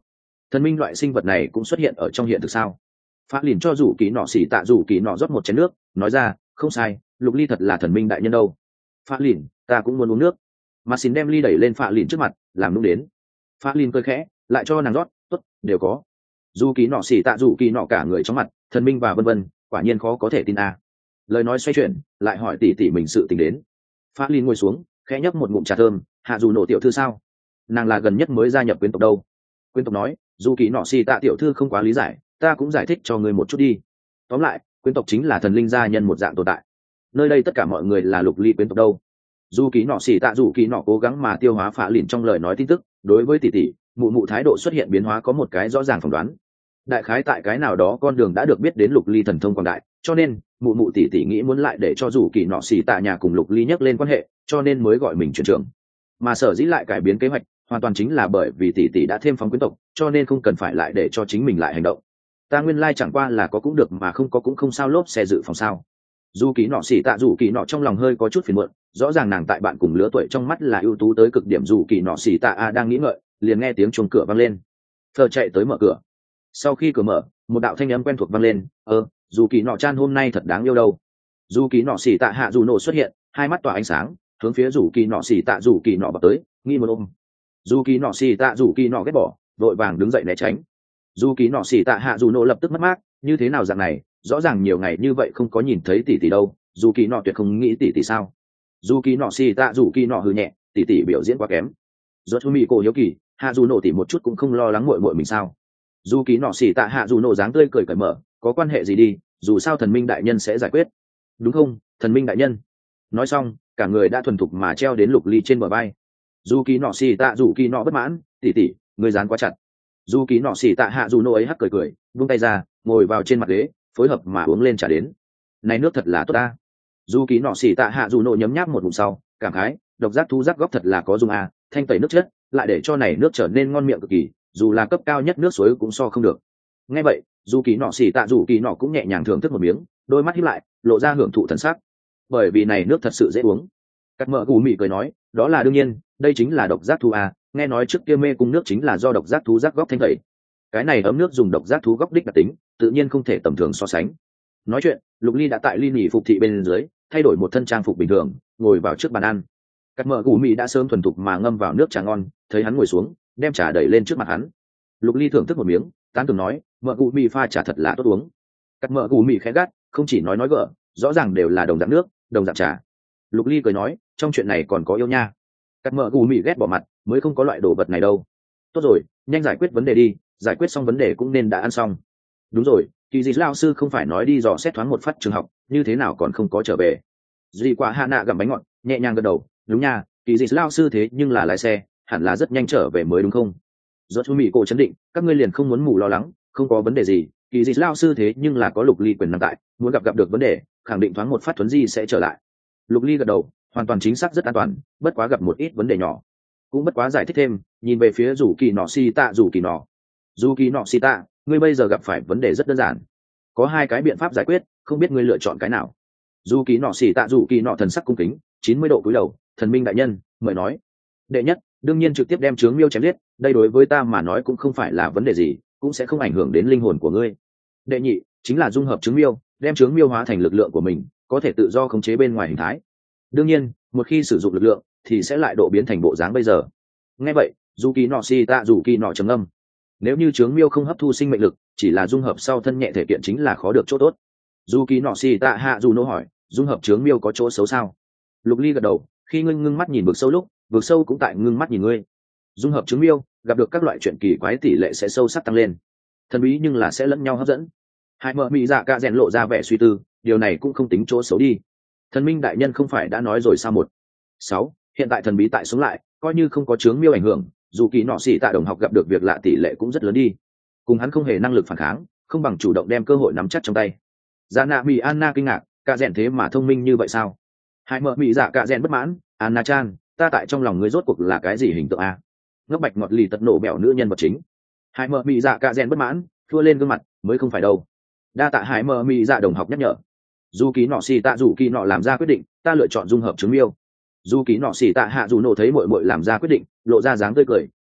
Speaker 1: Thần minh loại sinh vật này cũng xuất hiện ở trong hiện thực sao? Phá lìn cho rủ kỳ nọ xỉ tạ rủ kỳ nọ rót một chén nước, nói ra, không sai, Lục Ly thật là thần minh đại nhân đâu. Phá lìn, ta cũng muốn uống nước. Mà xin đem ly đẩy lên Phá lìn trước mặt, làm nung đến. Phá lìn cười khẽ, lại cho nàng rót, tốt, đều có. Dù kỳ nọ xỉ tạ rủ kỳ nọ cả người trong mặt, thần minh và vân vân, quả nhiên khó có thể tin a. Lời nói xoay chuyển, lại hỏi tỉ tỉ mình sự tình đến. Phá lìn ngồi xuống, khẽ nhấp một ngụm trà thơm, hạ dù nổ tiểu thư sao? Nàng là gần nhất mới gia nhập quyến tộc đâu. Quyến tộc nói, dù kỳ nọ xỉ tạ tiểu thư không quá lý giải, ta cũng giải thích cho người một chút đi. Tóm lại, quyến tộc chính là thần linh gia nhân một dạng tồn tại. Nơi đây tất cả mọi người là Lục Ly quyến tộc đâu. Dù kỳ nọ xỉ tạ dù kỳ nọ cố gắng mà tiêu hóa Phá lìn trong lời nói tin tức, đối với tỷ tỷ mụ mụ thái độ xuất hiện biến hóa có một cái rõ ràng phỏng đoán. Đại khái tại cái nào đó con đường đã được biết đến Lục Ly thần thông quảng đại, cho nên mụ mụ tỷ tỷ nghĩ muốn lại để cho dù kỳ nọ xỉ tạ nhà cùng Lục Ly nhắc lên quan hệ, cho nên mới gọi mình chuyển trưởng. Mà sở dĩ lại cải biến kế hoạch hoàn toàn chính là bởi vì tỷ tỷ đã thêm phóng quyến tộc, cho nên không cần phải lại để cho chính mình lại hành động. Ta nguyên lai chẳng qua là có cũng được mà không có cũng không sao, lốp xe dự phòng sao? Dù kỳ nọ xỉ tạ dù kỳ nọ trong lòng hơi có chút phiền muộn, rõ ràng nàng tại bạn cùng lứa tuổi trong mắt là ưu tú tới cực điểm. Dù kỳ nọ xỉ tạ đang nghĩ ngợi, liền nghe tiếng chuông cửa vang lên. Phờ chạy tới mở cửa. Sau khi cửa mở, một đạo thanh âm quen thuộc vang lên, dù kỳ nọ chan hôm nay thật đáng yêu đâu. Dù kỳ nọ xỉ tạ hạ dù nổ xuất hiện, hai mắt tỏa ánh sáng, hướng phía dù kỳ nọ xỉ tạ dù kỳ nọ vào tới, nghi muốn ôm. Dù kỳ nọ xỉ tạ dù kỳ nọ ghét bỏ, vội vàng đứng dậy né tránh. Dù kỳ nọ xỉ tạ hạ dù nổ lập tức mất mát, như thế nào dạng này, rõ ràng nhiều ngày như vậy không có nhìn thấy tỷ tỷ đâu, dù kỳ nọ tuyệt không nghĩ tỷ tỷ sao? Dù kỳ nọ xỉ tạ dù kỳ nọ hừ nhẹ, tỷ tỷ biểu diễn quá kém. Rốt Humi cổ hiếu kỳ, hạ dù nổ tỷ một chút cũng không lo lắng muội muội mình sao? Dù kỳ nọ xỉ tạ hạ dù nổ dáng tươi cười cởi mở, có quan hệ gì đi, dù sao thần minh đại nhân sẽ giải quyết. Đúng không, thần minh đại nhân? Nói xong, cả người đã thuần thục mà treo đến Lục Ly trên bờ vai. Dù kỳ nọ xỉ tạ dù kỳ nọ bất mãn, tỷ tỷ, người dán quá chặt. Dù kỳ nọ xỉ tạ hạ dù nổ ấy hắc cười cười, buông tay ra, ngồi vào trên mặt ghế, phối hợp mà uống lên trà đến. Này nước thật là tốt ta. Dù kỳ nọ xỉ tạ hạ dù nổ nhấm nháp một ngụm sau, cảm khái, độc giác thú giác góc thật là có dùng à, thanh tẩy nước chất, lại để cho này nước trở nên ngon miệng cực kỳ, dù là cấp cao nhất nước suối cũng so không được. Nghe vậy, dù kỳ nọ xỉ tạ dù kỳ nọ cũng nhẹ nhàng thưởng thức một miếng, đôi mắt híp lại, lộ ra hưởng thụ thần sắc. Bởi vì này nước thật sự dễ uống. Cắt mỡ gù mị cười nói, đó là đương nhiên, đây chính là độc giác thú à, nghe nói trước kia mê cung nước chính là do độc giác thú giác góc thanh tẩy. Cái này ấm nước dùng độc giác thú góc đích đặc tính, tự nhiên không thể tầm thường so sánh. Nói chuyện, Lục Ly đã tại ly nhị phục thị bên dưới, thay đổi một thân trang phục bình thường, ngồi vào trước bàn ăn. Cắt mỡ gù mị đã sớm thuần thục mà ngâm vào nước trà ngon, thấy hắn ngồi xuống, đem trà đẩy lên trước mặt hắn. Lục Ly thưởng thức một miếng, tán thưởng nói, mỡ gù mị pha trà thật là tốt uống. Cắt mỡ gù mị khẽ gắt, không chỉ nói gỡ, rõ ràng đều là đồng dạng nước, đồng dạng trà. Lục Ly cười nói, trong chuyện này còn có yêu nha. Cắt mỡ gù mị ghét bỏ mặt, mới không có loại đồ vật này đâu. Tốt rồi, nhanh giải quyết vấn đề đi, giải quyết xong vấn đề cũng nên đã ăn xong. Đúng rồi, kỳ dị lao sư không phải nói đi dò xét thoáng một phát trường học, như thế nào còn không có trở về? Dì quả hạ nạ gặm bánh ngọt, nhẹ nhàng gật đầu, đúng nha, kỳ dị lao sư thế nhưng là lái xe, hẳn là rất nhanh trở về mới đúng không? Rốt Thu Mỹ cổ chấn định, các ngươi liền không muốn mù lo lắng, không có vấn đề gì, kỳ dị lao sư thế nhưng là có Lục Ly quyền năng tại, muốn gặp được vấn đề, khẳng định thoáng một phát thuấn di sẽ trở lại. Lục Ly gật đầu, hoàn toàn chính xác rất an toàn, bất quá gặp một ít vấn đề nhỏ, cũng bất quá giải thích thêm, nhìn về phía rủ kỳ nọ si tạ rủ kỳ nọ si tạ, ngươi bây giờ gặp phải vấn đề rất đơn giản, có hai cái biện pháp giải quyết, không biết ngươi lựa chọn cái nào? Dù kỳ nọ si tạ rủ kỳ nọ thần sắc cung kính, 90 độ cúi đầu, thần minh đại nhân mời nói. Đệ nhất, đương nhiên trực tiếp đem chướng miêu chém giết, đây đối với ta mà nói cũng không phải là vấn đề gì, cũng sẽ không ảnh hưởng đến linh hồn của ngươi. Đệ nhị, chính là dung hợp chướng miêu, đem chướng miêu hóa thành lực lượng của mình, có thể tự do khống chế bên ngoài hình thái. Đương nhiên, một khi sử dụng lực lượng thì sẽ lại độ biến thành bộ dáng bây giờ. Nghe vậy, dù kỳ nọ si tạ dù kỳ nọ trầm ngâm. Nếu như chướng miêu không hấp thu sinh mệnh lực, chỉ là dung hợp sau thân nhẹ thể kiện chính là khó được chỗ tốt. Dù kỳ nọ si tạ hạ dù nô hỏi, dung hợp chướng miêu có chỗ xấu sao? Lục Ly gật đầu, khi ngươi ngưng mắt nhìn vực sâu lúc, vực sâu cũng tại ngưng mắt nhìn ngươi. Dung hợp chướng miêu, gặp được các loại chuyện kỳ quái tỷ lệ sẽ sâu sắc tăng lên. Thần bí nhưng là sẽ lẫn nhau hấp dẫn. Hai mợ mị dạ cả rèn lộ ra vẻ suy tư, điều này cũng không tính chỗ xấu đi. Thần minh đại nhân không phải đã nói rồi sao? 6. Hiện tại thần bí tại sống lại, coi như không có chướng miêu ảnh hưởng, dù kỳ nọ xỉ tạ đồng học gặp được việc lạ tỷ lệ cũng rất lớn đi. Cùng hắn không hề năng lực phản kháng, không bằng chủ động đem cơ hội nắm chắc trong tay. Dạ nạ mỹ Anna kinh ngạc, cả rèn thế mà thông minh như vậy sao? Hai mợ mỹ dạ cả rèn bất mãn, Anna chan, ta tại trong lòng ngươi rốt cuộc là cái gì hình tượng a? Ngốc bạch ngọt lì tật nổ bẹo nữ nhân vật chính. Hai mợ mỹ dạ cả rèn bất mãn, thua lên gương mặt, mới không phải đâu. Đa tạ hai mợ mỹ dạ đồng học nhắc nhở. Dù kỳ nọ xỉ tạ dù kỳ nọ làm ra quyết định, ta lựa chọn dung hợp trứng miêu. Dù kỳ nọ xỉ tạ hạ dù nổ thấy muội muội làm ra quyết định, lộ ra dáng tươi cười,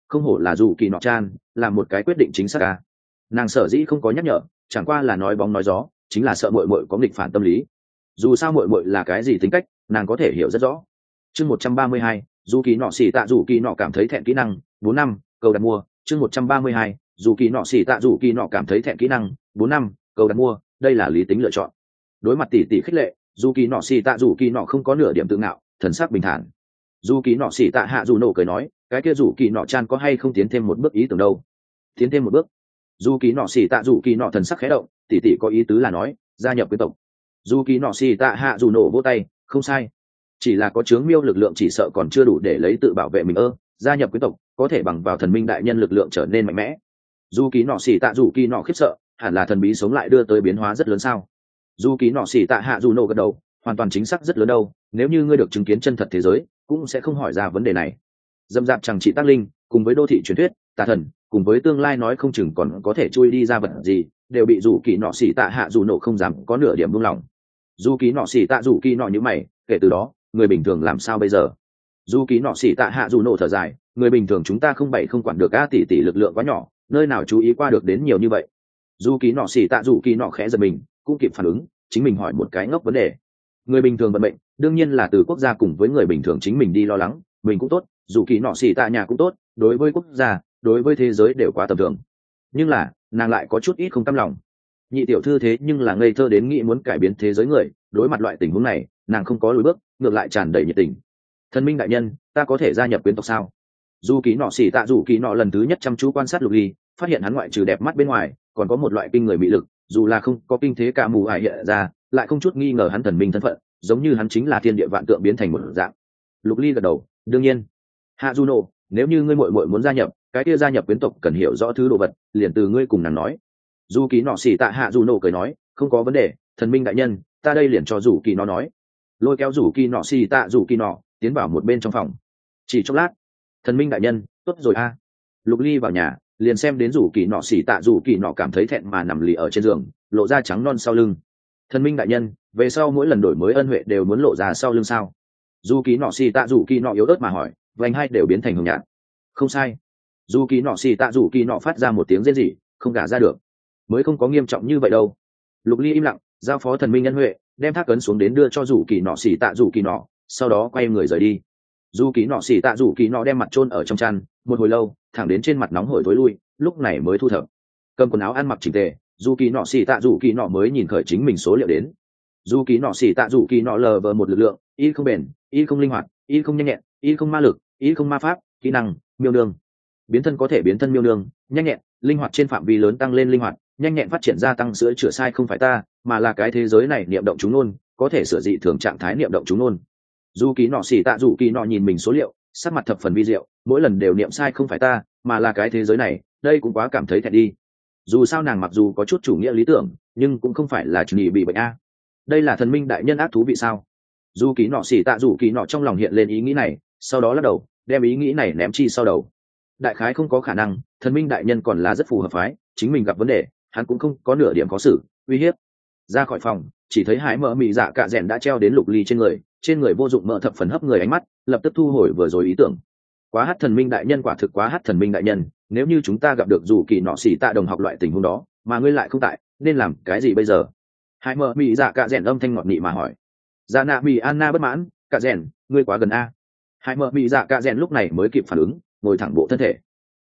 Speaker 1: không hổ là dù kỳ nọ chan, là một cái quyết định chính xác ca. Nàng sở dĩ không có nhắc nhở, chẳng qua là nói bóng nói gió, chính là sợ muội muội có nghịch phản tâm lý. Dù sao muội muội là cái gì tính cách, nàng có thể hiểu rất rõ. Chương 132, dù kỳ nọ xỉ tạ dù kỳ nọ cảm thấy thẹn kỹ năng, 4 năm, cầu đặt mua. Chương 132, dù kỳ nọ xỉ tạ dù kỳ nọ cảm thấy thẹn kỹ năng, 4 năm, cầu đặt mua, đây là lý tính lựa chọn. Đối mặt tỷ tỷ khích lệ, dù kỳ nọ xỉ tạ dù kỳ nọ không có nửa điểm tự ngạo, thần sắc bình thản. Dù kỳ nọ xỉ tạ hạ dù nổ cười nói, cái kia dù kỳ nọ chan có hay không tiến thêm một bước ý tưởng đâu? Tiến thêm một bước? Dù kỳ nọ xỉ tạ dù kỳ nọ thần sắc khẽ động, tỷ tỷ có ý tứ là nói gia nhập quý tộc. Dù kỳ nọ xỉ tạ hạ dù nổ vỗ tay, không sai, chỉ là có chướng miêu lực lượng chỉ sợ còn chưa đủ để lấy tự bảo vệ mình gia nhập quý tộc có thể bằng vào thần minh đại nhân lực lượng trở nên mạnh mẽ. Dù kỳ nọ xỉ tạ dù kỳ nọ khiếp sợ, hẳn là thần bí sống lại đưa tới biến hóa rất lớn sao? Dù kỳ nọ xỉ tạ hạ dù nổ gật đầu, hoàn toàn chính xác rất lớn đâu, nếu như ngươi được chứng kiến chân thật thế giới cũng sẽ không hỏi ra vấn đề này. Dâm dạp chẳng chỉ tác linh cùng với đô thị truyền thuyết tà thần cùng với tương lai nói không chừng còn có thể chui đi ra vật gì đều bị dù kỳ nọ xỉ tạ hạ dù nổ không dám có nửa điểm buông lỏng. Dù kỳ nọ xỉ tạ dù kỳ nọ như mày, kể từ đó người bình thường làm sao bây giờ? Dù kỳ nọ xỉ tạ hạ dù nổ thở dài, người bình thường chúng ta không quản được a, tỷ lực lượng quá nhỏ, nơi nào chú ý qua được đến nhiều như vậy. Dù kỳ nọ xỉ tạ dù kỳ nọ khẽ giật mình, cũng kịp phản ứng, chính mình hỏi một cái ngốc vấn đề. Người bình thường vận mệnh đương nhiên là từ quốc gia cùng với người bình thường chính mình đi lo lắng, mình cũng tốt, dù kỳ nọ xỉ tạ nhà cũng tốt, đối với quốc gia đối với thế giới đều quá tầm thường. Nhưng là nàng lại có chút ít không cam lòng. Nhị tiểu thư thế nhưng là ngây thơ đến nghĩ muốn cải biến thế giới người, đối mặt loại tình huống này nàng không có lùi bước, ngược lại tràn đầy nhiệt tình. Thần minh đại nhân, ta có thể gia nhập quyến tộc sao? Dù kỳ nọ xỉ tạ dù kỳ nọ lần thứ nhất chăm chú quan sát Lục Ly, phát hiện hắn ngoại trừ đẹp mắt bên ngoài còn có một loại kinh người mị lực, dù là không có kinh thế cả mù ải hiện ra, lại không chút nghi ngờ hắn thần minh thân phận, giống như hắn chính là thiên địa vạn tượng biến thành một dạng. Lục Ly gật đầu, đương nhiên. Hạ Juno, nếu như ngươi muội muội muốn gia nhập, cái kia gia nhập quyến tộc cần hiểu rõ thứ đồ vật, liền từ ngươi cùng nàng nói. Dù kỳ nọ xỉ tạ Hạ Juno cười nói, không có vấn đề, thần minh đại nhân, ta đây liền cho Dù kỳ nó nói. Lôi kéo Dù kỳ nọ xỉ tạ Dù kỳ nọ tiến vào một bên trong phòng. Chỉ chốc lát, thần minh đại nhân, tốt rồi a. Lục Ly vào nhà, liền xem đến Dù kỳ nọ xỉ tạ Dù kỳ nọ cảm thấy thẹn mà nằm lì ở trên giường, lộ ra trắng non sau lưng. Thần minh đại nhân, về sau mỗi lần đổi mới ân huệ đều muốn lộ ra sau lưng sao? Dù kỳ nọ xỉ tạ Dù kỳ nọ yếu ớt mà hỏi, vành hai đều biến thành hồng nhạt. Không sai. Dù kỳ nọ xỉ tạ Dù kỳ nọ phát ra một tiếng rên rỉ, không gả ra được, mới không có nghiêm trọng như vậy đâu. Lục Ly im lặng, giao phó thần minh ân huệ, đem thác ấn xuống đến đưa cho Dù kỳ nọ xỉ tạ Dù kỳ nọ, sau đó quay người rời đi. Dù kỳ nọ xỉ tạ Dù kỳ nọ đem mặt chôn ở trong chăn, một hồi lâu, thẳng đến trên mặt nóng hổi tối lui, lúc này mới thu thập, cầm quần áo ăn mặc chỉnh tề. Dù kỳ nọ xỉ tạ Dù kỳ nọ mới nhìn khởi chính mình số liệu đến. Dù kỳ nọ xỉ tạ Dù kỳ nọ lờ vờ một lực lượng, y không bền, y không linh hoạt, y không nhanh nhẹn, y không ma lực, y không ma pháp, kỹ năng miêu nương. Biến thân có thể biến thân miêu nương, nhanh nhẹn linh hoạt trên phạm vi lớn tăng lên linh hoạt, nhanh nhẹn phát triển gia tăng sửa chữa sai không phải ta mà là cái thế giới này niệm động chúng nôn, có thể sửa dị thường trạng thái niệm động chúng nôn. Dù kỳ nọ xỉ tạ Dù kỳ nọ nhìn mình số liệu, sắc mặt thập phần vi diệu, mỗi lần đều niệm sai không phải ta mà là cái thế giới này, đây cũng quá cảm thấy thẹn đi. Dù sao nàng mặc dù có chút chủ nghĩa lý tưởng, nhưng cũng không phải là chủ nhị bị bệnh a. Đây là thần minh đại nhân ác thú vị sao? Dù kỳ nọ xỉ tạ Dù kỳ nọ trong lòng hiện lên ý nghĩ này, sau đó lắc đầu, đem ý nghĩ này ném chi sau đầu. Đại khái không có khả năng, thần minh đại nhân còn là rất phù hợp phái, chính mình gặp vấn đề hắn cũng không có nửa điểm có xử uy hiếp. Ra khỏi phòng, chỉ thấy Hải Mở Mị Dạ Cạ Rèn đã treo đến Lục Ly trên người vô dụng mỡ thập phần hấp người ánh mắt, lập tức thu hồi vừa rồi ý tưởng. Quá hát thần minh đại nhân, quả thực quá hát thần minh đại nhân, nếu như chúng ta gặp được Dù kỳ nọ xỉ tạ đồng học loại tình huống đó mà ngươi lại không tại, nên làm cái gì bây giờ? Hải Mở Mị Dạ Cạ Rèn âm thanh ngọt nị mà hỏi. Dạ nạ Mị Anna bất mãn, Cạ Rèn, ngươi quá gần a. Hải Mở Mị Dạ Cạ Rèn lúc này mới kịp phản ứng, ngồi thẳng bộ thân thể.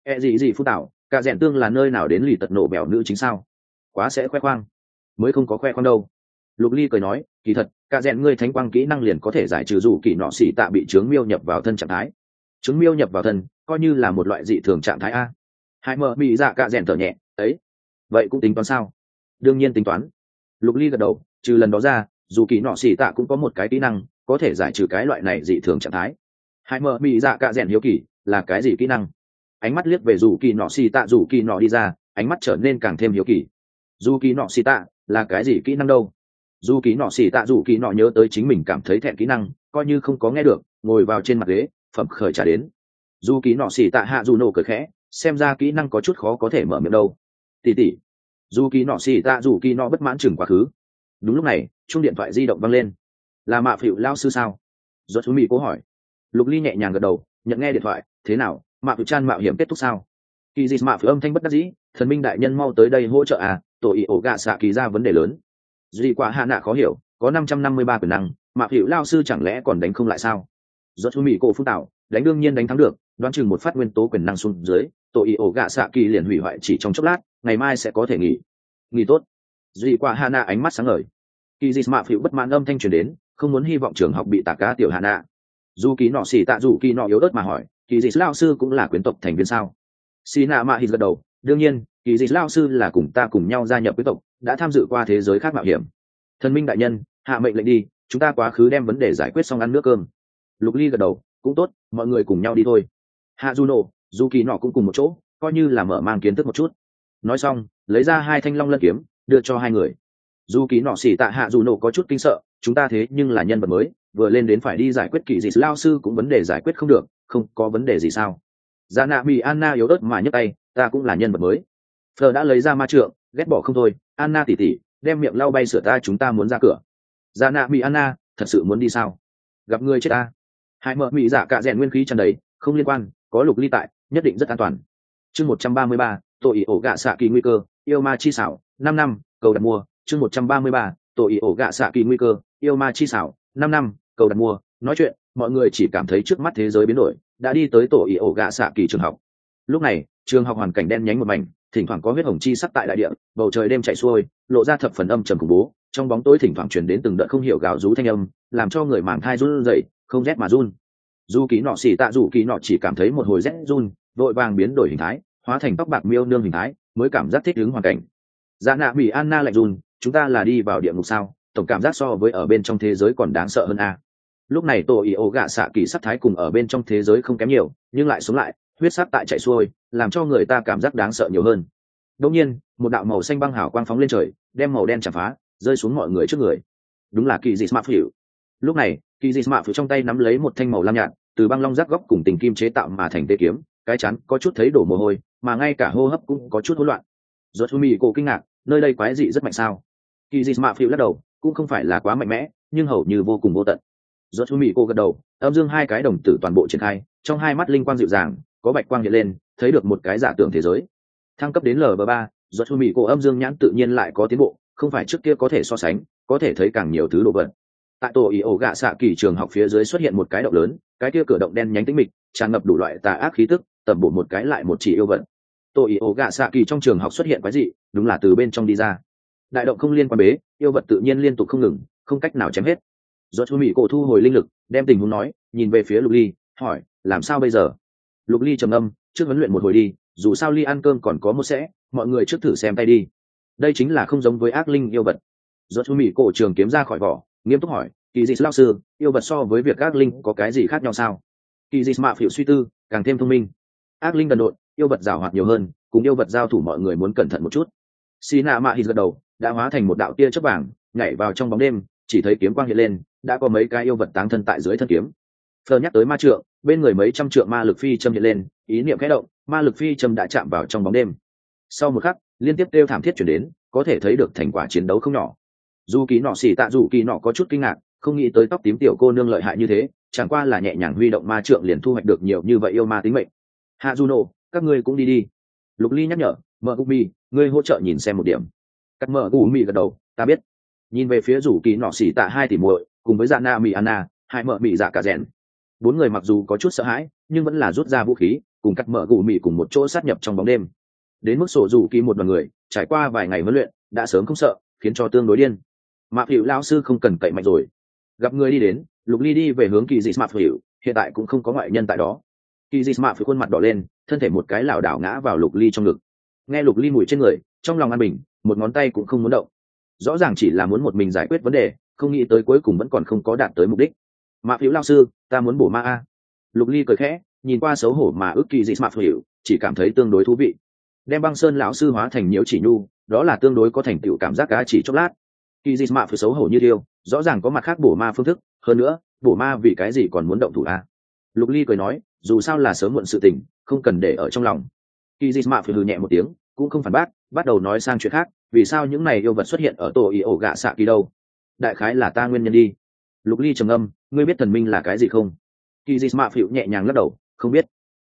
Speaker 1: Gì phú tạo, Cạ Rèn tương là nơi nào đến lì tật nổ bèo nữ chính sao? Quá sẽ khoe khoang. Mới không có khoe khoang đâu. Lục Ly cười nói, kỳ thật Cạ Rèn ngươi thánh quang kỹ năng liền có thể giải trừ Dù kỳ nọ xỉ tạ bị chướng miêu nhập vào thân trạng thái. Chướng miêu nhập vào thân coi như là một loại dị thường trạng thái a. Hải Mở Mị Dạ Cạ Rèn thở nhẹ, ấy, vậy cũng tính toán sao? Đương nhiên tính toán. Lục Ly gật đầu, trừ lần đó ra, Dù kỳ nọ xỉ tạ cũng có một cái kỹ năng có thể giải trừ cái loại này dị thường trạng thái. Hải Mở Mị Dạ Cạ Rèn hiếu kỳ, là cái gì kỹ năng? Ánh mắt liếc về Dù kỳ nọ xỉ tạ, Dù kỳ nọ đi ra, ánh mắt trở nên càng thêm hiếu kỳ. Dù kỳ nọ xỉ tạ là cái gì kỹ năng đâu? Dù kỳ nọ xỉ tạ Dù kỳ nọ nhớ tới chính mình cảm thấy thẹn kỹ năng, coi như không có nghe được, ngồi vào trên mặt ghế, phẩm khởi trả đến. Dù kỳ nọ xỉ tạ hạ dù nổ cười khẽ, xem ra kỹ năng có chút khó có thể mở miệng đâu. Tỷ tỷ. Dù kỳ nọ xỉ tạ Dù kỳ nọ bất mãn chừng quá khứ. Đúng lúc này, chuông điện thoại di động vang lên. Là Mạ Phịu lao sư sao? Rốt Thú Mị cố hỏi. Lục Ly nhẹ nhàng gật đầu, nhận nghe điện thoại, thế nào, mạ phụ chan mạo hiểm kết thúc sao? Kỳ dị mạ phụ âm thanh bất đắc dĩ, thần minh đại nhân mau tới đây hỗ trợ à, tổ ý ổ gạ xạ kỳ ra vấn đề lớn. Duy quá hạ nạ khó hiểu, có 553 quyền năng, mạ phụ lao sư chẳng lẽ còn đánh không lại sao? Do chú mỹ cổ phúc tạo, đánh đương nhiên đánh thắng được, đoán chừng một phát nguyên tố quyền năng xuống dưới, tổ ý ổ gạ xạ kỳ liền hủy hoại chỉ trong chốc lát, ngày mai sẽ có thể nghỉ tốt. Duy quá hạ nạ ánh mắt sáng ngời. Kỳ dị mạ phụ bất mãn âm thanh truyền đến, không muốn hy vọng trường học bị tạc cá tiểu hạ nạ. Dù kỳ nọ xỉ tạ dù kỳ nọ yếu ớt mà hỏi, kỳ dị lao sư cũng là quyến tộc thành viên sao? Xì nạ mạ hít gật đầu, đương nhiên, kỳ dị lao sư là cùng ta cùng nhau gia nhập quyến tộc, đã tham dự qua thế giới khác mạo hiểm. Thần minh đại nhân, hạ mệnh lệnh đi, chúng ta quá khứ đem vấn đề giải quyết xong ăn nước cơm. Lục ly gật đầu, cũng tốt, mọi người cùng nhau đi thôi. Hạ Juno, dù kỳ nọ cũng cùng một chỗ, coi như là mở mang kiến thức một chút. Nói xong, lấy ra 2 thanh long lân kiếm, đưa cho 2 người. Dù kỳ nọ xỉ tạ Hạ Juno có chút kinh sợ, chúng ta thế nhưng là nhân vật mới, vừa lên đến phải đi giải quyết kỳ dị lao sư cũng vấn đề giải quyết không được, không có vấn đề gì sao? Dạ nạ bị Anna yếu ớt mà nhấc tay, ta cũng là nhân vật mới. Fleur đã lấy ra ma trượng, ghét bỏ không thôi, Anna tỉ tỉ, đem miệng lau bay sửa ta, chúng ta muốn ra cửa. Dạ nạ bị Anna, thật sự muốn đi sao? Gặp người chết ta. Hai mợ mị dạ cả rèn nguyên khí tràn đầy, không liên quan, có Lục Ly tại, nhất định rất an toàn. Chương 133, tội ý ổ gạ xạ kỳ nguy cơ, yêu ma chi xảo, 5 năm, cầu đặt mua. Chương 133, tội ý ổ gạ xạ kỳ nguy cơ, yêu ma chi xảo, 5 năm, cầu đặt mua. Nói chuyện, mọi người chỉ cảm thấy trước mắt thế giới biến đổi, đã đi tới tổ ý ổ gạ xạ kỳ trường học. Lúc này, trường học hoàn cảnh đen nhánh một mảnh, thỉnh thoảng có huyết hồng chi sắc tại đại địa, bầu trời đêm chạy xuôi, lộ ra thập phần âm trầm khủng bố, trong bóng tối thỉnh thoảng truyền đến từng đợt không hiểu gào rú thanh âm, làm cho người màng thai run rẩy, không rét mà run. Dù kỳ nọ xỉ tạ dù kỳ nọ chỉ cảm thấy một hồi rét run, vội vàng biến đổi hình thái, hóa thành tóc bạc miêu nương hình thái, mới cảm giác thích ứng hoàn cảnh. Dạ nạ bị Anna lạnh run, chúng ta là đi vào địa ngục sao? Tổng cảm giác so với ở bên trong thế giới còn đáng sợ hơn a. Lúc này tổ ý ổ gạ xạ kỳ sắc thái cùng ở bên trong thế giới không kém nhiều, nhưng lại sống lại, huyết sắc tại chạy xuôi, làm cho người ta cảm giác đáng sợ nhiều hơn. Đột nhiên, một đạo màu xanh băng hào quang phóng lên trời, đem màu đen chạm phá, rơi xuống mọi người trước người. Đúng là kỳ dị smart phiểu. Lúc này, kỳ dị smart phiểu trong tay nắm lấy một thanh màu lam nhạt, từ băng long rác góc cùng tình kim chế tạo mà thành tê kiếm, cái chắn có chút thấy đổ mồ hôi, mà ngay cả hô hấp cũng có chút hỗn loạn. Rốt Mị cổ kinh ngạc, nơi đây quái dị rất mạnh sao? Kỳ dị smart phiểu lắc đầu, cũng không phải là quá mạnh mẽ, nhưng hầu như vô cùng vô tận. Rốt Mị cổ gật đầu, âm dương 2 cái đồng tử toàn bộ triển khai, trong 2 mắt linh quang dịu dàng, có bạch quang hiện lên, thấy được một cái giả tưởng thế giới. Thăng cấp đến Lv3, Rốt Mị cổ âm dương nhãn tự nhiên lại có tiến bộ, không phải trước kia có thể so sánh, có thể thấy càng nhiều thứ đồ vật. Tại tổ ý ổ gạ xạ kỳ trường học phía dưới xuất hiện một cái động lớn, cái kia cửa động đen nhánh tĩnh mịch, tràn ngập đủ loại tà ác khí tức, tầm bổ một cái lại một chỉ yêu vật. Tổ ý ổ gạ xạ kỳ trong trường học xuất hiện quái dị, đúng là từ bên trong đi ra. Đại động không liên quan bế, yêu vật tự nhiên liên tục không ngừng, không cách nào chém hết. Rốt Mị cổ thu hồi linh lực, đem tình huống nói, nhìn về phía Lục Ly, hỏi, làm sao bây giờ? Lục Ly trầm ngâm, trước huấn luyện một hồi đi, dù sao Ly ăn cơm còn có một sẽ, mọi người trước thử xem tay đi. Đây chính là không giống với ác linh yêu vật. Rốt Mị cổ trường kiếm ra khỏi vỏ, nghiêm túc hỏi, kỳ dị lão sư, yêu vật so với việc ác linh có cái gì khác nhau sao? Kỳ dị mạ phiểu suy tư, càng thêm thông minh. Ác linh đần độn, yêu vật giàu hoạt nhiều hơn, cùng yêu vật giao thủ mọi người muốn cẩn thận một chút. Xí nạ mạ hít gật đầu, đã hóa thành một đạo tia chớp vàng, nhảy vào trong bóng đêm, chỉ thấy kiếm quang hiện lên, đã có mấy cái yêu vật táng thân tại dưới thân kiếm. Phờ nhắc tới ma trượng, bên người mấy trăm trượng ma lực phi châm hiện lên, ý niệm khẽ động, ma lực phi châm đã chạm vào trong bóng đêm. Sau một khắc, liên tiếp kêu thảm thiết chuyển đến, có thể thấy được thành quả chiến đấu không nhỏ. Dù kỳ nọ xỉ tạ dù kỳ nọ có chút kinh ngạc, không nghĩ tới tóc tím tiểu cô nương lợi hại như thế, chẳng qua là nhẹ nhàng huy động ma trượng liền thu hoạch được nhiều như vậy yêu ma tính mệnh. Hạ Juno, các ngươi cũng đi đi. Lục Ly nhắc nhở, Mở Gumi, ngươi hỗ trợ nhìn xem một điểm. Cắt Mở Gumi gật đầu, ta biết. Nhìn về phía rủ kỳ nọ xỉ tạ 2 tỷ muội, cùng với dạ na mỹ Anna, hai mợ mỹ dạ cả rèn. 4 người mặc dù có chút sợ hãi, nhưng vẫn là rút ra vũ khí, cùng Cắt Mở Gumi cùng một chỗ sát nhập trong bóng đêm. Đến mức sổ rủ kỳ một đoàn người, trải qua vài ngày huấn luyện, đã sớm không sợ, khiến cho tương đối điên. Mạc Hiểu lão sư không cần cậy mạnh rồi. Gặp người đi đến, Lục Ly đi về hướng kỳ dị Mạc Hiểu, hiện tại cũng không có ngoại nhân tại đó. Kỳ dị Mạc Hiểu khuôn mặt đỏ lên, thân thể một cái lảo đảo ngã vào Lục Ly trong ngực. Nghe Lục Ly mùi trên người, trong lòng an bình, một ngón tay cũng không muốn động. Rõ ràng chỉ là muốn một mình giải quyết vấn đề, không nghĩ tới cuối cùng vẫn còn không có đạt tới mục đích. Mạc Hiểu lão sư, ta muốn bổ ma a. Lục Ly cười khẽ, nhìn qua xấu hổ mà ước kỳ dị Mạc Hiểu, chỉ cảm thấy tương đối thú vị. Đem Băng Sơn lão sư hóa thành nhiễu chỉ nhu, đó là tương đối có thành tựu cảm giác cá chỉ chốc lát. Kỳ dị mạ phải xấu hổ như điêu, rõ ràng có mặt khác bổ ma phương thức, hơn nữa bổ ma vì cái gì còn muốn động thủ a? Lục Ly cười nói, dù sao là sớm muộn sự tình, không cần để ở trong lòng. Kỳ dị mạ phải hừ nhẹ một tiếng, cũng không phản bác, bắt đầu nói sang chuyện khác, vì sao những này yêu vật xuất hiện ở tổ ý ổ gạ xạ kỳ đâu? Đại khái là ta nguyên nhân đi. Lục Ly trầm ngâm, ngươi biết thần minh là cái gì không? Kỳ dị mạ phịu nhẹ nhàng lắc đầu, không biết.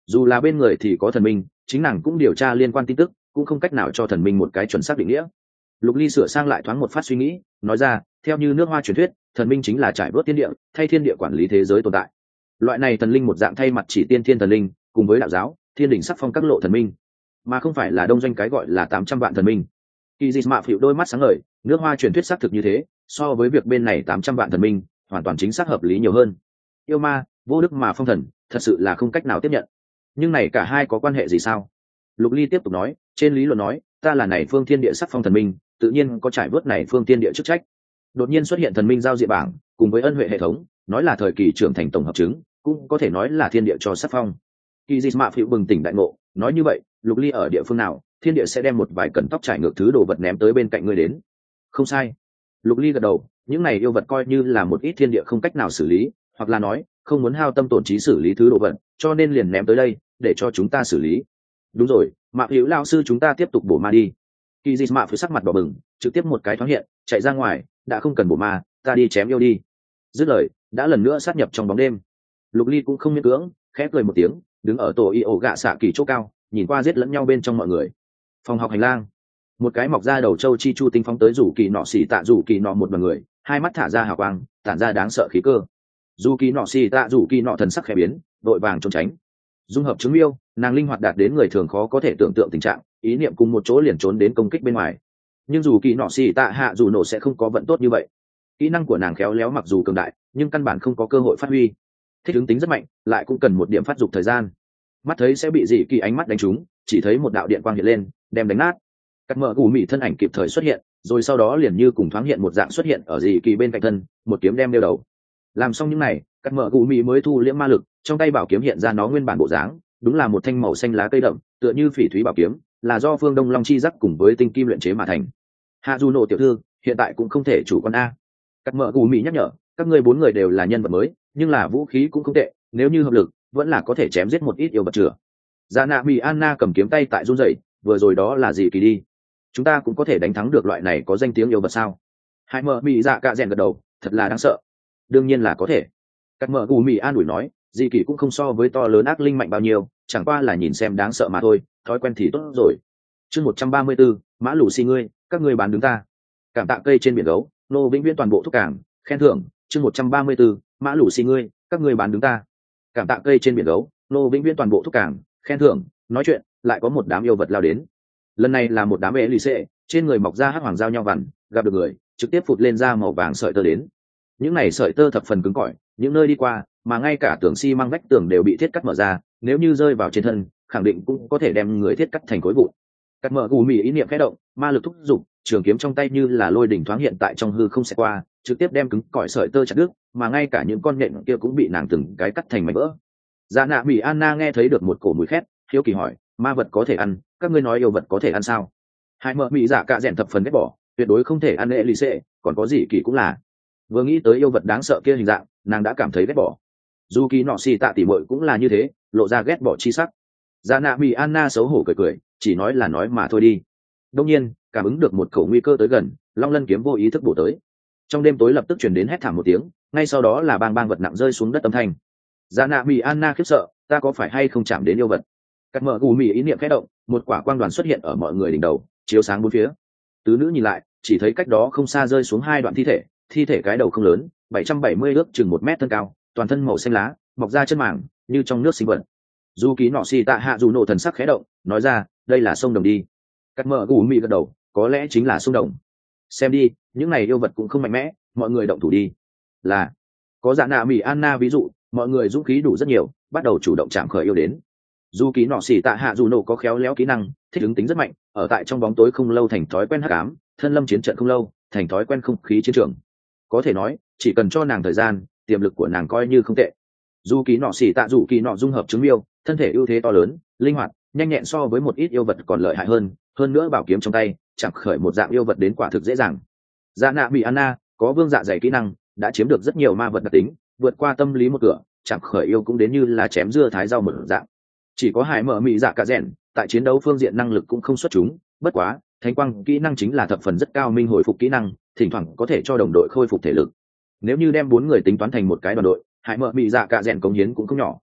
Speaker 1: dù là bên người thì có thần minh, chính nàng cũng điều tra liên quan tin tức, cũng không cách nào cho thần minh một cái chuẩn xác định nghĩa. Lục Ly sửa sang lại thoáng một phát suy nghĩ, nói ra, theo như nước Hoa truyền thuyết, thần minh chính là trải vớt thiên địa, thay thiên địa quản lý thế giới tồn tại. Loại này thần linh một dạng thay mặt chỉ tiên thiên thần linh, cùng với đạo giáo, thiên đình sắc phong các lộ thần minh, mà không phải là đông doanh cái gọi là 800 vạn thần minh. Kỳ Dịch Mạ phịu đôi mắt sáng ngời, nước Hoa truyền thuyết xác thực như thế, so với việc bên này 800 vạn thần minh, hoàn toàn chính xác hợp lý nhiều hơn. Yêu ma, vô đức mà phong thần, thật sự là không cách nào tiếp nhận. Nhưng này cả hai có quan hệ gì sao? Lục Ly tiếp tục nói, trên lý luận nói, ta là này phương thiên địa sắc phong thần minh, tự nhiên có trải vớt này phương thiên địa chức trách. Đột nhiên xuất hiện thần minh giao diện bảng, cùng với ân huệ hệ thống, nói là thời kỳ trưởng thành tổng hợp chứng, cũng có thể nói là thiên địa cho sắc phong. Kỳ Dịch Mạ phịu bừng tỉnh đại ngộ, nói như vậy, Lục Ly ở địa phương nào, thiên địa sẽ đem một vài cẩn tóc trải ngược thứ đồ vật ném tới bên cạnh ngươi đến. Không sai. Lục Ly gật đầu, những này yêu vật coi như là một ít thiên địa không cách nào xử lý, hoặc là nói không muốn hao tâm tổn trí xử lý thứ đồ vật, cho nên liền ném tới đây để cho chúng ta xử lý. Đúng rồi, Mạ Hữu lão sư, chúng ta tiếp tục bổ ma đi. Kỳ Dịch Mạ phía sắc mặt đỏ bừng, trực tiếp một cái thoáng hiện, chạy ra ngoài, đã không cần bổ ma, ta đi chém yêu đi. Dứt lời, đã lần nữa sát nhập trong bóng đêm. Lục Ly cũng không miễn cưỡng, khẽ cười một tiếng, đứng ở tổ y ổ gạ xạ kỳ chỗ cao, nhìn qua giết lẫn nhau bên trong mọi người. Phòng học hành lang, một cái mọc ra đầu châu chi chu tinh phóng tới rủ kỳ nọ xì tạ rủ kỳ nọ một đoàn người, hai mắt thả ra hào quang, tản ra đáng sợ khí cơ. Rủ kỳ nọ xì tạ rủ kỳ nọ thần sắc khẽ biến, đội vàng trốn tránh. Dung hợp chứng yêu, nàng linh hoạt đạt đến người thường khó có thể tưởng tượng tình trạng, ý niệm cùng một chỗ liền trốn đến công kích bên ngoài. Nhưng dù kỳ nọ xì tạ hạ dù nổ sẽ không có vận tốt như vậy. Kỹ năng của nàng khéo léo mặc dù cường đại, nhưng căn bản không có cơ hội phát huy. Thích ứng tính rất mạnh, lại cũng cần một điểm phát dục thời gian. Mắt thấy sẽ bị dị kỳ ánh mắt đánh trúng, chỉ thấy một đạo điện quang hiện lên, đem đánh nát. Cắt mở gù mị thân ảnh kịp thời xuất hiện, rồi sau đó liền như cùng thoáng hiện một dạng xuất hiện ở dị kỳ bên cạnh thân, một kiếm đem đeo đầu. Làm xong những này, cắt mở gù mị mới thu liễm ma lực, trong tay bảo kiếm hiện ra nó nguyên bản bộ dáng, đúng là một thanh màu xanh lá cây đậm, tựa như phỉ thúy bảo kiếm, là do phương Đông Long chi giác cùng với tinh kim luyện chế mà thành. Hạ Du Nộ tiểu thư, hiện tại cũng không thể chủ quan a. Cắt mở gù mị nhắc nhở, các ngươi 4 người đều là nhân vật mới, nhưng là vũ khí cũng không tệ, nếu như hợp lực, vẫn là có thể chém giết một ít yêu vật chửa. Dạ nạ Mị Anna cầm kiếm tay tại run rẩy, vừa rồi đó là gì kỳ đi? Chúng ta cũng có thể đánh thắng được loại này có danh tiếng yêu vật sao? Hai mở Mị Dạ cạ rèn gật đầu, thật là đáng sợ. Đương nhiên là có thể. Cắt mở gù Mị an ủi nói, dị kỳ cũng không so với to lớn ác linh mạnh bao nhiêu, chẳng qua là nhìn xem đáng sợ mà thôi, thói quen thì tốt rồi. Chương 134, Mã Lù xì ngươi, các ngươi bán đứng ta. Cảm tạ cây trên biển gấu, nô vĩnh viễn toàn bộ thúc cảng, khen thưởng. Chương 134, Mã Lù xì ngươi, các ngươi bán đứng ta. Cảm tạ cây trên biển gấu, nô vĩnh viễn toàn bộ thúc cảng, khen thưởng. Nói chuyện, lại có một đám yêu vật lao đến. Lần này là một đám ế lì xệ, trên người mọc ra hắc hoàng giao nhau vằn, gặp được người, trực tiếp phụt lên ra màu vàng sợi tơ đến. Những này sợi tơ thập phần cứng cỏi, những nơi đi qua, mà ngay cả tường xi măng vách tường đều bị thiết cắt mở ra, nếu như rơi vào trên thân, khẳng định cũng có thể đem người thiết cắt thành khối vụn. Cắt mở gù mì ý niệm khẽ động, ma lực thúc giục, trường kiếm trong tay như là lôi đỉnh thoáng hiện tại trong hư không sẽ qua, trực tiếp đem cứng cỏi sợi tơ chặt đứt, mà ngay cả những con nhện kia cũng bị nàng từng cái cắt thành mảnh vỡ. Dạ nạ Mị Anna nghe thấy được một cổ mùi khét, hiếu kỳ hỏi, ma vật có thể ăn, các ngươi nói yêu vật có thể ăn sao? Hai mở Mị Dạ cạ rèn thập phần ghét bỏ, tuyệt đối không thể ăn Elise, còn có gì kỳ cũng là. Vừa nghĩ tới yêu vật đáng sợ kia hình dạng, nàng đã cảm thấy ghét bỏ. Dù kỳ nọ xì tạ tỉ muội cũng là như thế, lộ ra ghét bỏ chi sắc. Dạ nạ Mị Anna xấu hổ cười cười, chỉ nói là nói mà thôi đi. Đương nhiên, cảm ứng được một khẩu nguy cơ tới gần, Long Lân kiếm vô ý thức bổ tới. Trong đêm tối lập tức truyền đến hét thảm một tiếng, ngay sau đó là bang bang vật nặng rơi xuống đất âm thanh. Dạ nạ Mị Anna khiếp sợ, ta có phải hay không chạm đến yêu vật? Cắt mở gù mì ý niệm khẽ động, một quả quang đoàn xuất hiện ở mọi người đỉnh đầu, chiếu sáng bốn phía. Tứ nữ nhìn lại, chỉ thấy cách đó không xa rơi xuống 2 đoạn thi thể cái đầu không lớn, 770 ước chừng 1 mét thân cao, toàn thân màu xanh lá, mọc ra chân màng, như trong nước sinh vật. Du ký nọ xì tạ hạ dù nổ thần sắc khẽ động, nói ra, đây là sông đồng đi. Cắt mở gù mì gật đầu, có lẽ chính là sông đồng. Xem đi, những này yêu vật cũng không mạnh mẽ, mọi người động thủ đi. Là, có dạ nạ Mị Anna ví dụ, mọi người dũng khí đủ rất nhiều, bắt đầu chủ động chạm khởi yêu đến. Dù ký nọ xỉ tạ hạ dù nổ có khéo léo kỹ năng, thích ứng tính rất mạnh, ở tại trong bóng tối không lâu thành thói quen hắc ám, thân lâm chiến trận không lâu, thành thói quen không khí chiến trường. Có thể nói, chỉ cần cho nàng thời gian, tiềm lực của nàng coi như không tệ. Dù ký nọ xỉ tạ dù kỳ nọ dung hợp chứng miêu, thân thể ưu thế to lớn, linh hoạt, nhanh nhẹn so với một ít yêu vật còn lợi hại hơn nữa bảo kiếm trong tay, chẳng khởi một dạng yêu vật đến quả thực dễ dàng. Dạ nạ Mị Anna có vương dạ dày kỹ năng, đã chiếm được rất nhiều ma vật đặc tính, vượt qua tâm lý một cửa, chẳng khởi yêu cũng đến như là chém dưa thái rau một dạng. Chỉ có Hải mở Mị Dạ cạ rèn, tại chiến đấu phương diện năng lực cũng không xuất chúng, bất quá thánh quang kỹ năng chính là thập phần rất cao minh hồi phục kỹ năng, thỉnh thoảng có thể cho đồng đội khôi phục thể lực. Nếu như đem 4 người tính toán thành một cái đoàn đội, Hải mở Mị Dạ cạ rèn cống hiến cũng không nhỏ.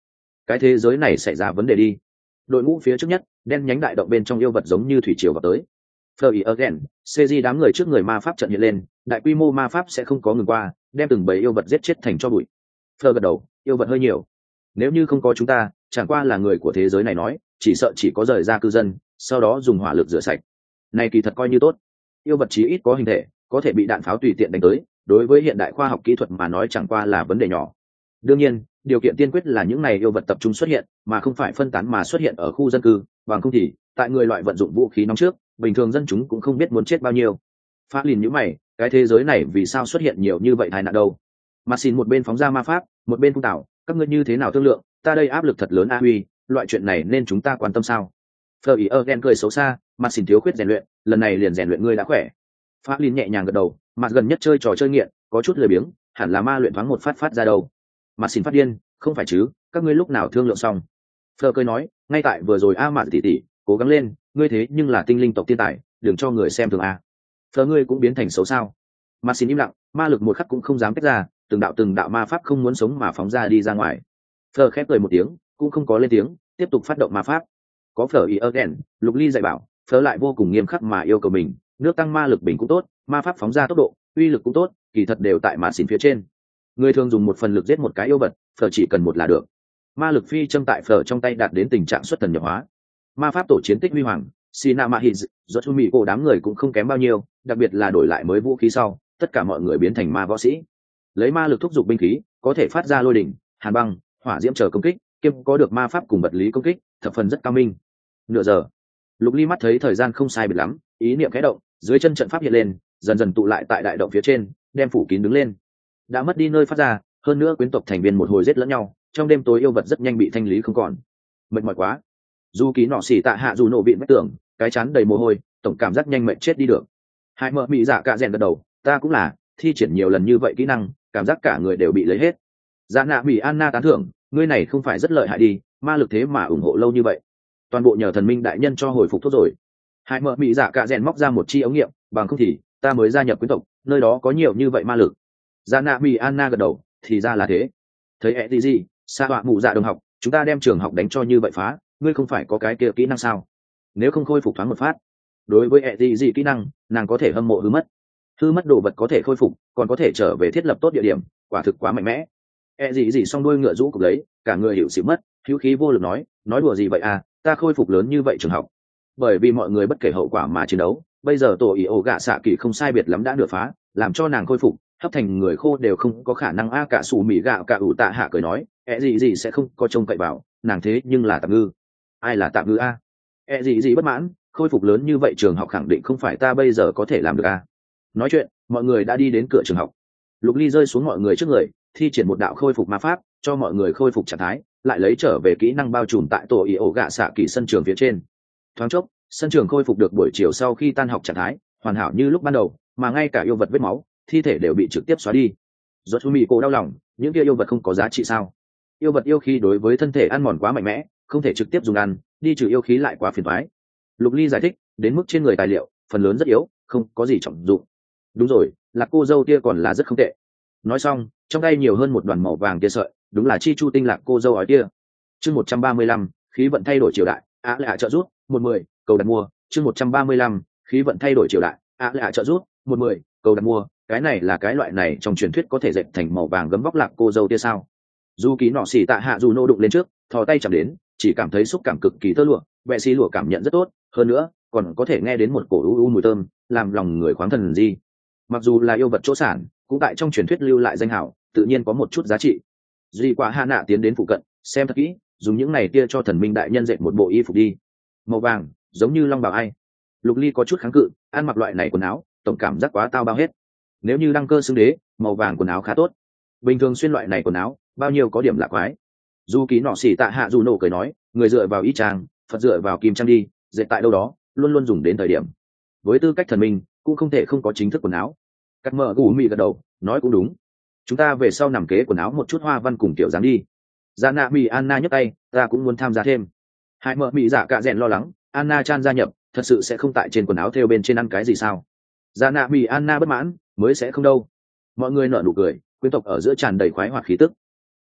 Speaker 1: cái thế giới này xảy ra vấn đề đi. Đội ngũ phía trước nhất, đen nhánh đại động bên trong yêu vật giống như thủy triều vào tới. Flurry again, CG đám người trước người ma pháp trận hiện lên, đại quy mô ma pháp sẽ không có ngừng qua, đem từng bầy yêu vật giết chết thành cho bụi. Fleur gật đầu, yêu vật hơi nhiều. Nếu như không có chúng ta, chẳng qua là người của thế giới này nói, chỉ sợ chỉ có rời ra cư dân, sau đó dùng hỏa lực rửa sạch. Này kỳ thật coi như tốt. Yêu vật chí ít có hình thể, có thể bị đạn pháo tùy tiện đánh tới, đối với hiện đại khoa học kỹ thuật mà nói chẳng qua là vấn đề nhỏ. Đương nhiên, điều kiện tiên quyết là những này yêu vật tập trung xuất hiện, mà không phải phân tán mà xuất hiện ở khu dân cư, bằng không thì, tại người loại vận dụng vũ khí nóng trước, bình thường dân chúng cũng không biết muốn chết bao nhiêu. Phá lìn nhíu mày, cái thế giới này vì sao xuất hiện nhiều như vậy tai nạn đâu? Mà xin một bên phóng ra ma pháp, một bên phun tảo, các ngươi như thế nào thương lượng, ta đây áp lực thật lớn a huy, loại chuyện này nên chúng ta quan tâm sao? Fleur Ergen cười xấu xa, mà xin thiếu khuyết rèn luyện, lần này liền rèn luyện ngươi đã khỏe. Phá lìn nhẹ nhàng gật đầu, mặt gần nhất chơi trò chơi nghiện, có chút lười biếng, hẳn là ma luyện thoáng một phát ra đâu. Mà xin phát điên, không phải chứ, các ngươi lúc nào thương lượng xong? Fleur cười nói, ngay tại vừa rồi a mạn tỷ tỷ, cố gắng lên, ngươi thế nhưng là tinh linh tộc tiên tài, đừng cho người xem thường a. Fleur ngươi cũng biến thành xấu sao? Mà xin im lặng, ma lực một khắc cũng không dám tách ra, từng đạo ma pháp không muốn sống mà phóng ra đi ra ngoài. Fleur khép cười một tiếng, cũng không có lên tiếng, tiếp tục phát động ma pháp. Có Fleur again, Lục Ly dạy bảo, Fleur lại vô cùng nghiêm khắc mà yêu cầu mình, nước tăng ma lực bình cũng tốt, ma pháp phóng ra tốc độ, uy lực cũng tốt, kỳ thật đều tại mã xỉn phía trên. Người thường dùng một phần lực giết một cái yêu vật, Fleur chỉ cần một là được. Ma lực phi châm tại Fleur trong tay đạt đến tình trạng xuất thần nhập hóa. Ma pháp tổ chiến tích huy hoàng, Sinamahiz, Yotsumi cổ đám người cũng không kém bao nhiêu, đặc biệt là đổi lại mới vũ khí sau, tất cả mọi người biến thành ma võ sĩ. Lấy ma lực thúc giục binh khí, có thể phát ra lôi đỉnh, hàn băng, hỏa diễm chờ công kích, kiêm có được ma pháp cùng vật lý công kích, thập phần rất cao minh. Nửa giờ, Lục Ly mắt thấy thời gian không sai biệt lắm, ý niệm khẽ động, dưới chân trận pháp hiện lên, dần dần tụ lại tại đại động phía trên, đem phủ kín đứng lên. Đã mất đi nơi phát ra, hơn nữa quyến tộc thành viên một hồi giết lẫn nhau, trong đêm tối yêu vật rất nhanh bị thanh lý không còn. Mệt mỏi quá. Dù ký nọ xỉ tạ hạ dù nổ vịn vách tường, cái chán đầy mồ hôi, tổng cảm giác nhanh mệt chết đi được. Hai mợ mị dạ cả rèn gật đầu, ta cũng là, thi triển nhiều lần như vậy kỹ năng, cảm giác cả người đều bị lấy hết. Dạ nạ bị Anna tán thưởng, ngươi này không phải rất lợi hại đi, ma lực thế mà ủng hộ lâu như vậy. Toàn bộ nhờ thần minh đại nhân cho hồi phục tốt rồi. Hai mợ mị dạ cả rèn móc ra một chi ống nghiệm, bằng không thì ta mới gia nhập quyến tộc, nơi đó có nhiều như vậy ma lực. Dạ nạ bị Anna gật đầu, thì ra là thế. Thấy ẹ gì, xa họa mụ dạ đồng học, chúng ta đem trường học đánh cho như vậy phá, ngươi không phải có cái kia kỹ năng sao? Nếu không khôi phục thoáng một phát. Đối với ẹ gì kỹ năng, nàng có thể hâm mộ hư mất đồ vật có thể khôi phục, còn có thể trở về thiết lập tốt địa điểm, quả thực quá mạnh mẽ. Ẹ gì song đuôi ngựa rũ cục lấy, cả người hiểu xỉu mất, hữu khí vô lực nói đùa gì vậy à, ta khôi phục lớn như vậy trường học. Bởi vì mọi người bất kể hậu quả mà chiến đấu, bây giờ tổ ý ổ gạ xạ kỳ không sai biệt lắm đã nửa phá, làm cho nàng khôi phục, hấp thành người khô đều không có khả năng. Cả sủ mì gạo cả ủ tạ hạ cười nói, ẹ gì sẽ không có trông cậy vào, nàng thế nhưng là tạm ngư. Ai là tạm ngư a? Ẹ gì bất mãn, khôi phục lớn như vậy trường học khẳng định không phải ta bây giờ có thể làm được a. Nói chuyện, mọi người đã đi đến cửa trường học. Lục Ly rơi xuống mọi người trước người, thi triển một đạo khôi phục ma pháp, cho mọi người khôi phục trạng thái, lại lấy trở về kỹ năng bao trùm tại tổ ý ổ gạ xạ kỳ sân trường phía trên. Thoáng chốc, sân trường khôi phục được buổi chiều sau khi tan học trạng thái, hoàn hảo như lúc ban đầu, mà ngay cả yêu vật vết máu, thi thể đều bị trực tiếp xóa đi. Yotsumi cô đau lòng, những kia yêu vật không có giá trị sao? Yêu vật yêu khí đối với thân thể ăn mòn quá mạnh mẽ, không thể trực tiếp dùng ăn, đi trừ yêu khí lại quá phiền toái. Lục Ly giải thích, đến mức trên người tài liệu, phần lớn rất yếu, không có gì trọng dụng. Đúng rồi, là cô dâu tia còn là rất không tệ. Nói xong, trong tay nhiều hơn một đoàn màu vàng tia sợi, đúng là chi chu tinh lạc cô dâu ói tia. Chương 135, khí vận thay đổi triều đại, lạ trợ rút, 110, cầu đặt mua. Chương 135, khí vận thay đổi triều đại, lạ trợ rút, 110, cầu đặt mua. Cái này là cái loại này trong truyền thuyết có thể dệt thành màu vàng gấm vóc lạc cô dâu tia sao? Dù ký nọ xỉ tạ hạ dù nô đụng lên trước, thò tay chạm đến, chỉ cảm thấy xúc cảm cực kỳ tơ lụa, vệ xí lụa cảm nhận rất tốt, hơn nữa còn có thể nghe đến một cổ u mùi thơm, làm lòng người khoáng thần gì. Mặc dù là yêu vật chỗ sản, cũng tại trong truyền thuyết lưu lại danh hảo, tự nhiên có một chút giá trị. Duy quả hạ nạ tiến đến phụ cận, xem thật kỹ, dùng những này tia cho thần minh đại nhân dệt một bộ y phục đi. Màu vàng, giống như long bào ai. Lục Ly có chút kháng cự, ăn mặc loại này quần áo, tổng cảm giác quá tao bao hết. Nếu như đăng cơ xưng đế, màu vàng quần áo khá tốt. Bình thường xuyên loại này quần áo, bao nhiêu có điểm lạ quái. Dù ký nọ xỉ tạ hạ dù nổ cười nói, người dựa vào y trang, Phật dựa vào kim trang đi, dệt tại đâu đó, luôn luôn dùng đến thời điểm. Với tư cách thần minh, cũng không thể không có chính thức quần áo. Cắt mở gù mị gật đầu, nói cũng đúng. Chúng ta về sau nằm kế quần áo một chút hoa văn cùng kiểu dáng đi. Dạ nạ mị Anna nhấc tay, ta cũng muốn tham gia thêm. Hai mợ mị dạ cả rèn lo lắng, Anna chan gia nhập, thật sự sẽ không tại trên quần áo thêu bên trên ăn cái gì sao? Dạ nạ mị Anna bất mãn, mới sẽ không đâu. Mọi người nở nụ cười, quyến tộc ở giữa tràn đầy khoái hoạt khí tức.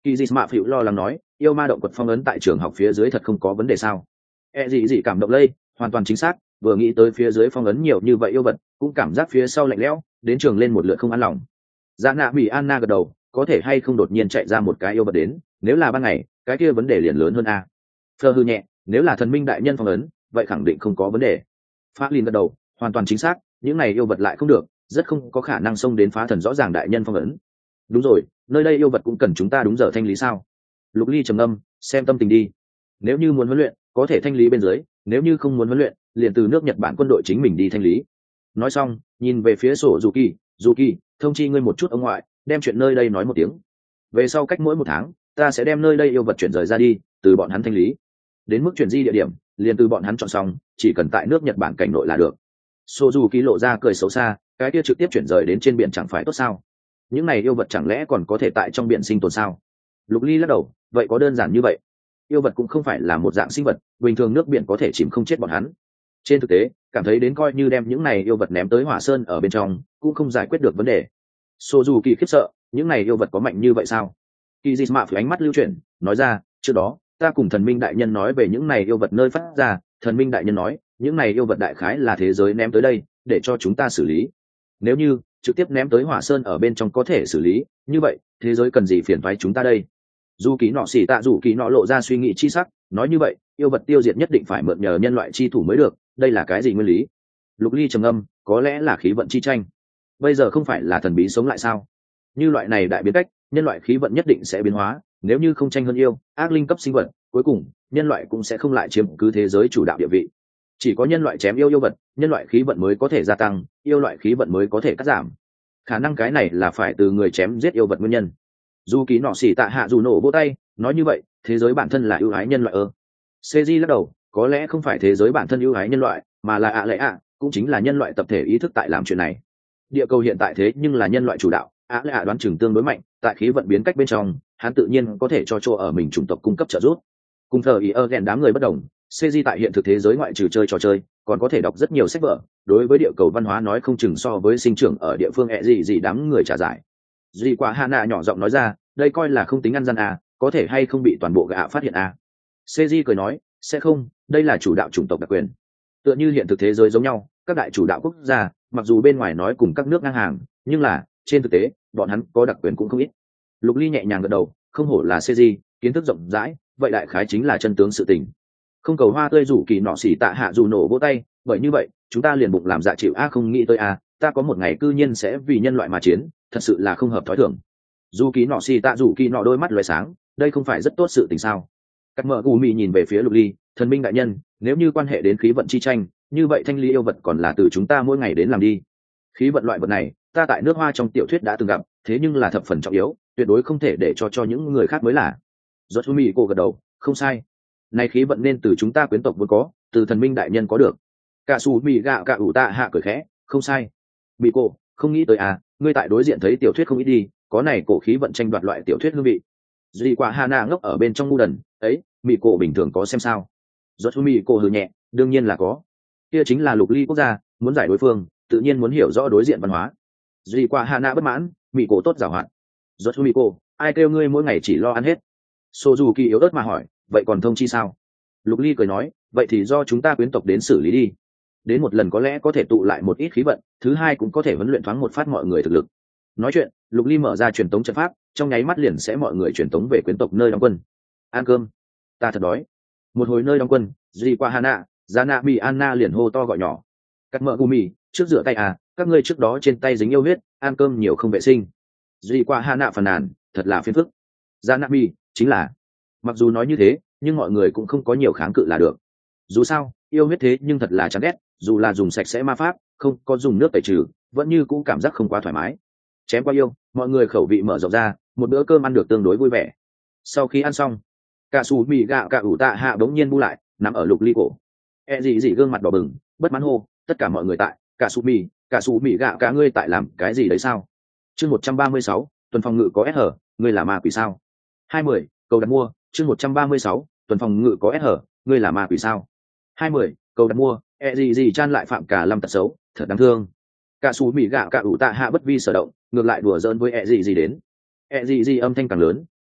Speaker 1: Kỳ Dị Mạ Phịu lo lắng nói, yêu ma động quật phong ấn tại trường học phía dưới thật không có vấn đề sao? Dị dị cảm động lây, hoàn toàn chính xác, vừa nghĩ tới phía dưới phong ấn nhiều như vậy yêu vật, cũng cảm giác phía sau lạnh lẽo, đến trường lên một lượt không an lòng. Dạ Nạ Mỹ Anna gật đầu, có thể hay không đột nhiên chạy ra một cái yêu vật đến, nếu là ban ngày, cái kia vấn đề liền lớn hơn a. Phơ hư nhẹ, nếu là thần minh đại nhân phong ấn, vậy khẳng định không có vấn đề. Pháp Linh gật đầu, hoàn toàn chính xác, những này yêu vật lại không được, rất không có khả năng xông đến phá thần rõ ràng đại nhân phong ấn. Đúng rồi, nơi đây yêu vật cũng cần chúng ta đúng giờ thanh lý sao? Lục Ly trầm ngâm, xem tâm tình đi. Nếu như muốn huấn luyện, có thể thanh lý bên dưới, nếu như không muốn huấn luyện, liền từ nước Nhật Bản quân đội chính mình đi thanh lý. Nói xong, nhìn về phía sổ Dù Kỳ, thông chi ngươi một chút ông ngoại, đem chuyện nơi đây nói một tiếng. Về sau cách mỗi 1 tháng, ta sẽ đem nơi đây yêu vật chuyển rời ra đi, từ bọn hắn thanh lý. Đến mức chuyển di địa điểm, liền từ bọn hắn chọn xong, chỉ cần tại nước Nhật Bản cảnh nội là được. Sổ Dù Kỳ lộ ra cười xấu xa, cái kia trực tiếp chuyển rời đến trên biển chẳng phải tốt sao? Những này yêu vật chẳng lẽ còn có thể tại trong biển sinh tồn sao? Lục Ly lắc đầu, vậy có đơn giản như vậy? Yêu vật cũng không phải là một dạng sinh vật, bình thường nước biển có thể chìm không chết bọn hắn. Trên thực tế, cảm thấy đến coi như đem những này yêu vật ném tới hỏa sơn ở bên trong, cũng không giải quyết được vấn đề. Sô dù kỳ khiếp sợ, những này yêu vật có mạnh như vậy sao? Kỳ Dị Mạ phải ánh mắt lưu chuyển, nói ra, trước đó, ta cùng thần minh đại nhân nói về những này yêu vật nơi phát ra, thần minh đại nhân nói, những này yêu vật đại khái là thế giới ném tới đây, để cho chúng ta xử lý. Nếu như trực tiếp ném tới hỏa sơn ở bên trong có thể xử lý, như vậy, thế giới cần gì phiền toái chúng ta đây? Dù kỳ nọ xỉ tạ dù kỳ nọ lộ ra suy nghĩ chi sắc, nói như vậy, yêu vật tiêu diệt nhất định phải mượn nhờ nhân loại chi thủ mới được, đây là cái gì nguyên lý? Lục Ly trầm ngâm, có lẽ là khí vận chi tranh. Bây giờ không phải là thần bí sống lại sao? Như loại này đại biến cách, nhân loại khí vận nhất định sẽ biến hóa, nếu như không tranh hơn yêu, ác linh cấp sinh vật, cuối cùng, nhân loại cũng sẽ không lại chiếm cứ thế giới chủ đạo địa vị. Chỉ có nhân loại chém yêu vật, nhân loại khí vận mới có thể gia tăng, yêu loại khí vận mới có thể cắt giảm. Khả năng cái này là phải từ người chém giết yêu vật nguyên nhân. Dù kỳ nọ xỉ tạ hạ dù nổ vỗ tay, nói như vậy, thế giới bản thân là ưu ái nhân loại ơ. Seiji lắc đầu, có lẽ không phải thế giới bản thân ưu ái nhân loại, mà là lệ cũng chính là nhân loại tập thể ý thức tại làm chuyện này. Địa cầu hiện tại thế nhưng là nhân loại chủ đạo, lệ đoán chừng tương đối mạnh, tại khí vận biến cách bên trong, hắn tự nhiên có thể cho chỗ ở mình chủng tộc cung cấp trợ giúp. Cùng thờ ý ghen đám người bất đồng, Seiji tại hiện thực thế giới ngoại trừ chơi trò chơi, còn có thể đọc rất nhiều sách vở, đối với địa cầu văn hóa nói không chừng so với sinh trưởng ở địa phương gì đám người trả giải. Dì quả Hana nhỏ giọng nói ra, đây coi là không tính ăn gian à, có thể hay không bị toàn bộ gạ phát hiện à? Seiji cười nói, sẽ không, đây là chủ đạo chủng tộc đặc quyền. Tựa như hiện thực thế giới giống nhau, các đại chủ đạo quốc gia, mặc dù bên ngoài nói cùng các nước ngang hàng, nhưng là trên thực tế, bọn hắn có đặc quyền cũng không ít. Lục Ly nhẹ nhàng gật đầu, không hổ là Seiji, kiến thức rộng rãi, vậy đại khái chính là chân tướng sự tình. Không cầu hoa tươi rủ kỳ nọ xỉ tạ hạ dù nổ vỗ tay, bởi như vậy, chúng ta liền bụng làm dạ chịu không nghĩ tới ta có một ngày cư nhiên sẽ vì nhân loại mà chiến, thật sự là không hợp thói thường. Dù kỳ nọ xì tạ dù kỳ nọ đôi mắt loé sáng, đây không phải rất tốt sự tình sao? Cắt mở gù mì nhìn về phía Lục Ly, thần minh đại nhân, nếu như quan hệ đến khí vận chi tranh, như vậy thanh lý yêu vật còn là từ chúng ta mỗi ngày đến làm đi. Khí vận loại vật này, ta tại nước Hoa trong tiểu thuyết đã từng gặp, thế nhưng là thập phần trọng yếu, tuyệt đối không thể để cho những người khác mới là. Rốt mì cô gật đầu, không sai. Này khí vận nên từ chúng ta quyến tộc vốn có, từ thần minh đại nhân có được. Cả su mì gạo cả ủ tạ hạ cười khẽ, không sai. Mì cô, không nghĩ tới ngươi tại đối diện thấy tiểu thuyết không ít đi, có này cổ khí vận tranh đoạt loại tiểu thuyết hương vị. Dì quả Hana ngốc ở bên trong ngu đần, ấy, mì cổ bình thường có xem sao? Rốt mì cổ hừ nhẹ, đương nhiên là có. Kia chính là Lục Ly quốc gia, muốn giải đối phương, tự nhiên muốn hiểu rõ đối diện văn hóa. Dì quả Hana bất mãn, mì cổ tốt giàu hạn. Rốt mì cổ, ai kêu ngươi mỗi ngày chỉ lo ăn hết? Sô dù kỳ yếu ớt mà hỏi, vậy còn thông chi sao? Lục Ly cười nói, vậy thì do chúng ta quyến tộc đến xử lý đi. Đến một lần có lẽ có thể tụ lại một ít khí vận, thứ hai cũng có thể huấn luyện thoáng một phát mọi người thực lực. Nói chuyện, Lục Ly mở ra truyền tống trận pháp, trong nháy mắt liền sẽ mọi người truyền tống về quyến tộc nơi đóng quân. Ăn cơm, ta thật đói. Một hồi nơi đóng quân, Dì qua Hana, Zana Mi Anna liền hô to gọi nhỏ. Cắt mỡ Gumi, trước rửa tay các ngươi trước đó trên tay dính yêu huyết, ăn cơm nhiều không vệ sinh. Dì qua Hana phàn nàn, thật là phiền phức. Zana Mi, chính là. Mặc dù nói như thế, nhưng mọi người cũng không có nhiều kháng cự là được. Dù sao, yêu huyết thế nhưng thật là chán ghét, dù là dùng sạch sẽ ma pháp, không có dùng nước tẩy trừ, vẫn như cũng cảm giác không quá thoải mái. Chém qua yêu, mọi người khẩu vị mở rộng ra, một bữa cơm ăn được tương đối vui vẻ. Sau khi ăn xong, cả sủ mì gạo cả ủ tạ hạ bỗng nhiên bu lại, nằm ở Lục Ly cổ. Dị gương mặt đỏ bừng, bất mãn hô, tất cả mọi người tại, cả sủ mì gạo cả ngươi tại làm cái gì đấy sao? Chương 136, tuần phòng ngự có SH, ngươi là ma quỷ sao? 20, cầu đặt mua, chương 136, tuần phòng ngự có SH, ngươi là ma quỷ sao? 20, cầu đặt mua, dị chan lại phạm cả lâm tật xấu, thật đáng thương. Cả sủ mì gạo cả ủ tạ hạ bất vi sở động, ngược lại đùa giỡn với dị đến. Dị âm thanh càng lớn,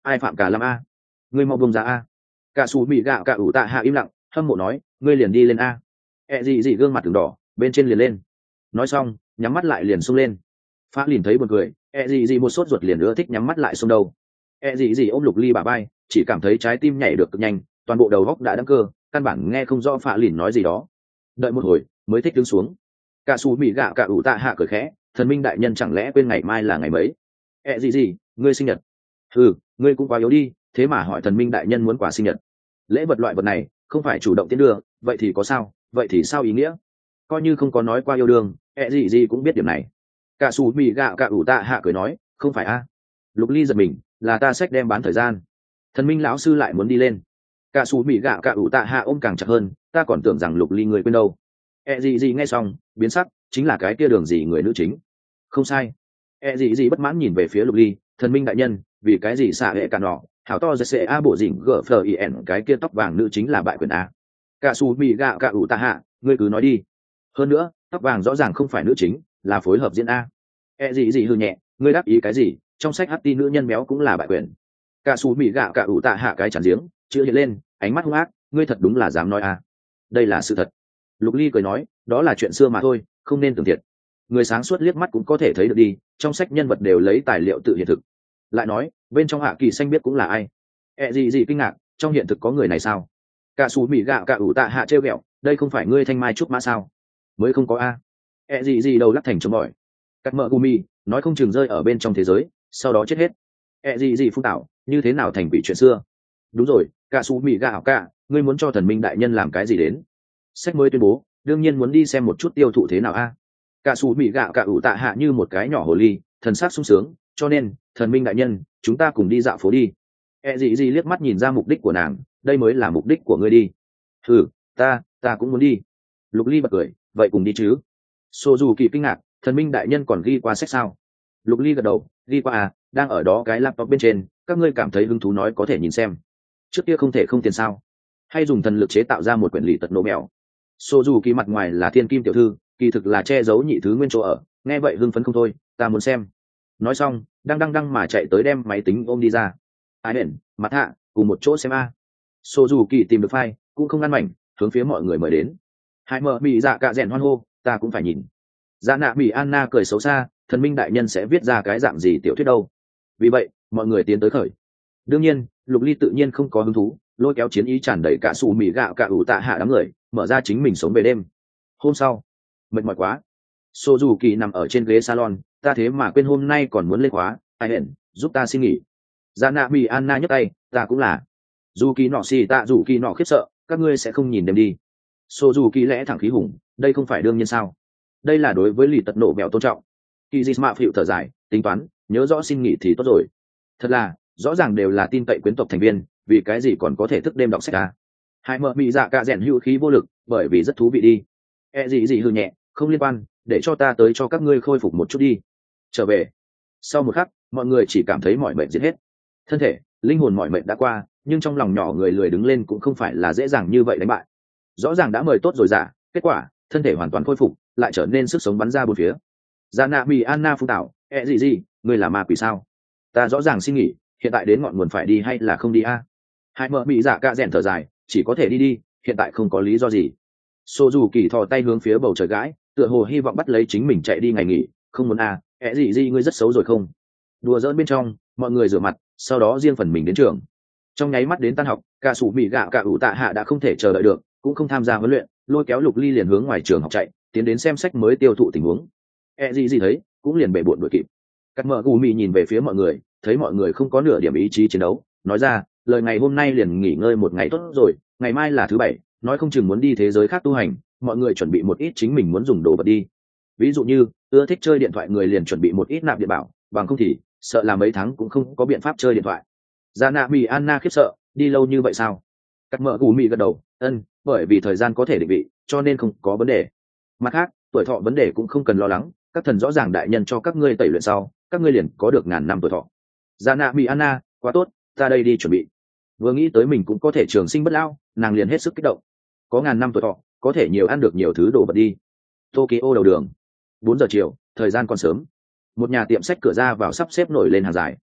Speaker 1: ai phạm cả lâm a? Ngươi mau bông ra a. Cả xù bị gạo cả ủ tạ hạ im lặng, hâm mộ nói, ngươi liền đi lên a. Dị dị gương mặt từng đỏ, bên trên liền lên. Nói xong, nhắm mắt lại liền xông lên. Phá liền thấy buồn cười, dị dị một sốt ruột liền ưa thích nhắm mắt lại xông đầu. Dị dị ôm Lục Ly bả vai, chỉ cảm thấy trái tim nhảy được cực nhanh, toàn bộ đầu góc đã đăng cơ, căn bản nghe không rõ Phá liền nói gì đó. Đợi một hồi, mới thích đứng xuống. Cả xù bị gạo cả ủ tạ hạ cười khẽ, thần minh đại nhân chẳng lẽ quên ngày mai là ngày mấy? Dị dị, ngươi sinh nhật? Ừ, ngươi cũng quá yếu đi, thế mà hỏi thần minh đại nhân muốn quà sinh nhật. Lễ vật loại vật này không phải chủ động tiến đưa, vậy thì có sao? Vậy thì sao ý nghĩa? Coi như không có nói qua yêu đương, gì gì cũng biết điểm này. Cả xù mì gạo cả ủ tạ hạ cười nói, không phải a. Lục Ly giật mình, là ta sách đem bán thời gian. Thần minh lão sư lại muốn đi lên. Cả xù mì gạo cả ủ tạ hạ ôm càng chặt hơn, ta còn tưởng rằng Lục Ly người quên đâu. Gì gì nghe xong, biến sắc, chính là cái kia đường gì người nữ chính. Không sai. Gì gì bất mãn nhìn về phía Lục Ly, thần minh đại nhân, vì cái gì xả hệ cả nọ, hảo to giật sẽ a bộ dỉnh gỡ phờ ien cái kia tóc vàng nữ chính là bại quyền a. Cả xù mì gạo cả ủ tạ hạ, ngươi cứ nói đi. Hơn nữa, tóc vàng rõ ràng không phải nữ chính, là phối hợp diễn a. Gì gì hư nhẹ, ngươi đáp ý cái gì? Trong sách hắc ti nữ nhân béo cũng là bại quyền. Cả xù mì gạo cả ủ tạ hạ cái chản giếng, chữ hiện lên, ánh mắt hung ác, ngươi thật đúng là dám nói a. Đây là sự thật. Lục Ly cười nói, đó là chuyện xưa mà thôi, không nên tưởng thiệt. Người sáng suốt liếc mắt cũng có thể thấy được đi, trong sách nhân vật đều lấy tài liệu tự hiện thực. Lại nói, bên trong hạ kỳ xanh biết cũng là ai. Gì gì kinh ngạc, trong hiện thực có người này sao? Cả xù mì gạo cả ủ tạ hạ trêu ghẹo, đây không phải ngươi thanh mai trúc mã sao? Mới không có a. Gì gì đầu lắc thành chống bỏi. Cắt mợ gumi, nói không chừng rơi ở bên trong thế giới, sau đó chết hết. Gì gì phun tạo, như thế nào thành bị chuyện xưa? Đúng rồi, cả xù mì gạo cả, ngươi muốn cho thần minh đại nhân làm cái gì đến? Sách mới tuyên bố, đương nhiên muốn đi xem một chút tiêu thụ thế nào a. Cả xù mì gạo cả ủ tạ hạ như một cái nhỏ hồ ly, thần sắc sung sướng, cho nên thần minh đại nhân, chúng ta cùng đi dạo phố đi. Gì gì liếc mắt nhìn ra mục đích của nàng, đây mới là mục đích của ngươi đi. Ừ, ta cũng muốn đi. Lục Ly bật cười, vậy cùng đi chứ. Sô dù kỳ kinh ngạc, thần minh đại nhân còn ghi qua sách sao? Lục Ly gật đầu, ghi qua à, đang ở đó cái laptop bên trên, các ngươi cảm thấy hứng thú nói có thể nhìn xem. Trước kia không thể không tiền sao? Hay dùng thần lực chế tạo ra một quyển lì tật nổ mèo. Sô dù kỳ mặt ngoài là thiên kim tiểu thư, kỳ thực là che giấu nhị thứ nguyên chỗ ở, nghe vậy hưng phấn không thôi, ta muốn xem. Nói xong, đang mà chạy tới đem máy tính ôm đi ra. Ai hển, mặt hạ, cùng một chỗ xem a. Sô dù kỳ tìm được file, cũng không ngăn mảnh, hướng phía mọi người mời đến. Hai mợ bị dạ cạ rèn hoan hô, ta cũng phải nhìn. Dạ nạ bị Anna cười xấu xa, thần minh đại nhân sẽ viết ra cái dạng gì tiểu thuyết đâu. Vì vậy, mọi người tiến tới khởi. Đương nhiên, Lục Ly tự nhiên không có hứng thú, lôi kéo chiến ý tràn đầy cả xù mì gạo cả ủ tạ hạ đám người, mở ra chính mình sống về đêm. Hôm sau, mệt mỏi quá. Sô dù kỳ nằm ở trên ghế salon, ta thế mà quên hôm nay còn muốn lên khóa, ai hẹn, giúp ta xin nghỉ. Dạ nạ bị Anna nhấc tay, ta cũng là. Dù kỳ nọ xì tạ dù kỳ nọ khiếp sợ, các ngươi sẽ không nhìn đêm đi. Sô dù kỳ lẽ thẳng khí hùng, đây không phải đương nhiên sao? Đây là đối với lì tật nổ bèo tôn trọng. Kỳ dị mạ phịu thở dài, tính toán, nhớ rõ xin nghỉ thì tốt rồi. Thật là, rõ ràng đều là tin cậy quyến tộc thành viên, vì cái gì còn có thể thức đêm đọc sách à? Hai mợ bị dạ cả rèn hữu khí vô lực, bởi vì rất thú vị đi. Gì hư nhẹ, không liên quan, để cho ta tới cho các ngươi khôi phục một chút đi. Trở về. Sau một khắc, mọi người chỉ cảm thấy mỏi mệt giết hết. Thân thể, linh hồn mỏi mệt đã qua, nhưng trong lòng nhỏ người lười đứng lên cũng không phải là dễ dàng như vậy đánh bại. Rõ ràng đã mời tốt rồi giả, kết quả, thân thể hoàn toàn khôi phục, lại trở nên sức sống bắn ra bốn phía. Dạ nạ bị Anna phun tảo, gì, ngươi là ma quỷ sao? Ta rõ ràng xin nghỉ, hiện tại đến ngọn nguồn phải đi hay là không đi a? Hai mợ bị dạ cạ rèn thở dài, chỉ có thể đi, hiện tại không có lý do gì. Sô dù kỳ thò tay hướng phía bầu trời gãi, tựa hồ hy vọng bắt lấy chính mình chạy đi ngày nghỉ, không muốn a, gì ngươi rất xấu rồi không? Đùa giỡn bên trong, mọi người rửa mặt, sau đó riêng phần mình đến trường. Trong nháy mắt đến tan học, cả sủ mì gạo cả ủ tạ hạ đã không thể chờ đợi được, cũng không tham gia huấn luyện, lôi kéo Lục Ly liền hướng ngoài trường học chạy, tiến đến xem sách mới tiêu thụ tình huống. Gì thấy, cũng liền bể bộn đuổi kịp. Cắt mở gù mì nhìn về phía mọi người, thấy mọi người không có nửa điểm ý chí chiến đấu, nói ra, lời ngày hôm nay liền nghỉ ngơi một ngày tốt rồi, ngày mai là thứ bảy, nói không chừng muốn đi thế giới khác tu hành, mọi người chuẩn bị một ít chính mình muốn dùng đồ vật đi. Ví dụ như, ưa thích chơi điện thoại người liền chuẩn bị một ít nạp điện bảo, bằng không thì sợ là mấy tháng cũng không có biện pháp chơi điện thoại. Dạ nạ mì Anna khiếp sợ, đi lâu như vậy sao? Cắt mở gù mì gật đầu, bởi vì thời gian có thể định vị, cho nên không có vấn đề. Mặt khác, tuổi thọ vấn đề cũng không cần lo lắng, các thần rõ ràng đại nhân cho các ngươi tẩy luyện sau, các ngươi liền có được 1000 năm tuổi thọ. Dạ nạ mì Anna, quá tốt, ta đây đi chuẩn bị. Vừa nghĩ tới mình cũng có thể trường sinh bất lão, nàng liền hết sức kích động. Có 1000 năm tuổi thọ, có thể nhiều ăn được nhiều thứ đồ vật đi. Tokyo đầu đường, 4 giờ chiều, thời gian còn sớm. Một nhà tiệm sách cửa ra vào sắp xếp nổi lên hàng dài.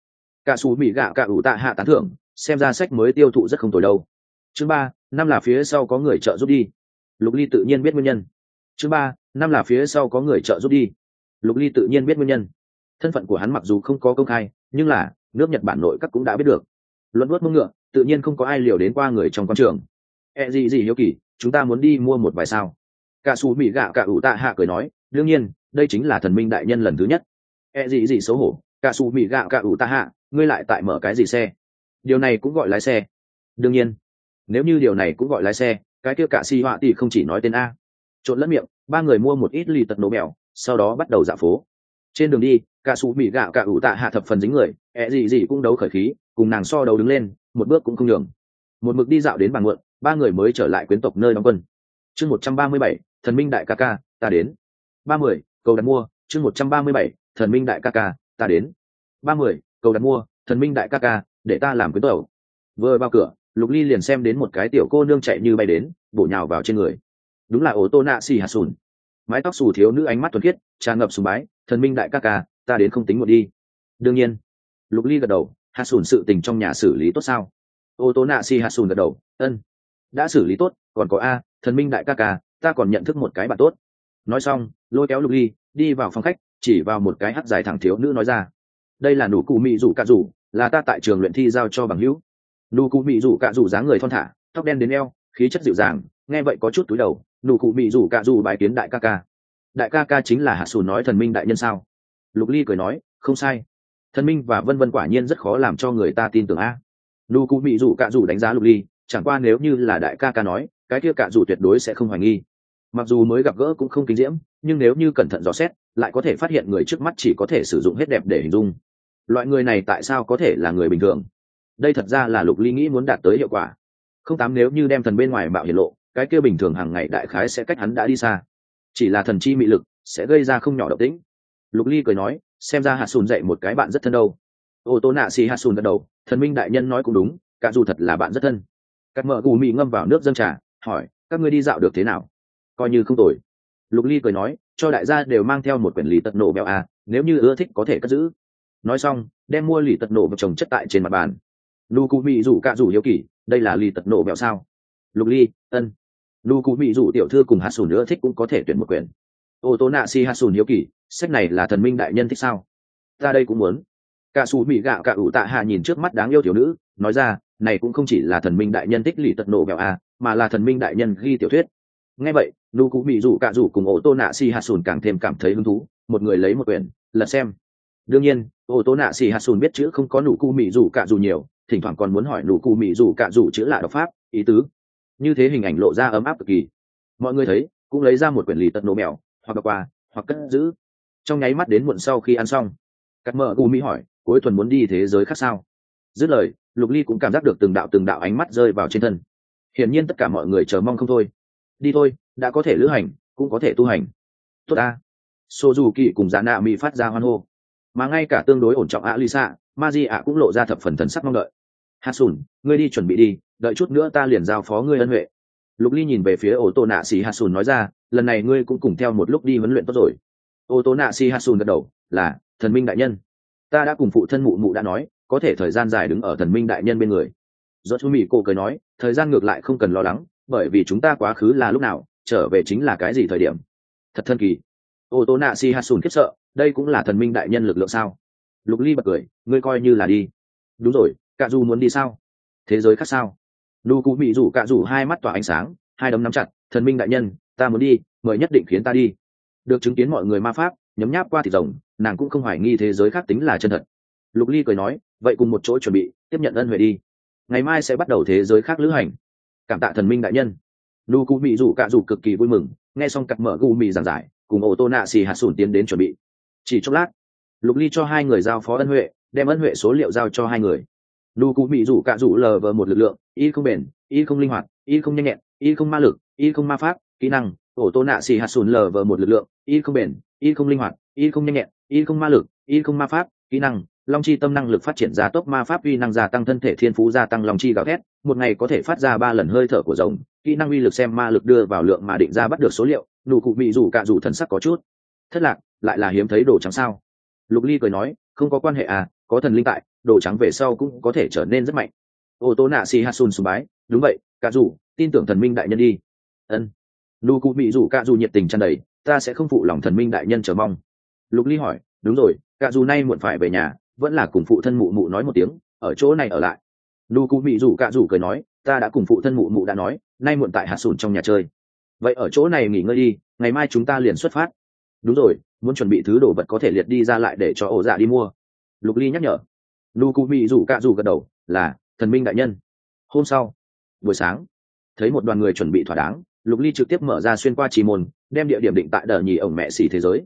Speaker 1: cả xù mỹ gạo cả ủ tạ hạ tán thưởng, xem ra sách mới tiêu thụ rất không tồi đâu. Chương 3, năm là phía sau có người trợ giúp đi. Lục Ly tự nhiên biết nguyên nhân. Chương 3, năm là phía sau có người trợ giúp đi. Lục Ly tự nhiên biết nguyên nhân. Thân phận của hắn mặc dù không có công khai, nhưng là nước Nhật Bản nội các cũng đã biết được. Luận vuốt mông ngựa, tự nhiên không có ai liều đến qua người trong quan trường. Gì hiếu kỳ, chúng ta muốn đi mua một vài sao? Cả xù mỹ gạo cả ủ tạ hạ cười nói, đương nhiên, đây chính là thần minh đại nhân lần thứ nhất. Gì xấu hổ, cả xù mỹ gạo cả ủ tạ hạ, ngươi lại tại mở cái gì xe? Điều này cũng gọi lái xe. Đương nhiên, nếu như điều này cũng gọi lái xe, cái kia cả si họa thì không chỉ nói tên a. Trộn lẫn miệng, ba người mua một ít lì tật nổ mèo, sau đó bắt đầu dạo phố. Trên đường đi, cả xù mỹ gạo cả ủ tạ hạ thập phần dính người, gì cũng đấu khởi khí, cùng nàng so đấu đứng lên, một bước cũng không nhường. Một mực đi dạo đến bàn muộn, ba người mới trở lại quyến tộc nơi đóng quân. Chương 137, thần minh đại ca ca, ta đến. 30, cầu đặt mua, chương 137, thần minh đại ca ca, ta đến. 30, cầu đặt mua, thần minh đại ca ca, để ta làm quyến tộc. Vừa vào cửa, Lục Ly liền xem đến một cái tiểu cô nương chạy như bay đến, bổ nhào vào trên người. Đúng là ổ tô nạ xì hạt sùn. Mái tóc xù thiếu nữ ánh mắt thuần khiết, tràn ngập sùng bái, thần minh đại ca ca, ta đến không tính một đi. Đương nhiên. Lục Ly gật đầu, hạt sùn sự tình trong nhà xử lý tốt sao? Ô tô nạ xì hạt sùn gật đầu, ân, đã xử lý tốt. Còn có a, thần minh đại ca ca, ta còn nhận thức một cái bạn tốt. Nói xong, lôi kéo Lục Ly đi vào phòng khách, chỉ vào một cái hắc dài thẳng thiếu nữ nói ra, đây là nụ cụ mị rủ cạ rủ, là ta tại trường luyện thi giao cho bằng hữu. Nụ cụ mị rủ cạ rủ dáng người thon thả, tóc đen đến eo, khí chất dịu dàng, nghe vậy có chút túi đầu. Nụ cụ mị rủ cạ rủ bài kiến đại ca ca. Đại ca ca chính là hạ sùn nói thần minh đại nhân sao? Lục Ly cười nói, không sai. Thần minh và vân vân quả nhiên rất khó làm cho người ta tin tưởng a. Nụ cụ mị rủ cạ rủ đánh giá Lục Ly, chẳng qua nếu như là đại ca ca nói, cái kia cạ rủ tuyệt đối sẽ không hoài nghi. Mặc dù mới gặp gỡ cũng không kinh diễm, nhưng nếu như cẩn thận dò xét, lại có thể phát hiện người trước mắt chỉ có thể sử dụng hết đẹp để hình dung. Loại người này tại sao có thể là người bình thường? Đây thật ra là Lục Ly nghĩ muốn đạt tới hiệu quả. Không tám nếu như đem thần bên ngoài bạo hiển lộ, cái kia bình thường hàng ngày đại khái sẽ cách hắn đã đi xa. Chỉ là thần chi mị lực sẽ gây ra không nhỏ động tĩnh. Lục Ly cười nói, xem ra Hạt Sùn dạy một cái bạn rất thân đâu. Ô tô nạ xì Hạt Sùn gật đầu, thần minh đại nhân nói cũng đúng, cả dù thật là bạn rất thân. Cắt mở gù mị ngâm vào nước dâng trà, hỏi, các ngươi đi dạo được thế nào? Coi như không tồi. Lục Ly cười nói, cho đại gia đều mang theo một quyển lì tật nổ bèo à, nếu như ưa thích có thể cất giữ. Nói xong, đem mua lì tật nổ và trồng chất tại trên mặt bàn. Nụ cụ mị rủ cạ rủ hiếu kỳ, đây là lì tật nổ bèo sao? Lục Ly, ân. Nụ cụ mị rủ tiểu thư cùng Hạt Sùn ưa thích cũng có thể tuyển một quyển. Ô tô nạ si Hạt Sùn hiếu kỳ, sách này là thần minh đại nhân thích sao? Ta đây cũng muốn. Cả xù mị gạo cả ủ tạ hạ nhìn trước mắt đáng yêu tiểu nữ, nói ra, này cũng không chỉ là thần minh đại nhân thích lì tật nổ bèo à, mà là thần minh đại nhân ghi tiểu thuyết. Nghe vậy, nụ cụ mị rủ cạ rủ cùng ô tô nạ si Hạt Sùn càng thêm cảm thấy hứng thú, một người lấy một quyển lật xem. Đương nhiên, ô tô nạ si Hạt Sùn biết chữ không có nụ cụ mị rủ cạ rủ nhiều, thỉnh thoảng còn muốn hỏi nụ cụ mị rủ cạ rủ chữ lạ đọc pháp ý tứ. Như thế hình ảnh lộ ra ấm áp cực kỳ. Mọi người thấy cũng lấy ra một quyển lì tật nổ mèo, hoặc đọc qua hoặc cất giữ. Trong nháy mắt đến muộn sau khi ăn xong, cắt mở cụ mỹ hỏi, cuối tuần muốn đi thế giới khác sao? Dứt lời, Lục Ly cũng cảm giác được từng đạo ánh mắt rơi vào trên thân. Hiển nhiên tất cả mọi người chờ mong không thôi. Đi thôi, đã có thể lữ hành cũng có thể tu hành. Tốt a. Sô dù kỳ cùng dạ nạ mỹ phát ra hoan hô, mà ngay cả tương đối ổn trọng ạ Lisa, Maji cũng lộ ra thập phần thần sắc mong đợi. Hạt Sùn, ngươi đi chuẩn bị đi, đợi chút nữa ta liền giao phó ngươi ân huệ. Lục Ly nhìn về phía ô tô nạ xì Hạt Sùn nói ra, lần này ngươi cũng cùng theo một lúc đi huấn luyện tốt rồi. Ô tô nạ xì Hạt Sùn gật đầu, là thần minh đại nhân, ta đã cùng phụ thân mụ mụ đã nói, có thể thời gian dài đứng ở thần minh đại nhân bên người. Do chú mỹ cô cười nói, thời gian ngược lại không cần lo lắng, bởi vì chúng ta quá khứ là lúc nào, trở về chính là cái gì thời điểm. Thật thần kỳ. Ô tô nạ si Hạt Sùn khiếp sợ, đây cũng là thần minh đại nhân lực lượng sao? Lục Ly bật cười, ngươi coi như là đi. Đúng rồi, cạ dù muốn đi sao? Thế giới khác sao? Nụ cụ mỹ rủ cạ rủ hai mắt tỏa ánh sáng, hai đấm nắm chặt, thần minh đại nhân, ta muốn đi, mời nhất định khiến ta đi. Được chứng kiến mọi người ma pháp nhấm nháp qua thịt rồng, nàng cũng không hoài nghi thế giới khác tính là chân thật. Lục Ly cười nói, vậy cùng một chỗ chuẩn bị tiếp nhận ân huệ đi, ngày mai sẽ bắt đầu thế giới khác lữ hành. Cảm tạ thần minh đại nhân. Nụ cụ mỹ rủ cạ rủ cực kỳ vui mừng, nghe xong cặp mở gu mì giảng giải, cùng ô tô nạ xì Hạt Sùn tiến đến chuẩn bị. Chỉ chốc lát, Lục Ly cho hai người giao phó ân huệ, đem ân huệ số liệu giao cho hai người. Nụ cụ mỹ rủ cạ rủ lờ vờ một lực lượng, y không bền, y không linh hoạt, y không nhanh nhẹn, y không ma lực, y không ma pháp kỹ năng. Ô tô nạ xì Hạt Sùn lờ vờ một lực lượng, y không bền, y không linh hoạt, y không nhanh nhẹn, y không ma lực, y không ma pháp kỹ năng. Long chi tâm năng lực phát triển gia tốc ma pháp uy năng gia tăng thân thể thiên phú gia tăng long chi gào thét, một ngày có thể phát ra 3 lần hơi thở của rồng. Kỹ năng uy lực xem ma lực đưa vào lượng mà định ra bắt được số liệu. Nụ cụ mỹ rủ cạ rủ thần sắc có chút thất lạc, lại là hiếm thấy đồ trắng sao? Lục Ly cười nói, không có quan hệ à, có thần linh tại, đồ trắng về sau cũng có thể trở nên rất mạnh. Ô tô nạ si hasun sùng bái, đúng vậy, cả dù tin tưởng thần minh đại nhân đi. Ân. Nụ cụ bị rủ cả dù nhiệt tình tràn đầy, ta sẽ không phụ lòng thần minh đại nhân chờ mong. Lục ly hỏi, đúng rồi, cả dù nay muộn phải về nhà, vẫn là cùng phụ thân mụ mụ nói một tiếng, ở chỗ này ở lại. Nụ cụ bị rủ cả dù cười nói, ta đã cùng phụ thân mụ mụ đã nói, nay muộn tại hạt sùn trong nhà chơi. Vậy ở chỗ này nghỉ ngơi đi, ngày mai chúng ta liền xuất phát. Đúng rồi, muốn chuẩn bị thứ đồ vật có thể liệt đi ra lại để cho ổ dạ đi mua. Lục ly nhắc nhở. Nụ cụ bị rủ cả dù gật đầu, là thần minh đại nhân. Hôm sau buổi sáng, thấy một đoàn người chuẩn bị thỏa đáng, Lục ly trực tiếp mở ra xuyên qua trì môn, đem địa điểm định tại đờ nhì ổng mẹ xỉ thế giới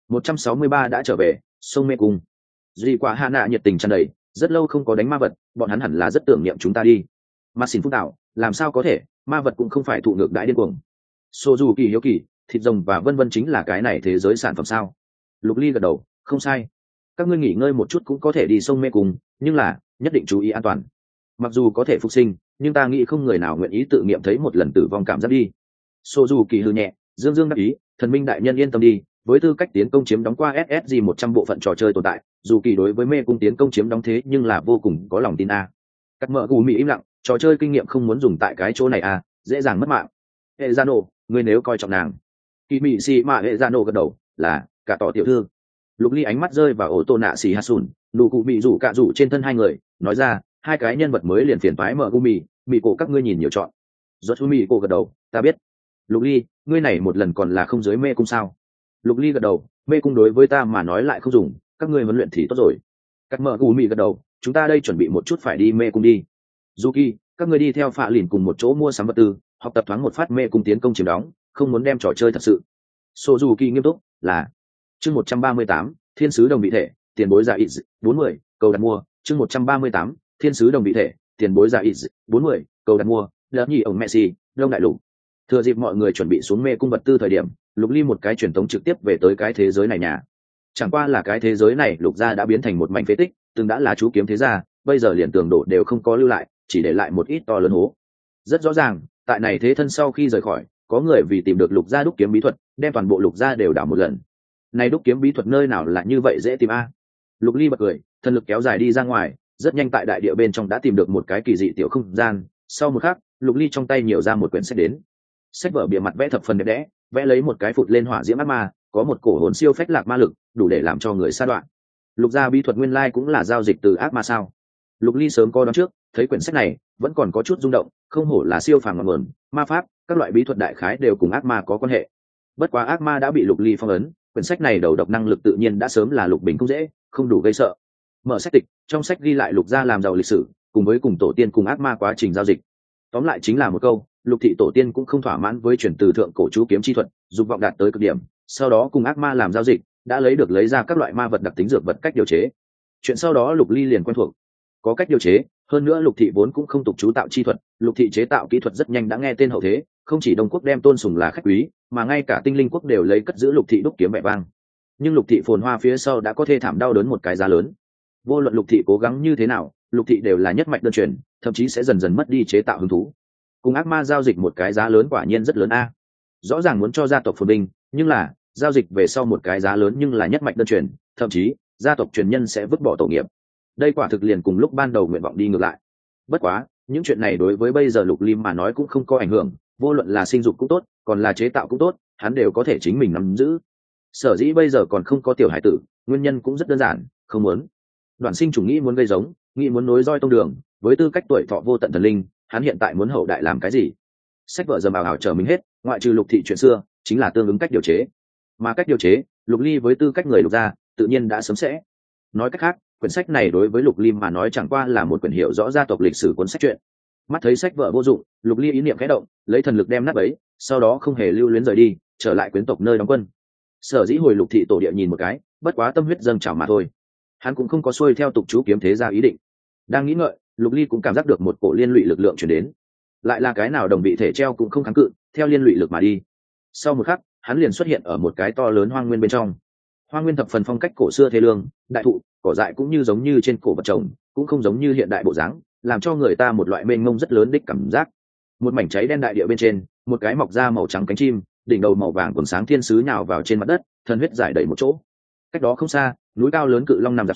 Speaker 1: 163 đã trở về sông mê cung. Duy quả hạ nạ nhiệt tình tràn đầy, rất lâu không có đánh ma vật, bọn hắn hẳn là rất tưởng niệm chúng ta đi. Ma xin phúc tạo, làm sao có thể, ma vật cũng không phải thụ ngược đãi điên cuồng. Sô dù kỳ hiếu kỳ, thịt rồng và vân vân chính là cái này thế giới sản phẩm sao? Lục ly gật đầu, không sai. Các ngươi nghỉ ngơi một chút cũng có thể đi sông mê cung, nhưng là nhất định chú ý an toàn. Mặc dù có thể phục sinh, nhưng ta nghĩ không người nào nguyện ý tự nghiệm thấy một lần tử vong cảm giác đi. Sô dù kỳ hư nhẹ, dương dương đắc ý, thần minh đại nhân yên tâm đi, với tư cách tiến công chiếm đóng qua ssg 100 bộ phận trò chơi tồn tại, dù kỳ đối với mê cung tiến công chiếm đóng thế nhưng là vô cùng có lòng tin a. Cắt mở gù mỹ im lặng, trò chơi kinh nghiệm không muốn dùng tại cái chỗ này a, dễ dàng mất mạng. Hệ gia nổ, ngươi nếu coi trọng nàng. Kỳ mỹ xì mà hệ gia nổ gật đầu, là cả tỏ tiểu thư. Lục ly ánh mắt rơi vào ổ tô nạ xì hạt sùn, nụ cụ bị rủ cả rủ trên thân hai người, nói ra, hai cái nhân vật mới liền phiền phái mở gumi, mỹ cổ các ngươi nhìn nhiều chọn. Giọt mỹ cổ gật đầu, ta biết. Lục ly, ngươi này một lần còn là không giới mê cung sao? Lục ly gật đầu, mê cung đối với ta mà nói lại không dùng, các ngươi huấn luyện thì tốt rồi. Cắt mở gumi gật đầu, chúng ta đây chuẩn bị một chút phải đi mê cung đi. Yuki, các ngươi đi theo phạ lìn cùng một chỗ mua sắm vật tư, học tập thoáng một phát mê cung tiến công chiếm đóng, không muốn đem trò chơi thật sự. Suzuki nghiêm túc, là chương 138, thiên sứ đồng vị thể, tiền bối giả ít 40, cầu đặt mua, chương 138, thiên sứ đồng vị thể, tiền bối giả ít 40, cầu đặt mua, lỡ nhị ổng Messi, Đông đại lục. Thừa dịp mọi người chuẩn bị xuống mê cung vật tư thời điểm, Lục ly một cái truyền tống trực tiếp về tới cái thế giới này nhà. Chẳng qua là cái thế giới này Lục gia đã biến thành một mảnh phế tích, từng đã là chú kiếm thế gia, bây giờ liền tường đổ đều không có lưu lại, chỉ để lại một ít to lớn hố. Rất rõ ràng, tại này thế thân sau khi rời khỏi, có người vì tìm được Lục gia đúc kiếm bí thuật, đem toàn bộ Lục gia đều đảo một lần. Này đúc kiếm bí thuật nơi nào là như vậy dễ tìm a? Lục ly bật cười, thân lực kéo dài đi ra ngoài, rất nhanh tại đại địa bên trong đã tìm được một cái kỳ dị tiểu không gian. Sau một khắc, Lục ly trong tay nhiều ra một quyển sách đến. Sách vở bìa mặt vẽ thập phần đẹp đẽ, vẽ lấy một cái phụt lên hỏa diễm ác ma, có một cổ hồn siêu phách lạc ma lực, đủ để làm cho người sa đoạn. Lục gia bí thuật nguyên lai cũng là giao dịch từ ác ma sao? Lục ly sớm có đoán trước, thấy quyển sách này vẫn còn có chút rung động, không hổ là siêu phàm ngọn nguồn, ma pháp, các loại bí thuật đại khái đều cùng ác ma có quan hệ. Bất quá ác ma đã bị Lục ly phong ấn, quyển sách này đầu độc năng lực tự nhiên đã sớm là Lục bình cũng dễ, không đủ gây sợ. Mở sách tịch, trong sách ghi lại Lục gia làm giàu lịch sử, cùng với cùng tổ tiên cùng ác ma quá trình giao dịch. Tóm lại chính là một câu, Lục thị tổ tiên cũng không thỏa mãn với truyền từ thượng cổ chú kiếm chi thuật, dục vọng đạt tới cực điểm, sau đó cùng ác ma làm giao dịch, đã lấy ra các loại ma vật đặc tính dược vật cách điều chế. Chuyện sau đó Lục ly liền quen thuộc. Có cách điều chế, hơn nữa Lục thị vốn cũng không tục chú tạo chi thuật, Lục thị chế tạo kỹ thuật rất nhanh đã nghe tên hậu thế, không chỉ Đông quốc đem tôn sùng là khách quý, mà ngay cả Tinh Linh quốc đều lấy cất giữ Lục thị đúc kiếm vẻ vang. Nhưng Lục thị phồn hoa phía sau đã có thê thảm đau đớn một cái giá lớn. Vô luận Lục thị cố gắng như thế nào, Lục thị đều là nhất mạch đơn truyền, thậm chí sẽ dần dần mất đi chế tạo hứng thú. Cùng ác ma giao dịch một cái giá lớn quả nhiên rất lớn a. Rõ ràng muốn cho gia tộc phồn vinh, nhưng là giao dịch về sau một cái giá lớn nhưng là nhất mạch đơn truyền, thậm chí gia tộc truyền nhân sẽ vứt bỏ tổ nghiệp. Đây quả thực liền cùng lúc ban đầu nguyện vọng đi ngược lại. Bất quá, những chuyện này đối với bây giờ Lục ly mà nói cũng không có ảnh hưởng, vô luận là sinh dục cũng tốt, còn là chế tạo cũng tốt, hắn đều có thể chính mình nắm giữ. Sở dĩ bây giờ còn không có tiểu hải tử, nguyên nhân cũng rất đơn giản, không muốn. Đoạn sinh chủ nghĩ muốn gây giống, nghĩ muốn nối roi tông đường, với tư cách tuổi thọ vô tận thần linh, hắn hiện tại muốn hậu đại làm cái gì? Sách vở dầm ảo ảo trở mình hết, ngoại trừ Lục thị chuyện xưa, chính là tương ứng cách điều chế. Mà cách điều chế, Lục ly với tư cách người Lục gia, tự nhiên đã sớm sẽ. Nói cách khác, quyển sách này đối với Lục ly mà nói chẳng qua là một quyển hiểu rõ gia tộc lịch sử cuốn sách truyện. Mắt thấy sách vở vô dụng, Lục ly ý niệm khẽ động, lấy thần lực đem nát ấy, sau đó không hề lưu luyến rời đi, trở lại quyến tộc nơi đóng quân. Sở dĩ hồi Lục thị tổ địa nhìn một cái, bất quá tâm huyết dâng trào mà thôi. Hắn cũng không có xuôi theo tục chú kiếm thế gia ý định. Đang nghĩ ngợi, Lục ly cũng cảm giác được một cổ liên lụy lực lượng chuyển đến. Lại là cái nào đồng vị thể treo cũng không kháng cự, theo liên lụy lực mà đi. Sau một khắc, hắn liền xuất hiện ở một cái to lớn hoang nguyên bên trong. Hoang nguyên thập phần phong cách cổ xưa thê lương, đại thụ, cỏ dại cũng như giống như trên cổ vật trồng, cũng không giống như hiện đại bộ dáng, làm cho người ta một loại mênh mông rất lớn đích cảm giác. Một mảnh cháy đen đại địa bên trên, một cái mọc da màu trắng cánh chim, đỉnh đầu màu vàng quần sáng thiên sứ nhào vào trên mặt đất, thân huyết giải đầy một chỗ. Cách đó không xa, núi cao lớn cự long nằm dạp xuống,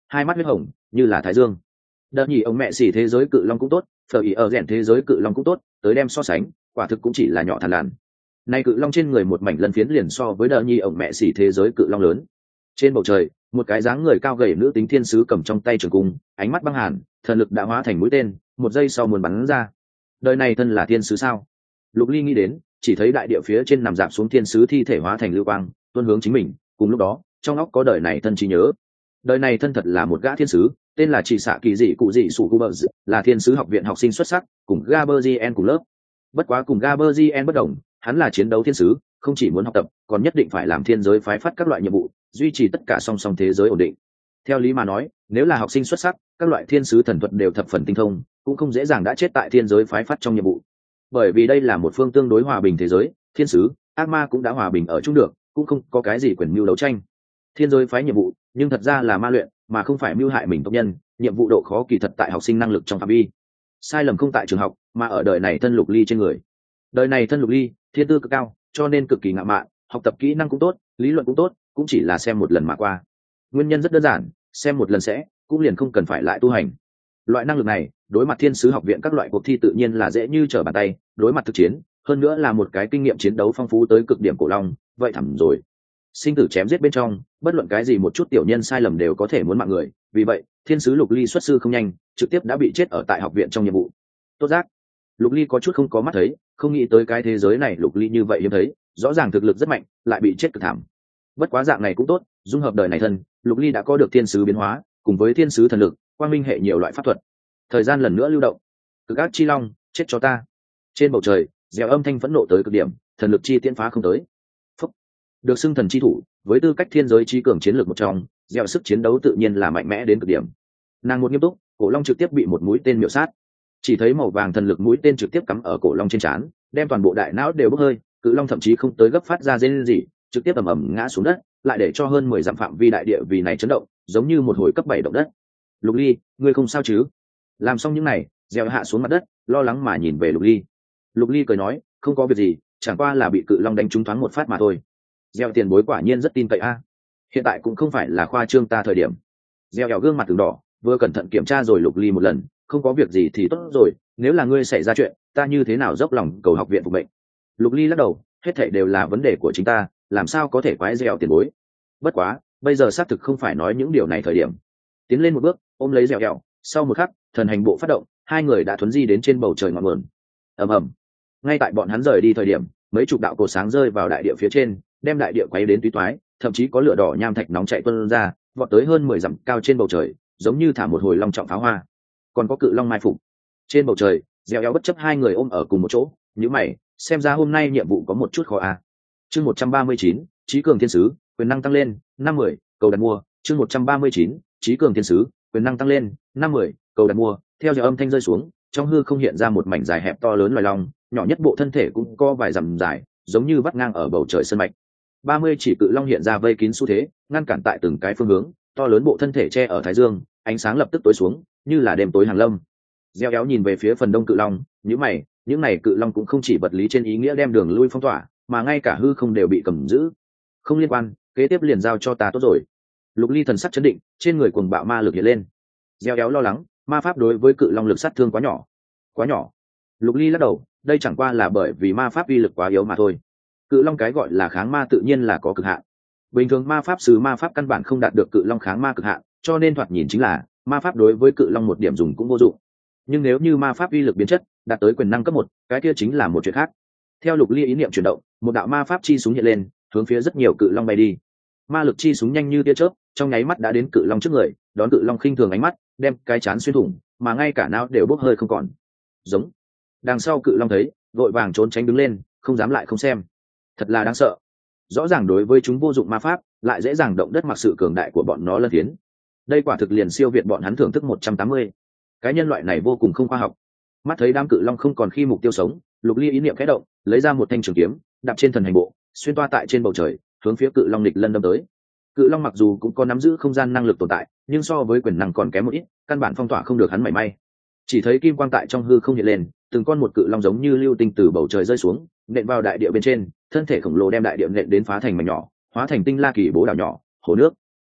Speaker 1: hai mắt huyết hồng như là thái dương. Đợt nhì ông mẹ xỉ thế giới cự long cũng tốt, phở ý ở rèn thế giới cự long cũng tốt, tới đem so sánh, quả thực cũng chỉ là nhỏ thằn lằn. Nay cự long trên người một mảnh lân phiến liền so với đợt nhì ông mẹ xỉ thế giới cự long lớn. Trên bầu trời, một cái dáng người cao gầy nữ tính thiên sứ cầm trong tay trường cung, ánh mắt băng hàn, thần lực đã hóa thành mũi tên, một giây sau muốn bắn ra. Đời này thân là thiên sứ sao? Lục Ly nghĩ đến, chỉ thấy đại địa phía trên nằm rạp xuống thiên sứ thi thể hóa thành lưu quang, tuôn hướng chính mình. Cùng lúc đó, trong óc có đời này thân trí nhớ. Đời này thân thật là một gã thiên sứ, tên là Chỉ Xạ Kỳ Dị Cụ Dị Sủ Cubers, là thiên sứ học viện học sinh xuất sắc, cùng Gaberzien cùng lớp. Bất quá cùng Gaberzien bất đồng, hắn là chiến đấu thiên sứ, không chỉ muốn học tập, còn nhất định phải làm thiên giới phái phát các loại nhiệm vụ, duy trì tất cả song song thế giới ổn định. Theo lý mà nói, nếu là học sinh xuất sắc, các loại thiên sứ thần thuật đều thập phần tinh thông, cũng không dễ dàng đã chết tại thiên giới phái phát trong nhiệm vụ. Bởi vì đây là một phương tương đối hòa bình thế giới, thiên sứ, ác ma cũng đã hòa bình ở chung được, cũng không có cái gì quyền mưu đấu tranh. Thiên giới phái nhiệm vụ, nhưng thật ra là ma luyện, mà không phải mưu hại mình tộc nhân, nhiệm vụ độ khó kỳ thật tại học sinh năng lực trong phạm vi. Sai lầm không tại trường học, mà ở đời này thân Lục Ly trên người. Đời này thân Lục Ly, thiên tư cực cao, cho nên cực kỳ ngạo mạn, học tập kỹ năng cũng tốt, lý luận cũng tốt, cũng chỉ là xem một lần mà qua. Nguyên nhân rất đơn giản, xem một lần sẽ, cũng liền không cần phải lại tu hành. Loại năng lực này, đối mặt thiên sứ học viện các loại cuộc thi tự nhiên là dễ như trở bàn tay, đối mặt thực chiến, hơn nữa là một cái kinh nghiệm chiến đấu phong phú tới cực điểm cổ long, vậy thẳm rồi. Sinh tử chém giết bên trong, bất luận cái gì một chút tiểu nhân sai lầm đều có thể muốn mạng người, vì vậy, thiên sứ Lục Ly xuất sư không nhanh, trực tiếp đã bị chết ở tại học viện trong nhiệm vụ. Tốt giác. Lục Ly có chút không có mắt thấy, không nghĩ tới cái thế giới này Lục Ly như vậy hiếm thấy, rõ ràng thực lực rất mạnh, lại bị chết cực thảm. Bất quá dạng này cũng tốt, dung hợp đời này thân, Lục Ly đã có được thiên sứ biến hóa, cùng với thiên sứ thần lực, quang minh hệ nhiều loại pháp thuật. Thời gian lần nữa lưu động. Cực ác chi long, chết cho ta. Trên bầu trời, dẻo âm thanh phẫn nộ tới cực điểm, thần lực chi tiễn phá không tới. Phúc. Được xưng thần chi thủ, với tư cách thiên giới chi cường chiến lược một trong, dẻo sức chiến đấu tự nhiên là mạnh mẽ đến cực điểm. Nàng một nghiêm túc, cổ long trực tiếp bị một mũi tên miểu sát. Chỉ thấy màu vàng thần lực mũi tên trực tiếp cắm ở cổ long trên trán, đem toàn bộ đại não đều bốc hơi, cự long thậm chí không tới gấp phát ra rên gì, trực tiếp ầm ầm ngã xuống đất, lại để cho hơn 10 dặm phạm vi đại địa vì này chấn động, giống như một hồi cấp 7 động đất. Lục Ly, ngươi không sao chứ? Làm xong những này, dẻo hạ xuống mặt đất, lo lắng mà nhìn về Lục Ly. Lục Ly cười nói, không có việc gì, chẳng qua là bị cự long đánh trúng thoáng một phát mà thôi. Dẻo tiền bối quả nhiên rất tin cậy a. Hiện tại cũng không phải là khoa trương ta thời điểm. Dẻo gương mặt từng đỏ, vừa cẩn thận kiểm tra rồi Lục Ly một lần, không có việc gì thì tốt rồi, nếu là ngươi xảy ra chuyện, ta như thế nào dốc lòng cầu học viện phục mệnh. Lục Ly lắc đầu, hết thảy đều là vấn đề của chính ta, làm sao có thể quái dẻo tiền bối. Bất quá, bây giờ xác thực không phải nói những điều này thời điểm. Tiến lên một bước, ôm lấy dẻo, sau một khắc, thần hành bộ phát động, hai người đã thuấn di đến trên bầu trời ngọn nguồn. Ầm ầm. Ngay tại bọn hắn rời đi thời điểm, mấy chục đạo cột sáng rơi vào đại địa phía trên, đem đại địa quấy đến túy toái, thậm chí có lửa đỏ nham thạch nóng chạy tuôn ra, vọt tới hơn 10 dặm cao trên bầu trời, giống như thả một hồi long trọng pháo hoa. Còn có cự long mai phục. Trên bầu trời, dẻo bất chấp hai người ôm ở cùng một chỗ, nhíu mày, xem ra hôm nay nhiệm vụ có một chút khó a. Chương 139, Chí cường thiên sứ, quyền năng tăng lên, 5-10, cầu đặt mua, chương 139, Chí cường thiên sứ, quyền năng tăng lên, 5-10, cầu đặt mua. Theo dòng âm thanh rơi xuống, trong hư không hiện ra một mảnh dài hẹp to lớn loài long, nhỏ nhất bộ thân thể cũng có vài dặm dài, giống như vắt ngang ở bầu trời sơn mạch. 30 chỉ cự long hiện ra vây kín xu thế, ngăn cản tại từng cái phương hướng, to lớn bộ thân thể che ở thái dương, ánh sáng lập tức tối xuống, như là đêm tối hàng lâm. Gieo nhìn về phía phần đông cự long, nhíu mày, những này cự long cũng không chỉ vật lý trên ý nghĩa đem đường lui phong tỏa, mà ngay cả hư không đều bị cầm giữ. Không liên quan, kế tiếp liền giao cho ta tốt rồi. Lục Ly thần sắc chấn định, trên người cuồng bạo ma lực hiện lên. Gieo lo lắng, ma pháp đối với cự long lực sát thương quá nhỏ. Quá nhỏ. Lục Ly lắc đầu, đây chẳng qua là bởi vì ma pháp uy lực quá yếu mà thôi. Cự long cái gọi là kháng ma tự nhiên là có cực hạn. Bình thường ma pháp sư ma pháp căn bản không đạt được cự long kháng ma cực hạn, cho nên thoạt nhìn chính là ma pháp đối với cự long một điểm dùng cũng vô dụng. Nhưng nếu như ma pháp uy lực biến chất, đạt tới quyền năng cấp 1, cái kia chính là một chuyện khác. Theo Lục Ly ý niệm chuyển động, một đạo ma pháp chi súng hiện lên, hướng phía rất nhiều cự long bay đi. Ma lực chi súng nhanh như tia chớp, trong nháy mắt đã đến cự long trước người, đón cự long khinh thường ánh mắt, đem cái chán xuyên thủng, mà ngay cả não đều bốc hơi không còn. Giống. Đằng sau cự long thấy, vội vàng trốn tránh đứng lên, không dám lại không xem. Thật là đáng sợ. Rõ ràng đối với chúng vô dụng ma pháp, lại dễ dàng động đất mặc sự cường đại của bọn nó lân tiến. Đây quả thực liền siêu việt bọn hắn thưởng thức 180. Cái nhân loại này vô cùng không khoa học. Mắt thấy đám cự long không còn khi mục tiêu sống, Lục Ly ý niệm khẽ động, lấy ra một thanh trường kiếm, đạp trên thần hành bộ, xuyên toa tại trên bầu trời, hướng phía cự long nghịch lân đâm tới. Cự long mặc dù cũng có nắm giữ không gian năng lực tồn tại, nhưng so với quyền năng còn kém một ít, căn bản phong tỏa không được hắn mảy may. Chỉ thấy kim quang tại trong hư không hiện lên, từng con một cự long giống như lưu tinh từ bầu trời rơi xuống, nện vào đại địa bên trên, thân thể khổng lồ đem đại địa nện đến phá thành mảnh nhỏ, hóa thành tinh la kỳ bố đảo nhỏ, hồ nước.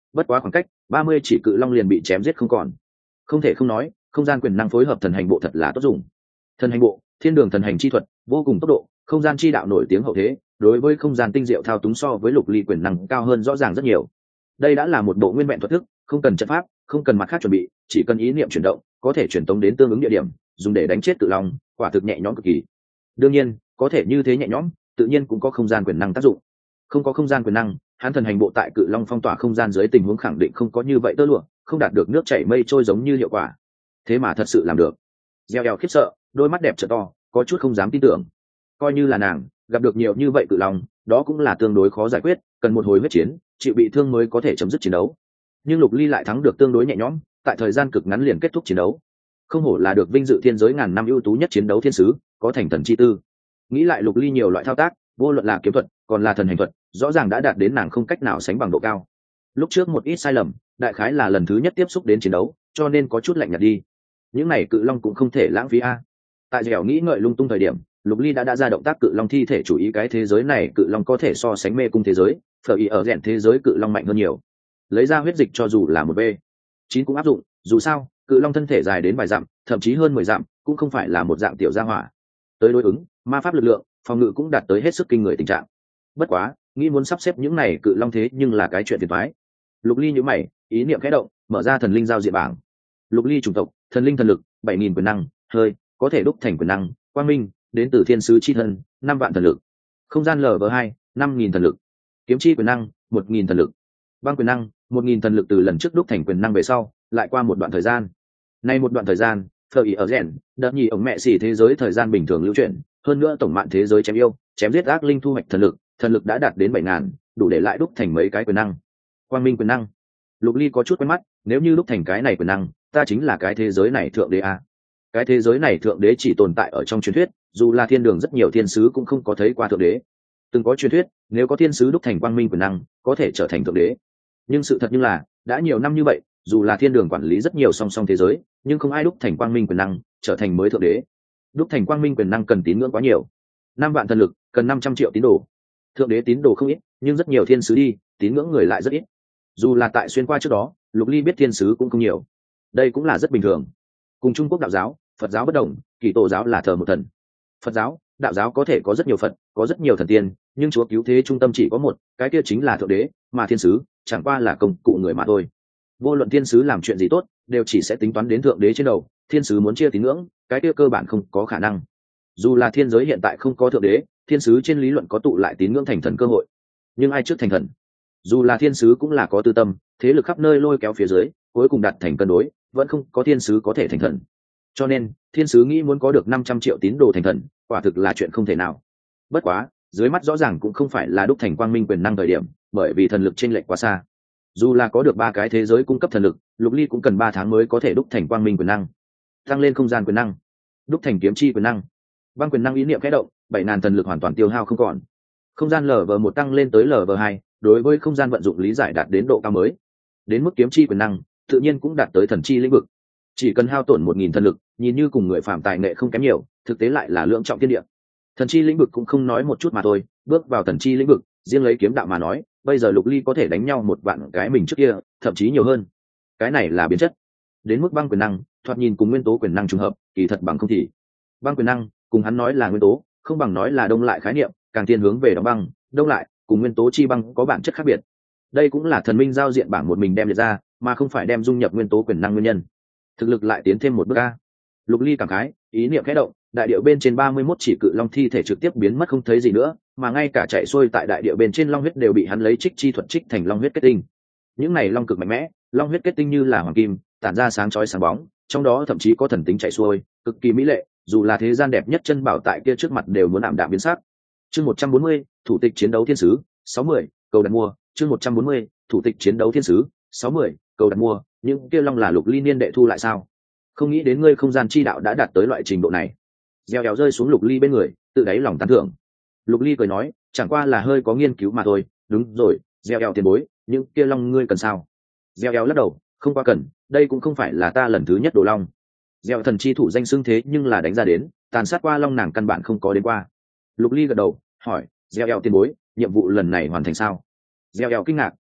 Speaker 1: bất quá khoảng cách 30 chỉ cự long liền bị chém giết không còn. Không thể không nói, không gian quyền năng phối hợp thần hành bộ thật là tốt dùng. Thần hành bộ, thiên đường thần hành chi thuật, vô cùng tốc độ, không gian chi đạo nổi tiếng hậu thế, đối với không gian tinh diệu thao túng so với Lục Ly quyền năng cao hơn rõ ràng rất nhiều. Đây đã là một bộ nguyên vẹn thuật thức, không cần trận pháp, không cần mặt khác chuẩn bị, chỉ cần ý niệm chuyển động, có thể truyền tống đến tương ứng địa điểm, dùng để đánh chết cự long, quả thực nhẹ nhõm cực kỳ. Đương nhiên, có thể như thế nhẹ nhõm, tự nhiên cũng có không gian quyền năng tác dụng. Không có không gian quyền năng, hắn thần hành bộ tại cự long phong tỏa không gian dưới tình huống khẳng định không có như vậy tơ lụa, không đạt được nước chảy mây trôi giống như hiệu quả. Thế mà thật sự làm được. Gieo eo khiếp sợ, đôi mắt đẹp trợ to, có chút không dám tin tưởng. Coi như là nàng gặp được nhiều như vậy cự long, đó cũng là tương đối khó giải quyết, cần một hồi huyết chiến, chịu bị thương mới có thể chấm dứt chiến đấu. Nhưng Lục Ly lại thắng được tương đối nhẹ nhõm, tại thời gian cực ngắn liền kết thúc chiến đấu. Không hổ là được vinh dự thiên giới ngàn năm ưu tú nhất chiến đấu thiên sứ, có thành thần chi tư. Nghĩ lại Lục Ly nhiều loại thao tác, vô luận là kiếm thuật, còn là thần hành thuật, rõ ràng đã đạt đến nàng không cách nào sánh bằng độ cao. Lúc trước một ít sai lầm, đại khái là lần thứ nhất tiếp xúc đến chiến đấu, cho nên có chút lạnh nhạt đi. Những này cự long cũng không thể lãng phí a. Tại dẻo nghĩ ngợi lung tung thời điểm, Lục Ly đã ra động tác cự long thi thể chủ ý cái thế giới này cự long có thể so sánh mê cung thế giới, phở ý ở rèn thế giới cự long mạnh hơn nhiều. Lấy ra huyết dịch cho dù là một b 9 cũng áp dụng, dù sao cự long thân thể dài đến vài dặm, thậm chí hơn 10 dặm, cũng không phải là một dạng tiểu gia hỏa. Tới đối ứng, ma pháp lực lượng, phòng ngự cũng đạt tới hết sức kinh người tình trạng. Bất quá, nghĩ muốn sắp xếp những này cự long thế nhưng là cái chuyện phiền toái. Lục Ly nhíu mày, ý niệm khẽ động, mở ra thần linh giao diện bảng. Lục Ly chủng tộc, thần linh thần lực, 7000 quyền năng, hơi, có thể đúc thành quyền năng, quang minh, đến từ thiên sứ chi thân, 5 vạn thần lực. Không gian LV2, 5000 thần lực. Kiếm chi quyền năng, 1000 thần lực. Băng quyền năng, 1000 thần lực từ lần trước đúc thành quyền năng về sau, lại qua một đoạn thời gian. Nay một đoạn thời gian, phở ý ở rèn, đợt nhì ổng mẹ xỉ thế giới thời gian bình thường lưu chuyển, hơn nữa tổng mạng thế giới chém yêu, chém giết ác linh thu hoạch thần lực đã đạt đến 7000, đủ để lại đúc thành mấy cái quyền năng. Quang minh quyền năng. Lục Ly có chút quen mắt, nếu như đúc thành cái này quyền năng, ta chính là cái thế giới này thượng đế a. Cái thế giới này thượng đế chỉ tồn tại ở trong truyền thuyết, dù là thiên đường rất nhiều thiên sứ cũng không có thấy qua thượng đế. Từng có truyền thuyết, nếu có thiên sứ đúc thành quang minh quyền năng, có thể trở thành thượng đế. Nhưng sự thật như là, đã nhiều năm như vậy, dù là thiên đường quản lý rất nhiều song song thế giới, nhưng không ai đúc thành quang minh quyền năng, trở thành mới thượng đế. Đúc thành quang minh quyền năng cần tín ngưỡng quá nhiều. 5 vạn thần lực, cần 500 triệu tín đồ. Thượng đế tín đồ không ít, nhưng rất nhiều thiên sứ đi, tín ngưỡng người lại rất ít. Dù là tại xuyên qua trước đó, Lục Ly biết thiên sứ cũng không nhiều. Đây cũng là rất bình thường. Cùng Trung Quốc đạo giáo, Phật giáo bất đồng, Kỳ Tổ giáo là thờ một thần. Phật giáo, đạo giáo có thể có rất nhiều Phật, có rất nhiều thần tiên, nhưng chúa cứu thế trung tâm chỉ có một, cái kia chính là thượng đế, mà thiên sứ chẳng qua là công cụ người mà thôi. Vô luận thiên sứ làm chuyện gì tốt, đều chỉ sẽ tính toán đến thượng đế trên đầu, thiên sứ muốn chia tín ngưỡng, cái kia cơ bản không có khả năng. Dù là thiên giới hiện tại không có thượng đế, thiên sứ trên lý luận có tụ lại tín ngưỡng thành thần cơ hội. Nhưng ai trước thành thần? Dù là thiên sứ cũng là có tư tâm, thế lực khắp nơi lôi kéo phía dưới, cuối cùng đạt thành cân đối, vẫn không có thiên sứ có thể thành thần. Cho nên, thiên sứ nghĩ muốn có được 500 triệu tín đồ thành thần, quả thực là chuyện không thể nào. Bất quá, dưới mắt rõ ràng cũng không phải là đúc thành quang minh quyền năng thời điểm, bởi vì thần lực chênh lệch quá xa. Dù là có được 3 cái thế giới cung cấp thần lực, Lục Ly cũng cần 3 tháng mới có thể đúc thành quang minh quyền năng. Tăng lên không gian quyền năng, đúc thành kiếm chi quyền năng. Băng quyền năng ý niệm khẽ động, 7000 thần lực hoàn toàn tiêu hao không còn. Không gian LV1 tăng lên tới LV2, đối với không gian vận dụng lý giải đạt đến độ cao mới. Đến mức kiếm chi quyền năng, tự nhiên cũng đạt tới thần chi lĩnh vực. Chỉ cần hao tổn 1000 thần lực, nhìn như cùng người phạm tài nghệ không kém nhiều, thực tế lại là lượng trọng thiên địa. Thần chi lĩnh vực cũng không nói một chút mà thôi, bước vào thần chi lĩnh vực, riêng lấy kiếm đạo mà nói, bây giờ Lục Ly có thể đánh nhau một vạn cái mình trước kia, thậm chí nhiều hơn. Cái này là biến chất. Đến mức băng quyền năng, thoạt nhìn cùng nguyên tố quyền năng trùng hợp, kỳ thật bằng không thì. Băng quyền năng, cùng hắn nói là nguyên tố, không bằng nói là đông lại khái niệm, càng thiên hướng về đóng băng, đông lại, cùng nguyên tố chi băng có bản chất khác biệt. Đây cũng là thần minh giao diện bảng một mình đem liệt ra, mà không phải đem dung nhập nguyên tố quyền năng nguyên nhân. Thực lực lại tiến thêm một bước a. Lục Ly cảm khái, ý niệm khẽ động, đại điệu bên trên 31 chỉ cự long thi thể trực tiếp biến mất không thấy gì nữa, mà ngay cả chạy xuôi tại đại điệu bên trên long huyết đều bị hắn lấy trích chi thuật trích thành long huyết kết tinh. Những này long cực mạnh mẽ, long huyết kết tinh như là hoàng kim, tản ra sáng chói sáng bóng, trong đó thậm chí có thần tính chạy xuôi, cực kỳ mỹ lệ, dù là thế gian đẹp nhất chân bảo tại kia trước mặt đều muốn ảm đạm biến sắc. Chương 140, thủ tịch chiến đấu thiên sứ, 60, cầu đặt mua, chương 140, thủ tịch chiến đấu thiên sứ, 60, cầu đặt mua, những kia long là Lục Ly niên đệ thu lại sao? Không nghĩ đến ngươi không gian chi đạo đã đạt tới loại trình độ này. Gieo éo rơi xuống Lục Ly bên người, tự đáy lòng tán thưởng. Lục Ly cười nói, chẳng qua là hơi có nghiên cứu mà thôi. Đúng rồi, gieo éo tiền bối, những kia long ngươi cần sao? Gieo éo lắc đầu, không qua cần, đây cũng không phải là ta lần thứ nhất đổ long. Gieo thần chi thủ danh xưng thế nhưng là đánh ra đến, tàn sát qua long nàng căn bản không có đến qua. Lục Ly gật đầu, hỏi, gieo éo tiền bối, nhiệm vụ lần này hoàn thành sao? Gieo éo kinh ngạc,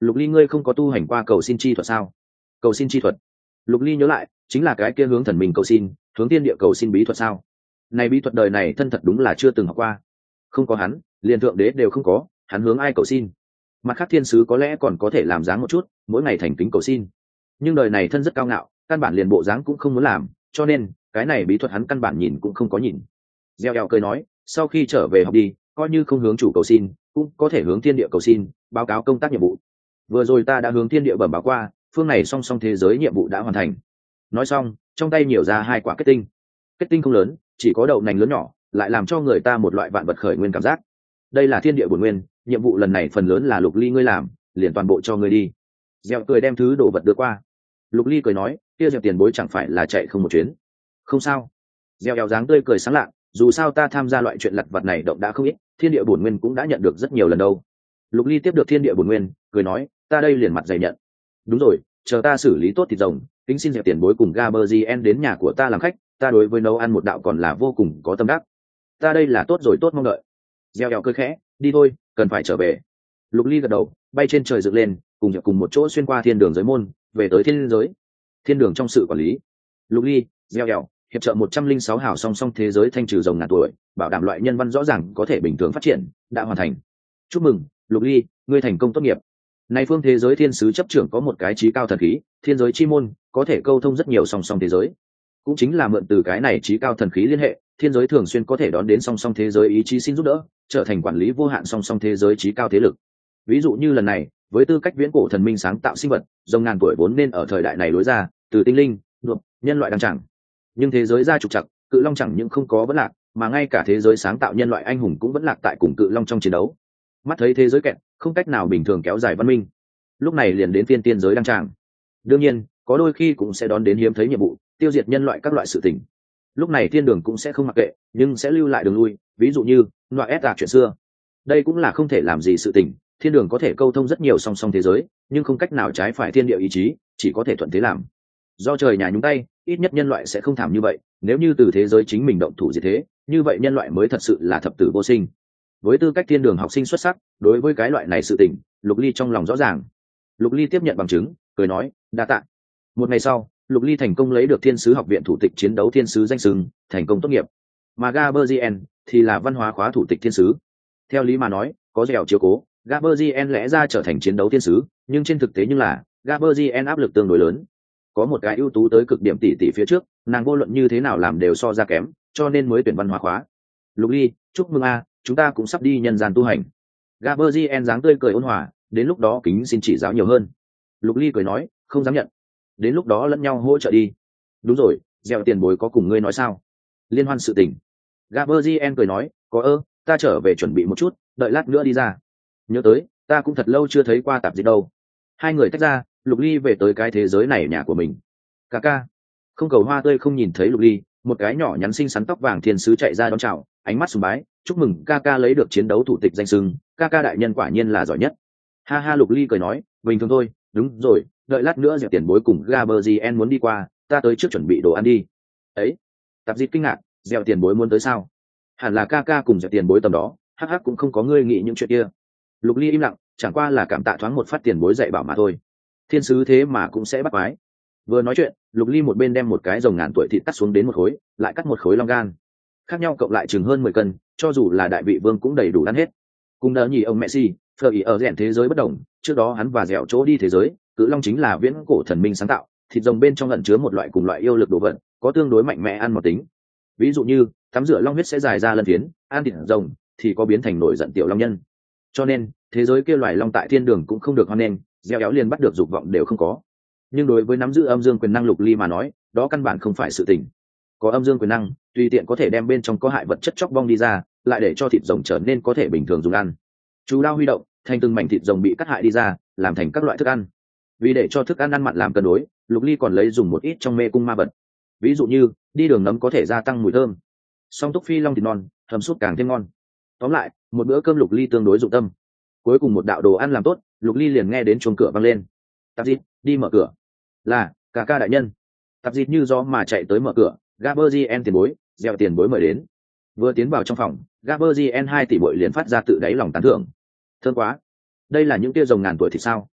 Speaker 1: Lục Ly, ngươi không có tu hành qua cầu xin chi thuật sao? Cầu xin chi thuật? Lục Ly nhớ lại, chính là cái kia hướng thần mình cầu xin, hướng thiên địa cầu xin bí thuật sao? Này bí thuật đời này thân thật đúng là chưa từng học qua. Không có hắn, liền thượng đế đều không có, hắn hướng ai cầu xin? Mặt khác thiên sứ có lẽ còn có thể làm dáng một chút, mỗi ngày thành kính cầu xin. Nhưng đời này thân rất cao ngạo, căn bản liền bộ dáng cũng không muốn làm, cho nên cái này bí thuật hắn căn bản nhìn cũng không có nhìn. Gieo eo cười nói, sau khi trở về học đi, coi như không hướng chủ cầu xin, cũng có thể hướng thiên địa cầu xin, báo cáo công tác nhiệm vụ. Vừa rồi ta đã hướng thiên địa bẩm báo qua, phương này song song thế giới nhiệm vụ đã hoàn thành. Nói xong, trong tay nhiều ra 2 quả kết tinh. Kết tinh không lớn, chỉ có đậu nành lớn nhỏ, lại làm cho người ta một loại vạn vật khởi nguyên cảm giác. Đây là thiên địa bổn nguyên, nhiệm vụ lần này phần lớn là Lục Ly ngươi làm, liền toàn bộ cho ngươi đi. Gieo cười đem thứ đồ vật đưa qua. Lục Ly cười nói, kia Gieo tiền bối chẳng phải là chạy không một chuyến. Không sao. Gieo eo dáng tươi cười sáng lạ, dù sao ta tham gia loại chuyện lặt vặt này động đã không ít, thiên địa bổn nguyên cũng đã nhận được rất nhiều lần đâu. Lục Ly tiếp được thiên địa bổn nguyên, cười nói, ta đây liền mặt dày nhận. Đúng rồi, chờ ta xử lý tốt thịt rồng, kính xin Gieo tiền bối cùng Gaberzien đến nhà của ta làm khách, ta đối với nấu ăn một đạo còn là vô cùng có tâm đắc. Ta đây là tốt rồi, tốt mong đợi. Gieo eo cười khẽ, đi thôi, cần phải trở về. Lục Ly gật đầu, bay trên trời dựng lên, cùng một chỗ xuyên qua thiên đường giới môn, về tới thiên giới. Thiên đường trong sự quản lý. Lục Ly, Gieo eo, hiệp trợ 106 hào song song thế giới thanh trừ rồng ngàn tuổi, bảo đảm loại nhân văn rõ ràng có thể bình thường phát triển, đã hoàn thành. Chúc mừng, Lục Ly, ngươi thành công tốt nghiệp. Nay phương thế giới thiên sứ chấp trưởng có một cái trí cao thần khí, thiên giới chi môn, có thể câu thông rất nhiều song song thế giới. Cũng chính là mượn từ cái này trí cao thần khí liên hệ, thiên giới thường xuyên có thể đón đến song song thế giới ý chí xin giúp đỡ, trở thành quản lý vô hạn song song thế giới trí cao thế lực. Ví dụ như lần này, với tư cách viễn cổ thần minh sáng tạo sinh vật, rồng ngàn tuổi vốn nên ở thời đại này lối ra, từ tinh linh, đuộc, nhân loại đang chẳng. Nhưng thế giới ra trục trặc, cự long chẳng những không có vẫn lạc, mà ngay cả thế giới sáng tạo nhân loại anh hùng cũng vẫn lạc tại cùng cự long trong chiến đấu. Mắt thấy thế giới kẹt, không cách nào bình thường kéo dài văn minh. Lúc này liền đến phiên tiên giới đăng tràng. Đương nhiên, có đôi khi cũng sẽ đón đến hiếm thấy nhiệm vụ, tiêu diệt nhân loại các loại sự tình. Lúc này thiên đường cũng sẽ không mặc kệ, nhưng sẽ lưu lại đường lui, ví dụ như loại ép chuyện xưa. Đây cũng là không thể làm gì sự tình, thiên đường có thể câu thông rất nhiều song song thế giới, nhưng không cách nào trái phải thiên địa ý chí, chỉ có thể thuận thế làm. Do trời nhà nhúng tay, ít nhất nhân loại sẽ không thảm như vậy, nếu như từ thế giới chính mình động thủ diệt thế, như vậy nhân loại mới thật sự là thập tử vô sinh. Với tư cách thiên đường học sinh xuất sắc, đối với cái loại này sự tình, Lục Ly trong lòng rõ ràng. Lục Ly tiếp nhận bằng chứng, cười nói, đa tạ. Một ngày sau, Lục Ly thành công lấy được thiên sứ học viện thủ tịch chiến đấu thiên sứ danh xưng, thành công tốt nghiệp. Mà Gaberzien thì là văn hóa khóa thủ tịch thiên sứ. Theo lý mà nói, có dẻo chiếu cố, Gaberzien lẽ ra trở thành chiến đấu thiên sứ, nhưng trên thực tế như là Gaberzien áp lực tương đối lớn. Có một cái ưu tú tới cực điểm tỷ phía trước, nàng vô luận như thế nào làm đều so ra kém, cho nên mới tuyển văn hóa khóa. Lục Ly, chúc mừng a, chúng ta cũng sắp đi nhân gian tu hành. Gaberzien dáng tươi cười ôn hòa, đến lúc đó kính xin chỉ giáo nhiều hơn. Lục Ly cười nói, không dám nhận. Đến lúc đó lẫn nhau hỗ trợ đi. Đúng rồi, gieo tiền bối có cùng ngươi nói sao? Liên hoan sự tình. Gaberzien cười nói, có ta trở về chuẩn bị một chút, đợi lát nữa đi ra. Nhớ tới, ta cũng thật lâu chưa thấy qua tạp dịch đâu. Hai người tách ra, Lục Ly về tới cái thế giới này nhà của mình. Ca, không cầu hoa tươi không nhìn thấy Lục Ly, một cái nhỏ nhắn xinh xắn tóc vàng thiên sứ chạy ra đón chào, ánh mắt sùng bái, chúc mừng ca lấy được chiến đấu thủ tịch danh xưng, ca đại nhân quả nhiên là giỏi nhất. Ha ha, Lục Ly cười nói, bình thường thôi, đúng rồi, đợi lát nữa Diệp tiền bối cùng Gaberzien muốn đi qua, ta tới trước chuẩn bị đồ ăn đi. Ấy, tạp dịch kinh ngạc, Diệp tiền bối muốn tới sao? Hẳn là ca cùng Diệp tiền bối tầm đó, hắc cũng không có ngươi nghĩ những chuyện kia. Lục Ly im lặng, chẳng qua là cảm tạ thoáng một phát tiền bối dạy bảo mà thôi. Thiên sứ thế mà cũng sẽ bắt quái. Vừa nói chuyện, Lục Ly một bên đem một cái rồng ngàn tuổi thịt cắt xuống đến một khối, lại cắt một khối long gan, khác nhau cộng lại chừng hơn 10 cân, cho dù là đại vị vương cũng đầy đủ ăn hết. Cùng đỡ nhì ông Messi, phở ý ở rèn thế giới bất đồng, trước đó hắn và dẻo chỗ đi thế giới, cự long chính là viễn cổ thần minh sáng tạo, thịt rồng bên trong ẩn chứa một loại cùng loại yêu lực đồ vật, có tương đối mạnh mẽ ăn một tính. Ví dụ như tắm rửa long huyết sẽ dài ra lân phiến, ăn thịt rồng thì có biến thành nổi giận tiểu long nhân. Cho nên thế giới kia loài long tại thiên đường cũng không được hoan nghênh, gieo éo liền bắt được dục vọng đều không có. Nhưng đối với nắm giữ âm dương quyền năng Lục Ly mà nói, đó căn bản không phải sự tình. Có âm dương quyền năng, tùy tiện có thể đem bên trong có hại vật chất chóc bong đi ra, lại để cho thịt rồng trở nên có thể bình thường dùng ăn. Chú đao huy động, thành từng mảnh thịt rồng bị cắt hại đi ra, làm thành các loại thức ăn. Vì để cho thức ăn ăn mặn làm cân đối, Lục Ly còn lấy dùng một ít trong mê cung ma vật. Ví dụ như đi đường nấm có thể gia tăng mùi thơm, song túc phi long thịt non hầm sút càng thêm ngon. Tóm lại, một bữa cơm Lục Ly tương đối dụng tâm. Cuối cùng một đạo đồ ăn làm tốt, Lục Ly liền nghe đến chuông cửa vang lên. Tạp dịch, đi mở cửa. Là ca đại nhân. Tạp dịch như gió mà chạy tới mở cửa. Gaberzien tiền bối, gieo tiền bối mời đến. Vừa tiến vào trong phòng, Gaberzien 2 tỷ bội liền phát ra tự đáy lòng tán thưởng. Thơm quá, đây là những tia rồng ngàn tuổi thì sao?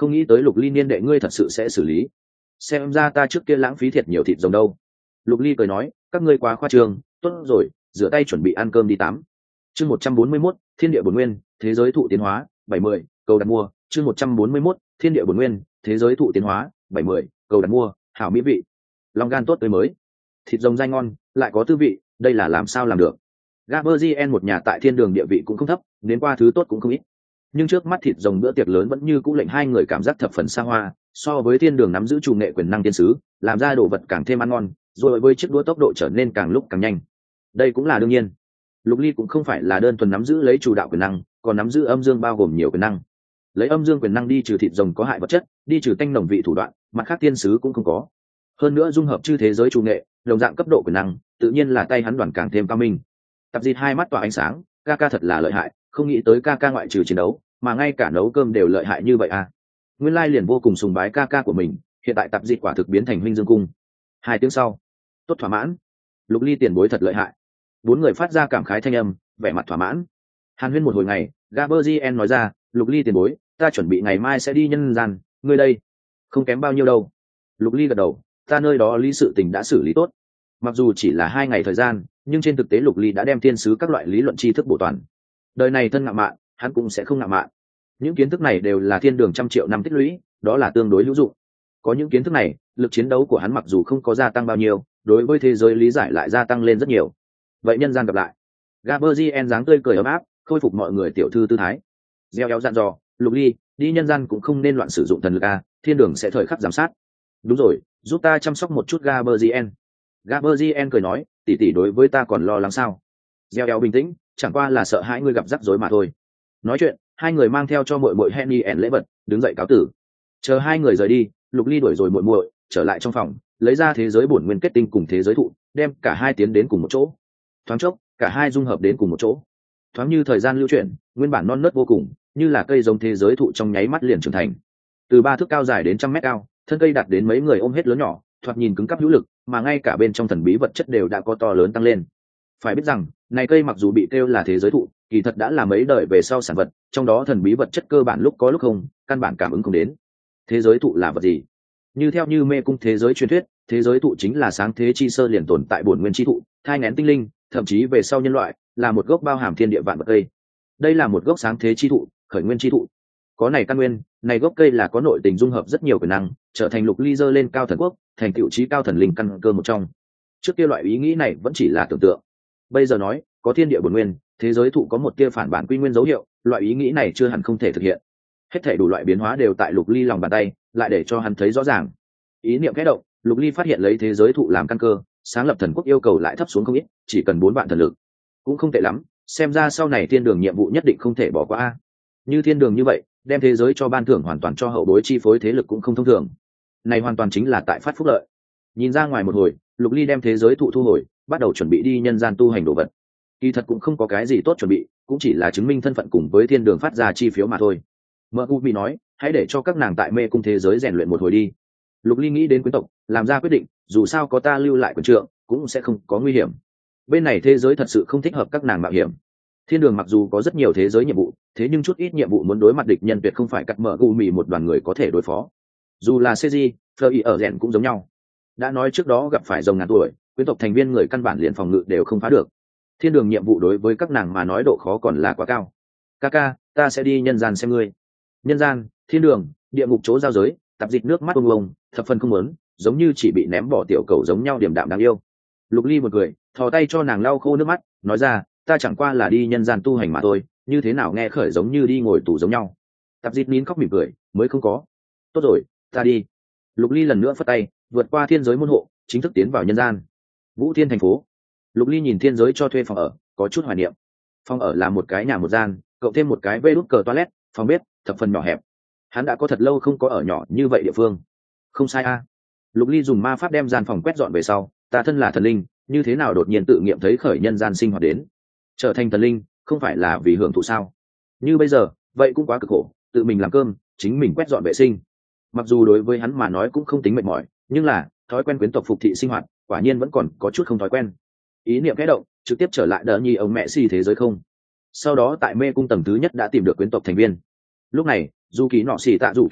Speaker 1: Không nghĩ tới Lục Ly niên đệ ngươi thật sự sẽ xử lý, xem ra ta trước kia lãng phí thiệt nhiều thịt rồng đâu. Lục Ly cười nói, các ngươi quá khoa trương, tốt rồi, rửa tay chuẩn bị ăn cơm đi tắm. Chương 141, Thiên địa bổn nguyên, thế giới thụ tiến hóa, 70, cầu đặt mua. Chương 141, Thiên địa bổn nguyên, thế giới thụ tiến hóa, 70, cầu đặt mua. Hảo mỹ vị, lòng gan tốt tươi mới, thịt rồng dai ngon, lại có tư vị, đây là làm sao làm được? Gaberzien một nhà tại thiên đường địa vị cũng không thấp, đến qua thứ tốt cũng không ít. Nhưng trước mắt thịt rồng bữa tiệc lớn vẫn như cũng lệnh hai người cảm giác thập phần xa hoa, so với thiên đường nắm giữ chủ nghệ quyền năng tiên sứ, làm ra đồ vật càng thêm ăn ngon, rồi với chiếc đũa tốc độ trở nên càng lúc càng nhanh. Đây cũng là đương nhiên. Lục Ly cũng không phải là đơn thuần nắm giữ lấy chủ đạo quyền năng, còn nắm giữ âm dương bao gồm nhiều quyền năng. Lấy âm dương quyền năng đi trừ thịt rồng có hại vật chất, đi trừ tanh nồng vị thủ đoạn, mặt khác tiên sứ cũng không có. Hơn nữa dung hợp chư thế giới chủ nghệ, đồng dạng cấp độ quyền năng, tự nhiên là tay hắn đoàn càng thêm cao minh. Tập Dịch hai mắt tỏa ánh sáng, ca ca thật là lợi hại, không nghĩ tới ca ca ngoại trừ chiến đấu, mà ngay cả nấu cơm đều lợi hại như vậy à. Nguyên lai liền vô cùng sùng bái ca ca của mình, hiện tại Tập Dịch quả thực biến thành huynh dương cung. 2 tiếng sau, tốt thỏa mãn. Lục Ly tiền bối thật lợi hại. 4 người phát ra cảm khái thanh âm, vẻ mặt thỏa mãn. Hàn huyên một hồi ngày, Gaberzien nói ra, Lục Ly tiền bối, ta chuẩn bị ngày mai sẽ đi nhân gian, ngươi đây? Không kém bao nhiêu đâu. Lục Ly gật đầu, ta nơi đó lý sự tình đã xử lý tốt. Mặc dù chỉ là 2 ngày thời gian, nhưng trên thực tế Lục Ly đã đem thiên sứ các loại lý luận tri thức bổ toàn. Đời này thân ngạo mạn, hắn cũng sẽ không ngạo mạn. Những kiến thức này đều là thiên đường trăm triệu năm tích lũy, đó là tương đối hữu dụng. Có những kiến thức này, lực chiến đấu của hắn mặc dù không có gia tăng bao nhiêu, đối với thế giới lý giải lại gia tăng lên rất nhiều. Vậy nhân gian gặp lại. Gaberzien dáng tươi cười ấm áp, khôi phục mọi người tiểu thư tư thái. Gieo éo dặn dò, Lục Ly, đi nhân gian cũng không nên loạn sử dụng thần lực a, thiên đường sẽ thời khắc giám sát. Đúng rồi, giúp ta chăm sóc một chút Gaberzien. Gaberzien cười nói, tỷ tỷ đối với ta còn lo lắng sao? Gieo éo bình tĩnh, chẳng qua là sợ hãi ngươi gặp rắc rối mà thôi. Nói chuyện, hai người mang theo cho muội muội Henny ẻn lễ vật, đứng dậy cáo tử. Chờ hai người rời đi, Lục Ly đuổi rồi muội muội, trở lại trong phòng, lấy ra thế giới bổn nguyên kết tinh cùng thế giới thụ, đem cả hai tiến đến cùng một chỗ. Thoáng chốc, cả hai dung hợp đến cùng một chỗ. Thoáng như thời gian lưu chuyển, nguyên bản non nớt vô cùng, như là cây giống thế giới thụ trong nháy mắt liền trưởng thành. Từ 3 thước cao dài đến trăm mét cao, thân cây đạt đến mấy người ôm hết lớn nhỏ, thoạt nhìn cứng cáp hữu lực, mà ngay cả bên trong thần bí vật chất đều đã có to lớn tăng lên. Phải biết rằng, này cây mặc dù bị kêu là thế giới thụ, kỳ thật đã là mấy đời về sau sản vật, trong đó thần bí vật chất cơ bản lúc có lúc không, căn bản cảm ứng không đến. Thế giới thụ là vật gì? Như theo như mê cung thế giới truyền thuyết, thế giới thụ chính là sáng thế chi sơ liền tồn tại bổn nguyên chi thụ, thai nghén tinh linh, thậm chí về sau nhân loại, là một gốc bao hàm thiên địa vạn vật cây. Đây là một gốc sáng thế chi thụ, khởi nguyên chi thụ. Có này căn nguyên, này gốc cây là có nội tình dung hợp rất nhiều quyền năng, trở thành Lục Ly dơ lên cao thần quốc, thành tựu chí cao thần linh căn cơ một trong. Trước kia loại ý nghĩ này vẫn chỉ là tưởng tượng. Bây giờ nói, có thiên địa bổn nguyên, thế giới thụ có một tia phản bản quy nguyên dấu hiệu, loại ý nghĩ này chưa hẳn không thể thực hiện. Hết thảy đủ loại biến hóa đều tại Lục Ly lòng bàn tay, lại để cho hắn thấy rõ ràng. Ý niệm khẽ động, Lục Ly phát hiện lấy thế giới thụ làm căn cơ, sáng lập thần quốc yêu cầu lại thấp xuống không ít, chỉ cần 4 vạn thần lực. Cũng không tệ lắm, xem ra sau này thiên đường nhiệm vụ nhất định không thể bỏ qua. Như thiên đường như vậy, đem thế giới cho ban thưởng hoàn toàn cho hậu bối chi phối thế lực cũng không thông thường. Này hoàn toàn chính là tại phát phúc lợi. Nhìn ra ngoài một hồi, Lục Ly đem thế giới thụ thu hồi, bắt đầu chuẩn bị đi nhân gian tu hành đồ vật. Kỳ thật cũng không có cái gì tốt chuẩn bị, cũng chỉ là chứng minh thân phận cùng với thiên đường phát ra chi phiếu mà thôi. Mợ U bị nói, hãy để cho các nàng tại mê cung thế giới rèn luyện một hồi đi. Lục Ly nghĩ đến quyến tộc, làm ra quyết định, dù sao có ta lưu lại quyền trượng, cũng sẽ không có nguy hiểm. Bên này thế giới thật sự không thích hợp các nàng mạo hiểm. Thiên đường mặc dù có rất nhiều thế giới nhiệm vụ, thế nhưng chút ít nhiệm vụ muốn đối mặt địch nhân tuyệt không phải cắt mở gù mì một đoàn người có thể đối phó. Dù là CG, Fleur ở rèn cũng giống nhau. Đã nói trước đó gặp phải rồng ngàn tuổi, quyến tộc thành viên người căn bản liền phòng ngự đều không phá được. Thiên đường nhiệm vụ đối với các nàng mà nói độ khó còn là quá cao. Kaka, ta sẽ đi nhân gian xem ngươi. Nhân gian, thiên đường, địa ngục chỗ giao giới, Tạp Dịch nước mắt ông, thập phần không muốn, giống như chỉ bị ném bỏ tiểu cầu giống nhau điềm đạm đáng yêu. Lục Ly một người, thò tay cho nàng lau khô nước mắt, nói ra, ta chẳng qua là đi nhân gian tu hành mà thôi, như thế nào nghe khởi giống như đi ngồi tù giống nhau. Tạp Dịch nín khóc mỉm cười, mới không có. Tốt rồi, ta đi. Lục Ly lần nữa phất tay, vượt qua thiên giới môn hộ, chính thức tiến vào nhân gian. Vũ Thiên thành phố. Lục Ly nhìn thiên giới cho thuê phòng ở, có chút hoài niệm. Phòng ở là một cái nhà một gian, cộng thêm một cái vê đút cờ toilet, phòng bếp, thập phần nhỏ hẹp. Hắn đã có thật lâu không có ở nhỏ như vậy địa phương. Không sai a. Lục Ly dùng ma pháp đem gian phòng quét dọn về sau, ta thân là thần linh, như thế nào đột nhiên tự nghiệm thấy khởi nhân gian sinh hoạt đến. Trở thành thần linh, không phải là vì hưởng thụ sao? Như bây giờ, vậy cũng quá cực khổ, tự mình làm cơm, chính mình quét dọn vệ sinh. Mặc dù đối với hắn mà nói cũng không tính mệt mỏi, nhưng là thói quen quyến tộc phục thị sinh hoạt, quả nhiên vẫn còn có chút không thói quen. Ý niệm khẽ động, trực tiếp trở lại đỡ nhi ông mẹ xì thế giới không. Sau đó tại mê cung tầng thứ nhất đã tìm được quyến tộc thành viên. Lúc này, dù kỳ nọ xì tạ dù kỳ nọ,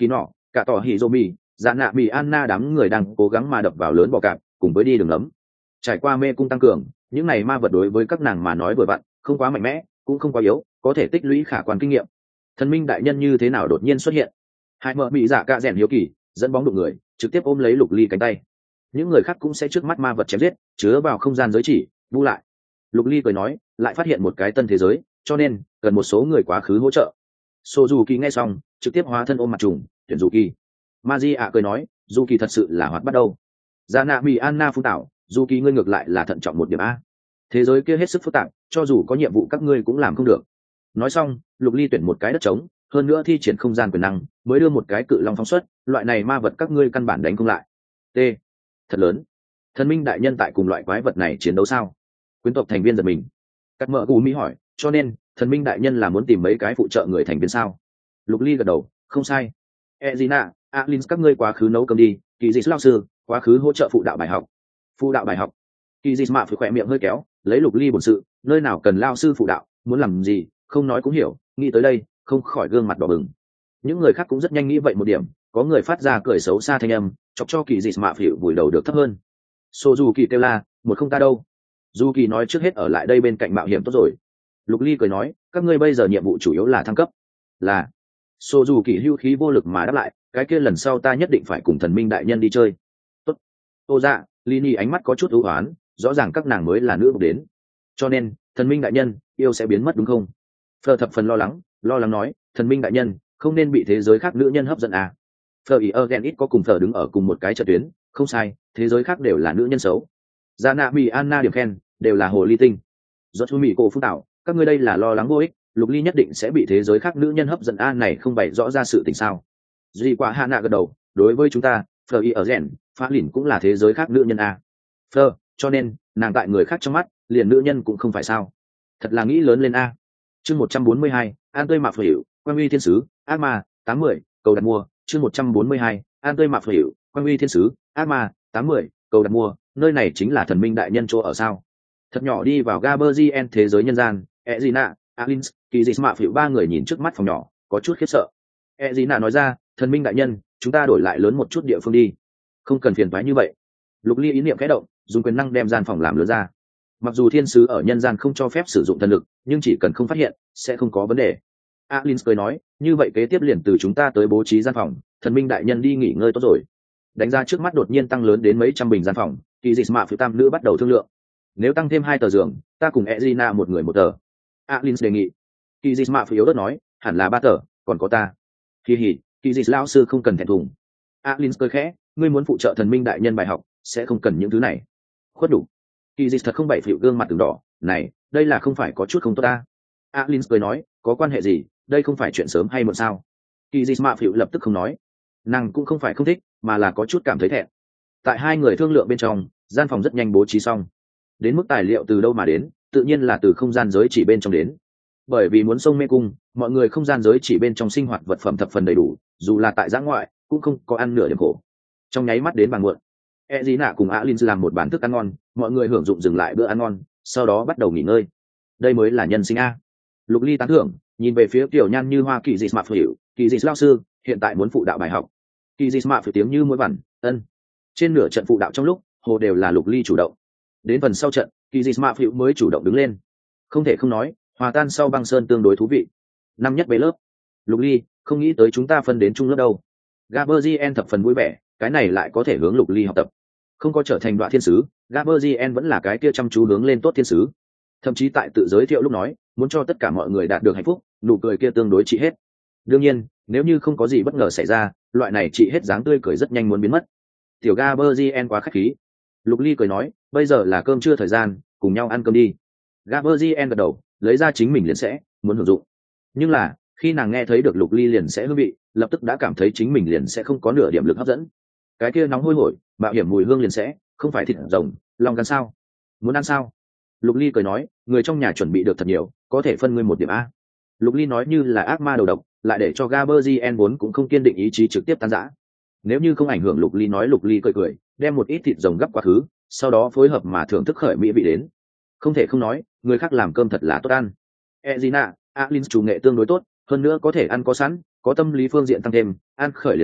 Speaker 1: cả tỏ hỉ dô mì dạ nạ mì Anna đám người đang cố gắng mà đập vào lớn bò cạp cùng với đi đường ấm. Trải qua mê cung tăng cường, những này ma vật đối với các nàng mà nói vừa vặn, không quá mạnh mẽ cũng không quá yếu, có thể tích lũy khả quan kinh nghiệm. Thần minh đại nhân như thế nào đột nhiên xuất hiện? Hai mợ bị dạ cạ rèn hiếu kỳ dẫn bóng đụng người trực tiếp ôm lấy Lục Ly cánh tay. Những người khác cũng sẽ trước mắt ma vật chém giết, chứa vào không gian giới chỉ bu lại. Lục Ly cười nói, lại phát hiện một cái tân thế giới, cho nên cần một số người quá khứ hỗ trợ. Sô dù kỳ nghe xong trực tiếp hóa thân ôm mặt trùng tuyển dù kỳ. Ma di ạ cười nói, dù kỳ thật sự là hoạt bắt đầu. Dạ nạ bị Anna phun tạo, dù kỳ ngươi ngược lại là thận trọng một điểm a. Thế giới kia hết sức phức tạp, cho dù có nhiệm vụ các ngươi cũng làm không được. Nói xong, Lục Ly tuyển một cái đất trống, hơn nữa thi triển không gian quyền năng, mới đưa một cái cự long phóng xuất, loại này ma vật các ngươi căn bản đánh không lại. T. Thật lớn. Thần minh đại nhân tại cùng loại quái vật này chiến đấu sao? Quyến tộc thành viên giật mình. Cắt mợ gù mỹ hỏi, cho nên thần minh đại nhân là muốn tìm mấy cái phụ trợ người thành viên sao? Lục Ly gật đầu, không sai. Ezina, Alin các ngươi quá khứ nấu cơm đi, kỳ dị lao sư quá khứ hỗ trợ phụ đạo bài học. Phụ đạo bài học. Kỳ dị mạ phải khỏe miệng hơi kéo, lấy Lục Ly bổn sự, nơi nào cần lao sư phụ đạo, muốn làm gì, không nói cũng hiểu, nghĩ tới đây, không khỏi gương mặt đỏ bừng. Những người khác cũng rất nhanh nghĩ vậy một điểm, có người phát ra cười xấu xa thanh âm, chọc cho kỳ dị mạ phỉu vùi đầu được thấp hơn. Sô dù kỳ kêu la, một không ta đâu. Dù kỳ nói trước hết ở lại đây bên cạnh mạo hiểm tốt rồi. Lục Ly cười nói, các ngươi bây giờ nhiệm vụ chủ yếu là thăng cấp. Là. Sô dù kỳ hưu khí vô lực mà đáp lại, cái kia lần sau ta nhất định phải cùng thần minh đại nhân đi chơi. Tốt. Ô dạ, Lini ánh mắt có chút ưu hoán, rõ ràng các nàng mới là nữ buộc đến. Cho nên, thần minh đại nhân, yêu sẽ biến mất đúng không? Phờ thập phần lo lắng nói, thần minh đại nhân, không nên bị thế giới khác nữ nhân hấp dẫn à. Phờ ý gen ít có cùng Phờ đứng ở cùng một cái trận tuyến, không sai, thế giới khác đều là nữ nhân xấu. Gia nạ bị Anna điểm khen, đều là hồ ly tinh. Do chú mỹ cổ phúc tạo, các ngươi đây là lo lắng vô ích, Lục Ly nhất định sẽ bị thế giới khác nữ nhân hấp dẫn a này không bày rõ ra sự tình sao? Duy quả hạ nạ gật đầu, đối với chúng ta, Phờ ý gen, phá lìn cũng là thế giới khác nữ nhân a. Phờ, cho nên nàng tại người khác trong mắt, liền nữ nhân cũng không phải sao? Thật là nghĩ lớn lên a. Chương 142, An tươi mạc phở hiệu, quan uy thiên sứ, ác ma, 80, cầu đặt mua. Chương 142, An tươi mạc phở hiệu, quan uy thiên sứ, ác ma, 80, cầu đặt mua. Nơi này chính là thần minh đại nhân chỗ ở sao? Thật nhỏ đi vào Gaberzien thế giới nhân gian, Ezina, Alins, kỳ dị mạ phỉu ba người nhìn trước mắt phòng nhỏ, có chút khiếp sợ. Ezina nói ra, thần minh đại nhân, chúng ta đổi lại lớn một chút địa phương đi. Không cần phiền toái như vậy. Lục Ly ý niệm khẽ động, dùng quyền năng đem gian phòng làm lớn ra. Mặc dù thiên sứ ở nhân gian không cho phép sử dụng thần lực, nhưng chỉ cần không phát hiện, sẽ không có vấn đề. Alins cười nói, như vậy kế tiếp liền từ chúng ta tới bố trí gian phòng, thần minh đại nhân đi nghỉ ngơi tốt rồi. Đánh ra trước mắt đột nhiên tăng lớn đến mấy trăm bình gian phòng, kỳ dị mạ phỉu tam nữ bắt đầu thương lượng. Nếu tăng thêm 2 tờ giường, ta cùng Ezina một người một tờ. Alins đề nghị. Kỳ dị mạ phỉu đất nói, hẳn là 3 tờ, còn có ta. Kỳ hỉ, kỳ dị lão sư không cần thẹn thùng. Alins cười khẽ, ngươi muốn phụ trợ thần minh đại nhân bài học, sẽ không cần những thứ này. Khuất đủ. Kỳ dị thật không bảy phỉu gương mặt từng đỏ, này, đây là không phải có chút không tốt ta. Alins cười nói, có quan hệ gì, đây không phải chuyện sớm hay muộn sao? Kỳ dị mạ phỉu lập tức không nói. Nàng cũng không phải không thích, mà là có chút cảm thấy thẹn. Tại hai người thương lượng bên trong, gian phòng rất nhanh bố trí xong. Đến mức tài liệu từ đâu mà đến, tự nhiên là từ không gian giới chỉ bên trong đến. Bởi vì muốn sông mê cung, mọi người không gian giới chỉ bên trong sinh hoạt vật phẩm thập phần đầy đủ, dù là tại giã ngoại cũng không có ăn nửa điểm khổ. Trong nháy mắt đến bàn muộn, Ezina cùng Alin làm một bàn thức ăn ngon, mọi người hưởng dụng dừng lại bữa ăn ngon, sau đó bắt đầu nghỉ ngơi. Đây mới là nhân sinh a. Lục Ly tán thưởng, nhìn về phía tiểu nhan như hoa kỳ dị mạ phỉu, kỳ dị lao sư hiện tại muốn phụ đạo bài học. Kỳ dị mạ phỉu tiếng như mũi vằn, ân. Trên nửa trận phụ đạo trong lúc, hồ đều là Lục Ly chủ động. Đến phần sau trận, kỳ dị mạ phỉu mới chủ động đứng lên. Không thể không nói, hòa tan sau băng sơn tương đối thú vị. Năm nhất bế lớp. Lục Ly, không nghĩ tới chúng ta phân đến chung lớp đâu. Gaberzien thập phần vui vẻ, cái này lại có thể hướng Lục Ly học tập. Không có trở thành đoạn thiên sứ, Gaberzien vẫn là cái kia chăm chú hướng lên tốt thiên sứ. Thậm chí tại tự giới thiệu lúc nói, muốn cho tất cả mọi người đạt được hạnh phúc, nụ cười kia tương đối trị hết. Đương nhiên, nếu như không có gì bất ngờ xảy ra, loại này trị hết dáng tươi cười rất nhanh muốn biến mất. Tiểu Gaberzien quá khách khí. Lục Ly cười nói, bây giờ là cơm trưa thời gian, cùng nhau ăn cơm đi. Gaberzien gật đầu, lấy ra chính mình liền sẽ muốn hưởng dụng. Nhưng là, khi nàng nghe thấy được Lục Ly liền sẽ hương vị, lập tức đã cảm thấy chính mình liền sẽ không có nửa điểm lực hấp dẫn. Cái kia nóng hôi hổi, mạo hiểm mùi hương liền sẽ, không phải thịt rồng, lòng gan sao? Muốn ăn sao? Lục Ly cười nói, người trong nhà chuẩn bị được thật nhiều, có thể phân ngươi một điểm a. Lục Ly nói như là ác ma đầu độc, lại để cho Gaberzien vốn cũng không kiên định ý chí trực tiếp tan rã. Nếu như không ảnh hưởng Lục Ly nói, Lục Ly cười, đem một ít thịt rồng gấp quá khứ, sau đó phối hợp mà thưởng thức khởi mỹ vị đến. Không thể không nói, người khác làm cơm thật là tốt ăn. Ezina, Alin chủ nghệ tương đối tốt, hơn nữa có thể ăn có sẵn, có tâm lý phương diện tăng thêm, ăn khởi liền sẽ,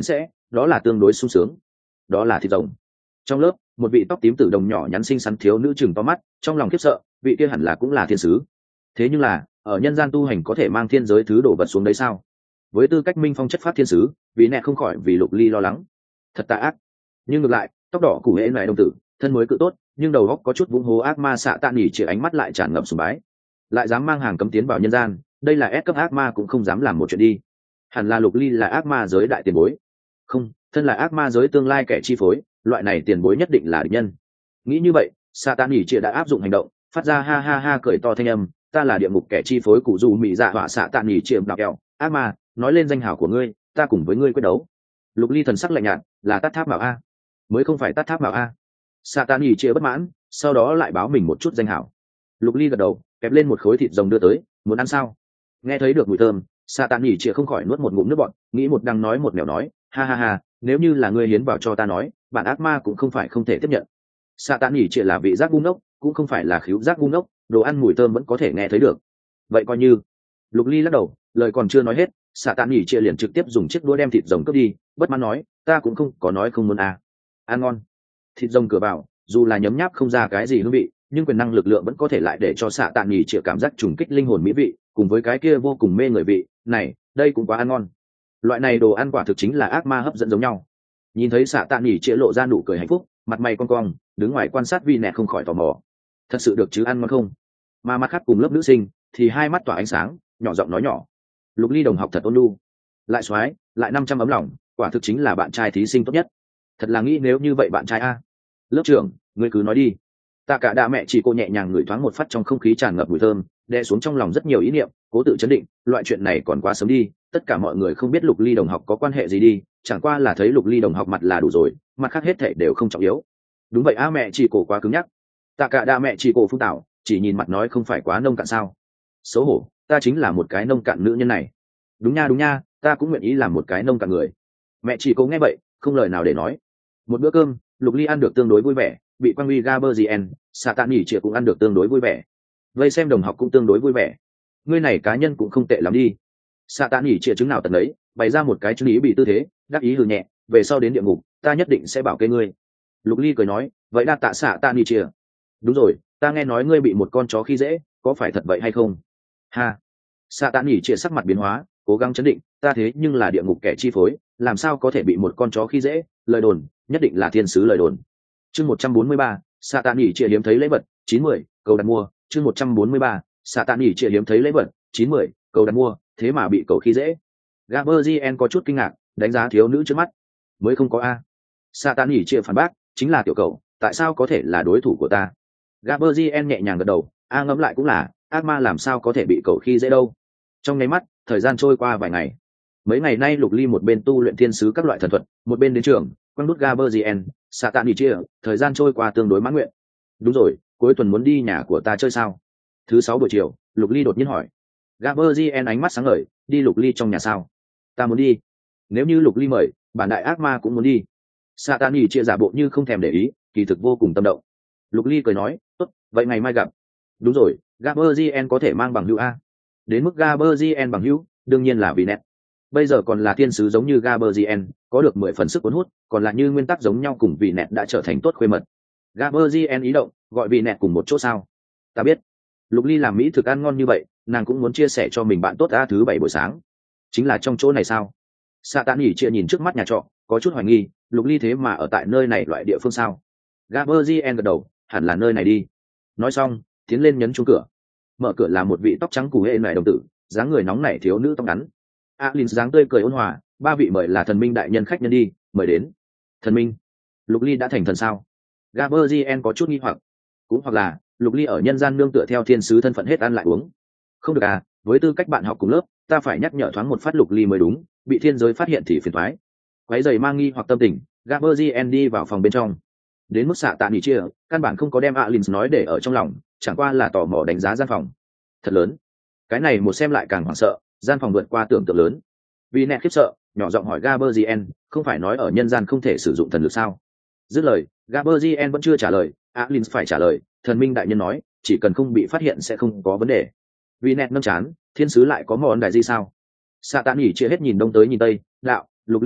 Speaker 1: đó là tương đối sung sướng. Đó là thịt rồng. Trong lớp, một vị tóc tím tử đồng nhỏ nhắn xinh xắn thiếu nữ chừng to mắt, trong lòng khiếp sợ, vị kia hẳn là cũng là thiên sứ. Thế nhưng là, ở nhân gian tu hành có thể mang thiên giới thứ đổ vật xuống đấy sao? Với tư cách minh phong chất phát thiên sứ, vì nẹ không khỏi vì Lục Ly lo lắng. Thật tà ác. Nhưng ngược lại, tóc đỏ củ hễ lại đồng tử, thân mới cự tốt, nhưng đầu óc có chút vũng hố ác ma xạ tạ nhỉ chỉ ánh mắt lại tràn ngập sùng bái. Lại dám mang hàng cấm tiến vào nhân gian, đây là ép cấp ác ma cũng không dám làm một chuyện đi. Hẳn là Lục Ly là ác ma giới đại tiền bối. Không, thân là ác ma giới tương lai kẻ chi phối, loại này tiền bối nhất định là địch nhân. Nghĩ như vậy, xạ tạ nhỉ chỉ đã áp dụng hành động, phát ra ha ha ha cười to thanh âm, ta là địa ngục kẻ chi phối cụ dù mỹ dạ họa xạ tạ nhỉ chỉ đạo kẹo, ác ma, nói lên danh hào của ngươi, ta cùng với ngươi quyết đấu. Lục Ly thần sắc lạnh nhạt, là tát tháp bảo a? Mới không phải tát tháp bảo a. Xạ tạ nhỉ chỉ bất mãn, sau đó lại báo mình một chút danh hào. Lục Ly gật đầu, kẹp lên một khối thịt rồng đưa tới, muốn ăn sao? Nghe thấy được mùi thơm, xạ tạ nhỉ chỉ không khỏi nuốt một ngụm nước bọt, nghĩ một đằng nói một nẻo nói, ha ha ha, nếu như là ngươi hiến vào cho ta nói, bản ác ma cũng không phải không thể tiếp nhận. Xạ tạ nhỉ chỉ là vị giác ngu ngốc, cũng không phải là khíu giác ngu ngốc, đồ ăn mùi thơm vẫn có thể nghe thấy được. Vậy coi như. Lục Ly lắc đầu, lời còn chưa nói hết, xạ tạ nhỉ chỉ liền trực tiếp dùng chiếc đũa đem thịt rồng cướp đi, bất mãn nói, ta cũng không có nói không muốn à. Ăn ngon. Thịt rồng cửa vào, dù là nhấm nháp không ra cái gì hương vị, nhưng quyền năng lực lượng vẫn có thể lại để cho xạ tạ nhỉ chỉ cảm giác trùng kích linh hồn mỹ vị, cùng với cái kia vô cùng mê người vị, này, đây cũng quá ăn ngon. Loại này đồ ăn quả thực chính là ác ma hấp dẫn giống nhau. Nhìn thấy xạ tạ nhỉ chỉ lộ ra nụ cười hạnh phúc, mặt mày cong cong, đứng ngoài quan sát vì nẹ không khỏi tò mò. Thật sự được chứ, ăn ngon không? Mà mặt khác cùng lớp nữ sinh thì hai mắt tỏa ánh sáng, nhỏ giọng nói nhỏ. Lục Ly đồng học thật ôn nhu, lại xoái, lại 500 ấm lòng, quả thực chính là bạn trai thí sinh tốt nhất. Thật là nghĩ nếu như vậy bạn trai a. Lớp trưởng, ngươi cứ nói đi. Tạ Cả Đa mẹ chỉ cô nhẹ nhàng ngửi thoáng một phát trong không khí tràn ngập mùi thơm, đè xuống trong lòng rất nhiều ý niệm, cố tự chấn định, loại chuyện này còn quá sớm đi, tất cả mọi người không biết Lục Ly đồng học có quan hệ gì đi, chẳng qua là thấy Lục Ly đồng học mặt là đủ rồi, mặt khác hết thảy đều không trọng yếu. Đúng vậy a, mẹ chỉ cổ quá cứng nhắc. Tạ Cả Đa mẹ chỉ cổ phun tảo, chỉ nhìn mặt nói không phải quá nông cạn sao? Xấu hổ, ta chính là một cái nông cạn nữ nhân này. Đúng nha, ta cũng nguyện ý làm một cái nông cạn người. Mẹ chỉ cổ nghe vậy, không lời nào để nói. Một bữa cơm, Lục Ly ăn được tương đối vui vẻ, bị Quang Huy Gaberzien, xạ tạ nhỉ chỉ cũng ăn được tương đối vui vẻ. Vây xem đồng học cũng tương đối vui vẻ. Ngươi này cá nhân cũng không tệ lắm đi. Xạ tạ nhỉ chỉ chứng nào tận đấy, bày ra một cái chứng ý bị tư thế, đắc ý hừ nhẹ, về sau đến địa ngục, ta nhất định sẽ bảo kê ngươi. Lục Ly cười nói, vậy đa tạ xạ tạ nhỉ chỉ. Đúng rồi, ta nghe nói ngươi bị một con chó khi dễ, có phải thật vậy hay không? Ha. Xạ tạ nhỉ chỉ sắc mặt biến hóa, cố gắng chấn định, ta thế nhưng là địa ngục kẻ chi phối, làm sao có thể bị một con chó khi dễ? Lời đồn, nhất định là thiên sứ lời đồn. Chương 143, xạ tạ nhỉ chỉ hiếm thấy lễ vật, 910, cầu đặt mua. Chương 143, xạ tạ nhỉ chỉ hiếm thấy lễ vật, 910, cầu đặt mua, thế mà bị cậu khi dễ. Gaberzien có chút kinh ngạc, đánh giá thiếu nữ trước mắt. Mới không có a. Xạ tạ nhỉ chỉ phản bác, chính là tiểu cậu, tại sao có thể là đối thủ của ta? Gaberzien nhẹ nhàng gật đầu, a ngẫm lại cũng là, ác ma làm sao có thể bị cậu khi dễ đâu. Trong nháy mắt, thời gian trôi qua vài ngày. Mấy ngày nay Lục Ly một bên tu luyện thiên sứ các loại thần thuật, một bên đến trường, quăng nút Gaberzien, xạ tạ nhỉ chỉ, thời gian trôi qua tương đối mãn nguyện. Đúng rồi, cuối tuần muốn đi nhà của ta chơi sao? Thứ 6 buổi chiều, Lục Ly đột nhiên hỏi. Gaberzien ánh mắt sáng ngời, đi Lục Ly trong nhà sao? Ta muốn đi. Nếu như Lục Ly mời, bản đại ác ma cũng muốn đi. Xạ tạ nhỉ chỉ giả bộ như không thèm để ý, kỳ thực vô cùng tâm động. Lục Ly cười nói, tốt, vậy ngày mai gặp. Đúng rồi, Gaberzien có thể mang bằng hữu a. Đến mức Gaberzien bằng hữu, đương nhiên là vì nét. Bây giờ còn là thiên sứ giống như Gaberzien, có được 10 phần sức cuốn hút, còn là như nguyên tắc giống nhau cùng vì nét đã trở thành tốt khuê mật. Gaberzien ý động, gọi vì nét cùng một chỗ sao? Ta biết. Lục Ly làm mỹ thực ăn ngon như vậy, nàng cũng muốn chia sẻ cho mình bạn tốt a. Thứ 7 buổi sáng. Chính là trong chỗ này sao? Xạ tạ nhỉ chỉ nhìn trước mắt nhà trọ, có chút hoài nghi, Lục Ly thế mà ở tại nơi này loại địa phương sao? Gaberzien gật đầu, hẳn là nơi này đi. Nói xong, tiến lên nhấn chuông cửa. Mở cửa là một vị tóc trắng cù hễ nải đồng tử, dáng người nóng nảy thiếu nữ tóc ngắn. Alin dáng tươi cười ôn hòa, ba vị mời là thần minh đại nhân khách nhân đi, mời đến. Thần minh? Lục Ly đã thành thần sao? Gaberzien có chút nghi hoặc. Cũng hoặc là, Lục Ly ở nhân gian nương tựa theo thiên sứ thân phận hết ăn lại uống. Không được à, với tư cách bạn học cùng lớp, ta phải nhắc nhở thoáng một phát Lục Ly mới đúng, bị thiên giới phát hiện thì phiền toái. Quấy giày mang nghi hoặc tâm tình, Gaberzien đi vào phòng bên trong. Đến mức xạ tạ nhỉ chia, căn bản không có đem Alin nói để ở trong lòng, chẳng qua là tò mò đánh giá gian phòng. Thật lớn. Cái này một xem lại càng hoảng sợ, gian phòng vượt qua tưởng tượng lớn. Vì nét khiếp sợ, nhỏ giọng hỏi Gaberzien, không phải nói ở nhân gian không thể sử dụng thần lực sao? Dứt lời, Gaberzien vẫn chưa trả lời, Alin phải trả lời, thần minh đại nhân nói, chỉ cần không bị phát hiện sẽ không có vấn đề. Vì nét nâng chán, thiên sứ lại có món đại gì sao? Xạ tạ nhỉ chia hết nhìn đông tới nhìn tây, đạo, Lục Ly đâu,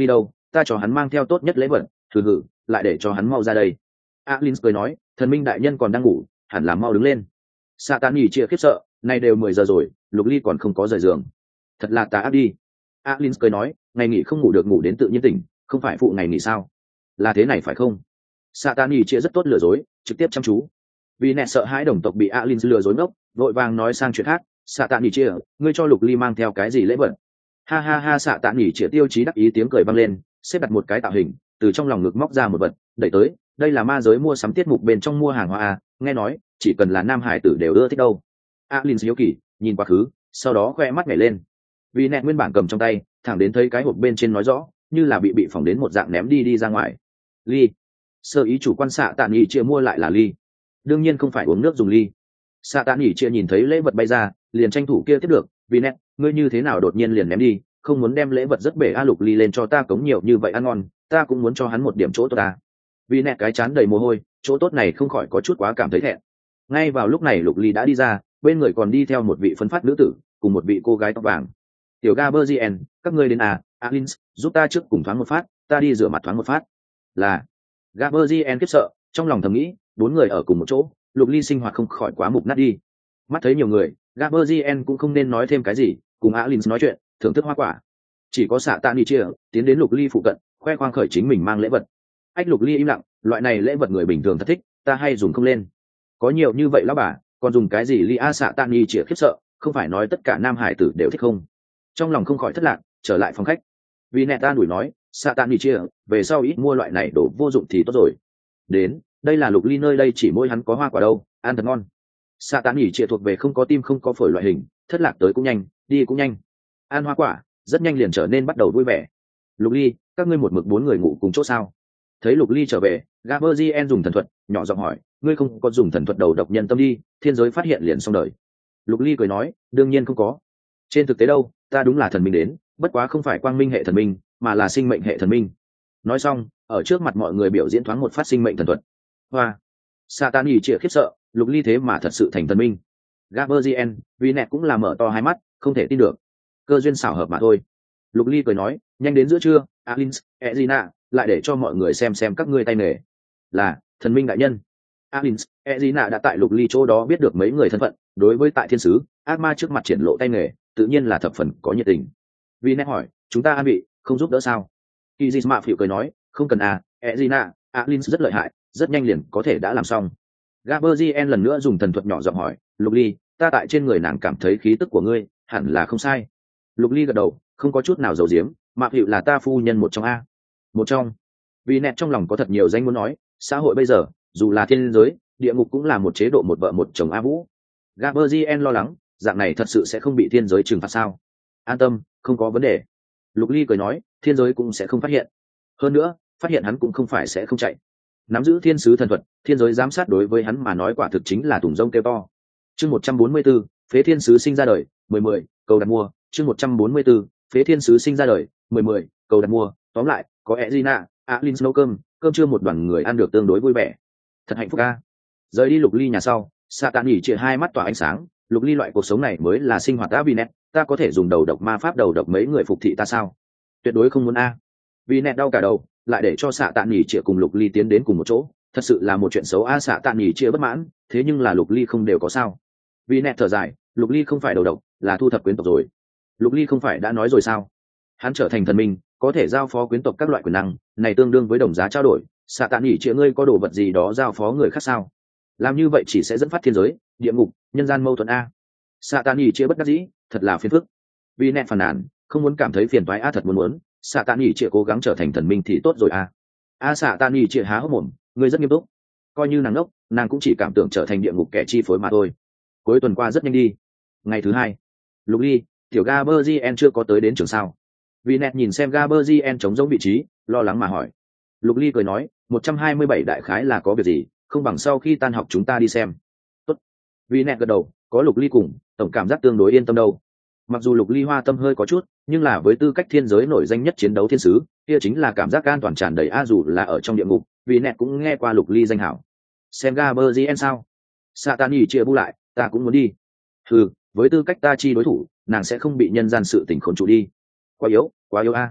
Speaker 1: ta cho hắn mang theo tốt nhất lễ vật, thử hử, lại để cho hắn mau ra đây. Alin cười nói, thần minh đại nhân còn đang ngủ, hẳn là mau đứng lên. Xạ tạ nghỉ chia khiếp sợ, nay đều 10 giờ rồi, Lục Ly còn không có rời giường. Thật là tà ác đi. Alin cười nói, ngày nghỉ không ngủ được ngủ đến tự nhiên tỉnh, không phải phụ ngày nghỉ sao? Là thế này phải không? Xạ tạ nghỉ chia rất tốt lừa dối, trực tiếp chăm chú. Vì nẹ sợ hãi đồng tộc bị Alin lừa dối ngốc, vội vàng nói sang chuyện khác. Xạ tạ nghỉ chia, ngươi cho Lục Ly mang theo cái gì lễ vật? Ha ha ha, xạ tạ nghỉ chia tiêu chí đắc ý tiếng cười vang lên, xếp đặt một cái tạo hình, từ trong lòng ngực móc ra một vật, đẩy tới. Đây là ma giới mua sắm tiết mục bên trong mua hàng hoa à, nghe nói chỉ cần là nam hải tử đều ưa thích đâu. Alin hiếu kỳ nhìn quá khứ, sau đó khoe mắt nhảy lên. Vì nẹt nguyên bản cầm trong tay, thẳng đến thấy cái hộp bên trên nói rõ, như là bị phỏng đến một dạng ném đi ra ngoài. Ly. Sơ ý chủ quan xạ tạ nghỉ chia mua lại là ly, đương nhiên không phải uống nước dùng ly. Xạ tạ nghỉ chia nhìn thấy lễ vật bay ra, liền tranh thủ kia tiếp được. Vì nẹt, ngươi như thế nào đột nhiên liền ném đi, không muốn đem lễ vật rất bể. A Lục Ly lên cho ta cống nhiều như vậy ăn ngon, ta cũng muốn cho hắn một điểm chỗ tốt ta. Vì nẹt cái chán đầy mồ hôi, chỗ tốt này không khỏi có chút quá cảm thấy thẹn. Ngay vào lúc này Lục Ly đã đi ra, bên người còn đi theo một vị phấn phát nữ tử cùng một vị cô gái tóc vàng. Tiểu Gaberzien, các ngươi đến à? Alin, giúp ta trước cùng thoáng một phát, ta đi rửa mặt thoáng một phát. Là. Gaberzien khiếp sợ, trong lòng thầm nghĩ, 4 người ở cùng một chỗ, Lục Ly sinh hoạt không khỏi quá mục nát đi. Mắt thấy nhiều người, Gaberzien cũng không nên nói thêm cái gì, cùng Alin nói chuyện, thưởng thức hoa quả. Chỉ có xạ tạ nghỉ chia tiến đến Lục Ly phụ cận, khoe khoang khởi chính mình mang lễ vật. Ách, Lục Ly im lặng, loại này lễ vật người bình thường thật thích, ta hay dùng không lên. Có nhiều như vậy lão bà, còn dùng cái gì? Ly A xạ tạ nghỉ chia khiếp sợ, không phải nói tất cả nam hải tử đều thích không? Trong lòng không khỏi thất lạc, trở lại phòng khách. Vì nẹt ta đuổi nói, xạ tạ nghỉ chia, về sau ít mua loại này đồ vô dụng thì tốt rồi. Đến, đây là Lục Ly nơi đây chỉ mỗi hắn có hoa quả đâu, ăn thật ngon. Xạ tạ nghỉ chia thuộc về không có tim không có phổi loại hình, thất lạc tới cũng nhanh, đi cũng nhanh. Ăn hoa quả, rất nhanh liền trở nên bắt đầu vui vẻ. Lục Ly, các ngươi một mực 4 người ngủ cùng chỗ sao? Thấy Lục Ly trở về, Gaberzien dùng thần thuật nhỏ giọng hỏi, ngươi không có dùng thần thuật đầu độc nhân tâm đi, thiên giới phát hiện liền xong đời. Lục Ly cười nói, đương nhiên không có. Trên thực tế đâu, ta đúng là thần minh đến, bất quá không phải quang minh hệ thần minh, mà là sinh mệnh hệ thần minh. Nói xong, ở trước mặt mọi người biểu diễn thoáng một phát sinh mệnh thần thuật. Hoa. Satan nhỉ chĩa khiếp sợ, Lục Ly thế mà thật sự thành thần minh. Gaberzien, vì nẹt cũng là mở to hai mắt, không thể tin được. Cơ duyên xảo hợp mà thôi. Lục Ly cười nói, nhanh đến giữa trưa, Alin, Ezina, lại để cho mọi người xem các ngươi tay nghề. Là thần minh đại nhân. Alin, Ezina đã tại Lục Ly chỗ đó biết được mấy người thân phận, đối với tại thiên sứ, ác ma trước mặt triển lộ tay nghề, tự nhiên là thập phần có nhiệt tình. Vì nét hỏi, chúng ta an bị, không giúp đỡ sao? Kizisma phịu cười nói, không cần à, Ezina, Alin rất lợi hại, rất nhanh liền có thể đã làm xong. Gaberzien lần nữa dùng thần thuật nhỏ giọng hỏi, Lục Ly, ta tại trên người nàng cảm thấy khí tức của ngươi, hẳn là không sai. Lục Ly gật đầu, không có chút nào giấu giếm, Mạc Hiệu là ta phu nhân một trong a. Một trong. Vì nẹt trong lòng có thật nhiều danh muốn nói, xã hội bây giờ, dù là thiên giới, địa ngục cũng là một chế độ một vợ một chồng a vũ. Gaberzien lo lắng, dạng này thật sự sẽ không bị thiên giới trừng phạt sao? An tâm, không có vấn đề. Lục Ly cười nói, thiên giới cũng sẽ không phát hiện. Hơn nữa, phát hiện hắn cũng không phải sẽ không chạy. Nắm giữ thiên sứ thần thuật, thiên giới giám sát đối với hắn mà nói quả thực chính là thùng rông kêu to. Chương 144, phế thiên sứ sinh ra đời, 10 cầu đặt mua. Chương 144, phế thiên sứ sinh ra đời, 10 cầu đặt mua. Tóm lại, có Ezina, Alin nấu cơm trưa một đoàn người ăn được tương đối vui vẻ. Thật hạnh phúc a. Rời đi Lục Ly nhà sau, Satan nhỉ chĩa hai mắt tỏa ánh sáng, Lục Ly loại cuộc sống này mới là sinh hoạt đã. Vì nẹt, ta có thể dùng đầu độc ma pháp đầu độc mấy người phục thị ta sao? Tuyệt đối không muốn a. Vì nẹt đau cả đầu, lại để cho Satan nhỉ chĩa cùng Lục Ly tiến đến cùng một chỗ, thật sự là một chuyện xấu a. Satan nhỉ chĩa bất mãn, thế nhưng là Lục Ly không đều có sao? Vì nẹt thở dài, Lục Ly không phải đầu độc, là thu thập quyến tộc rồi. Lục Ly không phải đã nói rồi sao? Hắn trở thành thần minh, có thể giao phó quyến tộc các loại quyền năng, này tương đương với đồng giá trao đổi. Satan nhỉ chĩa ngươi có đồ vật gì đó giao phó người khác sao? Làm như vậy chỉ sẽ dẫn phát thiên giới, địa ngục, nhân gian mâu thuẫn a. Satan nhỉ chĩa bất đắc dĩ, thật là phiền phức. Vì nẹt phàn nàn, không muốn cảm thấy phiền toái a, thật muốn. Satan nhỉ chĩa cố gắng trở thành thần minh thì tốt rồi a. Satan nhỉ chĩa há hốc mồm, ngươi rất nghiêm túc. Coi như nàng ngốc, nàng cũng chỉ cảm tưởng trở thành địa ngục kẻ chi phối mà thôi. Cuối tuần qua rất nhanh đi. Ngày thứ 2, Lục Ly, tiểu Gaberzien chưa có tới đến trường sao? Vì nẹt nhìn xem Gaberzien trống rỗng vị trí, lo lắng mà hỏi. Lục Ly cười nói, 127 đại khái là có việc gì, không bằng sau khi tan học chúng ta đi xem. Tốt. Vì nẹt gật đầu, có Lục Ly cùng, tổng cảm giác tương đối yên tâm đâu. Mặc dù Lục Ly hoa tâm hơi có chút, nhưng là với tư cách thiên giới nổi danh nhất chiến đấu thiên sứ, kia chính là cảm giác an toàn tràn đầy a. Dù là ở trong địa ngục, vì nẹt cũng nghe qua Lục Ly danh hảo. Xem Gaberzien sao? Satan nhỉ chia bu lại, ta cũng muốn đi. Với tư cách ta chi đối thủ, nàng sẽ không bị nhân gian sự tình khốn trụ đi. Quá yếu a.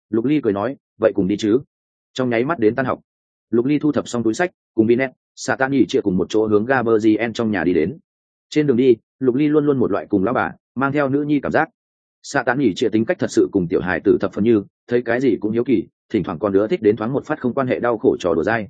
Speaker 1: Lục Ly cười nói, vậy cùng đi chứ. Trong nháy mắt đến tan học, Lục Ly thu thập xong túi sách, cùng Binet, Satan nghỉ chia cùng một chỗ hướng Gaberzien trong nhà đi đến. Trên đường đi, Lục Ly luôn luôn một loại cùng lão bà, mang theo nữ nhi cảm giác. Satan nghỉ chia tính cách thật sự cùng tiểu hài tử thập phần như, thấy cái gì cũng hiếu kỳ, thỉnh thoảng còn đứa thích đến thoáng một phát không quan hệ đau khổ trò đùa dai.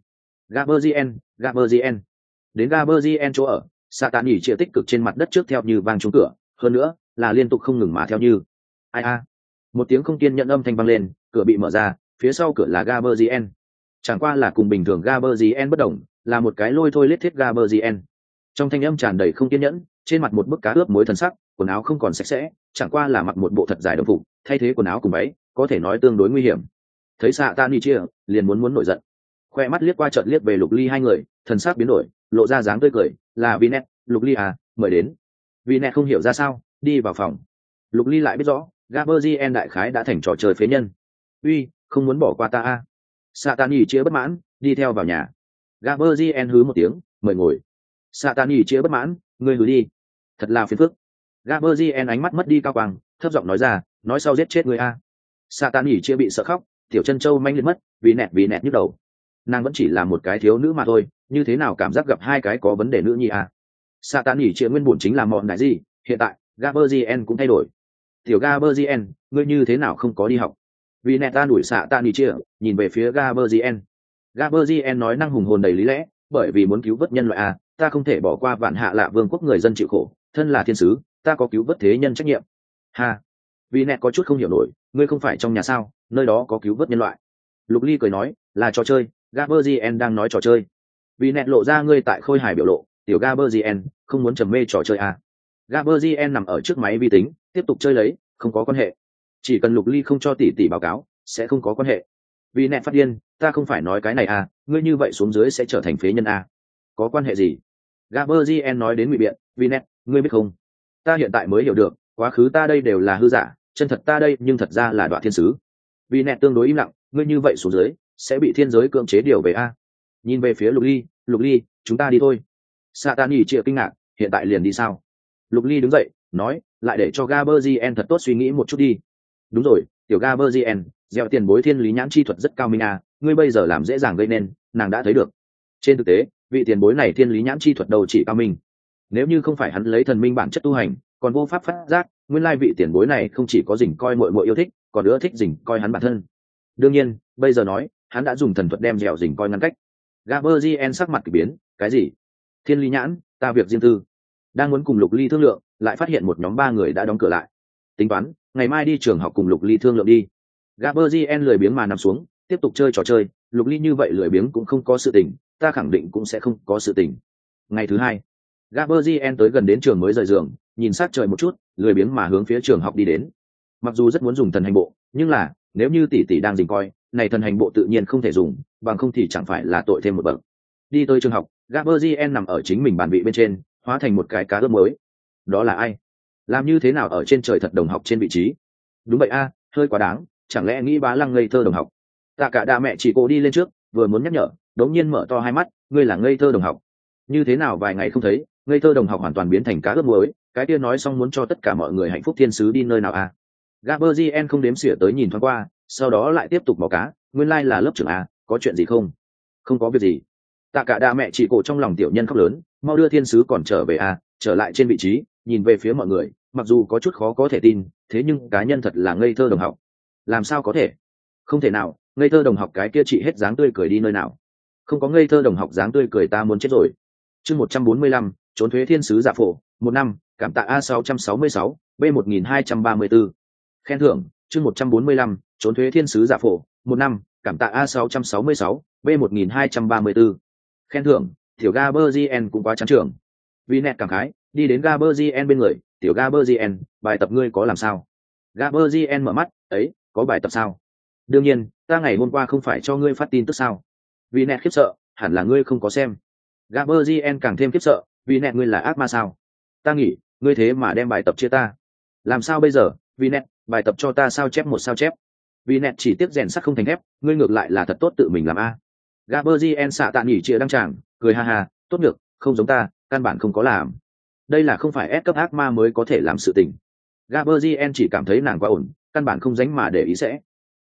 Speaker 1: Gaberzien. Đến Gaberzien chỗ ở, Satan nghỉ chia tích cực trên mặt đất trước theo như vang trúng cửa, hơn nữa là liên tục không ngừng mà theo như. Ai a. Một tiếng không kiên nhẫn âm thanh vang lên, cửa bị mở ra, phía sau cửa là Gaberzien. Chẳng qua là cùng bình thường Gaberzien bất đồng, là một cái lôi thôi lết thiết Gaberzien. Trong thanh âm tràn đầy không kiên nhẫn, trên mặt một bức cá ướp muối thần sắc, quần áo không còn sạch sẽ, chẳng qua là mặc một bộ thật dài đồng phục, thay thế quần áo cùng váy, có thể nói tương đối nguy hiểm. Thấy Satan đi chia, liền muốn nổi giận. Khoe mắt liếc qua chợt liếc về Lục Ly hai người, thần sắc biến đổi, lộ ra dáng tươi cười, là Vinet, Lục Ly à, mời đến. Vinet không hiểu ra sao, đi vào phòng. Lục Ly lại biết rõ, Gaberzien đại khái đã thành trò chơi phế nhân. Uy, không muốn bỏ qua ta a. Satani chia bất mãn, đi theo vào nhà. Gaberzien hứ một tiếng, mời ngồi. Satani chia bất mãn, ngươi hứ đi. Thật là phiền phức. Gaberzien ánh mắt mất đi cao quang, thấp giọng nói ra, nói sau giết chết ngươi a. Satani chia bị sợ khóc, tiểu chân châu manh lên mất, vì nẹt nhức đầu. Nàng vẫn chỉ là một cái thiếu nữ mà thôi, như thế nào cảm giác gặp hai cái có vấn đề nữ nhi a. Satani chia nguyên bổn chính là mọn đại gì, hiện tại Gaberzien cũng thay đổi. Tiểu Gaberzien, ngươi như thế nào không có đi học? Vì nẹt ta đuổi xạ tạ nỉ chia, nhìn về phía Gaberzien. Gaberzien nói năng hùng hồn đầy lý lẽ, bởi vì muốn cứu vớt nhân loại à, ta không thể bỏ qua vạn hạ lạ vương quốc người dân chịu khổ, thân là thiên sứ, ta có cứu vớt thế nhân trách nhiệm. Ha. Vì nẹt có chút không hiểu nổi, ngươi không phải trong nhà sao, nơi đó có cứu vớt nhân loại. Lục Ly cười nói, là trò chơi, Gaberzien đang nói trò chơi. Vì nẹt lộ ra ngươi tại khôi hài biểu lộ, tiểu Gaberzien, không muốn trầm mê trò chơi à. Gaberzien nằm ở trước máy vi tính, tiếp tục chơi lấy, không có quan hệ. Chỉ cần Lục Ly không cho tỷ báo cáo, sẽ không có quan hệ. Vì nẹt phát điên, ta không phải nói cái này à, ngươi như vậy xuống dưới sẽ trở thành phế nhân à. Có quan hệ gì? Gaberzien nói đến ngụy biện, vì nẹt, ngươi biết không? Ta hiện tại mới hiểu được, quá khứ ta đây đều là hư giả, chân thật ta đây nhưng thật ra là đoạn thiên sứ. Vì nẹt tương đối im lặng, ngươi như vậy xuống dưới, sẽ bị thiên giới cưỡng chế điều về a. Nhìn về phía Lục Ly, chúng ta đi thôi. Satani chịu kinh ngạc, hiện tại liền đi sao? Lục Ly đứng dậy, nói, lại để cho Gaberzien thật tốt suy nghĩ một chút đi. Đúng rồi, tiểu Gaberzien, gieo tiền bối thiên lý nhãn chi thuật rất cao minh à, ngươi bây giờ làm dễ dàng gây nên, nàng đã thấy được. Trên thực tế, vị tiền bối này thiên lý nhãn chi thuật đầu chỉ cao minh. Nếu như không phải hắn lấy thần minh bản chất tu hành, còn vô pháp phát giác, nguyên lai vị tiền bối này không chỉ có dình coi muội yêu thích, còn nữa thích dình coi hắn bản thân. Đương nhiên, bây giờ nói, hắn đã dùng thần thuật đem dẻo dình coi ngăn cách. Gaberzien sắc mặt kỳ biến, cái gì? Thiên lý nhãn, ta việc riêng tư. Đang muốn cùng Lục Ly thương lượng, lại phát hiện một nhóm 3 người đã đóng cửa lại. Tính toán, ngày mai đi trường học cùng Lục Ly thương lượng đi. Gaberzien lười biếng mà nằm xuống, tiếp tục chơi trò chơi. Lục Ly như vậy lười biếng cũng không có sự tình, ta khẳng định cũng sẽ không có sự tình. Ngày thứ 2, Gaberzien tới gần đến trường mới rời giường, nhìn sát trời một chút, lười biếng mà hướng phía trường học đi đến. Mặc dù rất muốn dùng thần hành bộ, nhưng là nếu như tỷ đang dình coi, này thần hành bộ tự nhiên không thể dùng, bằng không thì chẳng phải là tội thêm một bậc. Đi tới trường học, Gaberzien nằm ở chính mình bàn vị bên trên, hóa thành một cái cá ướp mới. Đó là ai? Làm như thế nào ở trên trời thật đồng học trên vị trí? Đúng vậy a, hơi quá đáng, chẳng lẽ nghĩ Bá Lăng ngây thơ đồng học? Tạ cả đa mẹ chỉ cô đi lên trước, vừa muốn nhắc nhở, đống nhiên mở to hai mắt, ngươi là ngây thơ đồng học. Như thế nào vài ngày không thấy, ngây thơ đồng học hoàn toàn biến thành cá ướp muối, cái kia nói xong muốn cho tất cả mọi người hạnh phúc thiên sứ đi nơi nào a? Gaberzien không đếm xỉa tới nhìn thoáng qua, sau đó lại tiếp tục bỏ cá, nguyên lai là lớp trưởng a, có chuyện gì không? Không có việc gì. Tạ cả đa mẹ chỉ cổ trong lòng tiểu nhân khóc lớn, mau đưa thiên sứ còn trở về a, trở lại trên vị trí, nhìn về phía mọi người, mặc dù có chút khó có thể tin, thế nhưng cá nhân thật là ngây thơ đồng học. Làm sao có thể? Không thể nào, ngây thơ đồng học cái kia chị hết dáng tươi cười đi nơi nào? Không có ngây thơ đồng học dáng tươi cười ta muốn chết rồi. Chương 145, trốn thuế thiên sứ giả phổ, 1 năm, cảm tạ A666, B1234. Khen thưởng, chương 145, trốn thuế thiên sứ giả phổ, 1 năm, cảm tạ A666, B1234. Khen thưởng, tiểu Gaberzien cũng quá chán trưởng. Vì nẹt cảm khái, đi đến Gaberzien bên người, tiểu Gaberzien, bài tập ngươi có làm sao? Gaberzien mở mắt, ấy, có bài tập sao? Đương nhiên, ta ngày hôm qua không phải cho ngươi phát tin tức sao? Vì nẹt khiếp sợ, hẳn là ngươi không có xem. Gaberzien càng thêm khiếp sợ, vì nẹt ngươi là ác ma sao? Ta nghĩ, ngươi thế mà đem bài tập chia ta. Làm sao bây giờ, vì nẹt, bài tập cho ta sao chép một sao chép. Vì nẹt chỉ tiếc rèn sắt không thành thép, ngươi ngược lại là thật tốt tự mình làm a. Gaberzien xạ tạ nghỉ chia đăng tràng, cười ha ha, tốt được, không giống ta, căn bản không có làm. Đây là không phải ép cấp ác ma mới có thể làm sự tình. Gaberzien chỉ cảm thấy nàng quá ổn, căn bản không dánh mà để ý sẽ.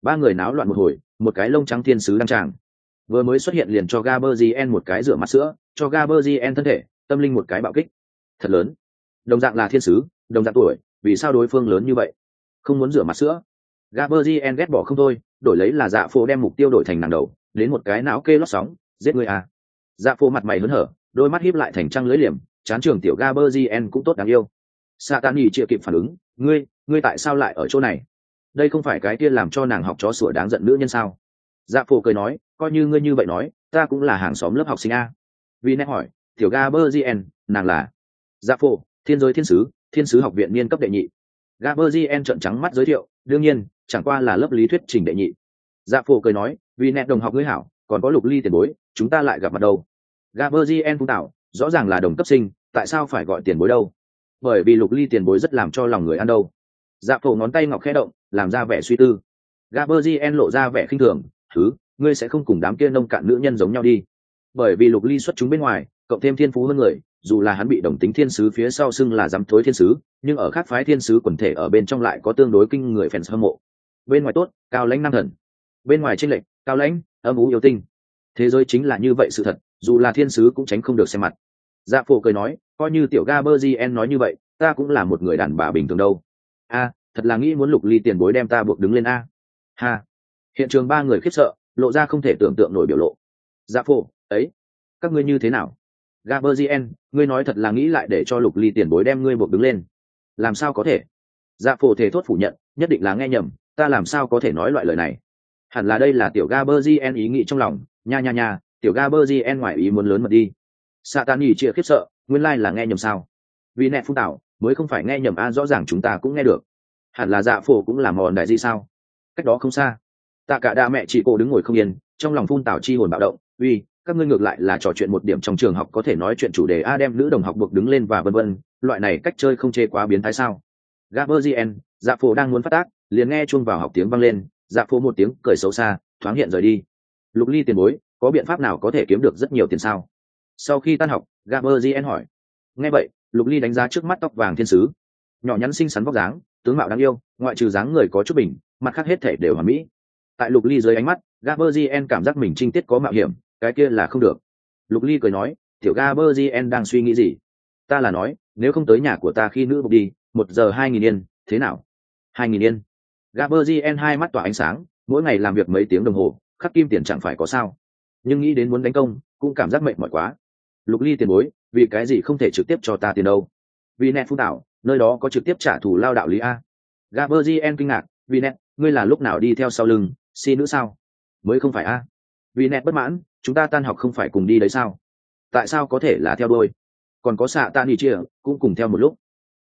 Speaker 1: Ba người náo loạn một hồi, một cái lông trắng thiên sứ đăng tràng. Vừa mới xuất hiện liền cho Gaberzien một cái rửa mặt sữa, cho Gaberzien thân thể, tâm linh một cái bạo kích. Thật lớn. Đồng dạng là thiên sứ, đồng dạng tuổi, vì sao đối phương lớn như vậy? Không muốn rửa mặt sữa. Gaberzien ghét bỏ không thôi, đổi lấy là Dạ Phổ đem mục tiêu đổi thành nàng đầu, đến một cái não kê lót sóng, giết người à. Dạ Phổ mặt mày hớn hở, đôi mắt híp lại thành trăng lưỡi liềm, chán trường tiểu Gaberzien cũng tốt đáng yêu. Satani chưa kịp phản ứng, ngươi tại sao lại ở chỗ này? Đây không phải cái kia làm cho nàng học chó sủa đáng giận nữ nhân sao? Dạ Phổ cười nói, coi như ngươi như vậy nói, ta cũng là hàng xóm lớp học sinh a. Vì nét hỏi, tiểu Gaberzien, nàng là? Dạ Phổ, thiên giới thiên sứ học viện niên cấp đệ nhị. Gaberzien trợn trắng mắt giới thiệu, đương nhiên, chẳng qua là lớp lý thuyết trình đệ nhị. Dạ Phổ cười nói, vì nét đồng học ngươi hảo, còn có Lục Ly tiền bối, chúng ta lại gặp mặt đâu? Gaberzien phun tạo, rõ ràng là đồng cấp sinh, tại sao phải gọi tiền bối đâu? Bởi vì Lục Ly tiền bối rất làm cho lòng người ăn đâu. Dạ Phổ ngón tay ngọc khẽ động, làm ra vẻ suy tư. Gaberzien lộ ra vẻ khinh thường, ngươi sẽ không cùng đám kia nông cạn nữ nhân giống nhau đi. Bởi vì Lục Ly xuất chúng bên ngoài, cộng thêm thiên phú hơn người, dù là hắn bị đồng tính thiên sứ phía sau xưng là dám thối thiên sứ, nhưng ở khác phái thiên sứ quần thể ở bên trong lại có tương đối kinh người fans hâm mộ. Bên ngoài tốt, cao lãnh nam thần; bên ngoài chênh lệch, cao lãnh, âm u yêu tinh. Thế giới chính là như vậy sự thật, dù là thiên sứ cũng tránh không được xem mặt. Dạ Phổ cười nói, coi như tiểu Gaberzien nói như vậy, ta cũng là một người đàn bà bình thường đâu. Thật là nghĩ muốn Lục Ly tiền bối đem ta buộc đứng lên a. Ha. Hiện trường ba người khiếp sợ, lộ ra không thể tưởng tượng nổi biểu lộ. Dạ Phổ, ấy, các ngươi như thế nào? Gaberzien, ngươi nói thật là nghĩ lại để cho Lục Ly tiền bối đem ngươi buộc đứng lên? Làm sao có thể? Dạ Phổ thể thốt phủ nhận, nhất định là nghe nhầm, ta làm sao có thể nói loại lời này? Hẳn là đây là tiểu Gaberzien ý nghĩ trong lòng, nha, tiểu Gaberzien ngoài ý muốn lớn mật đi. Satani chia khiếp sợ, nguyên lai là nghe nhầm sao? Vì nẹ phun tảo, mới không phải nghe nhầm a, rõ ràng chúng ta cũng nghe được. Hẳn là Dạ Phổ cũng là mòn đại gì sao? Cách đó không xa. Tạ Cả Đa mẹ chị cô đứng ngồi không yên, trong lòng phun tảo chi hồn bạo động, các ngươi ngược lại là trò chuyện một điểm trong trường học có thể nói chuyện chủ đề a, đem nữ đồng học buộc đứng lên và vân vân, loại này cách chơi không chê quá biến thái sao? Gaberzien, Dạ Phổ đang muốn phát tác, liền nghe chuông vào học tiếng vang lên, Dạ Phổ một tiếng cười xấu xa, thoáng hiện rời đi. Lục Ly tiền bối, có biện pháp nào có thể kiếm được rất nhiều tiền sao? Sau khi tan học, Gaberzien hỏi. Nghe vậy, Lục Ly đánh giá trước mắt tóc vàng thiên sứ, nhỏ nhắn xinh xắn vóc dáng, tướng mạo đáng yêu, ngoại trừ dáng người có chút bình, mặt khác hết thể đều hoàn mỹ. Tại Lục Ly dưới ánh mắt, Gaberzien cảm giác mình trinh tiết có mạo hiểm, cái kia là không được. Lục Ly cười nói, tiểu Gaberzien đang suy nghĩ gì? Ta là nói, nếu không tới nhà của ta khi nữ buộc đi, 1 giờ 2.000 yên, thế nào? 2.000 yên. Gaberzien hai mắt tỏa ánh sáng, mỗi ngày làm việc mấy tiếng đồng hồ, khắc kim tiền chẳng phải có sao. Nhưng nghĩ đến muốn đánh công, cũng cảm giác mệt mỏi quá. Lục Ly tiền bối, vì cái gì không thể trực tiếp cho ta tiền đâu? Vì nét phun đảo, nơi đó có trực tiếp trả thù lao đạo lý a. Gaberzien kinh ngạc, vì nét, ngươi là lúc nào đi theo sau lưng, si nữ sao? Mới không phải a. Vì nét bất mãn, chúng ta tan học không phải cùng đi đấy sao? Tại sao có thể là theo đôi? Còn có xạ tan chia cũng cùng theo một lúc.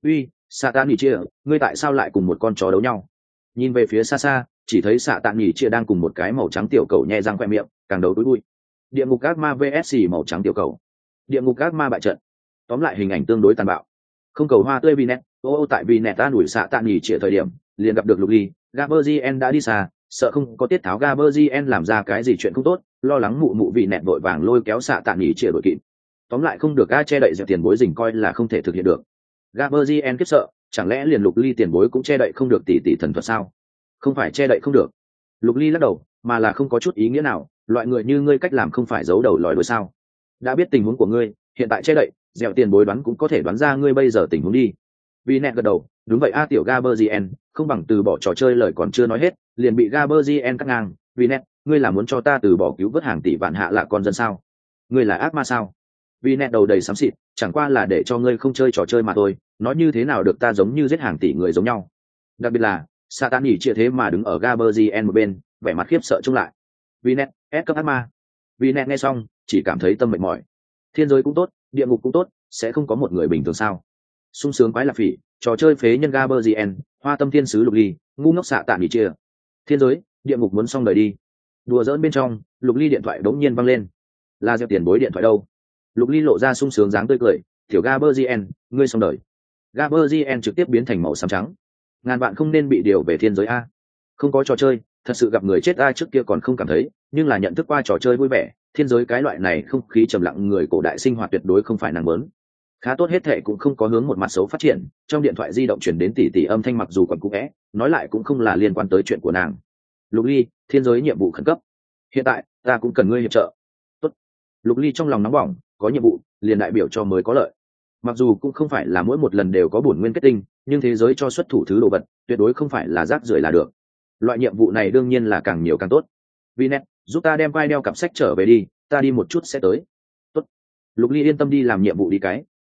Speaker 1: Xạ tan chia, ngươi tại sao lại cùng một con chó đấu nhau? Nhìn về phía xa xa, chỉ thấy xạ tan chia đang cùng một cái màu trắng tiểu cầu nhe răng khoe miệng, càng đấu túi bụi. Địa ngục ác ma vs màu trắng tiểu cầu. Địa ngục ác ma bại trận. Tóm lại hình ảnh tương đối tàn bạo. Không cầu hoa tươi vì nét, tại vì nét ta đuổi xạ tan chia thời điểm, liền gặp được Lục Ly, Gaberzien đã đi xa, sợ không có tiết tháo Gaberzien làm ra cái gì chuyện không tốt, lo lắng mụ mụ vị nẹt vội vàng lôi kéo xạ tạ nghỉ chia đội kịp. Tóm lại không được che đậy dẹp tiền bối dình coi là không thể thực hiện được. Gaberzien kiếp sợ, chẳng lẽ liền Lục Ly tiền bối cũng che đậy không được tỷ thần thuật sao? Không phải che đậy không được. Lục Ly lắc đầu, mà là không có chút ý nghĩa nào, loại người như ngươi cách làm không phải giấu đầu lòi đuôi sao? Đã biết tình huống của ngươi, hiện tại che đậy, dẻo tiền bối đoán cũng có thể đoán ra ngươi bây giờ tình huống đi. Vì nẹt gật đầu, đúng vậy a tiểu Gaberzien, không bằng từ bỏ trò chơi lời còn chưa nói hết, liền bị Gaberzien cắt ngang. Vì nẹt, ngươi là muốn cho ta từ bỏ cứu vớt hàng tỷ vạn hạ là con dân sao? Ngươi là ác ma sao? Vì nẹt đầu đầy xám xịt, chẳng qua là để cho ngươi không chơi trò chơi mà thôi, nói như thế nào được ta giống như giết hàng tỷ người giống nhau. Đặc biệt là Satan nhỉ chia thế mà đứng ở Gaberzien một bên, vẻ mặt khiếp sợ trông lại. Vì nẹt, S cấp ác ma. Vì nẹt nghe xong, chỉ cảm thấy tâm mệt mỏi. Thiên giới cũng tốt, địa ngục cũng tốt, sẽ không có một người bình thường sao? Sung sướng quái lạc phỉ, trò chơi phế nhân Gaberzien, hoa tâm thiên sứ Lục Ly, ngu ngốc xạ tạm nghỉ chia. Thiên giới, địa ngục muốn xong đời đi. Đùa giỡn bên trong, Lục Ly điện thoại đống nhiên văng lên. Là Diệp tiền bối điện thoại đâu? Lục Ly lộ ra sung sướng dáng tươi cười, tiểu Gaberzien, ngươi xong đời. Gaberzien trực tiếp biến thành màu xám trắng. Ngàn vạn không nên bị điều về thiên giới a. Không có trò chơi, thật sự gặp người chết ai trước kia còn không cảm thấy, nhưng là nhận thức qua trò chơi vui vẻ, thiên giới cái loại này không khí trầm lặng người cổ đại sinh hoạt tuyệt đối không phải nàng muốn. Khá tốt, hết thệ cũng không có hướng một mặt xấu phát triển. Trong điện thoại di động chuyển đến tỷ tỷ âm thanh, mặc dù còn cũ vẽ, nói lại cũng không là liên quan tới chuyện của nàng. Lục Ly, thiên giới nhiệm vụ khẩn cấp, hiện tại ta cũng cần ngươi hiệp trợ. Tốt. Lục Ly trong lòng nóng bỏng, có nhiệm vụ liền đại biểu cho mới có lợi. Mặc dù cũng không phải là mỗi một lần đều có bổn nguyên kết tinh, nhưng thế giới cho xuất thủ thứ đồ vật tuyệt đối không phải là rác rưởi là được. Loại nhiệm vụ này đương nhiên là càng nhiều càng tốt. Vinet, giúp ta đem vai đeo cặp sách trở về đi, ta đi một chút sẽ tới. Tốt. Lục Ly yên tâm đi làm nhiệm vụ đi cái,